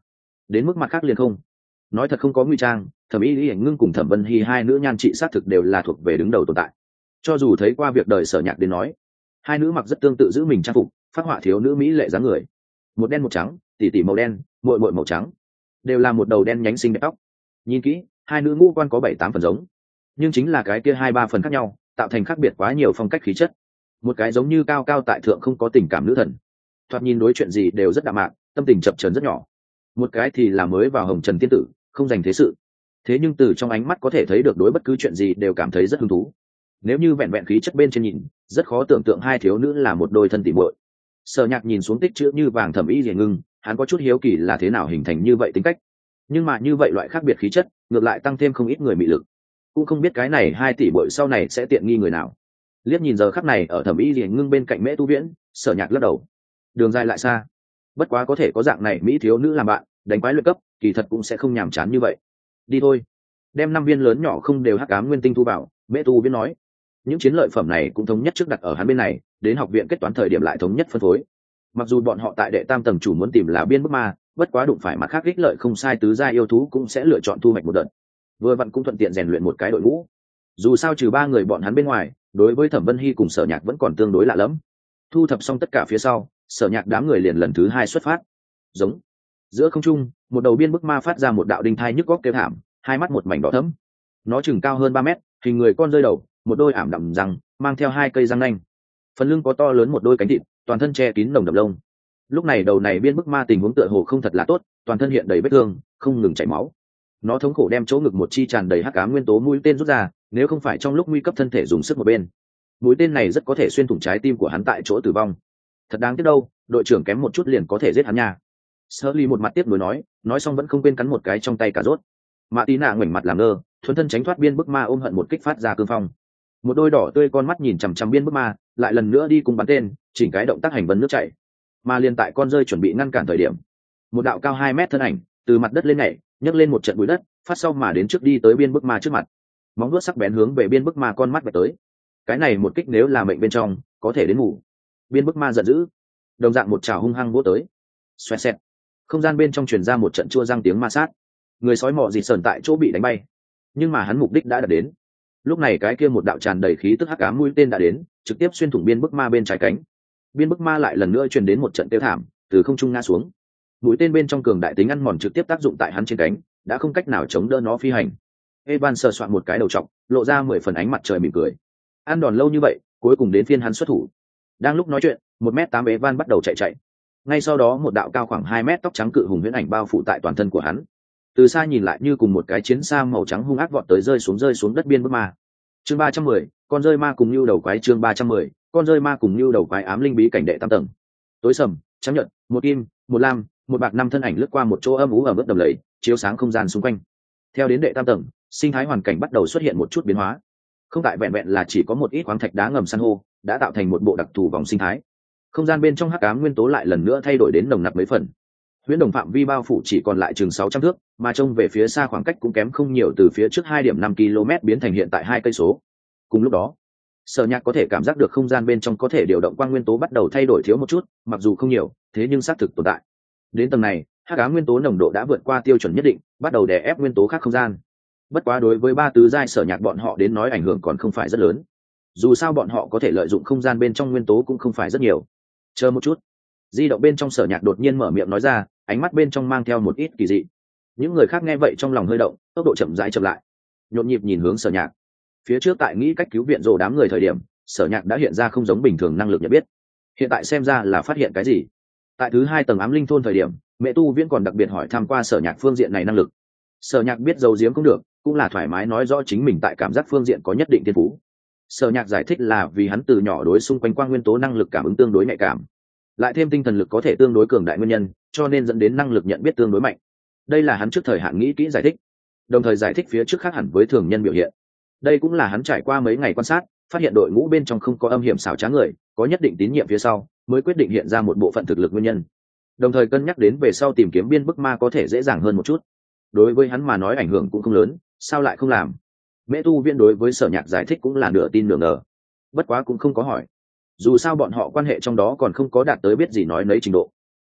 đến mức mặt khác liền không. Nói thật không có nguy trang, thẩm y lý ngưng cùng thẩm vân hy hai nữ nhan trị xác thực đều là thuộc về đứng đầu tồn tại. Cho dù thấy qua việc đời Sở Nhạc đến nói, hai nữ mặc rất tương tự, giữ mình trang phục phát họa thiếu nữ mỹ lệ dáng người, một đen một trắng, tỉ tỉ màu đen, muội muội màu trắng, đều là một đầu đen nhánh xinh đẹp tóc. Nhìn kỹ, hai nữ ngũ quan có bảy tám phần giống, nhưng chính là cái kia hai ba phần khác nhau, tạo thành khác biệt quá nhiều phong cách khí chất. Một cái giống như cao cao tại thượng không có tình cảm nữ thần, thoạt nhìn đối chuyện gì đều rất đạm mạc, tâm tình chập chờn rất nhỏ. Một cái thì là mới vào hồng trần tiên tử, không dành thế sự, thế nhưng từ trong ánh mắt có thể thấy được đối bất cứ chuyện gì đều cảm thấy rất hứng thú. Nếu như vẹn vẹn khí chất bên trên nhìn, rất khó tưởng tượng hai thiếu nữ là một đôi thân tỉ muội. Sở Nhạc nhìn xuống tích chữ như vàng thẩm y liền ngưng, hắn có chút hiếu kỳ là thế nào hình thành như vậy tính cách, nhưng mà như vậy loại khác biệt khí chất ngược lại tăng thêm không ít người mị lực. Cũng không biết cái này hai tỷ muội sau này sẽ tiện nghi người nào. Liếc nhìn giờ khắc này ở thẩm y liền ngưng bên cạnh Mễ Tu Viễn, Sở Nhạc lắc đầu, đường dài lại xa, bất quá có thể có dạng này mỹ thiếu nữ làm bạn, đánh quái luyện cấp kỳ thật cũng sẽ không nhàm chán như vậy. Đi thôi, đem năm viên lớn nhỏ không đều hắc ám nguyên tinh thu vào. Mễ Tu Viễn nói, những chiến lợi phẩm này cũng thống nhất trước đặt ở hắn bên này, đến học viện kết toán thời điểm lại thống nhất phân phối. Mặc dù bọn họ tại đệ tam tầng chủ muốn tìm là biên bức ma, bất quá đụng phải mặt khác ích lợi không sai tứ gia yêu thú cũng sẽ lựa chọn thu hoạch một đợt, vừa vặn cũng thuận tiện rèn luyện một cái đội ngũ. Dù sao trừ ba người bọn hắn bên ngoài, đối với thẩm vân hy cùng Sở Nhạc vẫn còn tương đối lạ lẫm. Thu thập xong tất cả phía sau, Sở Nhạc đám người liền lần thứ hai xuất phát. Giống. Giữa không trung, một đầu biên bức ma phát ra một đạo đinh thai nhức góc kêu thảm, hai mắt một mảnh đỏ thẫm. Nó chừng cao hơn ba mét, hình người con rơi đầu, một đôi ảm đạm răng, mang theo hai cây răng nanh. Phần lưng có to lớn một đôi cánh thịt, toàn thân che kín nồng đậm lông. Lúc này đầu này biên bức ma tình huống tựa hồ không thật là tốt, toàn thân hiện đầy vết thương, không ngừng chảy máu. Nó thống khổ đem chỗ ngực một chi tràn đầy hắc ám nguyên tố mũi tên rút ra, nếu không phải trong lúc nguy cấp thân thể dùng sức một bên, mũi tên này rất có thể xuyên thủng trái tim của hắn tại chỗ tử vong. Thật đáng tiếc đâu, đội trưởng kém một chút liền có thể giết hắn nha. Shirley một mặt tiếc nuối nói, nói xong vẫn không quên cắn một cái trong tay cà rốt. Mạ Tí Nạ ngoảnh mặt làm ngơ, thuần thân tránh thoát biên bức ma ôm hận một kích phát ra cương phong. Một đôi đỏ tươi con mắt nhìn chằm chằm biên bức ma, lại lần nữa đi cùng bắn tên, chỉnh cái động tác hành vân nước chảy. Mà liền tại con rơi chuẩn bị ngăn cản thời điểm, một đạo cao hai mét thân ảnh từ mặt đất lên nhảy, nhấc lên một trận bụi đất, phát sau mà đến trước đi tới biên bức ma trước mặt, móng vuốt sắc bén hướng về biên bức ma con mắt vạch tới. Cái này một kích nếu là mệnh bên trong, có thể đến ngủ. Biên bức ma giận dữ, đồng dạng một trảo hung hăng vỗ tới. Xoẹt xẹt, không gian bên trong truyền ra một trận chua răng tiếng ma sát, người sói mọ dịt sờn tại chỗ bị đánh bay, nhưng mà hắn mục đích đã đạt đến. Lúc này cái kia một đạo tràn đầy khí tức hắc ám mũi tên đã đến, trực tiếp xuyên thủng biên bức ma bên trái cánh. Biên bức ma lại lần nữa truyền đến một trận tiêu thảm, từ không trung ngã xuống. Mũi tên bên trong cường đại tính ăn mòn trực tiếp tác dụng tại hắn trên cánh, đã không cách nào chống đỡ nó phi hành. Evan sờ soạn một cái đầu trọc, lộ ra mười phần ánh mặt trời mỉm cười. Ăn đòn lâu như vậy, cuối cùng đến phiên hắn xuất thủ. Đang lúc nói chuyện, một mét tám Evan bắt đầu chạy chạy. Ngay sau đó một đạo cao khoảng hai mét tóc trắng cự hùng huyễn ảnh bao phủ tại toàn thân của hắn. Từ xa nhìn lại như cùng một cái chiến xa màu trắng hung ác vọt tới, rơi xuống rơi xuống đất biên bức ma. Chương ba trăm mười, con rơi ma cùng nưu đầu quái. Chương ba trăm mười, con rơi ma cùng nưu đầu quái. Ám linh bí cảnh đệ tam tầng. Tối sầm, trắng nhợt, một kim, một lam, một bạc năm thân ảnh lướt qua một chỗ âm ú ở mức đầm lầy, chiếu sáng không gian xung quanh. Theo đến đệ tam tầng, sinh thái hoàn cảnh bắt đầu xuất hiện một chút biến hóa. Không tại vẹn vẹn là chỉ có một ít khoáng thạch đá ngầm san hô, đã tạo thành một bộ đặc thù vòng sinh thái. Không gian bên trong hắc ám nguyên tố lại lần nữa thay đổi đến nồng nặc mấy phần. Huyễn đồng phạm vi bao phủ chỉ còn lại chừng sáu trăm thước, mà trông về phía xa khoảng cách cũng kém không nhiều, từ phía trước hai điểm năm ki lô mét biến thành hiện tại hai cây số. Cùng lúc đó, Sở Nhạc có thể cảm giác được không gian bên trong có thể điều động quang nguyên tố bắt đầu thay đổi thiếu một chút, mặc dù không nhiều, thế nhưng xác thực tồn tại. Đến tầng này, hắc ám nguyên tố nồng độ đã vượt qua tiêu chuẩn nhất định, bắt đầu đè ép nguyên tố khác không gian. Bất quá đối với ba tứ giai Sở Nhạc bọn họ đến nói ảnh hưởng còn không phải rất lớn. Dù sao bọn họ có thể lợi dụng không gian bên trong nguyên tố cũng không phải rất nhiều. Chờ một chút. Di động bên trong Sở Nhạc đột nhiên mở miệng nói ra, ánh mắt bên trong mang theo một ít kỳ dị. Những người khác nghe vậy trong lòng hơi động, tốc độ chậm rãi chậm lại, nhộn nhịp nhìn hướng Sở Nhạc. Phía trước tại nghĩ cách cứu viện rồ đám người thời điểm, Sở Nhạc đã hiện ra không giống bình thường năng lực nhận biết. Hiện tại xem ra là phát hiện cái gì. Tại thứ hai tầng ám linh thôn thời điểm, Mẹ Tu Viễn còn đặc biệt hỏi thăm qua Sở Nhạc phương diện này năng lực. Sở Nhạc biết giấu giếm cũng được, cũng là thoải mái nói rõ chính mình tại cảm giác phương diện có nhất định thiên phú. Sở Nhạc giải thích là vì hắn từ nhỏ đối xung quanh quang nguyên tố năng lực cảm ứng tương đối nhạy cảm, lại thêm tinh thần lực có thể tương đối cường đại nguyên nhân, cho nên dẫn đến năng lực nhận biết tương đối mạnh. Đây là hắn trước thời hạn nghĩ kỹ giải thích, đồng thời giải thích phía trước khác hẳn với thường nhân biểu hiện. Đây cũng là hắn trải qua mấy ngày quan sát, phát hiện đội ngũ bên trong không có âm hiểm xảo trá người, có nhất định tín nhiệm phía sau, mới quyết định hiện ra một bộ phận thực lực nguyên nhân. Đồng thời cân nhắc đến về sau tìm kiếm biên bức ma có thể dễ dàng hơn một chút. Đối với hắn mà nói ảnh hưởng cũng không lớn, sao lại không làm? Mẹ Tu Viễn đối với Sở Nhạc giải thích cũng là nửa tin nửa ngờ, bất quá cũng không có hỏi. Dù sao bọn họ quan hệ trong đó còn không có đạt tới biết gì nói nấy trình độ.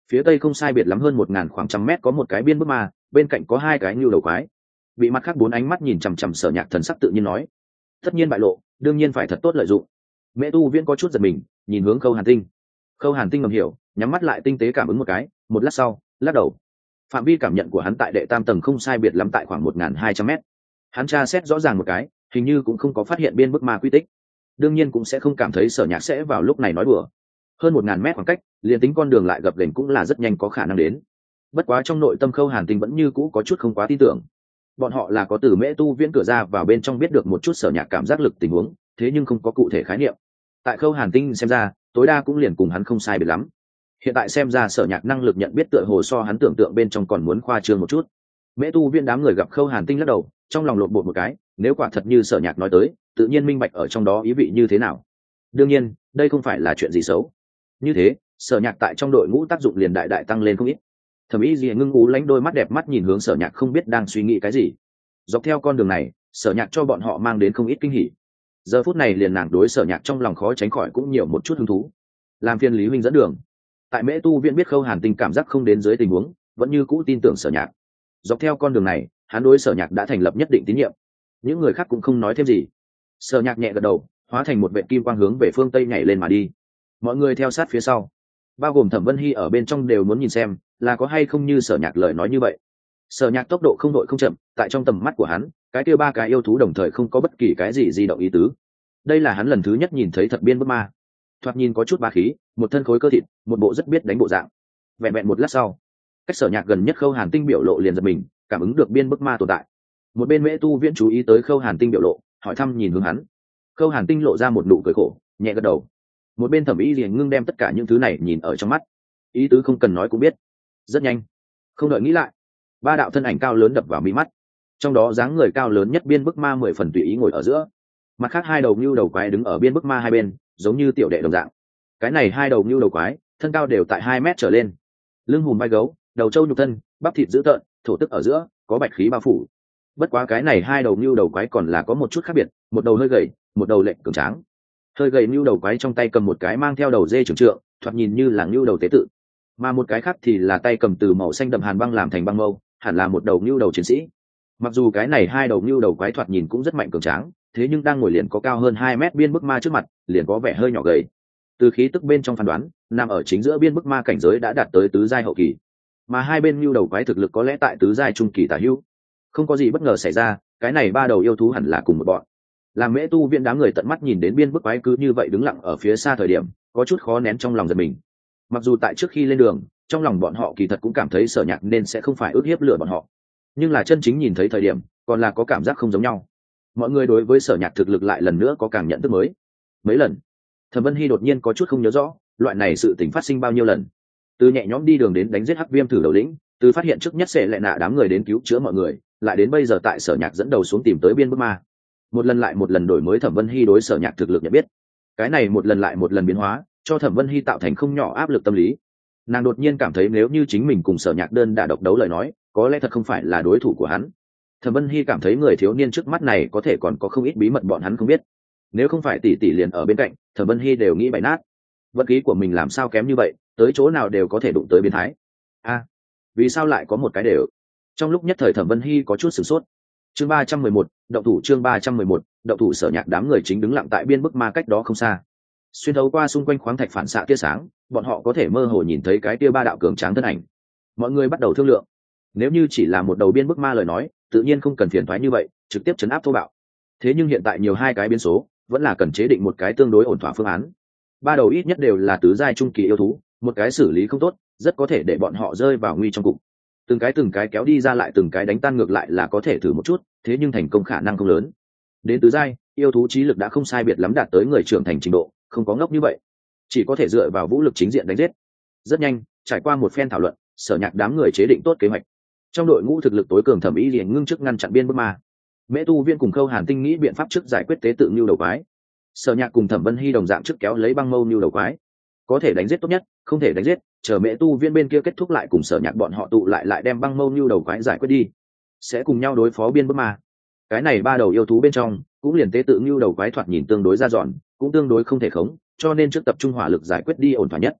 Phía tây không sai biệt lắm hơn một ngàn khoảng trăm mét có một cái biên bức ma, bên cạnh có hai cái ngưu đầu quái. Bị mặt khác bốn ánh mắt nhìn chằm chằm Sở Nhạc thần sắc tự nhiên nói, tất nhiên bại lộ, đương nhiên phải thật tốt lợi dụng. Mễ Tu Viễn có chút giật mình, nhìn hướng Khâu Hàn Tinh. Khâu Hàn Tinh ngầm hiểu, nhắm mắt lại tinh tế cảm ứng một cái, một lát sau, lắc đầu. Phạm vi cảm nhận của hắn tại đệ tam tầng không sai biệt lắm tại khoảng một ngàn hai trăm mét. Hắn tra xét rõ ràng một cái, hình như cũng không có phát hiện biên bức ma quy tích. Đương nhiên cũng sẽ không cảm thấy Sở Nhạc sẽ vào lúc này nói đùa. Hơn một ngàn mét khoảng cách, liền tính con đường lại gập ghềnh cũng là rất nhanh có khả năng đến. Bất quá trong nội tâm Khâu Hàn Tinh vẫn như cũ có chút không quá tin tưởng. Bọn họ là có từ Mễ Tu Viễn cửa ra vào bên trong biết được một chút Sở Nhạc cảm giác lực tình huống, thế nhưng không có cụ thể khái niệm. Tại Khâu Hàn Tinh xem ra, tối đa cũng liền cùng hắn không sai biệt lắm. Hiện tại xem ra Sở Nhạc năng lực nhận biết tựa hồ so hắn tưởng tượng bên trong còn muốn khoa trương một chút. Mễ Tu Viễn đám người gặp Khâu Hàn Tinh lắc đầu, trong lòng lộn bột một cái, nếu quả thật như Sở Nhạc nói tới, tự nhiên minh bạch ở trong đó ý vị như thế nào. Đương nhiên, đây không phải là chuyện gì xấu. Như thế, Sở Nhạc tại trong đội ngũ tác dụng liền đại đại tăng lên không ít. Thẩm Ý Dị ngưng ú lánh đôi mắt đẹp mắt nhìn hướng Sở Nhạc không biết đang suy nghĩ cái gì. Dọc theo con đường này, Sở Nhạc cho bọn họ mang đến không ít kinh hỉ. Giờ phút này liền nàng đối Sở Nhạc trong lòng khó tránh khỏi cũng nhiều một chút hứng thú. Làm phiên Lý huynh dẫn đường. Tại Mễ Tu Viễn biết Khâu Hàn Tinh cảm giác không đến dưới tình huống, vẫn như cũ tin tưởng Sở Nhạc. Dọc theo con đường này, hắn đối Sở Nhạc đã thành lập nhất định tín nhiệm. Những người khác cũng không nói thêm gì. Sở Nhạc nhẹ gật đầu, hóa thành một vệt kim quang hướng về phương tây nhảy lên mà đi. Mọi người theo sát phía sau, bao gồm Thẩm Vân Hy ở bên trong đều muốn nhìn xem là có hay không như Sở Nhạc lời nói như vậy. Sở Nhạc tốc độ không đội không chậm, tại trong tầm mắt của hắn, cái kia ba cái yêu thú đồng thời không có bất kỳ cái gì di động ý tứ. Đây là hắn lần thứ nhất nhìn thấy thật biên bức ma. Thoạt nhìn có chút ba khí, một thân khối cơ thịt, một bộ rất biết đánh bộ dạng. Vẹn vẹn một lát sau, cách Sở Nhạc gần nhất Khâu Hàn Tinh biểu lộ liền giật mình, cảm ứng được biên bức ma tồn tại. Một bên Mễ Tu Viễn chú ý tới Khâu Hàn Tinh biểu lộ, hỏi thăm nhìn hướng hắn. Khâu Hàn Tinh lộ ra một nụ cười khổ, nhẹ gật đầu. Một bên Thẩm Ý liền ngưng đem tất cả những thứ này nhìn ở trong mắt, ý tứ không cần nói cũng biết. Rất nhanh, không đợi nghĩ lại, ba đạo thân ảnh cao lớn đập vào mí mắt. Trong đó dáng người cao lớn nhất biên bức ma mười phần tùy ý ngồi ở giữa, mặt khác hai đầu ngưu đầu quái đứng ở biên bức ma hai bên, giống như tiểu đệ đồng dạng. Cái này hai đầu ngưu đầu quái thân cao đều tại hai mét trở lên, lưng hùm vai gấu, đầu trâu nhục thân, bắp thịt dữ tợn, thổ tức ở giữa có bạch khí bao phủ. Bất quá cái này hai đầu ngưu đầu quái còn là có một chút khác biệt, một đầu hơi gầy, một đầu lệch cường tráng. Hơi gầy ngưu đầu quái trong tay cầm một cái mang theo đầu dê trưởng trượng, thoạt nhìn như là ngưu đầu tế tự, mà một cái khác thì là tay cầm từ màu xanh đậm hàn băng làm thành băng mâu, hẳn là một đầu ngưu đầu chiến sĩ. Mặc dù cái này hai đầu ngưu đầu quái thoạt nhìn cũng rất mạnh cường tráng, thế nhưng đang ngồi liền có cao hơn hai mét biên bức ma trước mặt, liền có vẻ hơi nhỏ gầy. Từ khí tức bên trong phán đoán, nằm ở chính giữa biên bức ma cảnh giới đã đạt tới tứ giai hậu kỳ, mà hai bên ngưu đầu quái thực lực có lẽ tại tứ giai trung kỳ tả hữu. Không có gì bất ngờ xảy ra, cái này ba đầu yêu thú hẳn là cùng một bọn. Làm Mễ Tu Viễn đám người tận mắt nhìn đến biên bức quái cứ như vậy đứng lặng ở phía xa thời điểm, có chút khó nén trong lòng giật mình. Mặc dù tại trước khi lên đường, trong lòng bọn họ kỳ thật cũng cảm thấy Sở Nhạc nên sẽ không phải ức hiếp lừa bọn họ, nhưng là chân chính nhìn thấy thời điểm, còn là có cảm giác không giống nhau. Mọi người đối với Sở Nhạc thực lực lại lần nữa có càng nhận thức mới. Mấy lần, Thẩm Vân Hy đột nhiên có chút không nhớ rõ, loại này sự tình phát sinh bao nhiêu lần. Từ nhẹ nhõm đi đường đến đánh giết Hắc Viêm thử đầu lĩnh, từ phát hiện trước nhất sẽ lại nạ đám người đến cứu chữa mọi người, lại đến bây giờ tại Sở Nhạc dẫn đầu xuống tìm tới biên bức ma. Một lần lại một lần đổi mới Thẩm Vân Hy đối Sở Nhạc thực lực nhận biết. Cái này một lần lại một lần biến hóa, cho Thẩm Vân Hy tạo thành không nhỏ áp lực tâm lý. Nàng đột nhiên cảm thấy nếu như chính mình cùng Sở Nhạc đơn đả độc đấu lời nói, có lẽ thật không phải là đối thủ của hắn. Thẩm Vân Hy cảm thấy người thiếu niên trước mắt này có thể còn có không ít bí mật bọn hắn không biết. Nếu không phải tỷ tỷ liền ở bên cạnh, Thẩm Vân Hy đều nghĩ bại nát. Vận khí của mình làm sao kém như vậy, tới chỗ nào đều có thể đụng tới biến thái. A, à, vì sao lại có một cái đều? Trong lúc nhất thời Thẩm Vân Hy có chút sửng sốt. Chương ba trăm mười một, động thủ chương ba trăm mười một, động thủ. Sở Nhạc đám người chính đứng lặng tại biên bức ma cách đó không xa. Xuyên thấu qua xung quanh khoáng thạch phản xạ tia sáng, bọn họ có thể mơ hồ nhìn thấy cái tia ba đạo cường tráng thân ảnh. Mọi người bắt đầu thương lượng, nếu như chỉ là một đầu biên bức ma lời nói, tự nhiên không cần phiền toái như vậy, trực tiếp chấn áp thô bạo. Thế nhưng hiện tại nhiều hai cái biến số, vẫn là cần chế định một cái tương đối ổn thỏa phương án. Ba đầu ít nhất đều là tứ giai trung kỳ yêu thú, một cái xử lý không tốt, rất có thể để bọn họ rơi vào nguy trong cục. Từng cái từng cái kéo đi ra lại từng cái đánh tan ngược lại là có thể thử một chút, thế nhưng thành công khả năng không lớn. Đến tứ giai, yêu thú trí lực đã không sai biệt lắm đạt tới người trưởng thành trình độ, không có ngốc như vậy, chỉ có thể dựa vào vũ lực chính diện đánh giết. Rất nhanh, trải qua một phen thảo luận, Sở Nhạc đám người chế định tốt kế hoạch. Trong đội ngũ thực lực tối cường Thẩm Ý liền ngưng trước ngăn chặn biên bức ma. Mễ Tu Viễn cùng Khâu Hàn Tinh nghĩ biện pháp trước giải quyết tế tự nưu đầu quái. Sở Nhạc cùng Thẩm Vân Hy đồng dạng trước kéo lấy băng mâu nưu đầu quái. Có thể đánh giết tốt nhất, không thể đánh giết, chờ Mễ Tu Viễn bên kia kết thúc lại cùng Sở Nhạc bọn họ tụ lại lại đem băng mâu nưu đầu quái giải quyết đi, sẽ cùng nhau đối phó biên bức ma. Cái này ba đầu yêu thú bên trong, cũng liền tế tự nưu đầu quái thoạt nhìn tương đối ra dọn, cũng tương đối không thể khống, cho nên trước tập trung hỏa lực giải quyết đi ổn thỏa nhất.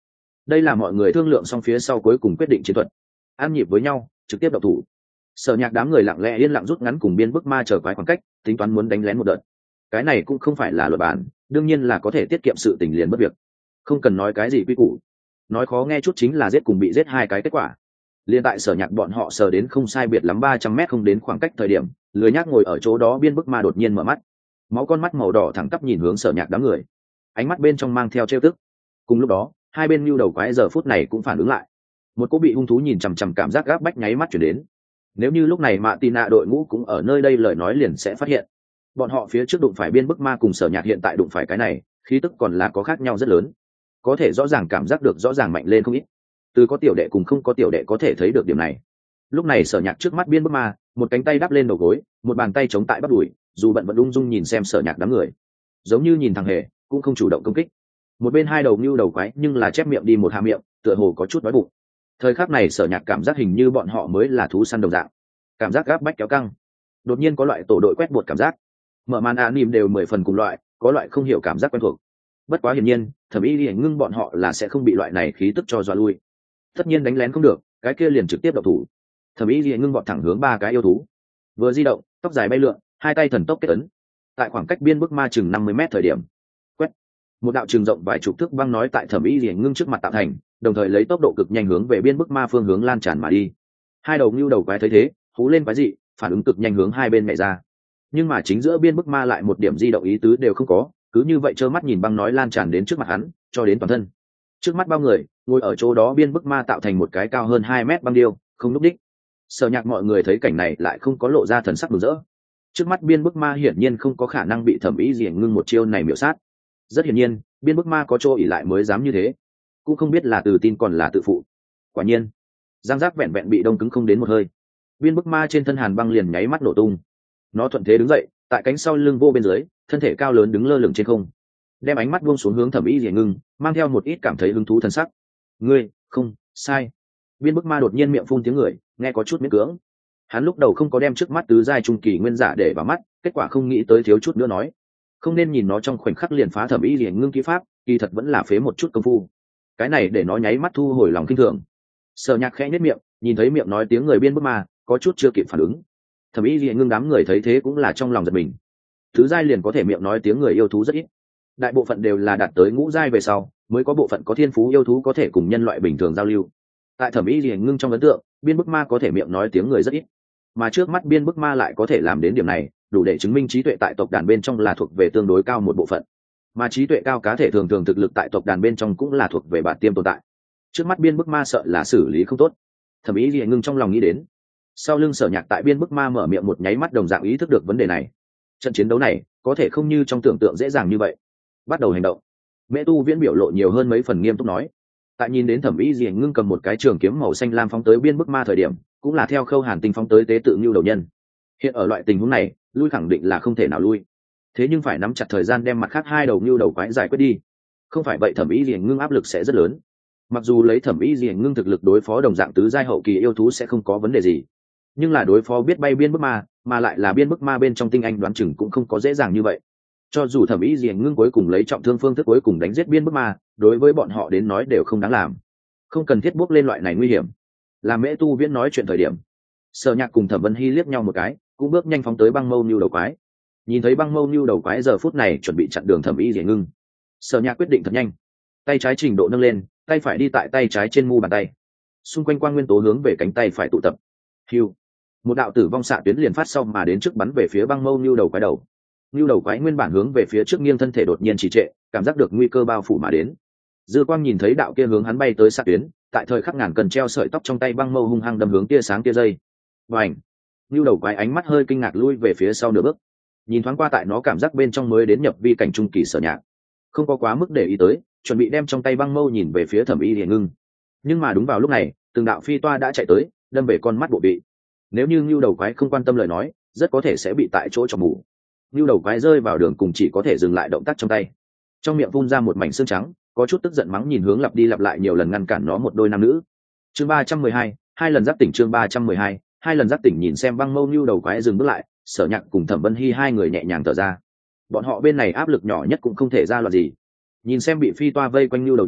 đây là mọi người thương lượng xong phía sau cuối cùng quyết định chiến thuật, ăn nhịp với nhau trực tiếp độc thủ. Sở Nhạc đám người lặng lẽ yên lặng rút ngắn cùng biên bức ma chờ quái khoảng cách, tính toán muốn đánh lén một đợt. Cái này cũng không phải là luật bản, đương nhiên là có thể tiết kiệm sự tình liền bất việc, không cần nói cái gì quy củ, nói khó nghe chút chính là giết cùng bị giết hai cái kết quả. Liên tại Sở Nhạc bọn họ sờ đến không sai biệt lắm ba trăm mét không đến khoảng cách thời điểm, lười nhác ngồi ở chỗ đó biên bức ma đột nhiên mở mắt, máu con mắt màu đỏ thẳng tắp nhìn hướng Sở Nhạc đám người, ánh mắt bên trong mang theo trêu tức. Cùng lúc đó hai bên nhu đầu quái giờ phút này cũng phản ứng lại, một cô bị hung thú nhìn chằm chằm cảm giác gáp bách nháy mắt chuyển đến. Nếu như lúc này Mạ Tì Nạ đội ngũ cũng ở nơi đây lời nói liền sẽ phát hiện, bọn họ phía trước đụng phải biên bức ma cùng Sở Nhạc hiện tại đụng phải cái này khí tức còn là có khác nhau rất lớn, có thể rõ ràng cảm giác được rõ ràng mạnh lên không ít. Từ có tiểu đệ cùng không có tiểu đệ có thể thấy được điểm này. Lúc này Sở Nhạc trước mắt biên bức ma, một cánh tay đắp lên đầu gối, một bàn tay chống tại bắp đùi, dù bận vẫn ung dung nhìn xem Sở Nhạc đám người, giống như nhìn thằng hề, cũng không chủ động công kích. Một bên hai đầu nhu đầu quái nhưng là chép miệng đi một hạ miệng, tựa hồ có chút đói bụng. Thời khắc này Sở Nhạc cảm giác hình như bọn họ mới là thú săn đồng dạng, cảm giác gáp bách kéo căng. Đột nhiên có loại tổ đội quét bột cảm giác, mở màn anime đều mười phần cùng loại, có loại không hiểu cảm giác quen thuộc. Bất quá hiển nhiên Thẩm Y Lìa ngưng bọn họ là sẽ không bị loại này khí tức cho dọa lui, tất nhiên đánh lén không được cái kia liền trực tiếp độc thủ. Thẩm Y Lìa ngưng bọn thẳng hướng ba cái yêu thú, vừa di động tóc dài bay lượn, hai tay thần tốc kết ấn, tại khoảng cách biên bức ma chừng năm mươi mét thời điểm quét một đạo trường rộng vài chục thước băng nói tại Thẩm Y Lìa ngưng trước mặt tạo thành, đồng thời lấy tốc độ cực nhanh hướng về biên bức ma phương hướng lan tràn mà đi. Hai đầu nhu đầu quái thấy thế hú lên quái dị, phản ứng cực nhanh hướng hai bên mẹ ra, nhưng mà chính giữa biên bức ma lại một điểm di động ý tứ đều không có, cứ như vậy trơ mắt nhìn băng nói lan tràn đến trước mặt hắn, cho đến toàn thân. Trước mắt bao người ngồi ở chỗ đó biên bức ma tạo thành một cái cao hơn hai mét băng điêu, không núp đích. Sở Nhạc mọi người thấy cảnh này lại không có lộ ra thần sắc mừng rỡ. Trước mắt biên bức ma hiển nhiên không có khả năng bị Thẩm Y Lìa ngưng một chiêu này miểu sát. Rất hiển nhiên biên bức ma có chỗ ỉ lại mới dám như thế, cũng không biết là từ tin còn là tự phụ. Quả nhiên giang giác vẹn vẹn bị đông cứng không đến một hơi, biên bức ma trên thân hàn băng liền nháy mắt nổ tung. Nó thuận thế đứng dậy, tại cánh sau lưng vô bên dưới, thân thể cao lớn đứng lơ lửng trên không, đem ánh mắt buông xuống hướng Thẩm Y Lìa ngưng, mang theo một ít cảm thấy hứng thú thân sắc. Ngươi không sai. Biên bức ma đột nhiên miệng phun tiếng người, nghe có chút miễn cưỡng. Hắn lúc đầu không có đem trước mắt tứ giai trung kỳ nguyên giả để vào mắt, kết quả không nghĩ tới thiếu chút nữa nói không nên nhìn nó trong khoảnh khắc liền phá Thẩm Y Lìa ngưng kỹ pháp, kỳ thật vẫn là phế một chút công phu. Cái này để nó nháy mắt thu hồi lòng kinh thường. Sở Nhạc khẽ nhếch miệng, nhìn thấy miệng nói tiếng người biên bức ma, có chút chưa kịp phản ứng. Thẩm Y Lìa ngưng đám người thấy thế cũng là trong lòng giật mình. Thứ giai liền có thể miệng nói tiếng người yêu thú rất ít, đại bộ phận đều là đạt tới ngũ giai về sau mới có bộ phận có thiên phú yêu thú có thể cùng nhân loại bình thường giao lưu. Tại Thẩm Y Lìa ngưng trong ấn tượng, biên bức ma có thể miệng nói tiếng người rất ít, mà trước mắt biên bức ma lại có thể làm đến điểm này, đủ để chứng minh trí tuệ tại tộc đàn bên trong là thuộc về tương đối cao một bộ phận, mà trí tuệ cao cá thể thường thường thực lực tại tộc đàn bên trong cũng là thuộc về bản tiêm tồn tại. Trước mắt biên bức ma sợ là xử lý không tốt. Thẩm Y Lìa ngưng trong lòng nghĩ đến. Sau lưng Sở Nhạc tại biên bức ma mở miệng một nháy mắt đồng dạng ý thức được vấn đề này. Trận chiến đấu này có thể không như trong tưởng tượng dễ dàng như vậy. Bắt đầu hành động. Mẹ Tu Viễn biểu lộ nhiều hơn mấy phần nghiêm túc nói. Tại nhìn đến Thẩm Y Lìa ngưng cầm một cái trường kiếm màu xanh lam phóng tới biên bức ma thời điểm, cũng là theo Khâu Hàn Tinh phóng tới tế tự Nưu đầu nhân. Hiện ở loại tình huống này, lui khẳng định là không thể nào lui. Thế nhưng phải nắm chặt thời gian đem mặt khác hai đầu Nưu đầu quái giải quyết đi. Không phải vậy Thẩm Y Lìa ngưng áp lực sẽ rất lớn. Mặc dù lấy Thẩm Y Lìa ngưng thực lực đối phó đồng dạng tứ giai hậu kỳ yêu thú sẽ không có vấn đề gì, nhưng là đối phó biết bay biên bức ma, mà lại là biên bức ma bên trong tinh anh đoán chừng cũng không có dễ dàng như vậy. Cho dù Thẩm Y Lìa ngưng cuối cùng lấy trọng thương phương thức cuối cùng đánh giết biên bức ma, đối với bọn họ đến nói đều không đáng làm, không cần thiết bước lên loại này nguy hiểm. Làm Mễ Tu Viễn nói chuyện thời điểm, Sở Nhạc cùng Thẩm Vân Hy liếc nhau một cái, cũng bước nhanh phóng tới băng mâu nưu đầu quái. Nhìn thấy băng mâu nưu đầu quái giờ phút này chuẩn bị chặn đường Thẩm Y Lìa ngưng, Sở Nhạc quyết định thật nhanh, tay trái trình độ nâng lên, tay phải đi tại tay trái trên mu bàn tay, xung quanh quang nguyên tố hướng về cánh tay phải tụ tập. Hưu, một đạo tử vong xạ tuyến liền phát sau mà đến trước bắn về phía băng mâu nưu đầu quái đầu. Nưu đầu quái nguyên bản hướng về phía trước nghiêng thân thể đột nhiên trì trệ, cảm giác được nguy cơ bao phủ mà đến. Dư Quang nhìn thấy đạo kia hướng hắn bay tới xạ tuyến, tại thời khắc ngàn cần treo sợi tóc trong tay băng mâu hung hăng đâm hướng tia sáng tia dây. Bành! Nưu đầu quái ánh mắt hơi kinh ngạc lui về phía sau nửa bước, nhìn thoáng qua tại nó cảm giác bên trong mới đến nhập vi cảnh trung kỳ Sở Nhạc, không có quá mức để ý tới, chuẩn bị đem trong tay băng mâu nhìn về phía Thẩm Y Lìa ngưng. Nhưng mà đúng vào lúc này, từng đạo phi toa đã chạy tới, đâm về con mắt bộ vị. Nếu như Nưu đầu quái không quan tâm lời nói, rất có thể sẽ bị tại chỗ chọc mù. Nưu đầu quái rơi vào đường cùng chỉ có thể dừng lại động tác trong tay, trong miệng phun ra một mảnh xương trắng, có chút tức giận mắng nhìn hướng lặp đi lặp lại nhiều lần ngăn cản nó một đôi nam nữ. Chương ba trăm mười hai, hai lần giác tỉnh chương ba trăm mười hai, hai lần giác tỉnh nhìn xem băng mâu Nưu đầu quái dừng bước lại, Sở Nhạc cùng Thẩm Vân Hy hai người nhẹ nhàng thở ra. Bọn họ bên này áp lực nhỏ nhất cũng không thể ra loạn gì. Nhìn xem bị phi toa vây quanh Nưu đầu nhân,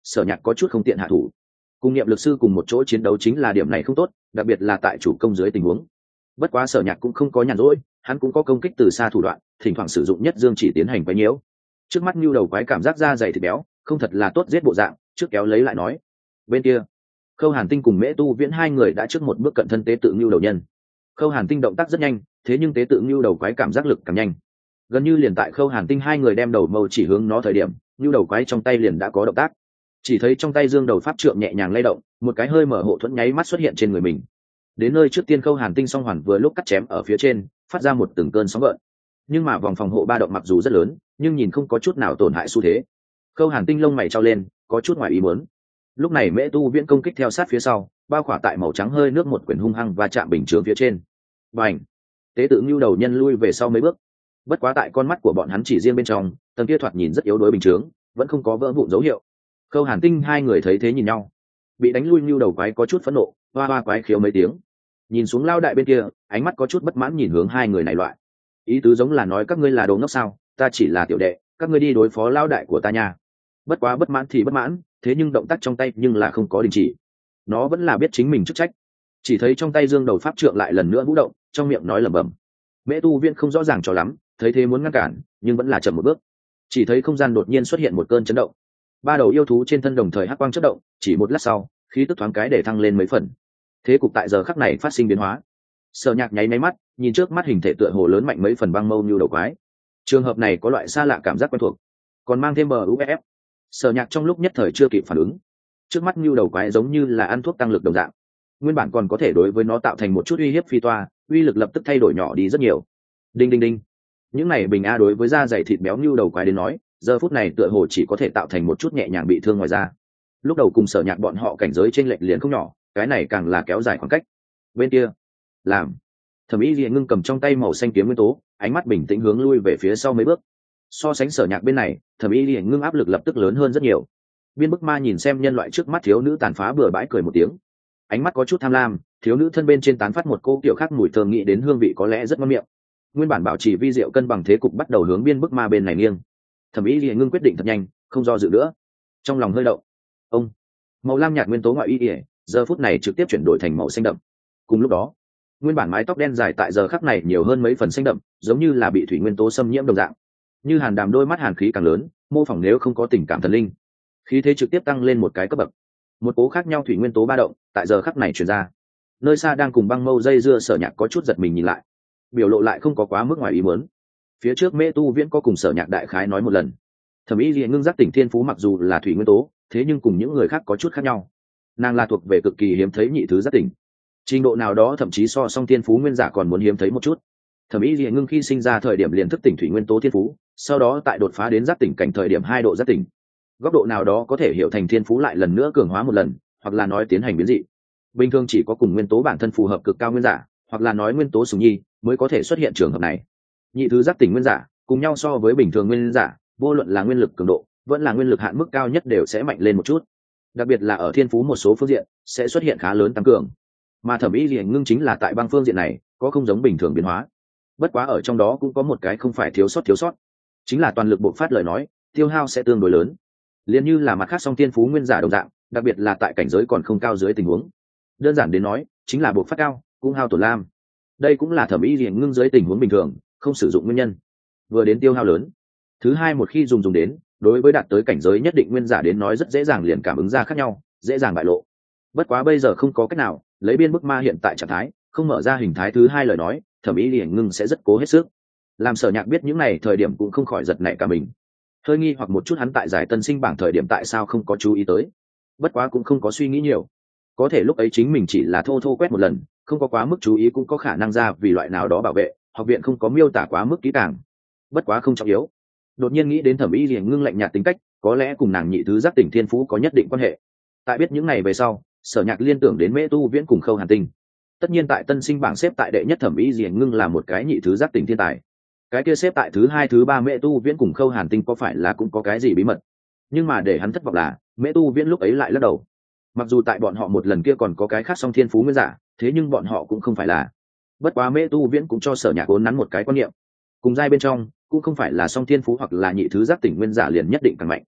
Sở Nhạc có chút không tiện hạ thủ. Cùng nghiệm lực sư cùng một chỗ chiến đấu chính là điểm này không tốt, đặc biệt là tại chủ công dưới tình huống. Bất quá Sở Nhạc cũng không có nhàn rỗi, hắn cũng có công kích từ xa thủ đoạn, thỉnh thoảng sử dụng nhất dương chỉ tiến hành quấy nhiễu. Trước mắt nhu đầu quái cảm giác da dày thịt béo, không thật là tốt giết bộ dạng, trước kéo lấy lại nói. Bên kia, Khâu Hàn Tinh cùng Mễ Tu Viễn hai người đã trước một bước cận thân tế tự nhu đầu nhân. Khâu Hàn Tinh động tác rất nhanh, thế nhưng tế tự nhu đầu quái cảm giác lực càng nhanh. Gần như liền tại Khâu Hàn Tinh hai người đem đầu mâu chỉ hướng nó thời điểm, nhu đầu quái trong tay liền đã có động tác. Chỉ thấy trong tay dương đầu pháp trượng nhẹ nhàng lay động, một cái hơi mở hộ thuẫn nháy mắt xuất hiện trên người mình. Đến nơi trước tiên Khâu Hàn Tinh song hoàn vừa lúc cắt chém ở phía trên, phát ra một từng cơn sóng gợn. Nhưng mà vòng phòng hộ ba động mặc dù rất lớn, nhưng nhìn không có chút nào tổn hại xu thế. Khâu Hàn Tinh lông mày trao lên, có chút ngoài ý muốn. Lúc này Mễ Tu Viễn công kích theo sát phía sau, bao khỏa tại màu trắng hơi nước một quyển hung hăng và chạm bình chướng phía trên. Bành! Tế tự Nưu đầu nhân lui về sau mấy bước. Bất quá tại con mắt của bọn hắn chỉ riêng bên trong, tầng kia thoạt nhìn rất yếu đuối bình chướng, vẫn không có vỡ vụn dấu hiệu. Khâu Hàn Tinh hai người thấy thế nhìn nhau, bị đánh lui Nưu đầu quái có chút phẫn nộ, hoa hoa quái khiếu mấy tiếng. Nhìn xuống lao đại bên kia, ánh mắt có chút bất mãn nhìn hướng hai người này loại. Ý tứ giống là nói các ngươi là đồ ngốc sao, ta chỉ là tiểu đệ, các ngươi đi đối phó lao đại của ta nha. Bất quá bất mãn thì bất mãn, thế nhưng động tác trong tay nhưng là không có đình chỉ. Nó vẫn là biết chính mình chức trách. Chỉ thấy trong tay dương đầu pháp trượng lại lần nữa vũ động, trong miệng nói lẩm bẩm. Mễ Tu Viễn không rõ ràng cho lắm, thấy thế muốn ngăn cản, nhưng vẫn là chậm một bước. Chỉ thấy không gian đột nhiên xuất hiện một cơn chấn động. Ba đầu yêu thú trên thân đồng thời hắc quang chớp động, chỉ một lát sau, khí tức thoáng cái để thăng lên mấy phần. Thế cục tại giờ khắc này phát sinh biến hóa. Sở Nhạc nháy máy mắt, nhìn trước mắt hình thể tựa hồ lớn mạnh mấy phần băng mâu như đầu quái. Trường hợp này có loại xa lạ cảm giác quen thuộc, còn mang thêm bờ u ép. Sở Nhạc trong lúc nhất thời chưa kịp phản ứng. Trước mắt như đầu quái giống như là ăn thuốc tăng lực đồng dạng. Nguyên bản còn có thể đối với nó tạo thành một chút uy hiếp phi toa, uy lực lập tức thay đổi nhỏ đi rất nhiều. Đinh đinh đinh. Những này bình a đối với da dày thịt béo như đầu quái đến nói, giờ phút này tựa hồ chỉ có thể tạo thành một chút nhẹ nhàng bị thương ngoài da. Lúc đầu cùng Sở Nhạc bọn họ cảnh giới trên lệch liền không nhỏ, cái này càng là kéo dài khoảng cách. Bên kia, làm Thẩm Ý Liễu ngưng cầm trong tay màu xanh kiếm nguyên tố, ánh mắt bình tĩnh hướng lui về phía sau mấy bước. So sánh Sở Nhạc bên này, Thẩm Ý Liễu ngưng áp lực lập tức lớn hơn rất nhiều. Biên Bức Ma nhìn xem nhân loại trước mắt thiếu nữ tàn phá bừa bãi cười một tiếng, ánh mắt có chút tham lam, thiếu nữ thân bên trên tán phát một cô kiểu khác mùi thơm nghĩ đến hương vị có lẽ rất ngon miệng. Nguyên bản bảo trì vi diệu cân bằng thế cục bắt đầu hướng Biên Bức Ma bên này nghiêng. Thẩm Ý Liễu ngưng quyết định thật nhanh, không do dự nữa. Trong lòng hơi động, ông màu lam nhạt nguyên tố ngoại y ỉa giờ phút này trực tiếp chuyển đổi thành màu xanh đậm. Cùng lúc đó, nguyên bản mái tóc đen dài tại giờ khắc này nhiều hơn mấy phần xanh đậm, giống như là bị thủy nguyên tố xâm nhiễm đồng dạng. Như Hàn Đàm đôi mắt hàn khí càng lớn, mô phỏng nếu không có tình cảm thần linh, khí thế trực tiếp tăng lên một cái cấp bậc. Một cố khác nhau thủy nguyên tố ba động tại giờ khắc này truyền ra. Nơi xa đang cùng băng mâu dây dưa Sở Nhạc có chút giật mình nhìn lại, biểu lộ lại không có quá mức ngoài ý muốn. Phía trước Mễ Tu Viễn có cùng Sở Nhạc đại khái nói một lần. Thẩm Ý Liễu ngưng giác tỉnh thiên phú mặc dù là thủy nguyên tố, thế nhưng cùng những người khác có chút khác nhau. Nàng là thuộc về cực kỳ hiếm thấy nhị thứ giác tỉnh, trình độ nào đó thậm chí so song thiên phú nguyên giả còn muốn hiếm thấy một chút. Thẩm Ý Liễu ngưng khi sinh ra thời điểm liền thức tỉnh thủy nguyên tố thiên phú, sau đó tại đột phá đến giác tỉnh cảnh thời điểm hai độ giác tỉnh. Góc độ nào đó có thể hiểu thành thiên phú lại lần nữa cường hóa một lần, hoặc là nói tiến hành biến dị. Bình thường chỉ có cùng nguyên tố bản thân phù hợp cực cao nguyên giả, hoặc là nói nguyên tố sùng nhi mới có thể xuất hiện trường hợp này. Nhị thứ giác tỉnh nguyên giả cùng nhau so với bình thường nguyên giả, vô luận là nguyên lực cường độ vẫn là nguyên lực hạn mức cao nhất đều sẽ mạnh lên một chút, đặc biệt là ở thiên phú một số phương diện sẽ xuất hiện khá lớn tăng cường. Mà Thẩm Ý Liễu ngưng chính là tại băng phương diện này có không giống bình thường biến hóa. Bất quá ở trong đó cũng có một cái không phải thiếu sót thiếu sót, chính là toàn lực bộc phát lời nói tiêu hao sẽ tương đối lớn, liền như là mặt khác song thiên phú nguyên giả đồng dạng, đặc biệt là tại cảnh giới còn không cao dưới tình huống. Đơn giản đến nói chính là bộc phát cao cũng hao tổn lam. Đây cũng là Thẩm Ý Liễu ngưng dưới tình huống bình thường không sử dụng nguyên nhân. Vừa đến tiêu hao lớn, thứ hai một khi dùng dùng đến, đối với đạt tới cảnh giới nhất định nguyên giả đến nói rất dễ dàng liền cảm ứng ra khác nhau, dễ dàng bại lộ. Bất quá bây giờ không có cách nào, lấy Biên Bức Ma hiện tại trạng thái không mở ra hình thái thứ hai lời nói, Thẩm Ý Liễu ngưng sẽ rất cố hết sức. Làm Sở Nhạc biết những này thời điểm cũng không khỏi giật nảy cả mình, hơi nghi hoặc một chút hắn tại giải tân sinh bảng thời điểm tại sao không có chú ý tới. Bất quá cũng không có suy nghĩ nhiều, có thể lúc ấy chính mình chỉ là thô thô quét một lần, không có quá mức chú ý cũng có khả năng ra vì loại nào đó bảo vệ, học viện không có miêu tả quá mức kỹ càng. Bất quá không trọng yếu. Đột nhiên nghĩ đến Thẩm Ý Liễu ngưng lạnh nhạt tính cách, có lẽ cùng nàng nhị thứ giác tỉnh thiên phú có nhất định quan hệ. Tại biết những này về sau, Sở Nhạc liên tưởng đến Mễ Tu Viễn cùng Khâu Hàn Tinh. Tất nhiên tại tân sinh bảng xếp tại đệ nhất Thẩm Ý Liễu ngưng là một cái nhị thứ giác tỉnh thiên tài, cái kia xếp tại thứ hai thứ ba Mễ Tu Viễn cùng Khâu Hàn Tinh có phải là cũng có cái gì bí mật? Nhưng mà để hắn thất vọng là Mễ Tu Viễn lúc ấy lại lắc đầu. Mặc dù tại bọn họ một lần kia còn có cái khác song thiên phú nguyên giả, thế nhưng bọn họ cũng không phải là. Bất quá Mễ Tu Viễn cũng cho Sở Nhạc vốn nắn một cái quan niệm, cùng giai bên trong cũng không phải là song thiên phú hoặc là nhị thứ giác tỉnh nguyên giả liền nhất định càng mạnh.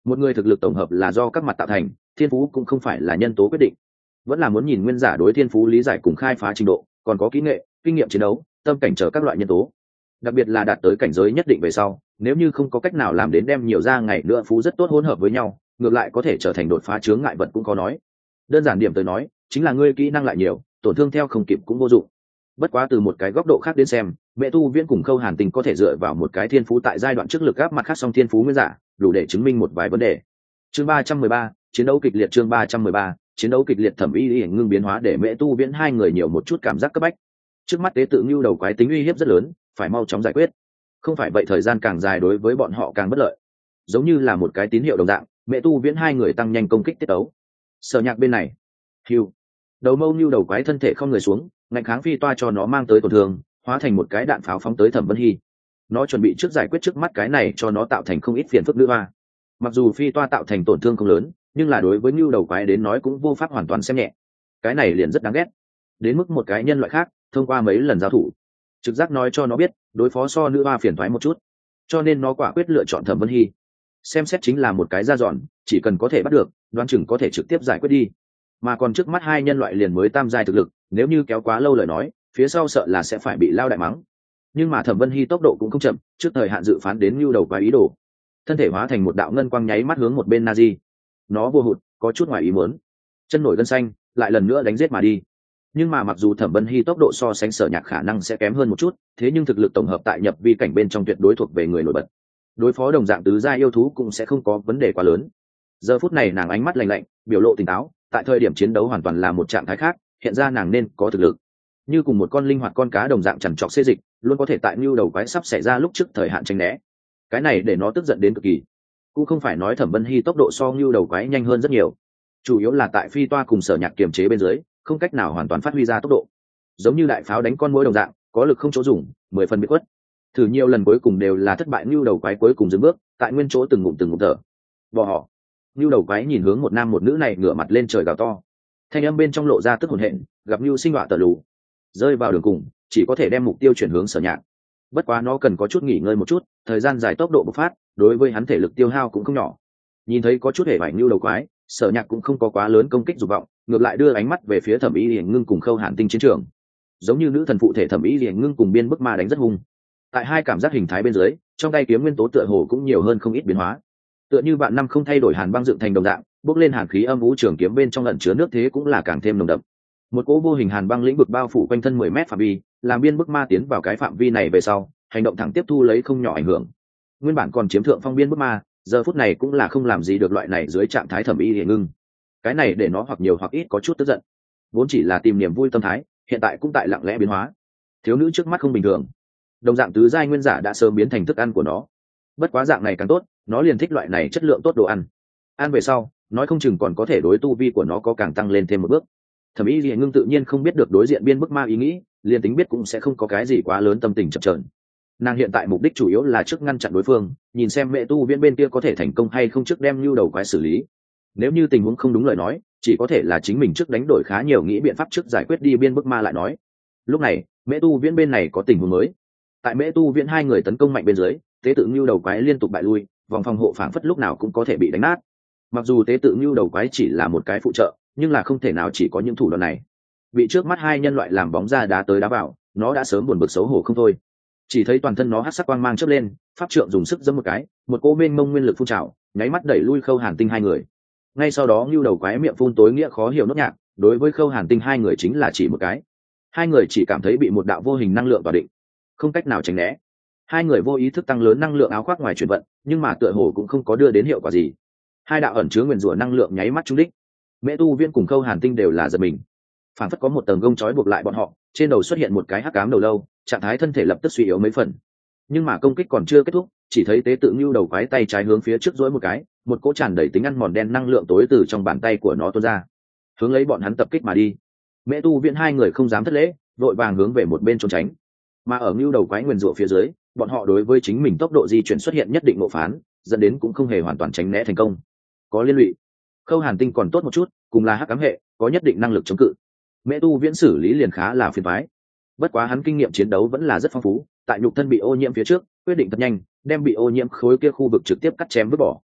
một người thực lực tổng hợp là do các mặt tạo thành, thiên phú cũng không phải là nhân tố quyết định, vẫn là muốn nhìn nguyên giả đối thiên phú lý giải cùng khai phá trình độ, còn có kỹ nghệ, kinh nghiệm chiến đấu, tâm cảnh trở các loại nhân tố. Đặc biệt là đạt tới cảnh giới nhất định về sau, nếu như không có cách nào làm đến đem nhiều ra ngày nữa phú rất tốt hỗn hợp với nhau, ngược lại có thể trở thành đột phá chướng ngại vật cũng có nói. Đơn giản điểm tới nói, chính là ngươi kỹ năng lại nhiều, tổn thương theo không kịp cũng vô dụng. Bất quá từ một cái góc độ khác đến xem, Mẹ Tu Viễn cùng Khâu Hàn Tình có thể dựa vào một cái thiên phú tại giai đoạn trước lực áp mặt khác song thiên phú nguyên giả, đủ để chứng minh một vài vấn đề. Chương ba trăm mười ba, chiến đấu kịch liệt. Chương ba trăm mười ba, chiến đấu kịch liệt. Thẩm Y Y ngưng biến hóa để Mẹ Tu Viễn hai người nhiều một chút cảm giác cấp bách. Trước mắt tế tự Nưu đầu quái tính uy hiếp rất lớn, phải mau chóng giải quyết. Không phải vậy thời gian càng dài đối với bọn họ càng bất lợi. Giống như là một cái tín hiệu đồng dạng, Mẹ Tu Viễn hai người tăng nhanh công kích tiết tấu. Sở Nhạc bên này, hưu, đầu mâu Nưu đầu quái thân thể không người xuống, ngạnh kháng phi toa cho nó mang tới tổn thương, hóa thành một cái đạn pháo phóng tới Thẩm Vân Hy. Nó chuẩn bị trước giải quyết trước mắt cái này cho nó tạo thành không ít phiền phức nữa hoa. Mặc dù phi toa tạo thành tổn thương không lớn, nhưng là đối với Nưu đầu quái đến nói cũng vô pháp hoàn toàn xem nhẹ. Cái này liền rất đáng ghét. Đến mức một cái nhân loại khác, thông qua mấy lần giao thủ, trực giác nói cho nó biết, đối phó so nữ hoa phiền thoái một chút, cho nên nó quả quyết lựa chọn Thẩm Vân Hy. Xem xét chính là một cái da dọn, chỉ cần có thể bắt được, đoán chừng có thể trực tiếp giải quyết đi. Mà còn trước mắt hai nhân loại liền mới tam giai thực lực, nếu như kéo quá lâu lời nói, phía sau sợ là sẽ phải bị lao đại mắng. Nhưng mà Thẩm Vân Hy tốc độ cũng không chậm, trước thời hạn dự phán đến Nưu đầu quái ý đồ, thân thể hóa thành một đạo ngân quang nháy mắt hướng một bên Nazi. Nó vô hụt, có chút ngoài ý muốn, chân nổi gân xanh, lại lần nữa đánh giết mà đi. Nhưng mà mặc dù Thẩm Vân Hy tốc độ so sánh Sở Nhạc khả năng sẽ kém hơn một chút, thế nhưng thực lực tổng hợp tại nhập vi cảnh bên trong tuyệt đối thuộc về người nổi bật. Đối phó đồng dạng tứ gia yêu thú cũng sẽ không có vấn đề quá lớn. Giờ phút này nàng ánh mắt lạnh lạnh, biểu lộ tỉnh táo, tại thời điểm chiến đấu hoàn toàn là một trạng thái khác, hiện ra nàng nên có thực lực. Như cùng một con linh hoạt con cá đồng dạng chằn trọc xê dịch, luôn có thể tại Nưu đầu quái sắp xảy ra lúc trước thời hạn tránh né. Cái này để nó tức giận đến cực kỳ. Cũng không phải nói Thẩm Vân Hy tốc độ so Nưu đầu quái nhanh hơn rất nhiều, chủ yếu là tại phi toa cùng Sở Nhạc kiềm chế bên dưới, không cách nào hoàn toàn phát huy ra tốc độ. Giống như đại pháo đánh con muỗi đồng dạng, có lực không chỗ dùng, mười phần bị quất. Thử nhiều lần cuối cùng đều là thất bại, Nưu đầu quái cuối cùng dừng bước, tại nguyên chỗ từng ngụm từng ngụm thở. Bỏ họ. Nưu đầu quái nhìn hướng một nam một nữ này ngửa mặt lên trời gào to. Thanh âm bên trong lộ ra tức hồn hện, gặp Nưu sinh họa tờ lù. Rơi vào đường cùng, chỉ có thể đem mục tiêu chuyển hướng Sở Nhạc. Bất quá nó cần có chút nghỉ ngơi một chút, thời gian dài tốc độ bộc phát, đối với hắn thể lực tiêu hao cũng không nhỏ. Nhìn thấy có chút hề vải Nưu đầu quái, Sở Nhạc cũng không có quá lớn công kích dục vọng, ngược lại đưa ánh mắt về phía Thẩm Y Liễu Ngưng cùng Khâu Hàn Tinh chiến trường. Giống như nữ thần phụ thể Thẩm Y Liễu Ngưng cùng biên bức ma đánh rất hung. Tại hai cảm giác hình thái bên dưới, trong tay kiếm nguyên tố tựa hồ cũng nhiều hơn không ít biến hóa. Tựa như bạn năm không thay đổi hàn băng dựng thành đồng dạng, bốc lên hàn khí âm u, trường kiếm bên trong ẩn chứa nước thế cũng là càng thêm nồng đậm. Một cỗ vô hình hàn băng lĩnh vực bao phủ quanh thân mười mét phạm vi, làm biên bức ma tiến vào cái phạm vi này về sau, hành động thẳng tiếp thu lấy không nhỏ ảnh hưởng. Nguyên bản còn chiếm thượng phong biên bức ma, giờ phút này cũng là không làm gì được loại này dưới trạng thái Thẩm Y Liễu Ngưng. Cái này để nó hoặc nhiều hoặc ít có chút tức giận. Vốn chỉ là tìm niềm vui tâm thái, hiện tại cũng tại lặng lẽ biến hóa. Thiếu nữ trước mắt không bình thường, đồng dạng tứ giai nguyên giả đã sớm biến thành thức ăn của nó. Bất quá dạng này càng tốt, nó liền thích loại này chất lượng tốt đồ ăn. Ăn về sau, nói không chừng còn có thể đối tu vi của nó có càng tăng lên thêm một bước. Thẩm Y Liễu Ngưng tự nhiên không biết được đối diện biên bức ma ý nghĩ, liền tính biết cũng sẽ không có cái gì quá lớn tâm tình chập chờn. Nàng hiện tại mục đích chủ yếu là trước ngăn chặn đối phương, nhìn xem Mẹ Tu Viễn bên kia có thể thành công hay không trước đem Nưu đầu quái xử lý. Nếu như tình huống không đúng lời nói, chỉ có thể là chính mình trước đánh đổi khá nhiều nghĩ biện pháp trước giải quyết đi biên bức ma lại nói. Lúc này, Mẹ Tu Viễn bên này có tình huống mới. Tại Mẹ Tu Viễn hai người tấn công mạnh bên dưới, tế tự Nưu đầu quái liên tục bại lui, vòng phòng hộ phảng phất lúc nào cũng có thể bị đánh nát. Mặc dù tế tự Nưu đầu quái chỉ là một cái phụ trợ, nhưng là không thể nào chỉ có những thủ đoạn này. Bị trước mắt hai nhân loại làm bóng ra đá tới đá vào, nó đã sớm buồn bực xấu hổ không thôi. Chỉ thấy toàn thân nó hắc sắc quang mang chớp lên, pháp trượng dùng sức giẫm một cái, một cỗ mênh mông nguyên lực phun trào, nháy mắt đẩy lui Khâu Hàn Tinh hai người. Ngay sau đó Nưu đầu quái miệng phun tối nghĩa khó hiểu nốt nhạc, đối với Khâu Hàn Tinh hai người chính là chỉ một cái. Hai người chỉ cảm thấy bị một đạo vô hình năng lượng tỏa định, không cách nào tránh né. Hai người vô ý thức tăng lớn năng lượng áo khoác ngoài chuyển vận, nhưng mà tựa hồ cũng không có đưa đến hiệu quả gì. Hai đạo ẩn chứa nguyên rủa năng lượng nháy mắt trúng đích. Mẹ Tu Viễn cùng Khâu Hàn Tinh đều là giật mình, phản phất có một tầng gông trói buộc lại bọn họ, trên đầu xuất hiện một cái hắc ám đầu lâu, trạng thái thân thể lập tức suy yếu mấy phần. Nhưng mà công kích còn chưa kết thúc, chỉ thấy tế tự Nưu đầu quái tay trái hướng phía trước duỗi một cái, một cỗ tràn đầy tính ăn mòn đen năng lượng tối từ trong bàn tay của nó tuôn ra, hướng lấy bọn hắn tập kích mà đi. Mẹ Tu Viễn hai người không dám thất lễ, vội vàng hướng về một bên trốn tránh. Mà ở Nưu đầu quái nguyên rủa phía dưới, bọn họ đối với chính mình tốc độ di chuyển xuất hiện nhất định ngộ phán, dẫn đến cũng không hề hoàn toàn tránh né thành công. Có liên lụy. Khâu Hàn Tinh còn tốt một chút, cùng là hắc ám hệ, có nhất định năng lực chống cự. Mẹ Tu Viễn xử lý liền khá là phiền toái. Bất quá hắn kinh nghiệm chiến đấu vẫn là rất phong phú, tại nhục thân bị ô nhiễm phía trước, quyết định thật nhanh, đem bị ô nhiễm khối kia khu vực trực tiếp cắt chém vứt bỏ.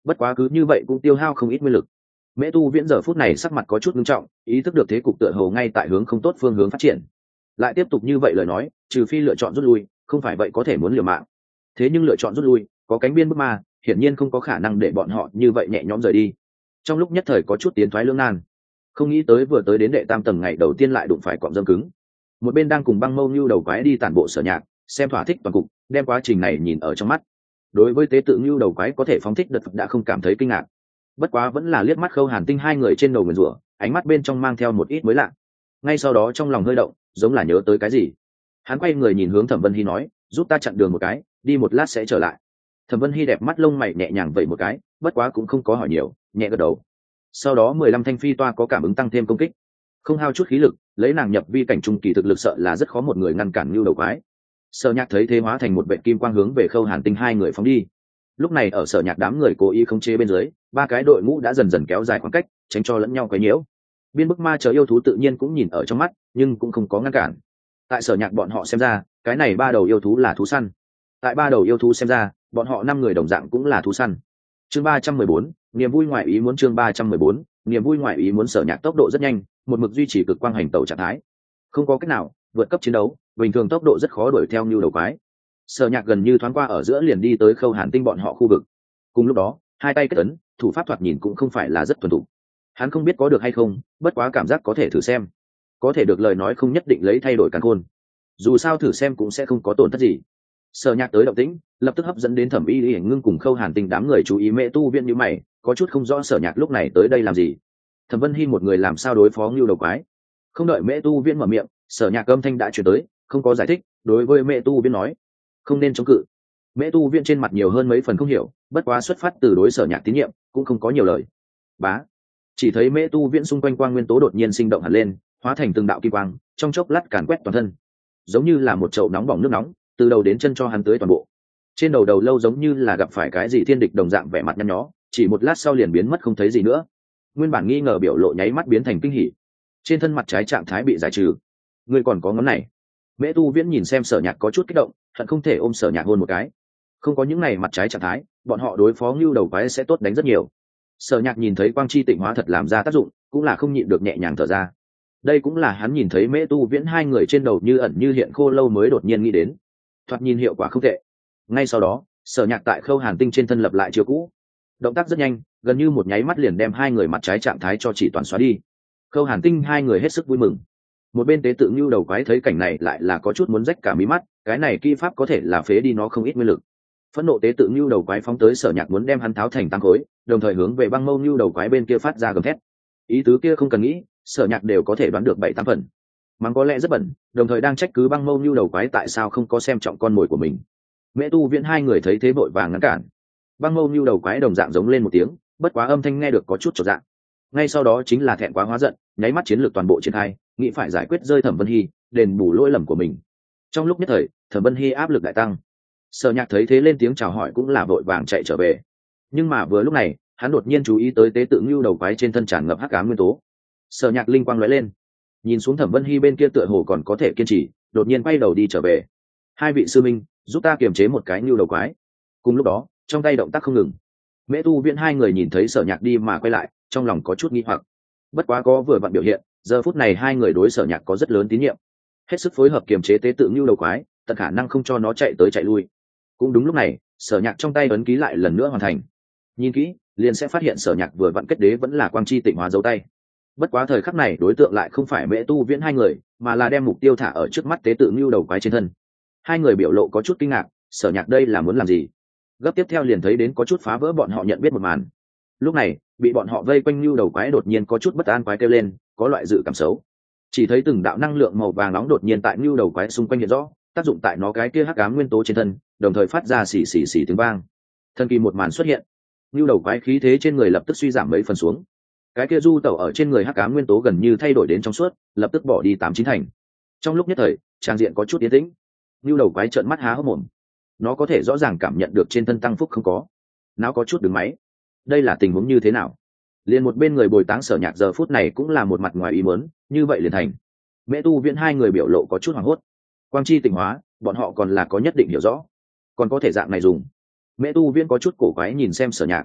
bất quá cứ như vậy cũng tiêu hao không ít nguyên lực. Mễ Tu Viễn giờ phút này sắc mặt có chút nghiêm trọng, ý thức được thế cục tựa hồ ngay tại hướng không tốt phương hướng phát triển. Lại tiếp tục như vậy lời nói, trừ phi lựa chọn rút lui, không phải vậy có thể muốn liều mạng. Thế nhưng lựa chọn rút lui, có cánh biên bức ma, hiển nhiên không có khả năng để bọn họ như vậy nhẹ nhõm rời đi. Trong lúc nhất thời có chút tiến thoái lưỡng nan, không nghĩ tới vừa tới đến đệ tam tầng ngày đầu tiên lại đụng phải cọm dâm cứng. Một bên đang cùng Băng Mâu Nưu đầu quái đi tản bộ Sở Nhạc, xem thỏa thích toàn cục, đem quá trình này nhìn ở trong mắt. Đối với tế tự Nưu đầu quái có thể phóng thích đợt đã không cảm thấy kinh ngạc, bất quá vẫn là liếc mắt Khâu Hàn Tinh hai người trên đầu nguyền rủa, ánh mắt bên trong mang theo một ít mới lạ. Ngay sau đó trong lòng hơi động, giống là nhớ tới cái gì, hắn quay người nhìn hướng Thẩm Vân Hy nói, giúp ta chặn đường một cái, đi một lát sẽ trở lại. Thẩm Vân Hy đẹp mắt lông mày nhẹ nhàng vẩy một cái, bất quá cũng không có hỏi nhiều, nhẹ gật đầu. Sau đó mười lăm thanh phi toa có cảm ứng tăng thêm công kích, không hao chút khí lực, lấy nàng nhập vi cảnh trung kỳ thực lực sợ là rất khó một người ngăn cản Nưu đầu quái. Sở Nhạc thấy thế hóa thành một vệt kim quang hướng về Khâu Hàn Tinh hai người phóng đi. Lúc này ở Sở Nhạc đám người cố ý khống chế bên dưới, ba cái đội ngũ đã dần dần kéo dài khoảng cách, tránh cho lẫn nhau quấy nhiễu. Biên bức ma chờ yêu thú tự nhiên cũng nhìn ở trong mắt, nhưng cũng không có ngăn cản. Tại Sở Nhạc bọn họ xem ra, cái này ba đầu yêu thú là thú săn. Tại ba đầu yêu thú xem ra, bọn họ năm người đồng dạng cũng là thú săn. Chương ba trăm mười bốn, niềm vui ngoại ý muốn chương ba trăm mười bốn, niềm vui ngoại ý muốn. Sở Nhạc tốc độ rất nhanh, một mực duy trì cực quang hành tẩu trạng thái. Không có cách nào, vượt cấp chiến đấu, bình thường tốc độ rất khó đuổi theo Nưu đầu quái. Sở Nhạc gần như thoáng qua ở giữa liền đi tới Khâu Hàn Tinh bọn họ khu vực. Cùng lúc đó, hai tay kết ấn, thủ pháp thoạt nhìn cũng không phải là rất thuần thục. Hắn không biết có được hay không, bất quá cảm giác có thể thử xem. Có thể được lời nói không nhất định lấy thay đổi càn khôn. Dù sao thử xem cũng sẽ không có tổn thất gì. Sở Nhạc tới động tĩnh, lập tức hấp dẫn đến Thẩm Y Y Ngưng cùng Khâu Hàn Tinh đám người chú ý. Mẹ Tu Viễn như mày, có chút không rõ Sở Nhạc lúc này tới đây làm gì. Thẩm Vân Hy một người làm sao đối phó Nưu đầu quái? Không đợi Mẹ Tu Viễn mở miệng, Sở Nhạc âm thanh đã truyền tới, không có giải thích, đối với Mẹ Tu Viễn nói, không nên chống cự. Mẹ Tu Viễn trên mặt nhiều hơn mấy phần không hiểu, bất quá xuất phát từ đối Sở Nhạc tín nhiệm, cũng không có nhiều lời. Bá, chỉ thấy Mẹ Tu Viễn xung quanh quang nguyên tố đột nhiên sinh động hẳn lên, hóa thành từng đạo kim quang, trong chốc lát càn quét toàn thân, giống như là một chậu nóng bỏng nước nóng, từ đầu đến chân cho hắn tưới toàn bộ. Trên đầu đầu lâu giống như là gặp phải cái gì thiên địch đồng dạng, vẻ mặt nhăn nhó, chỉ một lát sau liền biến mất không thấy gì nữa. Nguyên bản nghi ngờ biểu lộ nháy mắt biến thành kinh hỉ, trên thân mặt trái trạng thái bị giải trừ. Ngươi còn có ngón này? Mễ Tu Viễn nhìn xem Sở Nhạc có chút kích động, hận không thể ôm Sở Nhạc hôn một cái. Không có những này mặt trái trạng thái, bọn họ đối phó Nưu đầu quái sẽ tốt đánh rất nhiều. Sở Nhạc nhìn thấy quang chi tịnh hóa thật làm ra tác dụng, cũng là không nhịn được nhẹ nhàng thở ra. Đây cũng là hắn nhìn thấy Mễ Tu Viễn hai người trên đầu như ẩn như hiện khô lâu mới đột nhiên nghĩ đến. Thoạt nhìn hiệu quả không tệ. Ngay sau đó, Sở Nhạc tại Khâu Hàn Tinh trên thân lập lại chiêu cũ, động tác rất nhanh, gần như một nháy mắt liền đem hai người mặt trái trạng thái cho chỉ toàn xóa đi. Khâu Hàn Tinh hai người hết sức vui mừng. Một bên tế tự Nưu đầu quái thấy cảnh này lại là có chút muốn rách cả mí mắt, cái này kỹ pháp có thể là phế đi nó không ít nguyên lực. Phẫn nộ tế tự Nưu đầu quái phóng tới Sở Nhạc muốn đem hắn tháo thành tăng khối, đồng thời hướng về Băng Mâu Nưu đầu quái bên kia phát ra gầm thét. Ý tứ kia không cần nghĩ, Sở Nhạc đều có thể đoán được bảy tám phần. Mắng có lẽ rất bẩn, đồng thời đang trách cứ Băng Mâu Nưu đầu quái tại sao không có xem trọng con mồi của mình. Mễ Tu Viễn hai người thấy thế vội vàng ngăn cản. Băng Mâu Nưu đầu quái đồng dạng giống lên một tiếng, bất quá âm thanh nghe được có chút chột dạ. Ngay sau đó chính là thẹn quá hóa giận, nháy mắt chiến lược toàn bộ triển khai, nghĩ phải giải quyết rơi Thẩm Vân Hy, đền bù lỗi lầm của mình. Trong lúc nhất thời, Thẩm Vân Hy áp lực đại tăng. Sở Nhạc thấy thế lên tiếng chào hỏi cũng là vội vàng chạy trở về. Nhưng mà vừa lúc này, hắn đột nhiên chú ý tới tế tự Nưu đầu quái trên thân tràn ngập hắc ám nguyên tố. Sở Nhạc linh quang lóe lên, nhìn xuống Thẩm Vân Hy bên kia tựa hồ còn có thể kiên trì, đột nhiên quay đầu đi trở về. Hai vị sư minh, giúp ta kiềm chế một cái Nưu đầu quái. Cùng lúc đó, trong tay động tác không ngừng. Mễ Tu Viễn hai người nhìn thấy Sở Nhạc đi mà quay lại, trong lòng có chút nghi hoặc. Bất quá có vừa vặn biểu hiện, giờ phút này hai người đối Sở Nhạc có rất lớn tín nhiệm, hết sức phối hợp kiềm chế tế tự Nưu đầu quái, tận khả năng không cho nó chạy tới chạy lui. Cũng đúng lúc này, Sở Nhạc trong tay ấn ký lại lần nữa hoàn thành. Nhìn kỹ, liền sẽ phát hiện Sở Nhạc vừa vặn kết đế vẫn là quang chi tịnh hóa dấu tay. Bất quá thời khắc này đối tượng lại không phải Mễ Tu Viễn hai người, mà là đem mục tiêu thả ở trước mắt tế tự Nưu đầu quái trên thân. Hai người biểu lộ có chút kinh ngạc, Sở Nhạc đây là muốn làm gì? Gấp tiếp theo liền thấy đến có chút phá vỡ bọn họ nhận biết một màn. Lúc này, bị bọn họ vây quanh Nưu đầu quái đột nhiên có chút bất an quái kêu lên, có loại dự cảm xấu. Chỉ thấy từng đạo năng lượng màu vàng nóng đột nhiên tại Nưu đầu quái xung quanh hiện rõ, tác dụng tại nó cái kia hắc ám nguyên tố trên thân, đồng thời phát ra xì xì xì tiếng vang. Thần kỳ một màn xuất hiện, Nưu đầu quái khí thế trên người lập tức suy giảm mấy phần xuống. Cái kia du tẩu ở trên người hắc ám nguyên tố gần như thay đổi đến trong suốt, lập tức bỏ đi tám chín thành. Trong lúc nhất thời, trang diện có chút yên tĩnh. Nưu đầu quái trợn mắt há hốc mồm. Nó có thể rõ ràng cảm nhận được trên thân tăng phúc không có, nó có chút đứng máy. Đây là tình huống như thế nào? Liền một bên người bồi táng Sở Nhạc giờ phút này cũng là một mặt ngoài ý muốn, như vậy liền thành. Mễ Tu Viễn hai người biểu lộ có chút hoảng hốt. Quang chi tịnh hóa, bọn họ còn là có nhất định hiểu rõ, còn có thể dạng này dùng. Mễ Tu Viễn có chút cổ quái nhìn xem Sở Nhạc.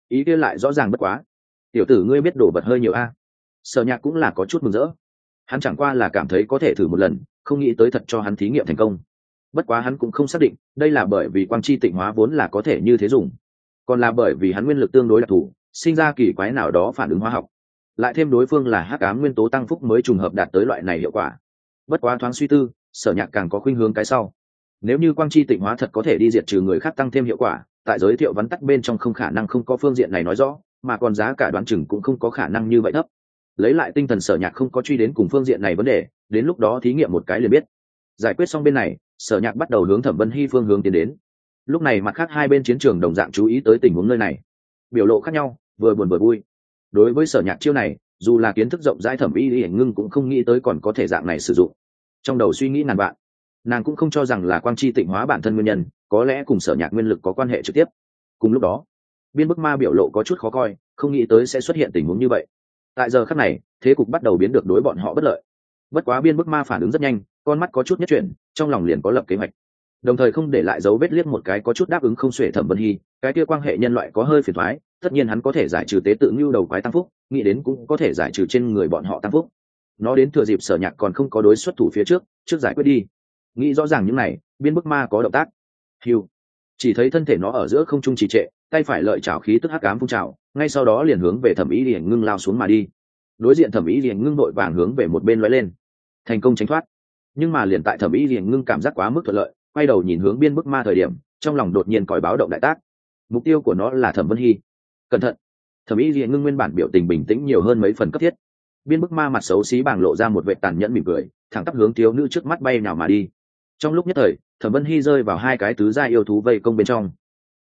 ý kia lại rõ ràng bất quá. Tiểu tử ngươi biết đổ vật hơi nhiều a. Sở Nhạc cũng là có chút mừng rỡ, hắn chẳng qua là cảm thấy có thể thử một lần, không nghĩ tới thật cho hắn thí nghiệm thành công. Bất quá hắn cũng không xác định đây là bởi vì quang chi tịnh hóa vốn là có thể như thế dùng, còn là bởi vì hắn nguyên lực tương đối đặc thù, sinh ra kỳ quái nào đó phản ứng hóa học, lại thêm đối phương là hắc ám nguyên tố tăng phúc mới trùng hợp đạt tới loại này hiệu quả. Bất quá thoáng suy tư, Sở Nhạc càng có khuynh hướng cái sau. Nếu như quang chi tịnh hóa thật có thể đi diệt trừ người khác tăng thêm hiệu quả, tại giới thiệu vắn tắt bên trong không khả năng không có phương diện này nói rõ, mà còn giá cả đoán chừng cũng không có khả năng như vậy thấp. Lấy lại tinh thần Sở Nhạc không có truy đến cùng phương diện này vấn đề, đến lúc đó thí nghiệm một cái liền biết. Giải quyết xong bên này, Sở Nhạc bắt đầu hướng Thẩm Vân Hy phương hướng tiến đến. Lúc này mặt khác hai bên chiến trường đồng dạng chú ý tới tình huống nơi này, biểu lộ khác nhau, vừa buồn vừa vui. Đối với Sở Nhạc chiêu này, dù là kiến thức rộng rãi Thẩm Y Lì Ngưng cũng không nghĩ tới còn có thể dạng này sử dụng. Trong đầu suy nghĩ ngàn vạn, nàng cũng không cho rằng là quang chi tịnh hóa bản thân nguyên nhân, có lẽ cùng Sở Nhạc nguyên lực có quan hệ trực tiếp. Cùng lúc đó, Biên Bức Ma biểu lộ có chút khó coi, không nghĩ tới sẽ xuất hiện tình huống như vậy. Tại giờ khắc này, thế cục bắt đầu biến được đối bọn họ bất lợi. Bất quá Biên Bức Ma phản ứng rất nhanh, con mắt có chút nhất chuyển, trong lòng liền có lập kế hoạch, đồng thời không để lại dấu vết liếc một cái có chút đáp ứng không xuể Thẩm Vân Hy, cái kia quan hệ nhân loại có hơi phiền toái, tất nhiên hắn có thể giải trừ tế tự nhu đầu quái tăng phúc, nghĩ đến cũng có thể giải trừ trên người bọn họ tăng phúc. Nó đến thừa dịp Sở Nhạc còn không có đối xuất thủ phía trước, trước giải quyết đi. Nghĩ rõ ràng những này, Biên Bức Ma có động tác. Hưu, chỉ thấy thân thể nó ở giữa không trung trì trệ, tay phải lợi chảo khí tức hắc ám phun trào, ngay sau đó liền hướng về Thẩm Ý Liễu Ngưng lao xuống mà đi. Đối diện Thẩm Ý Liễu Ngưng đội vàng hướng về một bên lóe lên, thành công tránh thoát. Nhưng mà liền tại Thẩm Ý Liễu Ngưng cảm giác quá mức thuận lợi, quay đầu nhìn hướng Biên Bức Ma thời điểm, trong lòng đột nhiên còi báo động đại tác. Mục tiêu của nó là Thẩm Vân Hy. Cẩn thận! Thẩm Ý Liễu Ngưng nguyên bản biểu tình bình tĩnh nhiều hơn mấy phần cấp thiết. Biên Bức Ma mặt xấu xí bàng lộ ra một vẻ tàn nhẫn mỉm cười, thẳng tắp hướng thiếu nữ trước mắt bay nào mà đi. Trong lúc nhất thời, Thẩm Vân Hy rơi vào hai cái tứ gia yêu thú vây công bên trong.